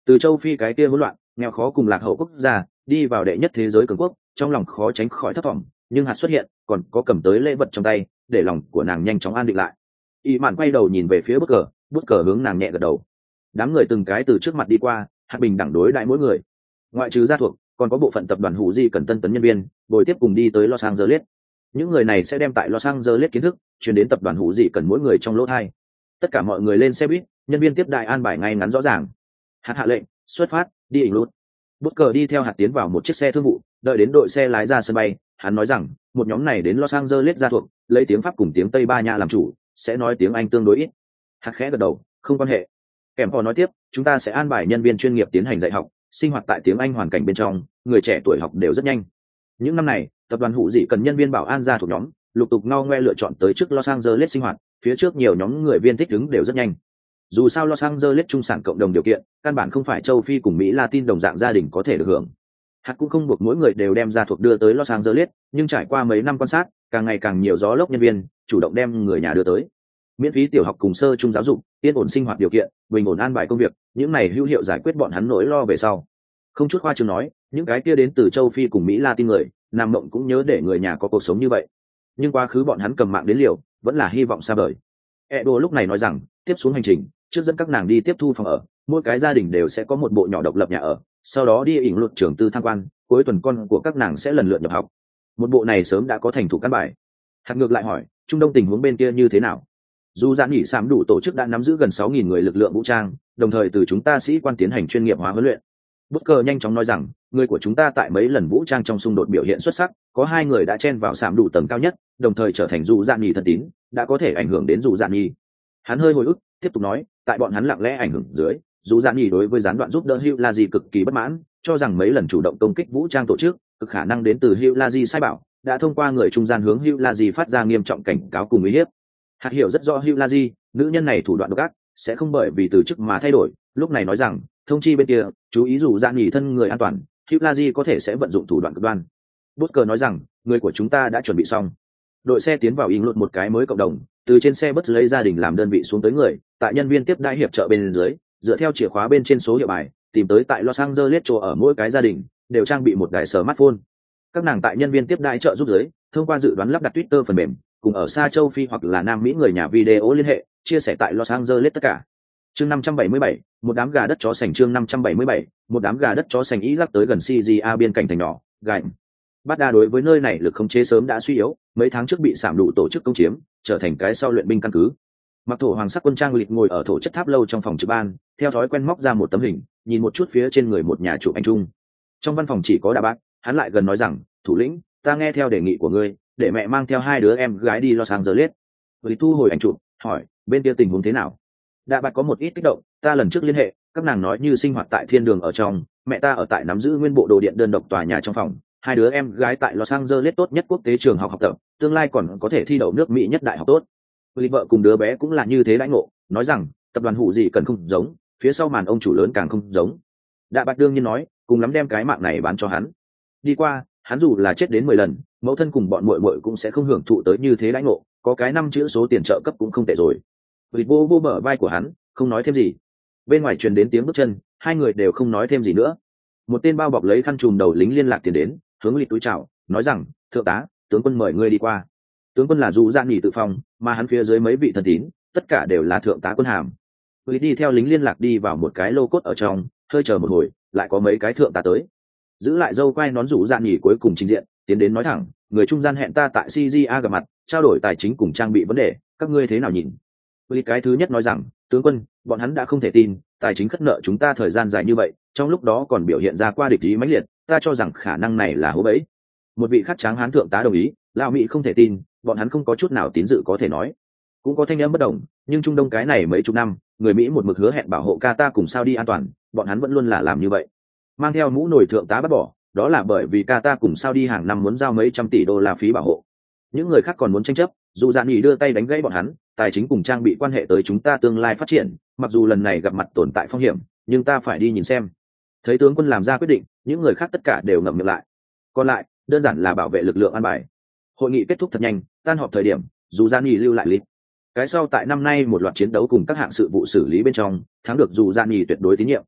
Speaker 1: từ châu Phi cái kia hỗn loạn nghèo khó cùng lạc hậu quốc gia đi vào đệ nhất thế giới cường quốc, trong lòng khó tránh khỏi thất vọng, nhưng hạt xuất hiện còn có cầm tới lễ vật trong tay, để lòng của nàng nhanh chóng an định lại. Y mạn quay đầu nhìn về phía bút cờ hướng nàng nhẹ gật đầu. Đám người từng cái từ trước mặt đi qua, hạt bình đẳng đối đãi mỗi người. Ngoại trừ gia thuộc, còn có bộ phận tập đoàn hữu di cần tân tấn nhân viên bồi tiếp cùng đi tới Los Angeles. Những người này sẽ đem tại Los Angeles kiến thức truyền đến tập đoàn hữu di cần mỗi người trong lỗ thai. Tất cả mọi người lên xe buýt, nhân viên tiếp đại an bài ngay ngắn rõ ràng. Hạt hạ lệnh xuất phát, đi ỉn lút. Bút cờ đi theo hạt tiến vào một chiếc xe thương vụ, đợi đến đội xe lái ra sân bay, hắn nói rằng một nhóm này đến Los Angeles gia thuộc, lấy tiếng Pháp cùng tiếng Tây Ban Nha làm chủ, sẽ nói tiếng Anh tương đối ít. Hạt khẽ gật đầu, không quan hệ. Kèm họ nói tiếp, chúng ta sẽ an bài nhân viên chuyên nghiệp tiến hành dạy học, sinh hoạt tại tiếng Anh hoàn cảnh bên trong, người trẻ tuổi học đều rất nhanh. Những năm này, tập đoàn hữu dị cần nhân viên bảo an gia thuộc nhóm, lục tục ngao ngoe lựa chọn tới trước Los Angeles sinh hoạt, phía trước nhiều nhóm người viên thích ứng đều rất nhanh. Dù sao Los Angeles trung sản cộng đồng điều kiện, căn bản không phải châu Phi cùng Mỹ Latin đồng dạng gia đình có thể được hưởng. Hạt cũng không buộc mỗi người đều đem gia thuộc đưa tới Los Angeles, nhưng trải qua mấy năm quan sát, càng ngày càng nhiều gió lốc nhân viên chủ động đem người nhà đưa tới. Miễn phí tiểu học cùng sơ trung giáo dục, yên ổn sinh hoạt điều kiện, bình ổn an bài công việc, những này hữu hiệu giải quyết bọn hắn nỗi lo về sau. Không chút khoa trương nói, những cái kia đến từ châu Phi cùng Mỹ Latin người, Nam Mộng cũng nhớ để người nhà có cuộc sống như vậy. Nhưng quá khứ bọn hắn cầm mạng đến liều, vẫn là hy vọng xa vời. Edo lúc này nói rằng, tiếp xuống hành trình, trước dẫn các nàng đi tiếp thu phòng ở, mỗi cái gia đình đều sẽ có một bộ nhỏ độc lập nhà ở, sau đó đi ỉn luật trường tư tham quan, cuối tuần con của các nàng sẽ lần lượt nhập học. Một bộ này sớm đã có thành thủ căn bài. Hạt ngược lại hỏi, Trung Đông tình huống bên kia như thế nào? Dù giãn nghỉ sám đủ tổ chức đã nắm giữ gần 6.000 người lực lượng vũ trang, đồng thời từ chúng ta sĩ quan tiến hành chuyên nghiệp hóa huấn luyện. Booker nhanh chóng nói rằng, người của chúng ta tại mấy lần vũ trang trong xung đột biểu hiện xuất sắc, có 2 người đã chen vào sám đủ tầng cao nhất, đồng thời trở thành dù giãn nghỉ thân tín, đã có thể ảnh hưởng đến dù giãn nghỉ. Hắn hơi hồi ức, tiếp tục nói, tại bọn hắn lặng lẽ ảnh hưởng dưới, dù giãn nghỉ đối với gián đoạn giúp đỡ Hugh Laji cực kỳ bất mãn, cho rằng mấy lần chủ động công kích vũ trang tổ chức, cực khả năng đến từ Hugh Laji sai bảo, đã thông qua người trung gian hướng Hugh Laji phát ra nghiêm trọng cảnh cáo cùng uy hiếp. Hạt hiểu rất rõ Hugh Laji, nữ nhân này thủ đoạn độc ác, sẽ không bởi vì từ chức mà thay đổi, lúc này nói rằng, thông chi bên kia, chú ý dù giãn nghỉ thân người an toàn, Hugh Laji có thể sẽ vận dụng thủ đoạn cực đoan. Booker nói rằng, người của chúng ta đã chuẩn bị xong. Đội xe tiến vào Inglewood một cái mới cộng đồng, từ trên xe bus lấy gia đình làm đơn vị xuống tới người, tại nhân viên tiếp đãi hiệp trợ bên dưới, dựa theo chìa khóa bên trên số hiệu bài, tìm tới tại Los Angeles chỗ ở mỗi cái gia đình, đều trang bị một đài smartphone. Các nàng tại nhân viên tiếp đãi trợ giúp dưới, thông qua dự đoán lắp đặt Twitter phần mềm, cùng ở xa châu Phi hoặc là Nam Mỹ người nhà video liên hệ, chia sẻ tại Los Angeles tất cả. Chương 577, một đám gà đất chó sành. Chương 577, một đám gà đất chó sành ý rắc tới gần CGA biên cảnh thành nhỏ, gạnh. Baghdad đối với nơi này lực khống chế sớm đã suy yếu, mấy tháng trước bị sảm đủ tổ chức công chiếm, trở thành cái sau luyện binh căn cứ. Mặc thổ hoàng sắc quân trang lịch ngồi ở thổ chất tháp lâu trong phòng trực ban, theo thói quen móc ra một tấm hình, nhìn một chút phía trên người một nhà chụp anh trung. Trong văn phòng chỉ có Đà Bác, hắn lại gần nói rằng, thủ lĩnh, ta nghe theo đề nghị của ngươi, để mẹ mang theo 2 đứa em gái đi Los Angeles. Lý thu hồi ảnh chụp, hỏi, bên kia tình huống thế nào? Đà Bác có một ít kích động, ta lần trước liên hệ, các nàng nói như sinh hoạt tại thiên đường ở trong, mẹ ta ở tại nắm giữ nguyên bộ đồ điện đơn độc tòa nhà trong phòng. 2 đứa em gái tại Los Angeles tốt nhất quốc tế trường học học tập, tương lai còn có thể thi đậu nước Mỹ nhất đại học tốt. Lý vợ cùng đứa bé cũng là như thế đãi ngộ, nói rằng tập đoàn hữu gì cần không giống, phía sau màn ông chủ lớn càng không giống. Đạ Bạt đương nhiên nói, cùng lắm đem cái mạng này bán cho hắn. Đi qua, hắn dù là chết đến 10 lần, mẫu thân cùng bọn muội muội cũng sẽ không hưởng thụ tới như thế đãi ngộ, có cái 5 chữ số tiền trợ cấp cũng không tệ rồi. Lý vô bờ vai của hắn, không nói thêm gì. Bên ngoài truyền đến tiếng bước chân, 2 người đều không nói thêm gì nữa. Một tên bao bọc lấy khăn trùm đầu lính liên lạc tiến đến, hướng Lý túi chào, nói rằng, thượng tá, tướng quân mời ngươi đi qua. Tướng quân là dù giãn nghỉ tự phòng, mà hắn phía dưới mấy vị thân tín, tất cả đều là thượng tá quân hàm. Lý đi theo lính liên lạc đi vào một cái lô cốt ở trong, hơi chờ một hồi, lại có mấy cái thượng tá tới. Giữ lại dâu quai nón dù giãn nghỉ cuối cùng trình diện, tiến đến nói thẳng, người trung gian hẹn ta tại CGA gặp mặt, trao đổi tài chính cùng trang bị vấn đề, các ngươi thế nào nhìn? Lý cái thứ nhất nói rằng, tướng quân, bọn hắn đã không thể tin, tài chính khất nợ chúng ta thời gian dài như vậy, trong lúc đó còn biểu hiện ra qua địch ý mãnh liệt, ta cho rằng khả năng này là hố bẫy. Một vị khắc tráng hán thượng tá đồng ý, lão Mỹ không thể tin, bọn hắn không có chút nào tín dự có thể nói. Cũng có thanh âm bất đồng, nhưng Trung Đông cái này mấy chục năm, người Mỹ một mực hứa hẹn bảo hộ Qatar cùng Saudi an toàn, bọn hắn vẫn luôn là làm như vậy. Mang theo mũ nổi thượng tá bắt bỏ, đó là bởi vì Qatar cùng Saudi hàng năm muốn giao mấy trăm tỷ đô la phí bảo hộ. Những người khác còn muốn tranh chấp, dù Dạn Nghị đưa tay đánh gãy bọn hắn, tài chính cùng trang bị quan hệ tới chúng ta tương lai phát triển, mặc dù lần này gặp mặt tồn tại phong hiểm, nhưng ta phải đi nhìn xem. Thấy tướng quân làm ra quyết định, những người khác tất cả đều ngậm miệng lại. Còn lại, đơn giản là bảo vệ lực lượng an bài. Hội nghị kết thúc thật nhanh, tan họp thời điểm, dù Dạn Nghị lưu lại lịch. Cái sau tại năm nay một loạt chiến đấu cùng các hạng sự vụ xử lý bên trong, thắng được dù Dạn Nghị tuyệt đối tín nhiệm.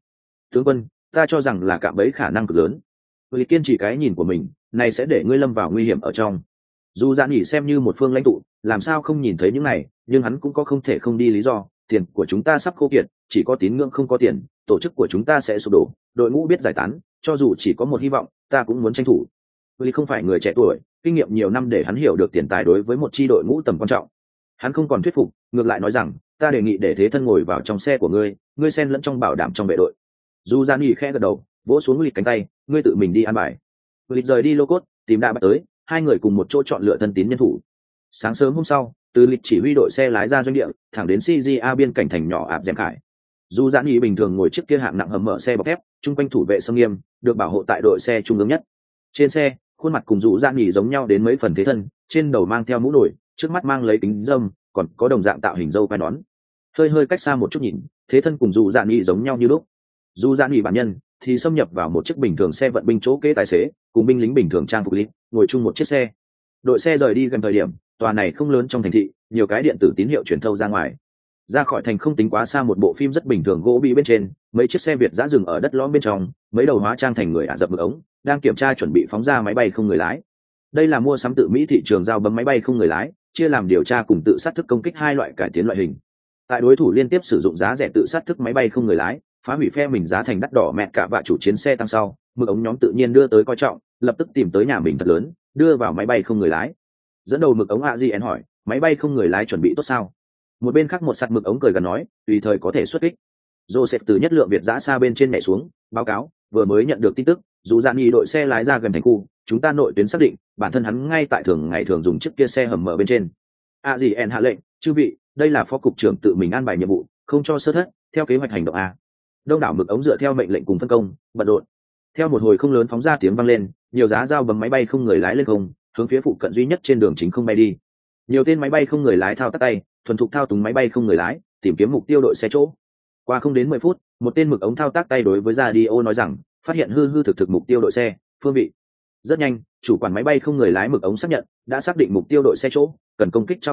Speaker 1: Tướng quân, ta cho rằng là cạm bẫy khả năng cực lớn. Vì kiên trì cái nhìn của mình, này sẽ để ngươi lâm vào nguy hiểm ở trong. Dù Dạn Nhỉ xem như một phương lãnh tụ, làm sao không nhìn thấy những này, nhưng hắn cũng có không thể không đi lý do. Tiền của chúng ta sắp khô kiệt, chỉ có tín ngưỡng không có tiền, tổ chức của chúng ta sẽ sụp đổ, đội ngũ biết giải tán, cho dù chỉ có một hy vọng, ta cũng muốn tranh thủ. Vì không phải người trẻ tuổi, kinh nghiệm nhiều năm để hắn hiểu được tiền tài đối với một chi đội ngũ tầm quan trọng. Hắn không còn thuyết phục, ngược lại nói rằng, ta đề nghị để thế thân ngồi vào trong xe của ngươi xen lẫn trong bảo đảm trong vệ đội. Dù Gian Nhỉ khẽ gật đầu, vỗ xuống Lịch cánh tay, ngươi tự mình đi an bài. Lịch rời đi lô cốt, tìm Đa Bạch tới, hai người cùng một chỗ chọn lựa thân tín nhân thủ. Sáng sớm hôm sau, từ Lịch chỉ huy đội xe lái ra doanh địa, thẳng đến CJA biên cảnh thành nhỏ áp dẻm khải. Dù Gian Nhỉ bình thường ngồi chiếc kia hạng nặng hầm mở xe bọc thép, trung quanh thủ vệ sông nghiêm, được bảo hộ tại đội xe trung ương nhất. Trên xe, khuôn mặt cùng Dù Gian Nhỉ giống nhau đến mấy phần thế thân, trên đầu mang theo mũ nổi, trước mắt mang lấy kính râm, còn có đồng dạng tạo hình râu quai nón. Hơi cách xa một chút nhìn, thế thân cùng Dù Gian Nhỉ giống nhau như lúc. Dù Gian Nhỉ bản nhân thì xâm nhập vào một chiếc bình thường xe vận binh chỗ kế tài xế, cùng binh lính bình thường trang phục lính, ngồi chung một chiếc xe. Đội xe rời đi gần thời điểm, tòa này không lớn trong thành thị, nhiều cái điện tử tín hiệu truyền thâu ra ngoài. Ra khỏi thành không tính quá xa một bộ phim rất bình thường gỗ bị bên trên, mấy chiếc xe Việt dã dừng ở đất lõm bên trong, mấy đầu hóa trang thành người Ả Rập mực ống, đang kiểm tra chuẩn bị phóng ra máy bay không người lái. Đây là mua sắm tự Mỹ thị trường giao bấm máy bay không người lái, chia làm điều tra cùng tự sát thức công kích hai loại cải tiến loại hình. Tại đối thủ liên tiếp sử dụng giá rẻ tự sát thức máy bay không người lái, phá hủy phe mình giá thành đắt đỏ mẹ cả vạ chủ chiến xe tăng sau, mực ống nhóm tự nhiên đưa tới coi trọng, lập tức tìm tới nhà mình thật lớn, đưa vào máy bay không người lái. Dẫn đầu mực ống AGN hỏi, máy bay không người lái chuẩn bị tốt sao? Một bên khác một sạt mực ống cười gần nói, tùy thời có thể xuất kích. Joseph từ nhất lượng Việt giã xa bên trên nhảy xuống, báo cáo, vừa mới nhận được tin tức, dù Dạn Nhỉ đội xe lái ra gần thành khu, chúng ta nội tuyến xác định, bản thân hắn ngay tại ngày thường dùng chiếc kia xe hầm mở bên trên. AGN hạ lệnh, chư vị, đây là phó cục trưởng tự mình an bài nhiệm vụ, không cho sơ thất, theo kế hoạch hành động a. Đông đảo mực ống dựa theo mệnh lệnh cùng phân công, bận rộn. Theo một hồi không lớn phóng ra tiếng vang lên, nhiều giá dao bấm máy bay không người lái lên không, hướng phía phụ cận duy nhất trên đường chính không bay đi. Nhiều tên máy bay không người lái thao tác tay, thuần thục thao túng máy bay không người lái, tìm kiếm mục tiêu đội xe chỗ. Qua không đến 10 phút, một tên mực ống thao tác tay đối với radio nói rằng, phát hiện hư thực mục tiêu đội xe, phương vị. Rất nhanh, chủ quản máy bay không người lái mực ống xác nhận, đã xác định mục tiêu đội xe chỗ, cần công kích trao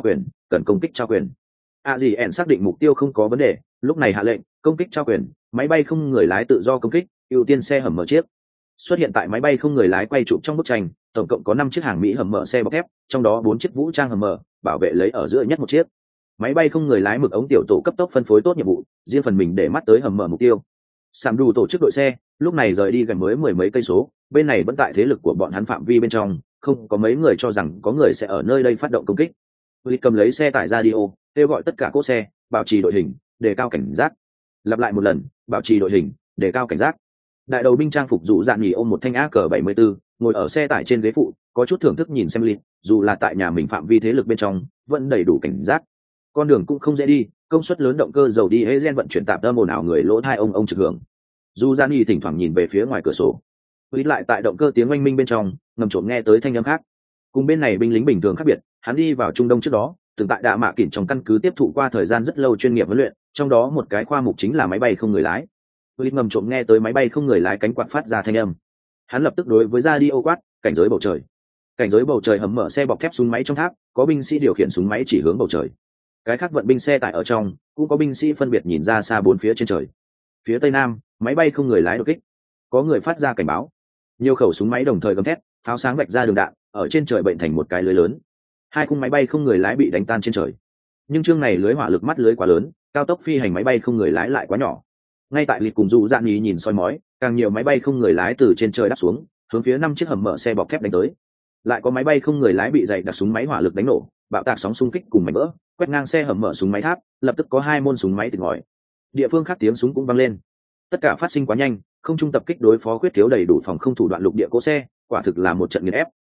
Speaker 1: quyền. AGN xác định mục tiêu không có vấn đề, lúc này hạ lệnh, công kích trao quyền, máy bay không người lái tự do công kích, ưu tiên xe hầm mở chiếc. Xuất hiện tại máy bay không người lái quay chụp trong bức tranh, tổng cộng có 5 chiếc hàng Mỹ hầm mở xe bọc thép, trong đó 4 chiếc vũ trang hầm mở, bảo vệ lấy ở giữa nhất một chiếc. Máy bay không người lái mực ống tiểu tổ cấp tốc phân phối tốt nhiệm vụ, riêng phần mình để mắt tới hầm mở mục tiêu. Sảm đủ tổ chức đội xe, lúc này rời đi gần mới 10 mấy cây số, bên này vẫn tại thế lực của bọn hắn phạm vi bên trong, không có mấy người cho rằng có người sẽ ở nơi đây phát động công kích. Lý cầm lấy xe tải radio, kêu gọi tất cả cỗ xe, bảo trì đội hình, đề cao cảnh giác. Lặp lại một lần, bảo trì đội hình, đề cao cảnh giác. Đại đầu binh trang phục Dụ Dạn Nhỉ ôm một thanh AK-74, ngồi ở xe tải trên ghế phụ, có chút thưởng thức nhìn xem Lý, dù là tại nhà mình phạm vi thế lực bên trong, vẫn đầy đủ cảnh giác. Con đường cũng không dễ đi, công suất lớn động cơ dầu đi gen vận chuyển tạp âm ồn ào người lỗ tai ông trực hưởng. Dụ Dạn Nhỉ thỉnh thoảng nhìn về phía ngoài cửa sổ. Lý lại tại động cơ tiếng oanh minh bên trong, ngầm trộm nghe tới thanh âm khác. Cùng bên này binh lính bình thường khác biệt, hắn đi vào Trung Đông trước đó, từng tại Đạ Mạ Kỉnh trong căn cứ tiếp thụ qua thời gian rất lâu chuyên nghiệp huấn luyện, trong đó một cái khoa mục chính là máy bay không người lái. Lý ngầm trộm nghe tới máy bay không người lái cánh quạt phát ra thanh âm. Hắn lập tức đối với radio quát, cảnh giới bầu trời. Cảnh giới bầu trời hầm mở xe bọc thép súng máy trong tháp, có binh sĩ điều khiển súng máy chỉ hướng bầu trời. Cái khác vận binh xe tải ở trong, cũng có binh sĩ phân biệt nhìn ra xa bốn phía trên trời. Phía tây nam, máy bay không người lái đột kích. Có người phát ra cảnh báo. Nhiều khẩu súng máy đồng thời gầm thét, pháo sáng vạch ra đường đạn, ở trên trời bệnh thành một cái lưới lớn. Hai khung máy bay không người lái bị đánh tan trên trời. Nhưng chương này lưới hỏa lực mắt lưới quá lớn, cao tốc phi hành máy bay không người lái lại quá nhỏ. Ngay tại Lịch cùng Dụ Dạn Nhỉ nhìn soi mói, càng nhiều máy bay không người lái từ trên trời đáp xuống, hướng phía 5 chiếc hầm mở xe bọc thép đánh tới. Lại có máy bay không người lái bị dày đặc súng máy hỏa lực đánh nổ, bạo tạc sóng xung kích cùng mảnh vỡ, quét ngang xe hầm mở súng máy tháp, lập tức có 2 môn súng máy tịt ngòi. Địa phương khác tiếng súng cũng vang lên. Tất cả phát sinh quá nhanh, không trung tập kích đối phó khuyết thiếu đầy đủ phòng không thủ đoạn lục địa cố xe, quả thực là một trận nghiền ép.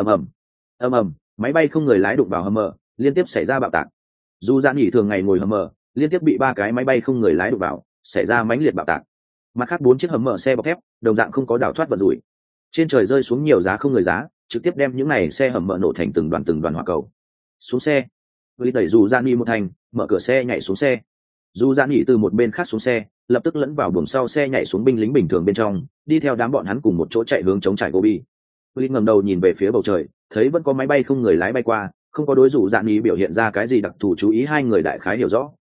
Speaker 1: Ầm ầm, máy bay không người lái đụng vào hầm mở, liên tiếp xảy ra bạo tạc. Dù Dạn Nhỉ thường ngày ngồi hầm mở, liên tiếp bị 3 cái máy bay không người lái đụng vào, xảy ra mãnh liệt bạo tạc. Mặt khác 4 chiếc hầm mở xe bọc thép, đồng dạng không có đào thoát vận rủi. Trên trời rơi xuống nhiều giá không người giá, trực tiếp đem những này xe hầm mở nổ thành từng đoàn hỏa cầu. Xuống xe. Lý đẩy Dù Dạn Nhỉ một thành, mở cửa xe nhảy xuống xe. Dù Dạn Nhỉ từ một bên khác xuống xe, lập tức lẫn vào buồng sau xe nhảy xuống binh lính bình thường bên trong, đi theo đám bọn hắn cùng một chỗ chạy hướng chống trải Gobi. Lý ngẩng đầu nhìn về phía bầu trời, thấy vẫn có máy bay không người lái bay qua, không có đối Dù Dạn Nhỉ biểu hiện ra cái gì đặc thù chú ý hai người đại khái hiểu rõ,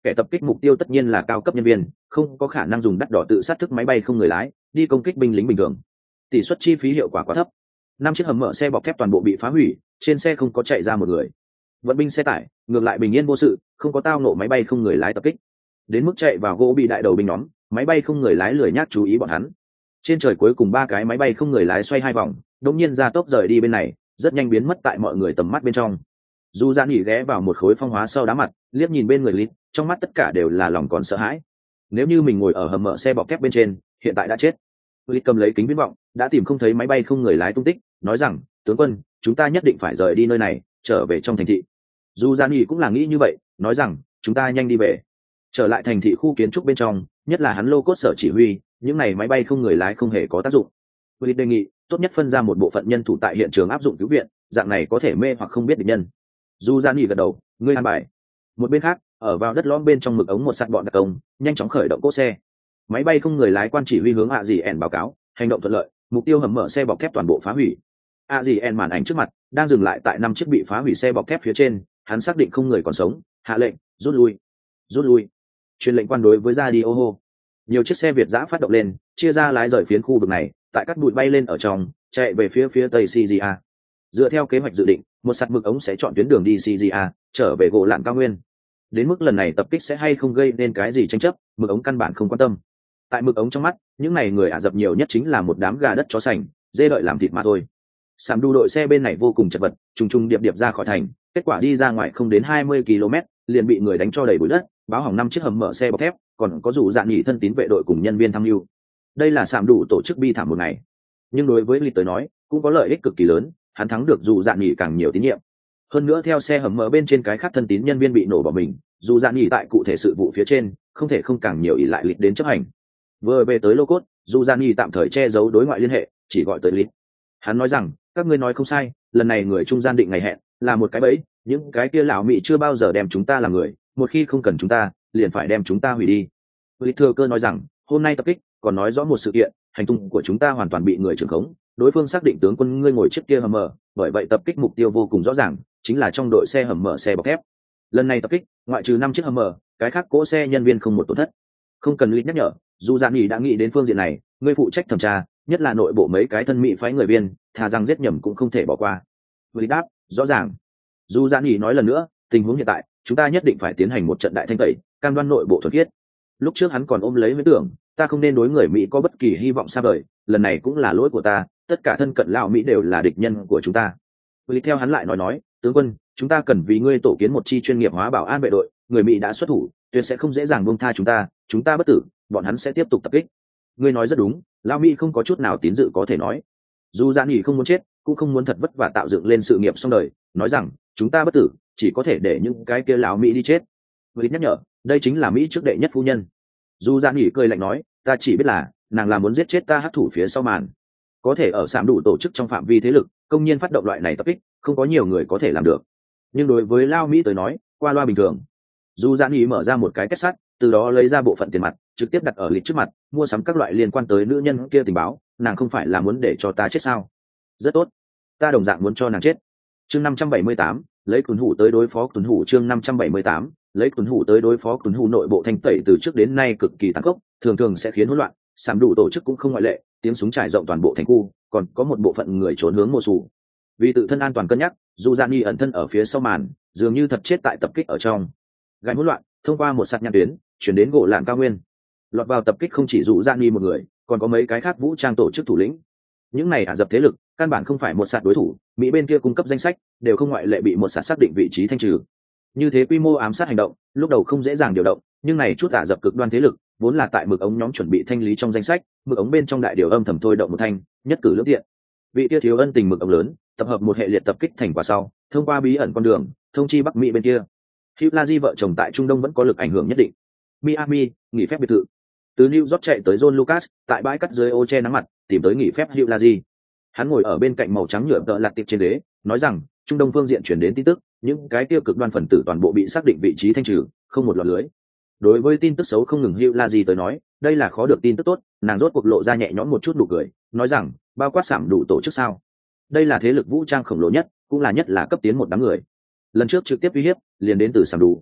Speaker 1: kẻ tập kích mục tiêu tất nhiên là cao cấp nhân viên, không có khả năng dùng đắt đỏ tự sát thức máy bay không người lái đi công kích binh lính bình thường. Tỷ suất chi phí hiệu quả quá thấp. 5 chiếc hầm mở xe bọc thép toàn bộ bị phá hủy, trên xe không có chạy ra một người. Vận binh xe tải ngược lại bình yên vô sự, không có tao nộ máy bay không người lái tập kích. Đến mức chạy vào gỗ bị đại đầu binh nhóm, máy bay không người lái lười nhác chú ý bọn hắn. Trên trời cuối cùng 3 cái máy bay không người lái xoay 2 vòng, đột nhiên ra tốc rời đi bên này, rất nhanh biến mất tại mọi người tầm mắt bên trong. Dù Dạn nghỉ ghé vào một khối phong hóa sau đá mặt, liếc nhìn bên người Lít, trong mắt tất cả đều là lòng còn sợ hãi. Nếu như mình ngồi ở hầm mở xe bọc thép bên trên, hiện tại đã chết. Lít cầm lấy kính viễn vọng, đã tìm không thấy máy bay không người lái tung tích, nói rằng, tướng quân, chúng ta nhất định phải rời đi nơi này, trở về trong thành thị. Dù Dạn nghỉ cũng là nghĩ như vậy, nói rằng, chúng ta nhanh đi về. Trở lại thành thị khu kiến trúc bên trong, nhất là hắn lô cốt sở chỉ huy, những này máy bay không người lái không hề có tác dụng. Lít đề nghị, tốt nhất phân ra một bộ phận nhân thủ tại hiện trường áp dụng cứu viện, dạng này có thể mê hoặc không biết địch nhân. Dù Gian nghỉ gật đầu, ngươi an bài. Một bên khác, ở vào đất lõm bên trong mực ống một sắt bọn đặc công, nhanh chóng khởi động cỗ xe. Máy bay không người lái quan chỉ huy hướng gì ẻn báo cáo, hành động thuận lợi, mục tiêu hầm mở xe bọc thép toàn bộ phá hủy. gì ẻn màn ảnh trước mặt, đang dừng lại tại 5 chiếc bị phá hủy xe bọc thép phía trên, hắn xác định không người còn sống, hạ lệnh, rút lui. Rút lui. Truyền lệnh quan đối với radio hô. Nhiều chiếc xe Việt giã phát động lên, chia ra lái rời phiến khu vực này, tại các bụi bay lên ở trong, chạy về phía tây CGA. Dựa theo kế hoạch dự định, một sắt mực ống sẽ chọn tuyến đường đi CGA, trở về gỗ lạn cao nguyên. Đến mức lần này tập kích sẽ hay không gây nên cái gì tranh chấp, mực ống căn bản không quan tâm. Tại mực ống trong mắt, những này người Ả Rập nhiều nhất chính là một đám gà đất chó sành, dê đợi làm thịt mà thôi. Sảm đu đội xe bên này vô cùng chật vật, trùng điệp ra khỏi thành, kết quả đi ra ngoài không đến 20 km, liền bị người đánh cho đầy bụi đất, báo hỏng 5 chiếc hầm mở xe bọc thép, còn có dù Dạn nghỉ thân tín vệ đội cùng nhân viên tham mưu. Đây là Sảm đủ tổ chức bi thảm một ngày. Nhưng đối với Lịch tới nói, cũng có lợi ích cực kỳ lớn, hắn thắng được dù Dạn nghỉ càng nhiều tín nhiệm. Hơn nữa theo xe hầm mở bên trên cái khác thân tín nhân viên bị nổ bỏ mình, dù Dạn nghỉ tại cụ thể sự vụ phía trên, không thể không càng nhiều ỷ lại Lịch đến chấp hành. Vừa về tới Lô Cốt, dù Dạn nghỉ tạm thời che giấu đối ngoại liên hệ, chỉ gọi tới Lịch. Hắn nói rằng, các ngươi nói không sai, lần này người trung gian định ngày hẹn, là một cái bẫy, những cái kia lão mị chưa bao giờ đem chúng ta làm người, một khi không cần chúng ta, liền phải đem chúng ta hủy đi. Lịch thừa cơ nói rằng, hôm nay tập kích, còn nói rõ một sự kiện, hành tung của chúng ta hoàn toàn bị người trưởng khống, đối phương xác định tướng quân ngươi ngồi chiếc kia hầm mở, bởi vậy tập kích mục tiêu vô cùng rõ ràng, chính là trong đội xe hầm mở xe bọc thép. Lần này tập kích, ngoại trừ 5 chiếc hầm mở, cái khác cỗ xe nhân viên không một tổn thất. Không cần Lịch nhắc nhở, dù Dạn nghỉ đã nghĩ đến phương diện này, ngươi phụ trách thẩm tra, nhất là nội bộ mấy cái thân mỹ phái người viên, thà rằng giết nhầm cũng không thể bỏ qua. Lịch đáp, rõ ràng. Dù Dạn nghỉ nói lần nữa, tình huống hiện tại, chúng ta nhất định phải tiến hành một trận đại thanh tẩy, cam đoan nội bộ thuần khiết. Lúc trước hắn còn ôm lấy ý tưởng, ta không nên đối người Mỹ có bất kỳ hy vọng xa vời, lần này cũng là lỗi của ta, tất cả thân cận lão Mỹ đều là địch nhân của chúng ta. Vì theo hắn lại nói, tướng quân, chúng ta cần vì ngươi tổ kiến một chi chuyên nghiệp hóa bảo an vệ đội, người Mỹ đã xuất thủ, tuyệt sẽ không dễ dàng buông tha chúng ta bất tử, bọn hắn sẽ tiếp tục tập kích. Ngươi nói rất đúng, lão Mỹ không có chút nào tín dự có thể nói. Dù Dạn nghỉ không muốn chết, cũng không muốn thật vất vả tạo dựng lên sự nghiệp xong đời, nói rằng, chúng ta bất tử, chỉ có thể để những cái kia lão Mỹ đi chết. Vì nhắc nhở, đây chính là Mỹ trước đệ nhất phu nhân. Dù Dạn nghỉ cười lạnh nói, ta chỉ biết là nàng là muốn giết chết ta hắc thủ phía sau màn, có thể ở Sảm đủ tổ chức trong phạm vi thế lực công nhiên phát động loại này tập kích, không có nhiều người có thể làm được. Nhưng đối với Lao Mỹ tới nói, qua loa bình thường. Dù Dạn nghỉ mở ra một cái kết sắt, từ đó lấy ra bộ phận tiền mặt, trực tiếp đặt ở Lịch trước mặt, mua sắm các loại liên quan tới nữ nhân kia tình báo, nàng không phải là muốn để cho ta chết sao? Rất tốt, ta đồng dạng muốn cho nàng chết. Chương 578, lấy tuấn hủ tới đối phó tuấn hủ. Chương 578, lấy tuấn hủ tới đối phó tuấn hủ. Nội bộ thanh tẩy từ trước đến nay cực kỳ tàn khốc, thường sẽ khiến hỗn loạn, Sảm đủ tổ chức cũng không ngoại lệ, tiếng súng trải rộng toàn bộ thành khu, còn có một bộ phận người trốn hướng Mô Sù. Vì tự thân an toàn cân nhắc, dù Dạn nghỉ ẩn thân ở phía sau màn, dường như thật chết tại tập kích ở trong. Gai hỗn loạn thông qua một sạt nhãn tuyến chuyển đến gỗ lạn cao nguyên. Lọt vào tập kích không chỉ dù Dạn nghỉ một người, còn có mấy cái khác vũ trang tổ chức thủ lĩnh. Những này Ả Rập thế lực căn bản không phải một sạt đối thủ, Mỹ bên kia cung cấp danh sách đều không ngoại lệ bị một sạt xác định vị trí thanh trừ. Như thế quy mô ám sát hành động lúc đầu không dễ dàng điều động, nhưng này chút Ả Rập cực đoan thế lực vốn là tại mực ống nhóm chuẩn bị thanh lý trong danh sách, mực ống bên trong đại điều âm thầm thôi động một thanh, nhất cử lưỡng tiện. Vị kia thiếu ân tình mực ống lớn, tập hợp một hệ liệt tập kích thành quả sau, thông qua bí ẩn con đường, thông chi Bắc Mỹ bên kia. Hugh Laji vợ chồng tại Trung Đông vẫn có lực ảnh hưởng nhất định. Miami, nghỉ phép biệt thự. Từ New York chạy tới John Lucas, tại bãi cắt dưới ô che nắng mặt, tìm tới nghỉ phép Hugh Laji. Hắn ngồi ở bên cạnh màu trắng nhựa tợ lặt tiệp trên ghế, nói rằng, Trung Đông phương diện chuyển đến tin tức, những cái tiêu cực đoan phần tử toàn bộ bị xác định vị trí thanh trừ, không một lọt lưới. Đối với tin tức xấu không ngừng Hugh Laji tới nói, đây là khó được tin tức tốt, nàng rốt cuộc lộ ra nhẹ nhõm một chút nụ cười, nói rằng, bao quát Sảm đủ tổ chức sao? Đây là thế lực vũ trang khổng lồ nhất, cũng là nhất là cấp tiến một đám người. Lần trước trực tiếp uy hiếp, liền đến từ Sảm đủ.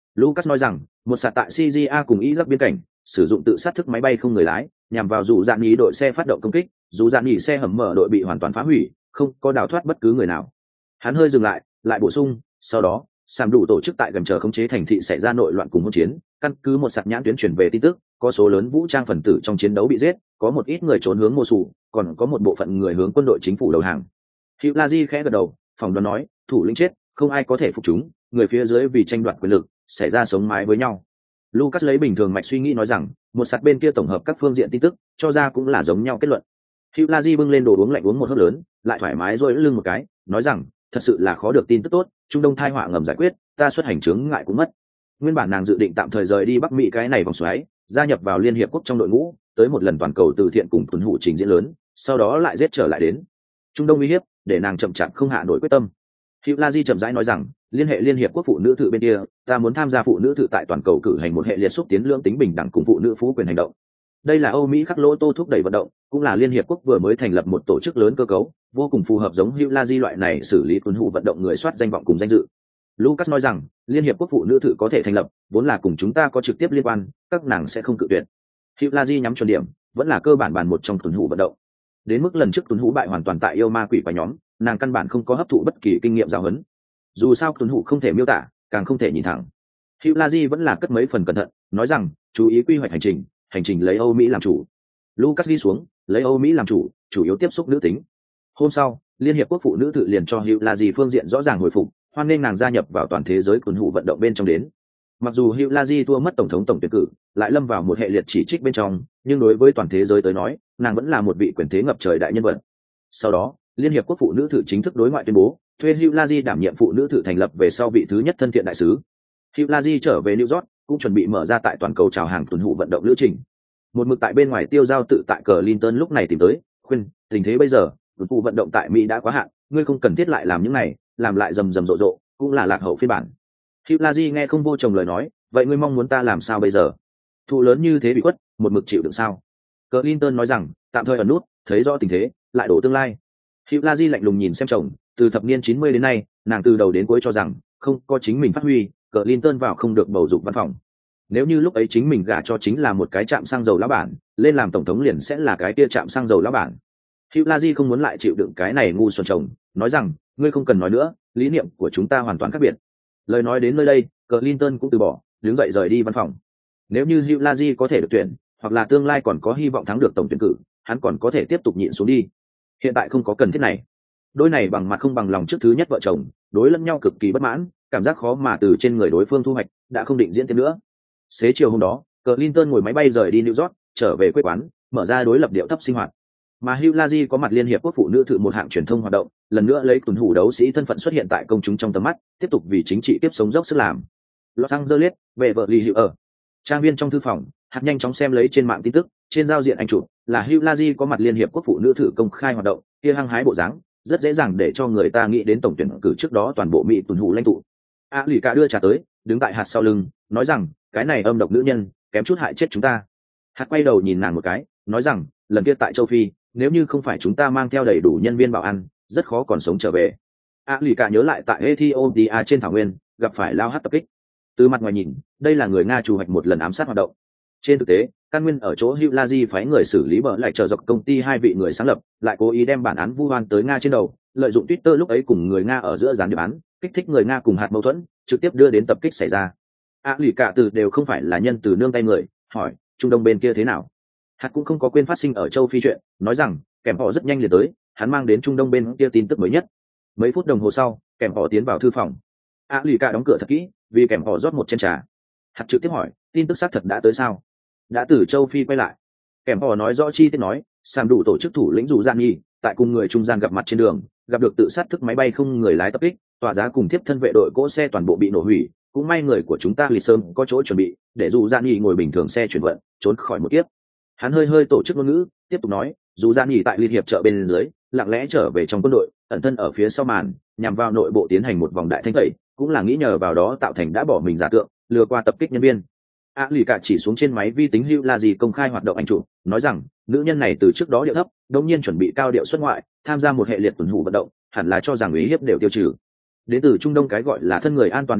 Speaker 1: Lucas nói rằng một sạt tại Syria cùng Iraq biên cảnh sử dụng tự sát thức máy bay không người lái nhằm vào dù dạn nhì đội xe phát động công kích, dù dạn nhì xe hầm mở đội bị hoàn toàn phá hủy, không có đào thoát bất cứ người nào. Hắn hơi dừng lại bổ sung, sau đó Sam đủ tổ chức tại gần chờ khống chế thành thị xảy ra nội loạn cùng hỗn chiến, căn cứ một sạt nhãn tuyến truyền về tin tức, có số lớn vũ trang phần tử trong chiến đấu bị giết, có một ít người trốn hướng Mosul, còn có một bộ phận người hướng quân đội chính phủ đầu hàng. Hugh Laji khẽ gật đầu, phỏng đoán nói, thủ lĩnh chết, không ai có thể phục chúng, người phía dưới vì tranh đoạt quyền lực, xảy ra sống mái với nhau. Lucas lấy bình thường mạch suy nghĩ nói rằng, một sạt bên kia tổng hợp các phương diện tin tức, cho ra cũng là giống nhau kết luận. Hugh Laji bưng lên đồ uống lạnh uống một hớp lớn, lại thoải mái rồi lưng một cái, nói rằng, thật sự là khó được tin tức tốt, Trung Đông tai họa ngầm giải quyết, ta xuất hành chướng ngại cũng mất. Nguyên bản nàng dự định tạm thời rời đi Bắc Mỹ cái này vòng xoáy, gia nhập vào Liên Hiệp Quốc trong đội ngũ, tới một lần toàn cầu từ thiện cùng tuần hủ trình diễn lớn, sau đó lại giết trở lại đến Trung Đông uy hiếp, để nàng chậm chạp không hạ nổi quyết tâm. Hugh Laji chậm rãi nói rằng, liên hệ Liên Hiệp Quốc phụ nữ thự bên kia, ta muốn tham gia phụ nữ thự tại toàn cầu cử hành một hệ liệt xúc tiến lưỡng tính bình đẳng cùng phụ nữ phú quyền hành động. Đây là Âu Mỹ khắc lỗ tô thúc đẩy vận động, cũng là Liên Hiệp Quốc vừa mới thành lập một tổ chức lớn cơ cấu, vô cùng phù hợp giống Hugh Laji loại này xử lý tuần hủ vận động người soát danh vọng cùng danh dự. Lucas nói rằng, Liên Hiệp Quốc phụ nữ thự có thể thành lập, vốn là cùng chúng ta có trực tiếp liên quan, các nàng sẽ không cự tuyệt. Hugh Laji nhắm chuẩn điểm, vẫn là cơ bản một trong tuần hủ vận động. Đến mức lần trước tuần hủ bại hoàn toàn tại yêu ma quỷ và nhóm, nàng căn bản không có hấp thụ bất kỳ kinh nghiệm giáo huấn. Dù sao tuần hủ không thể miêu tả, càng không thể nhìn thẳng. Hugh Laji vẫn là cất mấy phần cẩn thận, nói rằng, chú ý quy hoạch hành trình lấy Âu Mỹ làm chủ. Lucas đi xuống, lấy Âu Mỹ làm chủ, chủ yếu tiếp xúc nữ tính. Hôm sau, Liên Hiệp Quốc phụ nữ thự liền cho Hugh Laji phương diện rõ ràng hồi phục, hoan nghênh nàng gia nhập vào toàn thế giới tuần hủ vận động bên trong đến. Mặc dù Hugh Laji thua mất tổng tuyển cử, lại lâm vào một hệ liệt chỉ trích bên trong, nhưng đối với toàn thế giới tới nói, nàng vẫn là một vị quyền thế ngập trời đại nhân vật. Sau đó, Liên Hiệp Quốc phụ nữ thự chính thức đối ngoại tuyên bố, thuê Hugh Laji đảm nhiệm phụ nữ thự thành lập về sau vị thứ nhất thân thiện đại sứ. Hugh Laji trở về New York, cũng chuẩn bị mở ra tại toàn cầu chào hàng tuần hủ vận động lữ trình. Một mực tại bên ngoài tiêu giao tự tại Clinton lúc này tìm tới, khuyên, tình thế bây giờ, tuần hủ vận động tại Mỹ đã quá hạn, ngươi không cần thiết lại làm những này, làm lại rầm rộ, cũng là lạc hậu phiên bản. Hugh Laji nghe không vô chồng lời nói, vậy ngươi mong muốn ta làm sao bây giờ? Thụ lớn như thế bị quất, một mực chịu đựng sao? Clinton nói rằng, tạm thời ẩn nút, thấy rõ tình thế, lại đổ tương lai. Hugh Laji lạnh lùng nhìn xem chồng, từ thập niên 90 đến nay, nàng từ đầu đến cuối cho rằng, không có chính mình phát huy, Clinton vào không được bầu dục văn phòng. Nếu như lúc ấy chính mình gả cho chính là một cái trạm xăng dầu lão bản, lên làm tổng thống liền sẽ là cái kia trạm xăng dầu lão bản. Hugh Laji không muốn lại chịu đựng cái này ngu xuẩn chồng, nói rằng, ngươi không cần nói nữa, lý niệm của chúng ta hoàn toàn khác biệt. Lời nói đến nơi đây, Clinton cũng từ bỏ, đứng dậy rời đi văn phòng. Nếu như Hugh Laji có thể được tuyển, hoặc là tương lai còn có hy vọng thắng được tổng tuyển cử, hắn còn có thể tiếp tục nhịn xuống đi. Hiện tại không có cần thiết này. Đôi này bằng mặt không bằng lòng trước thứ nhất vợ chồng, đối lẫn nhau cực kỳ bất mãn, cảm giác khó mà từ trên người đối phương thu hoạch, đã không định diễn tiếp nữa. Xế chiều hôm đó, Clinton ngồi máy bay rời đi New York, trở về quê quán, mở ra đối lập điệu thấp sinh hoạt. Mà Hugh Laji có mặt Liên Hiệp Quốc phụ nữ thự một hạng truyền thông hoạt động, lần nữa lấy tuần hủ đấu sĩ thân phận xuất hiện tại công chúng trong tầm mắt, tiếp tục vì chính trị tiếp sống dốc sức làm. Los Angeles, Beverly Hills ở trang viên trong thư phòng, hạt nhanh chóng xem lấy trên mạng tin tức, trên giao diện anh chụp là Hugh Laji có mặt Liên Hiệp Quốc phụ nữ thự công khai hoạt động, kia hăng hái bộ dáng, rất dễ dàng để cho người ta nghĩ đến tổng tuyển cử trước đó toàn bộ Mỹ tuần hủ lãnh tụ. Lì cả đưa trà tới, đứng tại hạt sau lưng, nói rằng, cái này âm độc nữ nhân, kém chút hại chết chúng ta. Hạt quay đầu nhìn nàng một cái, nói rằng, lần kia tại châu Phi, nếu như không phải chúng ta mang theo đầy đủ nhân viên bảo an, rất khó còn sống trở về. Lì cả nhớ lại tại Ethiopia trên thảo nguyên, gặp phải lao hát tập kích. Từ mặt ngoài nhìn, đây là người Nga chủ hoạch một lần ám sát hoạt động. Trên thực tế, căn nguyên ở chỗ Hugh Laji phái người xử lý bờ lại chờ dọc công ty hai vị người sáng lập, lại cố ý đem bản án vu oan tới Nga trên đầu, lợi dụng Twitter lúc ấy cùng người Nga ở giữa gián điệp án, kích thích người Nga cùng hạt mâu thuẫn, trực tiếp đưa đến tập kích xảy ra. Lì cả từ đều không phải là nhân từ nương tay người, hỏi, Trung Đông bên kia thế nào? Hạt cũng không có quên phát sinh ở châu Phi chuyện, nói rằng, kèm họ rất nhanh liền tới, hắn mang đến Trung Đông bên kia tin tức mới nhất. Mấy phút đồng hồ sau, kèm họ tiến vào thư phòng. Lì cả đóng cửa thật kỹ, vì kèm họ rót một chén trà. Hạt trực tiếp hỏi, tin tức xác thật đã tới sao? Đã từ châu Phi quay lại. Kèm họ nói rõ chi tiết nói, Sam đủ tổ chức thủ lĩnh dù gian nhi, tại cùng người trung gian gặp mặt trên đường, gặp được tự sát thức máy bay không người lái tập kích, tòa giá cùng tiếp thân vệ đội cỗ xe toàn bộ bị nổ hủy, cũng may người của chúng ta lịch sơn có chỗ chuẩn bị, để dù gian nhi ngồi bình thường xe chuyển vận, trốn khỏi một kiếp. Hắn hơi tổ chức ngôn ngữ, tiếp tục nói, dù gian nhi tại liên hiệp chợ bên dưới, lặng lẽ trở về trong quân đội, ẩn thân ở phía sau màn, nhằm vào nội bộ tiến hành một vòng đại thanh tẩy, cũng là nghĩ nhờ vào đó tạo thành đã bỏ mình giả tượng, lừa qua tập kích nhân viên. Lì cả chỉ xuống trên máy vi tính Hugh Laji công khai hoạt động ảnh chụp, nói rằng nữ nhân này từ trước đó điệu thấp, đột nhiên chuẩn bị cao điệu xuất ngoại, tham gia một hệ liệt tuần hủ vận động, hẳn là cho rằng uy hiếp đều tiêu trừ. Đến từ Trung Đông cái gọi là thân người an toàn uy hiếp,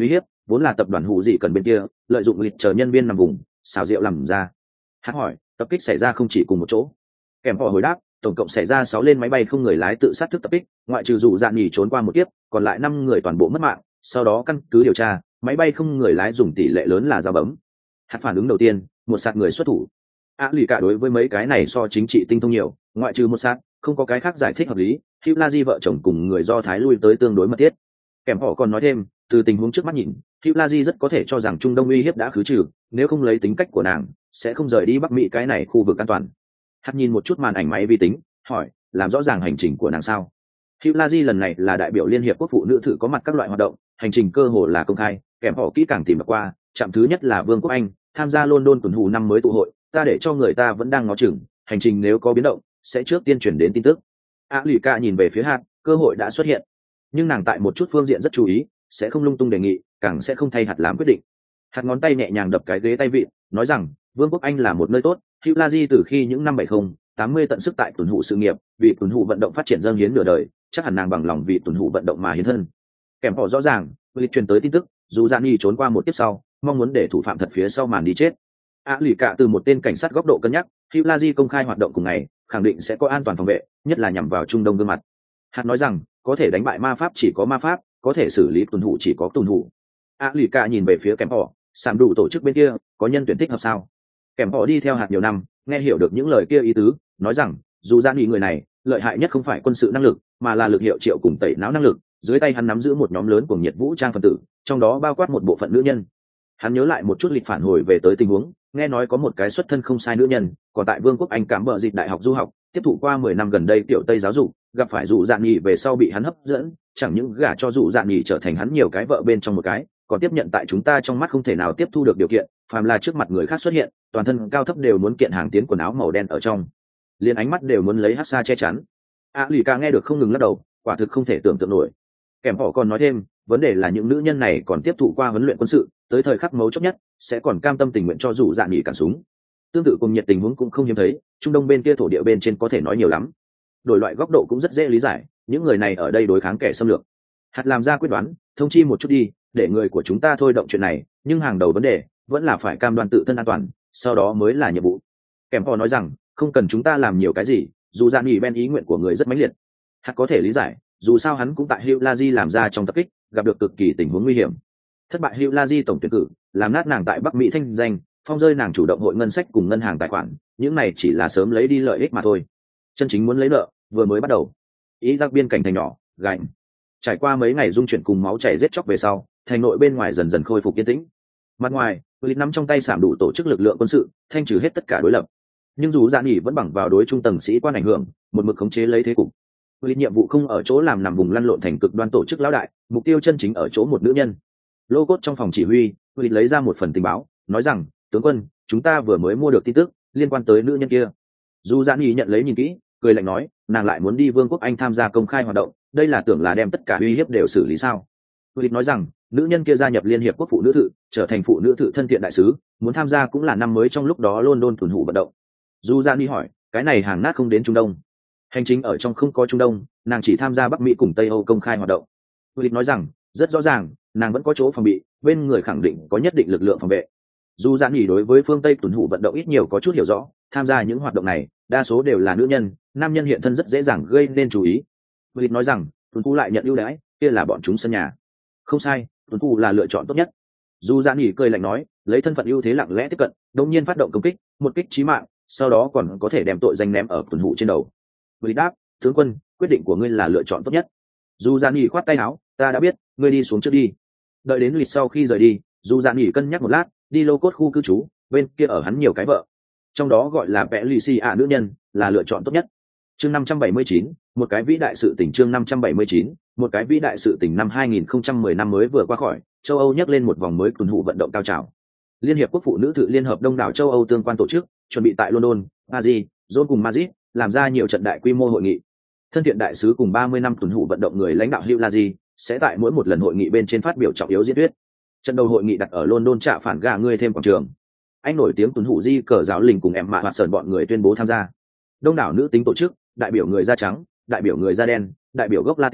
Speaker 1: vốn là tập đoàn hủ dị cần bên kia lợi dụng lịch chờ nhân viên nằm vùng xào rượu làm ra. Hắn hỏi, tập kích xảy ra không chỉ cùng một chỗ? Kèm họ hồi đáp, tổng cộng xảy ra 6 lên máy bay không người lái tự sát thức tập kích, ngoại trừ dù dạn nhỉ trốn qua một kiếp, còn lại 5 người toàn bộ mất mạng. Sau đó căn cứ điều tra, máy bay không người lái dùng tỷ lệ lớn là dao bấm. Hắn phản ứng đầu tiên, một sạt người xuất thủ. Lì cả đối với mấy cái này so chính trị tinh thông nhiều, ngoại trừ một sạt, không có cái khác giải thích hợp lý. Hugh Laji vợ chồng cùng người Do Thái lui tới tương đối mật thiết. Kèm họ còn nói thêm, từ tình huống trước mắt nhìn, Hugh Laji rất có thể cho rằng Trung Đông uy hiếp đã khứ trừ, nếu không lấy tính cách của nàng, sẽ không rời đi Bắc Mỹ cái này khu vực an toàn. Hắn nhìn một chút màn ảnh máy vi tính, hỏi, làm rõ ràng hành trình của nàng sao? Hugh Laji lần này là đại biểu Liên hiệp quốc phụ nữ thử có mặt các loại hoạt động, hành trình cơ hồ là công khai, kèm họ kỹ càng tìm được qua, trạm thứ nhất là Vương quốc Anh, tham gia London tuần hù năm mới tụ hội, ta để cho người ta vẫn đang ngó chừng, hành trình nếu có biến động, sẽ trước tiên chuyển đến tin tức. Lì Ca nhìn về phía hạt, cơ hội đã xuất hiện, nhưng nàng tại một chút phương diện rất chú ý, sẽ không lung tung đề nghị, càng sẽ không thay hạt làm quyết định. Hạt ngón tay nhẹ nhàng đập cái ghế tay vịn, nói rằng Vương quốc Anh là một nơi tốt. Hugh Laji từ khi những năm 70-80 tận sức tại tuần hụ sự nghiệp, vì tuần hụ vận động phát triển dâng hiến nửa đời, chắc hẳn nàng bằng lòng vì tuần hụ vận động mà hiến thân. Kèm họ rõ ràng, lịch truyền tới tin tức, dù Gianni trốn qua một kiếp sau, mong muốn để thủ phạm thật phía sau màn đi chết. Lì cả từ một tên cảnh sát góc độ cân nhắc, Hugh Laji công khai hoạt động cùng ngày, khẳng định sẽ có an toàn phòng vệ, nhất là nhằm vào Trung Đông gương mặt. Hạt nói rằng, có thể đánh bại ma pháp chỉ có ma pháp, có thể xử lý tuần hụ chỉ có tuần hụ. Lì cả nhìn về phía kèm họ, sảm đủ tổ chức bên kia, có nhân tuyển thích hợp sao? Kèm họ đi theo hạt nhiều năm, nghe hiểu được những lời kia ý tứ, nói rằng dù Gianni người này lợi hại nhất không phải quân sự năng lực, mà là lực hiệu triệu cùng tẩy não năng lực. Dưới tay hắn nắm giữ một nhóm lớn của nhiệt vũ trang phân tử, trong đó bao quát một bộ phận nữ nhân. Hắn nhớ lại một chút lịch phản hồi về tới tình huống, nghe nói có một cái xuất thân không sai nữ nhân, còn tại Vương quốc Anh cảm bợ dịch đại học du học, tiếp thụ qua 10 năm gần đây tiểu Tây giáo dục, gặp phải dụ dạn nhị về sau bị hắn hấp dẫn, chẳng những gả cho dụ dạn nhị trở thành hắn nhiều cái vợ bên trong một cái, còn tiếp nhận tại chúng ta trong mắt không thể nào tiếp thu được điều kiện, phàm là trước mặt người khác xuất hiện, toàn thân cao thấp đều muốn kiện hàng tiến quần áo màu đen ở trong, liền ánh mắt đều muốn lấy hắc sa che chắn. Lì Ca nghe được không ngừng lắc đầu, quả thực không thể tưởng tượng nổi. Kèm họ còn nói thêm, vấn đề là những nữ nhân này còn tiếp thụ qua huấn luyện quân sự, tới thời khắc mấu chốt nhất sẽ còn cam tâm tình nguyện cho dù dạn nhị cản súng. Tương tự cùng nhiệt tình huống cũng không hiếm thấy, Trung Đông bên kia thổ địa bên trên có thể nói nhiều lắm. Đổi loại góc độ cũng rất dễ lý giải, những người này ở đây đối kháng kẻ xâm lược. Hạt làm ra quyết đoán, thông chi một chút đi, để người của chúng ta thôi động chuyện này, nhưng hàng đầu vấn đề vẫn là phải cam đoan tự thân an toàn, sau đó mới là nhiệm vụ. Kèm họ nói rằng, không cần chúng ta làm nhiều cái gì, dù dạn nhị bên ý nguyện của người rất mãnh liệt. Hạt có thể lý giải, dù sao hắn cũng tại Hugh Laji làm ra trong tập kích, gặp được cực kỳ tình huống nguy hiểm. Thất bại Hugh Laji tổng tuyển cử, làm nát nàng tại Bắc Mỹ thanh danh, phong rơi nàng chủ động hội ngân sách cùng ngân hàng tài khoản, những này chỉ là sớm lấy đi lợi ích mà thôi. Chân chính muốn lấy nợ, vừa mới bắt đầu. Ý giác biên cảnh thành nhỏ, gạnh. Trải qua mấy ngày dung chuyển cùng máu chảy giết chóc về sau, thành nội bên ngoài dần dần khôi phục yên tĩnh. Mặt ngoài, Willis nắm trong tay sảm đủ tổ chức lực lượng quân sự, thanh trừ hết tất cả đối lập. Nhưng dù Dạn Nghị vẫn bằng vào đối trung tầng sĩ quan ảnh hưởng, một mực khống chế lấy thế cục. Willis nhiệm vụ không ở chỗ làm nằm vùng lăn lộn thành cực đoan tổ chức lão đại, mục tiêu chân chính ở chỗ một nữ nhân. Lô cốt trong phòng chỉ huy, Willis lấy ra một phần tình báo, nói rằng, tướng quân, chúng ta vừa mới mua được tin tức liên quan tới nữ nhân kia. Dù Dạn Nghị nhận lấy nhìn kỹ, cười lạnh nói, nàng lại muốn đi Vương quốc Anh tham gia công khai hoạt động, đây là tưởng là đem tất cả uy hiếp đều xử lý sao? Willis nói rằng, nữ nhân kia gia nhập Liên hiệp quốc phụ nữ thự, trở thành phụ nữ thự thân thiện đại sứ, muốn tham gia cũng là năm mới trong lúc đó London tuần hủ vận động. Dù Gianni hỏi, cái này hàng nát không đến Trung Đông? Hành chính ở trong không có Trung Đông, nàng chỉ tham gia Bắc Mỹ cùng Tây Âu công khai hoạt động. Willis nói rằng, rất rõ ràng, nàng vẫn có chỗ phòng bị, bên người khẳng định có nhất định lực lượng phòng vệ. Dù Gianni đối với phương Tây tuần hủ vận động ít nhiều có chút hiểu rõ, tham gia những hoạt động này, đa số đều là nữ nhân, nam nhân hiện thân rất dễ dàng gây nên chú ý. Willis nói rằng, tuần hủ lại nhận ưu đãi, kia là bọn chúng sân nhà. Không sai, tuần hủ là lựa chọn tốt nhất. Dù Gianni cười lạnh nói, lấy thân phận ưu thế lặng lẽ tiếp cận, đống nhiên phát động công kích, một kích chí mạng, sau đó còn có thể đem tội danh ném ở tuần hủ trên đầu. Willis đáp, tướng quân, quyết định của ngươi là lựa chọn tốt nhất. Dù Gianni khoát tay áo, ta đã biết, ngươi đi xuống trước đi. Đợi đến Willis sau khi rời đi, dù Gianni cân nhắc một lát, đi lô cốt khu cư trú, bên kia ở hắn nhiều cái vợ, trong đó gọi là vẽ lì xì ạ nữ nhân là lựa chọn tốt nhất. Chương 579, một cái vĩ đại sự tình. Chương 579, một cái vĩ đại sự tình. Năm 2010 năm mới vừa qua khỏi, châu Âu nhắc lên một vòng mới tuần hủ vận động cao trào. Liên hiệp quốc phụ nữ thự liên hợp đông đảo châu Âu tương quan tổ chức, chuẩn bị tại London, Paris, Rome cùng Madrid làm ra nhiều trận đại quy mô hội nghị. Thân thiện đại sứ cùng 30 năm tuần hủ vận động người lãnh đạo Hugh Laji sẽ tại mỗi một lần hội nghị bên trên phát biểu trọng yếu diễn thuyết. Trận đầu hội nghị đặt ở London trạ phản gà ngươi thêm quảng trường. Anh nổi tiếng tuần hủ di cờ giáo lình cùng em mạ hoạt sờn bọn người tuyên bố tham gia. Đông đảo nữ tính tổ chức, đại biểu người da trắng, đại biểu người da đen, đại biểu gốc Latin,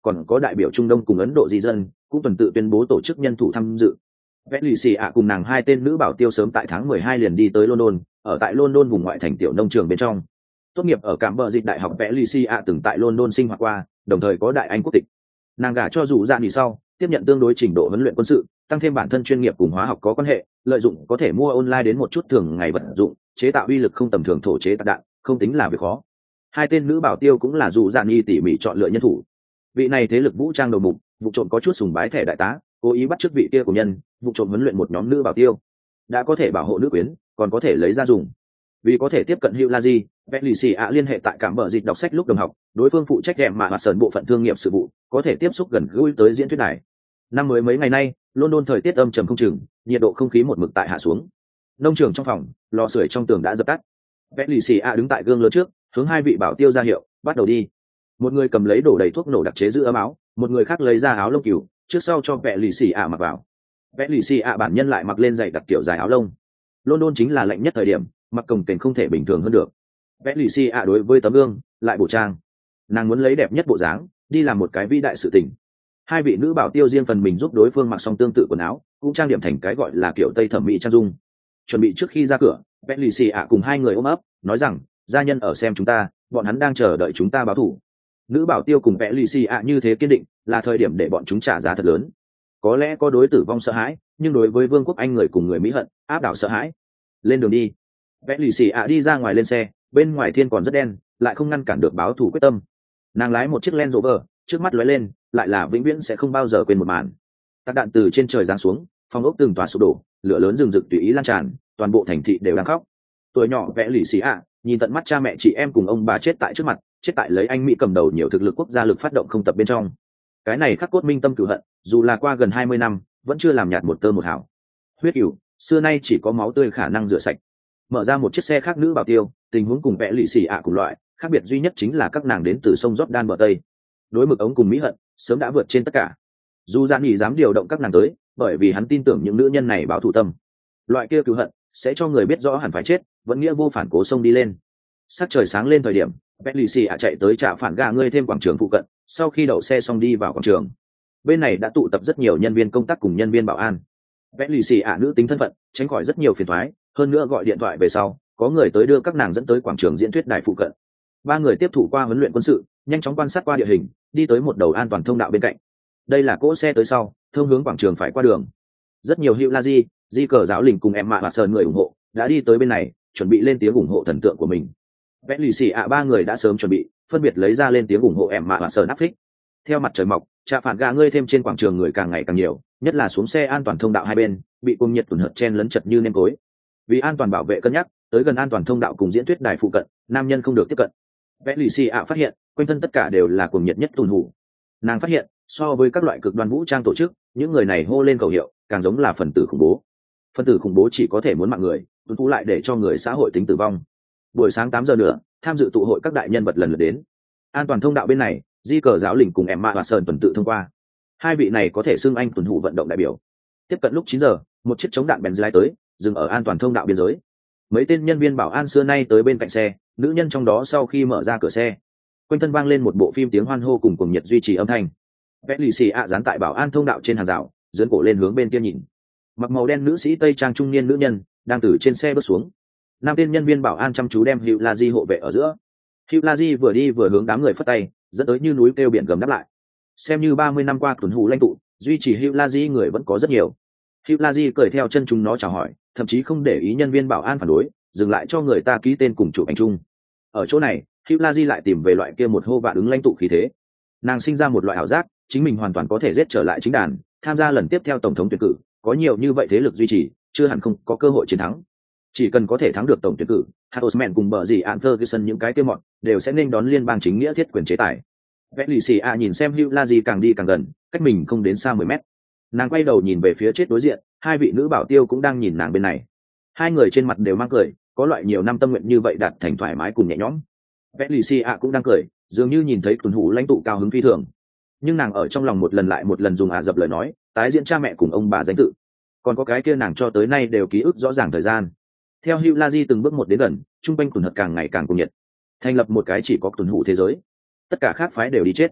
Speaker 1: còn có đại biểu Trung Đông cùng Ấn Độ di dân cũng tuần tự tuyên bố tổ chức nhân thủ tham dự. Felicia cùng nàng hai tên nữ bảo tiêu sớm tại tháng 12 liền đi tới London, ở tại London vùng ngoại thành tiểu nông trường bên trong. Tốt nghiệp ở Cambridge Đại học, Felicia từng tại London sinh hoạt qua, đồng thời có đại Anh quốc tịch. Nàng gả cho dù nghỉ sau, tiếp nhận tương đối trình độ huấn luyện quân sự, tăng thêm bản thân chuyên nghiệp cùng hóa học có quan hệ, lợi dụng có thể mua online đến một chút thường ngày vật dụng, chế tạo uy lực không tầm thường thổ chế tạc đạn, không tính là việc khó. Hai tên nữ bảo tiêu cũng là dù nghỉ tỉ mỉ chọn lựa nhân thủ. Vị này thế lực vũ trang đầu mục, vụ trộm có chút sùng bái thẻ đại tá, cố ý bắt chước vị kia của nhân, vụ trộm huấn luyện một nhóm nữ bảo tiêu, đã có thể bảo hộ nữ quyến, còn có thể lấy ra dùng. Vì có thể tiếp cận Hugh Laji, Felicia liên hệ tại cảng bờ dịch đọc sách lúc đồng học, đối phương phụ trách kèm mà sờn bộ phận thương nghiệp sự vụ, có thể tiếp xúc gần gũi tới diễn thuyết đài. Năm mới mấy ngày nay, London thời tiết âm trầm không chừng, nhiệt độ không khí một mực tại hạ xuống. Nông trường trong phòng, lò sưởi trong tường đã dập tắt. Felicia đứng tại gương lớn trước, hướng hai vị bảo tiêu ra hiệu, bắt đầu đi. Một người cầm lấy đổ đầy thuốc nổ đặc chế giữ ấm áo, một người khác lấy ra áo lông cừu, trước sau cho Felicia mặc vào. Felicia bản nhân lại mặc lên giày đặc kiểu dài áo lông. London chính là lạnh nhất thời điểm, mặc cồng kềnh không thể bình thường hơn được. Felicia đối với tấm gương lại bổ trang, nàng muốn lấy đẹp nhất bộ dáng đi làm một cái vĩ đại sự tình. Hai vị nữ bảo tiêu riêng phần mình giúp đối phương mặc xong tương tự quần áo, cũng trang điểm thành cái gọi là kiểu tây thẩm mỹ trang dung. Chuẩn bị trước khi ra cửa, Felicia cùng hai người ôm ấp, nói rằng gia nhân ở xem chúng ta, bọn hắn đang chờ đợi chúng ta báo thù. Nữ bảo tiêu cùng Felicia như thế kiên định, là thời điểm để bọn chúng trả giá thật lớn. Có lẽ có đối tử vong sợ hãi, nhưng đối với vương quốc Anh người cùng người Mỹ hận áp đảo sợ hãi. Lên đường đi. Felicia đi ra ngoài lên xe, bên ngoài thiên còn rất đen, lại không ngăn cản được báo thù quyết tâm. Nàng lái một chiếc Land Rover, trước mắt lóe lên, lại là vĩnh viễn sẽ không bao giờ quên một màn. Tạc đạn từ trên trời giáng xuống, phòng ốc từng tòa sụp đổ, lửa lớn rừng rực tùy ý lan tràn, toàn bộ thành thị đều đang khóc. Tuổi nhỏ Felicia nhìn tận mắt cha mẹ chị em cùng ông bà chết tại trước mặt, chết tại lấy Anh Mỹ cầm đầu nhiều thực lực quốc gia lực phát động không tập bên trong. Cái này khắc cốt minh tâm cửu hận, dù là qua gần 20 năm, vẫn chưa làm nhạt một tơ một hào. Huyết cửu, xưa nay chỉ có máu tươi khả năng rửa sạch. Mở ra một chiếc xe khác nữ bảo tiêu, tình huống cùng Felicia cùng loại, khác biệt duy nhất chính là các nàng đến từ sông Jordan bờ tây. Đối mực ống cùng mỹ hận sớm đã vượt trên tất cả. Dù Giản Nghị dám điều động các nàng tới, bởi vì hắn tin tưởng những nữ nhân này báo thù tâm. Loại kia cửu hận sẽ cho người biết rõ hẳn phải chết, vẫn nghĩa vô phản cố sông đi lên. Sắc trời sáng lên thời điểm, Felicia chạy tới trả phản gà ngươi thêm quảng trường phụ cận, sau khi đậu xe xong đi vào quảng trường. Bên này đã tụ tập rất nhiều nhân viên công tác cùng nhân viên bảo an. Felicia nữ tính thân phận, tránh khỏi rất nhiều phiền toái, hơn nữa gọi điện thoại về sau, có người tới đưa các nàng dẫn tới quảng trường diễn thuyết đài phụ cận. Ba người tiếp thủ qua huấn luyện quân sự, nhanh chóng quan sát qua địa hình, đi tới một đầu an toàn thông đạo bên cạnh. Đây là cỗ xe tới sau, thông hướng quảng trường phải qua đường. Rất nhiều Hugh Laji, di cờ giáo lình cùng Emma và Sơn người ủng hộ, đã đi tới bên này, chuẩn bị lên tiếng ủng hộ thần tượng của mình. Felicia ba người đã sớm chuẩn bị, phân biệt lấy ra lên tiếng ủng hộ Emma và Sơn áp phích. Theo mặt trời mọc, trà phản gà ngươi thêm trên quảng trường người càng ngày càng nhiều, nhất là xuống xe an toàn thông đạo hai bên, bị cuồng nhiệt tuần hợt chen lấn chật như nêm tối. Vì an toàn bảo vệ cân nhắc, tới gần an toàn thông đạo cùng diễn thuyết đài phụ cận, nam nhân không được tiếp cận. Felicia phát hiện, quanh thân tất cả đều là cuồng nhiệt nhất tuần hủ. Nàng phát hiện, so với các loại cực đoan vũ trang tổ chức, những người này hô lên khẩu hiệu, càng giống là phần tử khủng bố. Phần tử khủng bố chỉ có thể muốn mạng người, tuân thủ lại để cho người xã hội tính tử vong. Buổi sáng 8 giờ nữa, tham dự tụ hội các đại nhân vật lần lượt đến. An toàn thông đạo bên này, di cờ giáo lĩnh cùng Emma và Sơn tuần tự thông qua. Hai vị này có thể xưng anh tuần thủ vận động đại biểu. Tiếp cận lúc 9 giờ, một chiếc chống đạn Benz lái tới, dừng ở an toàn thông đạo biên giới. Mấy tên nhân viên bảo an xưa nay tới bên cạnh xe, nữ nhân trong đó sau khi mở ra cửa xe, quanh thân vang lên một bộ phim tiếng hoan hô cùng cuồng nhiệt duy trì âm thanh. Felicia dán tại bảo an thông đạo trên hàng rào, dẫn cổ lên hướng bên kia nhìn. Mặc màu đen nữ sĩ tây trang trung niên nữ nhân đang từ trên xe bước xuống. Năm tên nhân viên bảo an chăm chú đem Hugh Laji hộ vệ ở giữa. Hugh Laji vừa đi vừa hướng đám người phất tay, dẫn tới như núi kêu biển gầm đáp lại. Xem như 30 năm qua tuần hủ lãnh tụ, duy trì Hugh Laji người vẫn có rất nhiều. Hugh Laji cởi theo chân chúng nó chào hỏi, thậm chí không để ý nhân viên bảo an phản đối, dừng lại cho người ta ký tên cùng chụp ảnh chung. Ở chỗ này, Hugh Laji lại tìm về loại kia một hô vạn ứng lãnh tụ khí thế. Nàng sinh ra một loại ảo giác, chính mình hoàn toàn có thể giết trở lại chính đàn, tham gia lần tiếp theo tổng thống tuyển cử, có nhiều như vậy thế lực duy trì, chưa hẳn không có cơ hội chiến thắng. Chỉ cần có thể thắng được tổng tuyển cử, Osman cùng bờ gì An Ferguson những cái kia mọn đều sẽ nên đón liên bang chính nghĩa thiết quyền chế tài. Felicia nhìn xem Hugh Laji càng đi càng gần, cách mình không đến xa 10 mét. Nàng quay đầu nhìn về phía chết đối diện, hai vị nữ bảo tiêu cũng đang nhìn nàng bên này. Hai người trên mặt đều mang cười, có loại nhiều năm tâm nguyện như vậy đạt thành thoải mái cùng nhẹ nhõm. Felicia cũng đang cười, dường như nhìn thấy tuần hủ lãnh tụ cao hứng phi thường. Nhưng nàng ở trong lòng một lần lại một lần dùng dập lời nói, tái diễn cha mẹ cùng ông bà danh tự. Còn có cái kia nàng cho tới nay đều ký ức rõ ràng thời gian. Theo Hugh Laji từng bước một đến gần, trung quanh tuần hợt càng ngày càng cuồng nhiệt. Thành lập một cái chỉ có tuần hủ thế giới. Tất cả khác phái đều đi chết.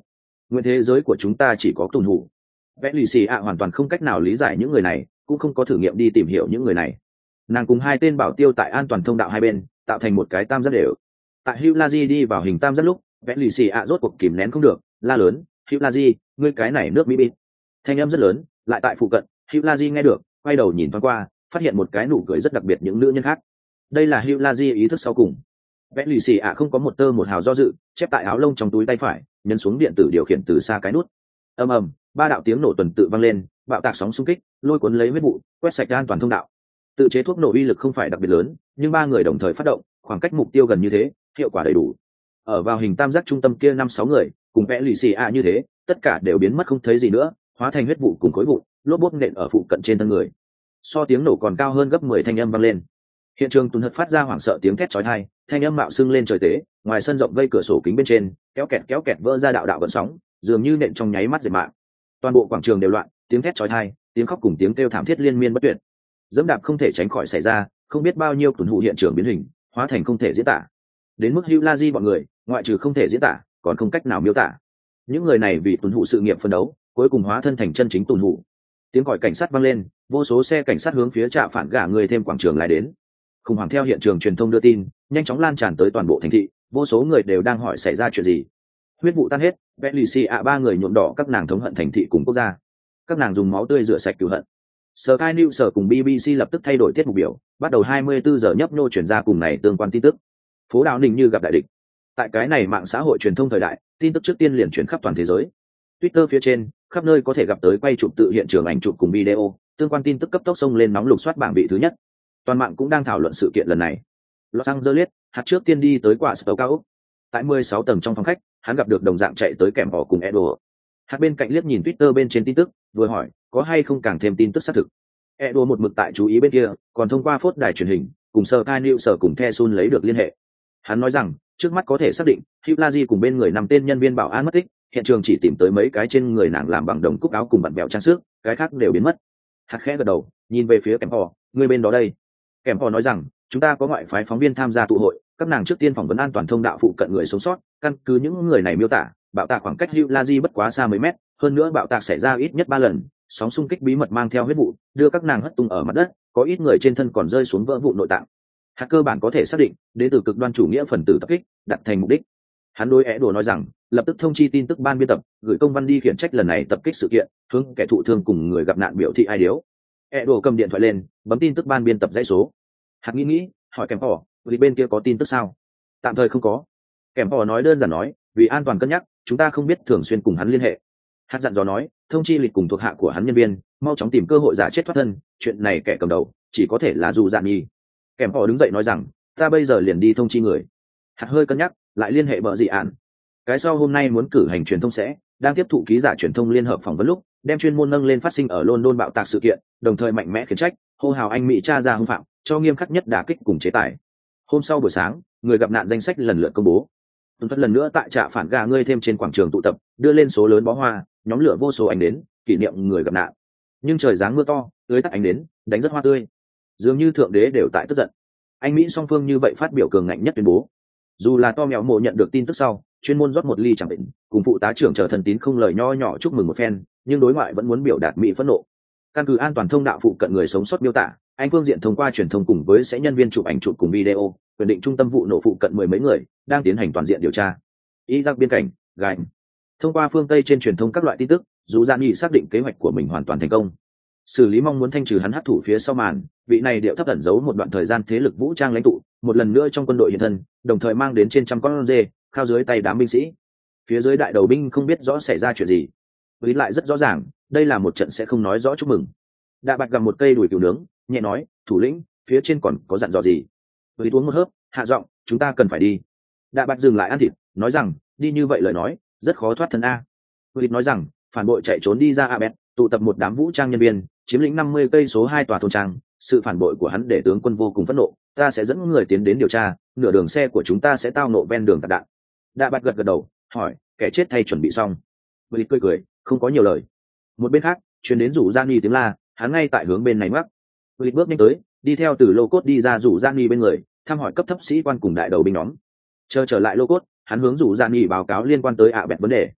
Speaker 1: Nguyện thế giới của chúng ta chỉ có tuần hủ. Vẽ lì xì ạ hoàn toàn không cách nào lý giải những người này, cũng không có thử nghiệm đi tìm hiểu những người này. Nàng cùng hai tên bảo tiêu tại an toàn thông đạo hai bên tạo thành một cái tam giác đều. Tại Hugh Laji đi vào hình tam giác lúc, vẽ lì xì ạ rốt cuộc kìm nén không được, la lớn, Hugh Laji, ngươi cái này nước mỹ bịt. Thanh âm rất lớn, lại tại phụ cận, Hugh Laji nghe được, quay đầu nhìn thoáng qua, phát hiện một cái nụ cười rất đặc biệt những nữ nhân khác. Đây là Hugh Laji ý thức sau cùng. Vẽ lì xì ạ không có một tơ một hào do dự, chép tại áo lông trong túi tay phải, nhấn xuống điện tử điều khiển từ xa cái nút. Ầm ầm, ba đạo tiếng nổ tuần tự vang lên, bạo tạc sóng xung kích, lôi cuốn lấy huyết vụ, quét sạch an toàn thông đạo. Tự chế thuốc nổ uy lực không phải đặc biệt lớn, nhưng ba người đồng thời phát động, khoảng cách mục tiêu gần như thế, hiệu quả đầy đủ. Ở vào hình tam giác trung tâm kia 5-6 người, cùng vẽ lì xì ạ như thế, tất cả đều biến mất không thấy gì nữa, hóa thành huyết vụ cùng khối vụ, lốp bốp nện ở phụ cận trên thân người. So tiếng nổ còn cao hơn gấp 10 thanh âm vang lên. Hiện trường tuần hật phát ra hoảng sợ tiếng thét chói tai, thanh âm mạo xưng lên trời tế, ngoài sân rộng vây cửa sổ kính bên trên, kéo kẹt vỡ ra đạo đạo gợn sóng, dường như nện trong nháy mắt diệt mạng. Toàn bộ quảng trường đều loạn, tiếng thét chói tai, tiếng khóc cùng tiếng kêu thảm thiết liên miên bất tuyệt. Dẫm đạp không thể tránh khỏi xảy ra, không biết bao nhiêu tuần hụ hiện trường biến hình, hóa thành không thể diễn tả. Đến mức Hugh Laji bọn người, ngoại trừ không thể diễn tả, còn không cách nào miêu tả. Những người này vì tuần hụ sự nghiệp phân đấu, cuối cùng hóa thân thành chân chính tuần hụ. Tiếng còi cảnh sát vang lên, vô số xe cảnh sát hướng phía trạm phản gả người thêm quảng trường lại đến. Khủng hoảng theo hiện trường truyền thông đưa tin, nhanh chóng lan tràn tới toàn bộ thành thị, vô số người đều đang hỏi xảy ra chuyện gì. Huyết vụ tan hết, Belicia ba người nhuộm đỏ các nàng thống hận thành thị cùng quốc gia. Các nàng dùng máu tươi rửa sạch cừu hận. Sky News cùng BBC lập tức thay đổi tiết mục biểu, bắt đầu 24 giờ nhấp nhô chuyển ra cùng này tương quan tin tức. Phố Đào Ninh như gặp đại địch. Tại cái này mạng xã hội truyền thông thời đại, tin tức trước tiên liền chuyển khắp toàn thế giới. Twitter phía trên, khắp nơi có thể gặp tới quay chụp tự hiện trường ảnh chụp cùng video, tương quan tin tức cấp tốc xông lên nóng lục soát bảng vị thứ nhất. Toàn mạng cũng đang thảo luận sự kiện lần này. Los Angeles, hạt trước tiên đi tới quả sầu cao ốc. Tại 16 tầng trong phòng khách, hắn gặp được đồng dạng chạy tới kèm họ cùng Edo. Hạt bên cạnh liếc nhìn Twitter bên trên tin tức, vừa hỏi, có hay không càng thêm tin tức xác thực. Edo một mực tại chú ý bên kia, còn thông qua phốt đài truyền hình, cùng Sky News cùng The Sun lấy được liên hệ. Hắn nói rằng, trước mắt có thể xác định, Hugh Laji cùng bên người 5 tên nhân viên bảo an mất tích, hiện trường chỉ tìm tới mấy cái trên người nàng làm bằng đồng cúc áo cùng bản bèo trang sức, cái khác đều biến mất. Hạt khẽ gật đầu, nhìn về phía kèm họ, người bên đó đây. Kèm họ nói rằng, chúng ta có ngoại phái phóng viên tham gia tụ hội, các nàng trước tiên phỏng vấn an toàn thông đạo phụ cận người sống sót, căn cứ những người này miêu tả, bạo tạc khoảng cách Hugh Laji bất quá xa mấy mét, hơn nữa bạo tạc xảy ra ít nhất 3 lần, sóng xung kích bí mật mang theo huyết vụ, đưa các nàng hất tung ở mặt đất, có ít người trên thân còn rơi xuống vỡ vụ nội tạng. Hạt cơ bản có thể xác định, đến từ cực đoan chủ nghĩa phần tử tập kích, đặt thành mục đích. Hắn đối Edo nói rằng, lập tức thông chi tin tức ban biên tập, gửi công văn đi khiển trách lần này tập kích sự kiện, hướng kẻ thụ thương cùng người gặp nạn biểu thị ai điếu. Edo cầm điện thoại lên, bấm tin tức ban biên tập dãy số. Hạt nghĩ, hỏi kèm họ, vì bên kia có tin tức sao? Tạm thời không có. Kèm họ nói đơn giản nói, vì an toàn cân nhắc, chúng ta không biết thường xuyên cùng hắn liên hệ. Hạt dặn dò nói, thông chi lịch cùng thuộc hạ của hắn nhân viên, mau chóng tìm cơ hội giả chết thoát thân, chuyện này kẻ cầm đầu chỉ có thể là dù dạn nhi. Kèm họ đứng dậy nói rằng, ta bây giờ liền đi thông chi người. Hạt hơi cân nhắc, lại liên hệ bợ dị ạn. Cái sau hôm nay muốn cử hành truyền thông sẽ đang tiếp thụ ký giả truyền thông liên hợp phỏng vấn lúc, đem chuyên môn nâng lên phát sinh ở London bạo tạc sự kiện, đồng thời mạnh mẽ khiển trách, hô hào anh Mỹ tra ra hung phạm, cho nghiêm khắc nhất đả kích cùng chế tài. Hôm sau buổi sáng, người gặp nạn danh sách lần lượt công bố. Tuần thoát lần nữa tại trạm phản gà ngươi thêm trên quảng trường tụ tập, đưa lên số lớn bó hoa, nhóm lửa vô số ánh đến, kỷ niệm người gặp nạn. Nhưng trời giáng mưa to, tưới tắt ánh đến, đánh rất hoa tươi. Dường như thượng đế đều tại tức giận. Anh Mỹ song phương như vậy phát biểu cường ngạnh nhất tuyên bố. Dù là to mèo mộ nhận được tin tức sau, chuyên môn rót một ly chẳng định, cùng phụ tá trưởng trở thần tín không lời nho nhỏ chúc mừng một phen, nhưng đối ngoại vẫn muốn biểu đạt Mỹ phẫn nộ. Căn cứ an toàn thông đạo phụ cận người sống sót miêu tả, anh phương diện thông qua truyền thông cùng với sẽ nhân viên chụp ảnh chụp cùng video, quyết định trung tâm vụ nổ phụ cận 10 mấy người đang tiến hành toàn diện điều tra. Iraq biên cảnh, gành. Thông qua phương Tây trên truyền thông các loại tin tức, dù Gian Nghị xác định kế hoạch của mình hoàn toàn thành công. Xử lý mong muốn thanh trừ hắn hấp thủ phía sau màn, vị này điệu thấp ẩn giấu một đoạn thời gian thế lực vũ trang lãnh tụ, một lần nữa trong quân đội hiện thân, đồng thời mang đến trên trăm con dê, khao dưới tay đám binh sĩ. Phía dưới đại đầu binh không biết rõ xảy ra chuyện gì. Lý lại rất rõ ràng, đây là một trận sẽ không nói rõ chúc mừng. Đạ Bạch gặm một cây đùi cừu nướng, nhẹ nói, thủ lĩnh, phía trên còn có dặn dò gì? Lý uống một hớp, hạ giọng, chúng ta cần phải đi. Đạ Bạch dừng lại ăn thịt, nói rằng, đi như vậy lời nói, rất khó thoát thân a. Lý nói rằng, phản bội chạy trốn đi ra Abet, tụ tập một đám vũ trang nhân viên, chiếm lĩnh 50 cây số 2 tòa thôn trang, sự phản bội của hắn để tướng quân vô cùng phẫn nộ, ta sẽ dẫn người tiến đến điều tra, nửa đường xe của chúng ta sẽ tao nộ ven đường tạc đạn. Đạ Bạch gật gật đầu, hỏi, kẻ chết thay chuẩn bị xong. Lý cười cười, không có nhiều lời. Một bên khác, truyền đến rủ Giang Nhi tiếng la, hắn ngay tại hướng bên này ngoắc. Lý bước nhanh tới, đi theo từ lô cốt đi ra rủ Giang Nhi bên người, thăm hỏi cấp thấp sĩ quan cùng đại đầu binh nhóm. Chờ trở lại lô cốt, hắn hướng rủ Giang Nhi báo cáo liên quan tới ạ bẹt vấn đề.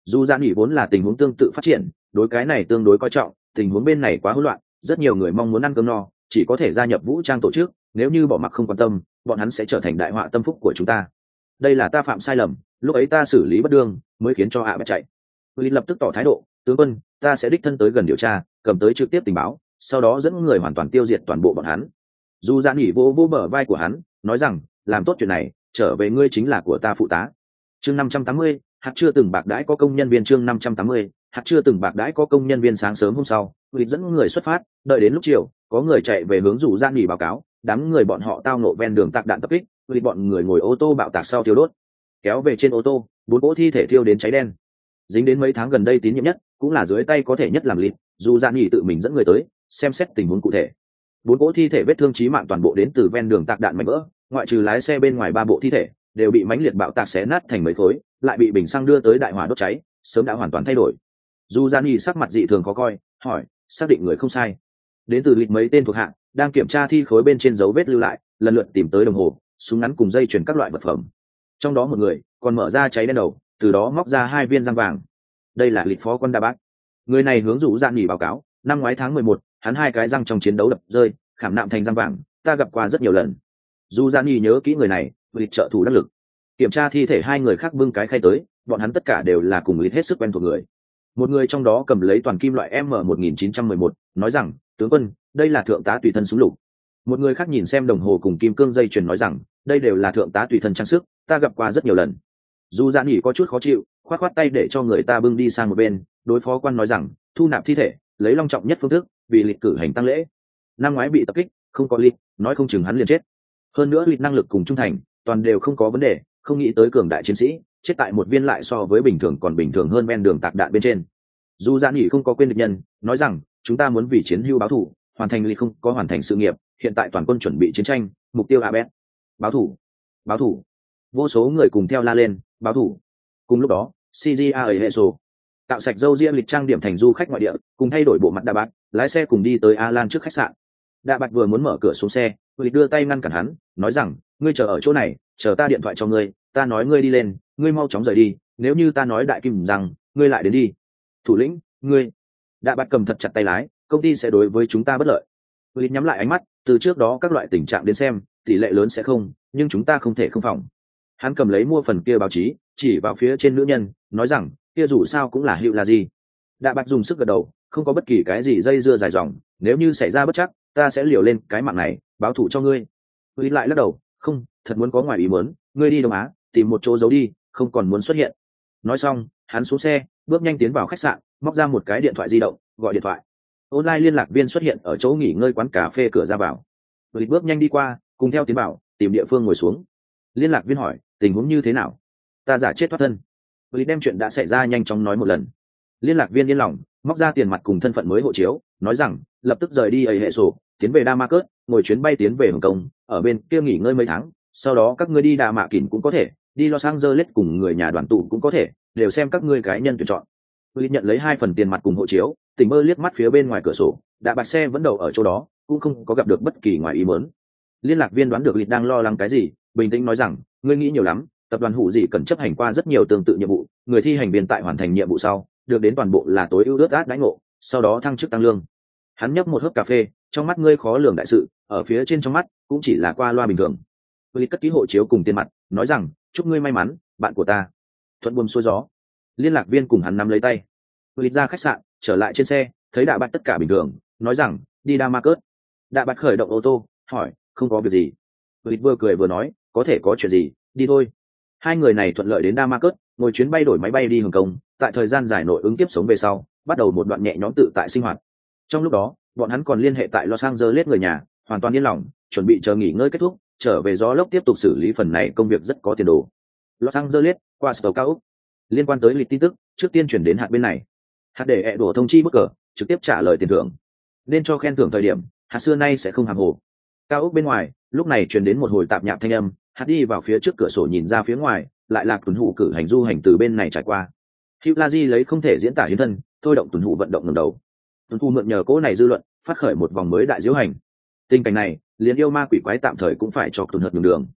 Speaker 1: Dù Dạn nghỉ vốn là tình huống tương tự phát triển, đối cái này tương đối coi trọng, tình huống bên này quá hỗn loạn, rất nhiều người mong muốn ăn cơm no, chỉ có thể gia nhập vũ trang tổ chức, nếu như bỏ mặc không quan tâm, bọn hắn sẽ trở thành đại họa tâm phúc của chúng ta. Đây là ta phạm sai lầm, lúc ấy ta xử lý bất đương, mới khiến cho hạ bẹt chạy. Willis lập tức tỏ thái độ, tướng quân, ta sẽ đích thân tới gần điều tra, cầm tới trực tiếp tình báo, sau đó dẫn người hoàn toàn tiêu diệt toàn bộ bọn hắn. Dù Dạn nghỉ vô bờ vai của hắn, nói rằng, làm tốt chuyện này, trở về ngươi chính là của ta phụ tá. Chương 580, hạt chưa từng bạc đãi có công nhân viên. Chương 580, hạt chưa từng bạc đãi có công nhân viên. Sáng sớm hôm sau, Willis dẫn người xuất phát, đợi đến lúc chiều, có người chạy về hướng Dù Dạn nghỉ báo cáo, đám người bọn họ tao nộ ven đường tạc đạn tập kích, Willis bọn người ngồi ô tô bạo tạc sau thiêu đốt. Kéo về trên ô tô, 4 cỗ thi thể thiêu đến cháy đen. Dính đến mấy tháng gần đây tín nhiệm nhất, cũng là dưới tay có thể nhất làm lịt, Dù Dạn nghỉ tự mình dẫn người tới, xem xét tình huống cụ thể. 4 cỗ thi thể vết thương chí mạng toàn bộ đến từ ven đường tạc đạn mảnh vỡ, ngoại trừ lái xe bên ngoài 3 bộ thi thể đều bị mãnh liệt bạo tạc xé nát thành mấy khối, lại bị bình xăng đưa tới đại hỏa đốt cháy, sớm đã hoàn toàn thay đổi. Dù Gian Nhi sắc mặt dị thường khó coi, hỏi, xác định người không sai. Đến từ lịch mấy tên thuộc hạ đang kiểm tra thi khối bên trên dấu vết lưu lại, lần lượt tìm tới đồng hồ, súng ngắn cùng dây chuyền các loại vật phẩm. Trong đó một người còn mở ra cháy đen đầu, từ đó móc ra 2 viên răng vàng. Đây là lịch phó quân Đa Bác. Người này hướng Dù Gian Nhi báo cáo, năm ngoái tháng 11, hắn 2 cái răng trong chiến đấu đập rơi, khảm nạm thành răng vàng, ta gặp qua rất nhiều lần. Dù Gian Nhi nhớ kỹ người này, lịch trợ thủ đắc lực. Kiểm tra thi thể 2 người khác bưng cái khay tới, bọn hắn tất cả đều là cùng lịch hết sức quen thuộc người. Một người trong đó cầm lấy toàn kim loại M1911, nói rằng, tướng quân, đây là thượng tá tùy thân súng lục. Một người khác nhìn xem đồng hồ cùng kim cương dây chuyền nói rằng, đây đều là thượng tá tùy thân trang sức, ta gặp qua rất nhiều lần. Dù Gian Nhi có chút khó chịu, khoát khoát tay để cho người ta bưng đi sang một bên, đối phó quan nói rằng, thu nạp thi thể, lấy long trọng nhất phương thức, vì lịch cử hành tăng lễ. Năm ngoái bị tập kích, không có lịch, nói không chừng hắn liền chết. Hơn nữa lịch năng lực cùng trung thành, toàn đều không có vấn đề, không nghĩ tới cường đại chiến sĩ, chết tại một viên lại so với bình thường còn bình thường hơn ven đường tạc đạn bên trên. Dù Gian Nhi không có quên địch nhân, nói rằng, chúng ta muốn vì chiến hưu báo thù, hoàn thành lịch không có hoàn thành sự nghiệp, hiện tại toàn quân chuẩn bị chiến tranh, mục tiêu Abed. Báo thù, báo thù. Vô số người cùng theo la lên, báo thù. Cùng lúc đó, CGA hệ sổ tạo sạch dâu ria lịch trang điểm thành du khách ngoại địa, cùng thay đổi bộ mặt Đa Bạt, lái xe cùng đi tới Alan trước khách sạn. Đa Bạt vừa muốn mở cửa xuống xe, lịch đưa tay ngăn cản hắn, nói rằng, ngươi chờ ở chỗ này, chờ ta điện thoại cho ngươi, ta nói ngươi đi lên, ngươi mau chóng rời đi, nếu như ta nói đại kim rằng, ngươi lại đến đi. Thủ lĩnh, ngươi. Đa Bạt cầm thật chặt tay lái, công ty sẽ đối với chúng ta bất lợi. Lịch nhắm lại ánh mắt, từ trước đó các loại tình trạng đến xem, tỷ lệ lớn sẽ không, nhưng chúng ta không thể không phòng. Hắn cầm lấy mua phần kia báo chí, chỉ vào phía trên nữ nhân, nói rằng, kia dù sao cũng là hiệu là gì. Đạ Bạt dùng sức gật đầu, không có bất kỳ cái gì dây dưa dài dòng, nếu như xảy ra bất chắc, ta sẽ liều lên cái mạng này, báo thù cho ngươi. Lý lại lắc đầu, không, thật muốn có ngoài ý muốn, ngươi đi Đông Á, tìm một chỗ giấu đi, không còn muốn xuất hiện. Nói xong, hắn xuống xe, bước nhanh tiến vào khách sạn, móc ra một cái điện thoại di động, gọi điện thoại. Online liên lạc viên xuất hiện ở chỗ nghỉ ngơi quán cà phê cửa ra vào. Lý bước nhanh đi qua, cùng theo tiến vào, tìm địa phương ngồi xuống. Liên lạc viên hỏi, tình huống như thế nào? Ta giả chết thoát thân. Lý đem chuyện đã xảy ra nhanh chóng nói một lần. Liên lạc viên yên lòng, móc ra tiền mặt cùng thân phận mới hộ chiếu, nói rằng lập tức rời đi ấy hệ sổ, tiến về Damascus, ngồi chuyến bay tiến về Hồng Kông, ở bên kia nghỉ ngơi mấy tháng, sau đó các ngươi đi Đà Mạ Kỳn cũng có thể, đi Los Angeles cùng người nhà đoàn tụ cũng có thể, đều xem các ngươi cái nhân tuyển chọn. Lý nhận lấy 2 phần tiền mặt cùng hộ chiếu, tỉnh mơ liếc mắt phía bên ngoài cửa sổ, đã bạc xe vẫn đậu ở chỗ đó, cũng không có gặp được bất kỳ ngoài ý muốn. Liên lạc viên đoán được Lý đang lo lắng cái gì, bình tĩnh nói rằng, ngươi nghĩ nhiều lắm, tập đoàn Hủ Dị cần chấp hành qua rất nhiều tương tự nhiệm vụ, người thi hành viên tại hoàn thành nhiệm vụ sau, được đến toàn bộ là tối ưu ước át đãi ngộ, sau đó thăng chức tăng lương. Hắn nhấp một hớp cà phê, trong mắt ngươi khó lường đại sự, ở phía trên trong mắt cũng chỉ là qua loa bình thường. Lý cất ký hộ chiếu cùng tiền mặt, nói rằng, chúc ngươi may mắn, bạn của ta. Thuận buồm xuôi gió. Liên lạc viên cùng hắn nắm lấy tay. Lý ra khách sạn, trở lại trên xe, thấy Đạ Bạt tất cả bình thường, nói rằng, đi Damascus. Đạ Bạt khởi động ô tô, hỏi, không có việc gì. Lý vừa cười vừa nói, có thể có chuyện gì, đi thôi. 2 người này thuận lợi đến Damascus, ngồi chuyến bay đổi máy bay đi Hồng Kông, tại thời gian dài nội ứng tiếp sống về sau, bắt đầu một đoạn nhẹ nhõm tự tại sinh hoạt. Trong lúc đó, bọn hắn còn liên hệ tại Los Angeles người nhà, hoàn toàn yên lòng, chuẩn bị chờ nghỉ ngơi kết thúc, trở về gió lốc tiếp tục xử lý phần này công việc rất có tiền đồ. Los Angeles, qua sở cao Úc. Liên quan tới lịch tin tức, trước tiên chuyển đến hạt bên này. Hạt để đổ thông chi bất cờ, trực tiếp trả lời tiền thưởng. Nên cho khen thưởng thời điểm, hạt xưa nay sẽ không hàm hồ. Cao Úc bên ngoài, lúc này truyền đến một hồi tạp nhạp thanh âm, hạt đi vào phía trước cửa sổ nhìn ra phía ngoài, lại là tuần hủ cử hành du hành từ bên này trải qua. Hugh Laji lấy không thể diễn tả hiến thân, thôi động tuần hủ vận động ngẩng đầu. Tuần hủ mượn nhờ cỗ này dư luận, phát khởi một vòng mới đại diễu hành. Tình cảnh này, liền yêu ma quỷ quái tạm thời cũng phải cho tuần hợt nhường đường.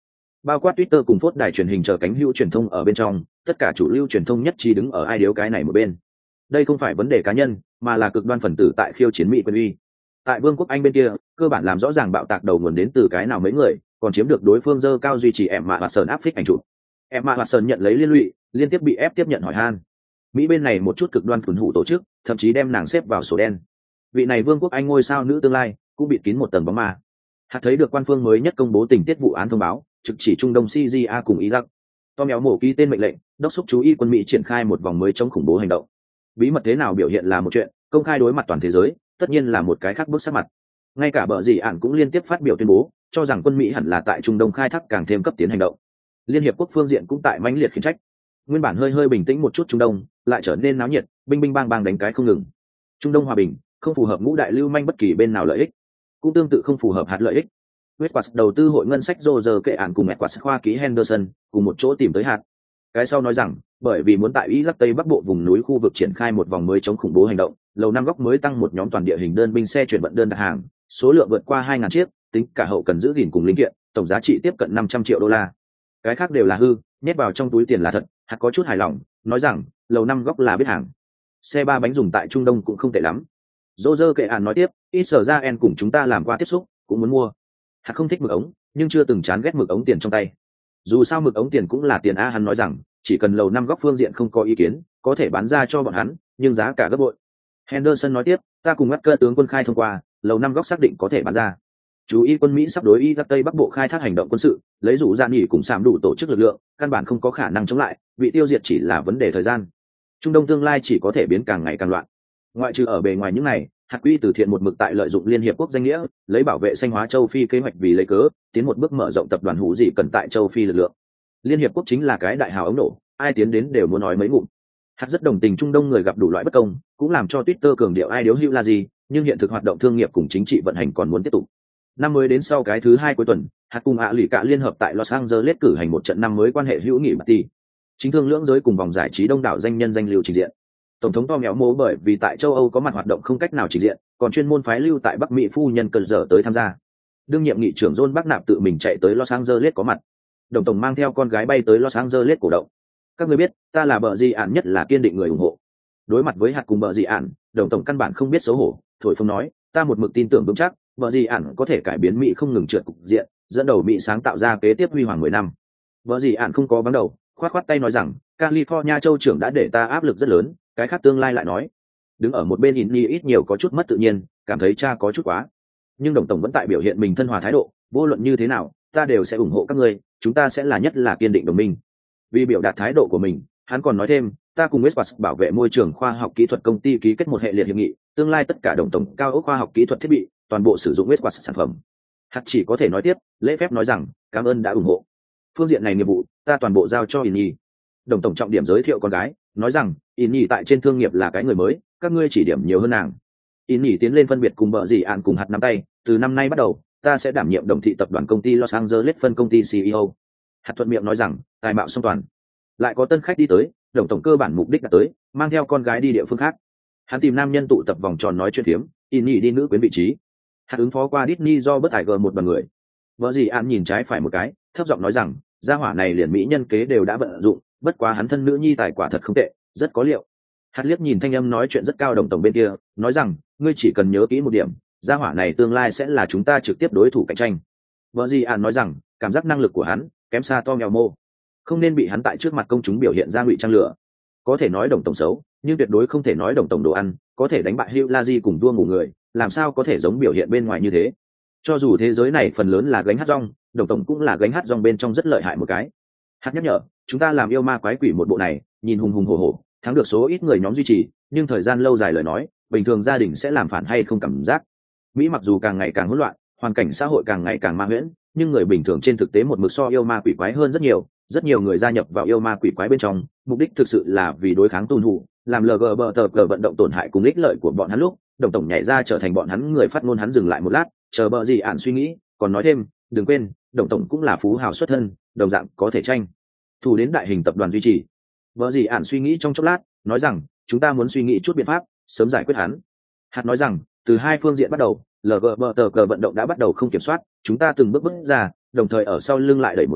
Speaker 1: bao quát Twitter cùng phốt đài truyền hình chờ cánh hữu truyền thông ở bên trong, tất cả chủ lưu truyền thông nhất trí đứng ở ai điếu cái này một bên. Đây không phải vấn đề cá nhân, mà là cực đoan phần tử tại khiêu chiến Mỹ quân uy. Tại Vương quốc Anh bên kia, cơ bản làm rõ ràng bạo tạc đầu nguồn đến từ cái nào mấy người, còn chiếm được đối phương dơ cao duy trì Emma Watson áp phích ảnh chụp. Emma Watson nhận lấy liên lụy, liên tiếp bị ép tiếp nhận hỏi han. Mỹ bên này một chút cực đoan thuần hủ tổ chức, thậm chí đem nàng xếp vào sổ đen. Vị này Vương quốc Anh ngôi sao nữ tương lai cũng bị kín một tầng bóng ma. Hạt thấy được quan phương mới nhất công bố tình tiết vụ án thông báo, trực chỉ Trung Đông Syria cùng Iraq. Tom méo mổ ký tên mệnh lệnh, đốc thúc chú ý quân Mỹ triển khai một vòng mới chống khủng bố hành động. Bí mật thế nào biểu hiện là một chuyện, công khai đối mặt toàn thế giới, tất nhiên là một cái khác bước sát mặt. Ngay cả bờ gì ạn cũng liên tiếp phát biểu tuyên bố, cho rằng quân Mỹ hẳn là tại Trung Đông khai thác càng thêm cấp tiến hành động. Liên hiệp quốc phương diện cũng tại mãnh liệt khiển trách. Nguyên bản hơi bình tĩnh một chút Trung Đông, lại trở nên náo nhiệt, binh binh bang bang đánh cái không ngừng. Trung Đông hòa bình, không phù hợp ngũ đại lưu manh bất kỳ bên nào lợi ích, cũng tương tự không phù hợp hạt lợi ích. Westquartz đầu tư hội ngân sách Roger kệ ản cùng Edward khoa ký Henderson cùng một chỗ tìm tới hạt. Cái sau nói rằng, bởi vì muốn tại Iraq Tây Bắc Bộ vùng núi khu vực triển khai một vòng mới chống khủng bố hành động, Lầu Năm Góc mới tăng một nhóm toàn địa hình đơn binh xe chuyển vận đơn đặt hàng, số lượng vượt qua 2.000 chiếc, tính cả hậu cần giữ gìn cùng linh kiện, tổng giá trị tiếp cận 500 triệu đô la. Cái khác đều là hư, nhét vào trong túi tiền là thật. Hạt có chút hài lòng, nói rằng, Lầu Năm Góc là biết hàng. Xe ba bánh dùng tại Trung Đông cũng không tệ lắm. Roger kệ ản nói tiếp, Israel cùng chúng ta làm qua tiếp xúc, cũng muốn mua. Hạt không thích mực ống, nhưng chưa từng chán ghét mực ống tiền trong tay. Dù sao mực ống tiền cũng là tiền a, hắn nói rằng chỉ cần Lầu Năm Góc phương diện không có ý kiến, có thể bán ra cho bọn hắn, nhưng giá cả gấp bội. Henderson nói tiếp, ta cùng ngắt cơ tướng quân khai thông qua, Lầu Năm Góc xác định có thể bán ra. Chú ý quân Mỹ sắp đối Iraq Tây Bắc Bộ khai thác hành động quân sự, lấy rủ gian nghỉ cùng sảm đủ tổ chức lực lượng, căn bản không có khả năng chống lại, bị tiêu diệt chỉ là vấn đề thời gian. Trung Đông tương lai chỉ có thể biến càng ngày càng loạn. Ngoại trừ ở bề ngoài những này, hạt quỹ từ thiện một mực tại lợi dụng Liên hiệp quốc danh nghĩa, lấy bảo vệ xanh hóa châu Phi kế hoạch vì lấy cớ, tiến một bước mở rộng tập đoàn hữu gì cần tại châu Phi lực lượng. Liên hiệp quốc chính là cái đại hào ống nổ, ai tiến đến đều muốn nói mấy ngụm. Hạt rất đồng tình Trung Đông người gặp đủ loại bất công, cũng làm cho Twitter cường điệu ai điếu hữu là gì, nhưng hiện thực hoạt động thương nghiệp cùng chính trị vận hành còn muốn tiếp tục. Năm mới đến sau cái thứ 2 cuối tuần, hạt cùng lì cả liên hợp tại Los Angeles cử hành một trận năm mới quan hệ hữu nghị party. Chính thương lưỡng giới cùng vòng giải trí đông đảo danh nhân danh lưu trình diện. Tổng thống Tom méo mố bởi vì tại châu Âu có mặt hoạt động không cách nào trình diện, còn chuyên môn phái lưu tại Bắc Mỹ phu nhân cần giờ tới tham gia. Đương nhiệm nghị trưởng John Bắc Nạp tự mình chạy tới Los Angeles có mặt. Đồng tổng mang theo con gái bay tới Los Angeles cổ động. Các người biết, ta là bờ di ạn nhất là kiên định người ủng hộ. Đối mặt với hạt cùng bờ di ạn, đồng tổng căn bản không biết xấu hổ, thổi phồng nói, ta một mực tin tưởng vững chắc, bờ di ạn có thể cải biến Mỹ không ngừng trượt cục diện, dẫn đầu Mỹ sáng tạo ra kế tiếp huy hoàng 10 năm. Bờ di ạn không có vắng đầu, khoát tay nói rằng, California châu trưởng đã để ta áp lực rất lớn, cái khác tương lai lại nói. Đứng ở một bên Inni ít nhiều có chút mất tự nhiên, cảm thấy cha có chút quá. Nhưng đồng tổng vẫn tại biểu hiện mình thân hòa thái độ, vô luận như thế nào, ta đều sẽ ủng hộ các ngươi, chúng ta sẽ là nhất là kiên định đồng minh. Vì biểu đạt thái độ của mình, hắn còn nói thêm, ta cùng Westquartz bảo vệ môi trường khoa học kỹ thuật công ty ký kết một hệ liệt hiệp nghị, tương lai tất cả đồng tổng cao ốc khoa học kỹ thuật thiết bị, toàn bộ sử dụng Westquartz sản phẩm. Hạt chỉ có thể nói tiếp, lễ phép nói rằng, cảm ơn đã ủng hộ. Phương diện này nghiệp vụ, ta toàn bộ giao cho Inni. Đồng tổng trọng điểm giới thiệu con gái, nói rằng, Inni tại trên thương nghiệp là cái người mới, các ngươi chỉ điểm nhiều hơn nàng. Inni tiến lên phân biệt cùng bợ gì ạn cùng hạt nắm tay, từ năm nay bắt đầu, ta sẽ đảm nhiệm đồng thị tập đoàn công ty Los Angeles phân công ty CEO. Hạt thuận miệng nói rằng, tài mạo song toàn. Lại có tân khách đi tới, đồng tổng cơ bản mục đích đã tới, mang theo con gái đi địa phương khác. Hắn tìm nam nhân tụ tập vòng tròn nói chuyện phiếm, Inni đi nữ quyến vị trí. Hạt ứng phó qua Disney do bất ải gờ một bằng người. Vợ gì ạn nhìn trái phải một cái, thấp giọng nói rằng, gia hỏa này liền mỹ nhân kế đều đã vận dụng, bất quá hắn thân nữ nhi tài quả thật không tệ, rất có liệu. Hạt liếc nhìn thanh âm nói chuyện rất cao đồng tổng bên kia, nói rằng, ngươi chỉ cần nhớ kỹ một điểm, gia hỏa này tương lai sẽ là chúng ta trực tiếp đối thủ cạnh tranh. Vợ gì ạn nói rằng, cảm giác năng lực của hắn kém xa to mèo mô, không nên bị hắn tại trước mặt công chúng biểu hiện ra ngụy trang lửa. Có thể nói đồng tổng xấu, nhưng tuyệt đối không thể nói đồng tổng đồ ăn, có thể đánh bại Hugh Laji cùng đua ngủ người, làm sao có thể giống biểu hiện bên ngoài như thế. Cho dù thế giới này phần lớn là gánh hát rong, đồng tổng cũng là gánh hát rong bên trong rất lợi hại một cái. Hát nhắc nhở, chúng ta làm yêu ma quái quỷ một bộ này, nhìn hùng hùng hổ hổ, thắng được số ít người nhóm duy trì, nhưng thời gian lâu dài lời nói, bình thường gia đình sẽ làm phản hay không cảm giác. Mỹ mặc dù càng ngày càng hỗn loạn, hoàn cảnh xã hội càng ngày càng ma huyễn, nhưng người bình thường trên thực tế một mực so yêu ma quỷ quái hơn rất nhiều người gia nhập vào yêu ma quỷ quái bên trong, mục đích thực sự là vì đối kháng tuân thủ, làm LGBT vận động tổn hại cùng ích lợi của bọn hắn lúc, đồng tổng nhảy ra trở thành bọn hắn người phát ngôn. Hắn dừng lại một lát, chờ bợ gì ạn suy nghĩ, còn nói thêm, đừng quên, đồng tổng cũng là phú hào xuất thân, đồng dạng có thể tranh thủ đến đại hình tập đoàn duy trì. Bợ gì ạn suy nghĩ trong chốc lát, nói rằng, chúng ta muốn suy nghĩ chút biện pháp, sớm giải quyết hắn. Hạt nói rằng, từ hai phương diện bắt đầu, LGBT vận động đã bắt đầu không kiểm soát, chúng ta từng bước ra, đồng thời ở sau lưng lại đẩy một cái,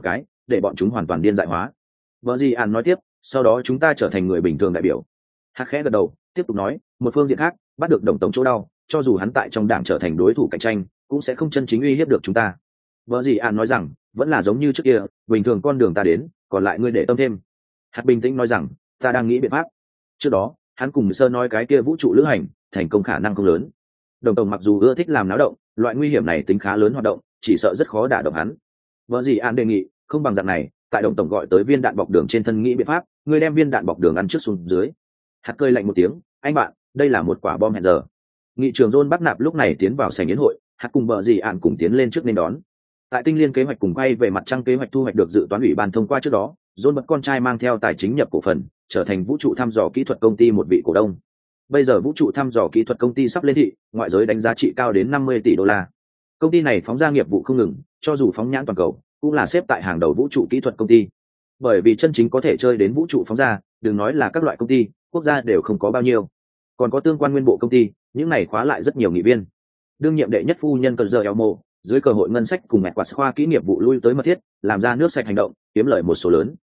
Speaker 1: để bọn chúng hoàn toàn điên dại hóa. Vợ gì ạn nói tiếp, sau đó chúng ta trở thành người bình thường đại biểu. Hạt khẽ gật đầu, tiếp tục nói, một phương diện khác, bắt được đồng tổng chỗ đau, cho dù hắn tại trong đảng trở thành đối thủ cạnh tranh, cũng sẽ không chân chính uy hiếp được chúng ta. Vợ gì ạn nói rằng, vẫn là giống như trước kia, bình thường con đường ta đến, còn lại ngươi để tâm thêm. Hạt bình tĩnh nói rằng, ta đang nghĩ biện pháp. Trước đó, hắn cùng Sơ nói cái kia vũ trụ lữ hành, thành công khả năng không lớn. Đồng tổng mặc dù ưa thích làm náo động, loại nguy hiểm này tính khá lớn hoạt động, chỉ sợ rất khó đả động hắn. Vợ gì ạn đề nghị, không bằng dạng này, tại đồng tổng gọi tới viên đạn bọc đường trên thân nghĩ biện pháp, ngươi đem viên đạn bọc đường ăn trước xuống dưới. Hạt cười lạnh một tiếng, anh bạn, đây là một quả bom hẹn giờ. Nghị trường John Bắc Nạp lúc này tiến vào sảnh yến hội, Hạt cùng vợ gì ạn cùng tiến lên trước nên đón. Tại tinh liên kế hoạch cùng quay về mặt trăng kế hoạch thu hoạch được dự toán ủy ban thông qua trước đó, John bật con trai mang theo tài chính nhập cổ phần, trở thành vũ trụ thăm dò kỹ thuật công ty một vị cổ đông. Bây giờ vũ trụ thăm dò kỹ thuật công ty sắp lên thị, ngoại giới đánh giá trị cao đến 50 tỷ đô la. Công ty này phóng ra nghiệp vụ không ngừng, cho dù phóng nhãn toàn cầu, cũng là xếp tại hàng đầu vũ trụ kỹ thuật công ty. Bởi vì chân chính có thể chơi đến vũ trụ phóng ra, đừng nói là các loại công ty, quốc gia đều không có bao nhiêu. Còn có tương quan nguyên bộ công ty, những này khóa lại rất nhiều nghị viên. Đương nhiệm đệ nhất phu nhân Cần Giờ Elmo, dưới cơ hội ngân sách cùng mẹ quả khoa kỹ nghiệp vụ lui tới mật thiết, làm ra nước sạch hành động, kiếm lợi một số lớn.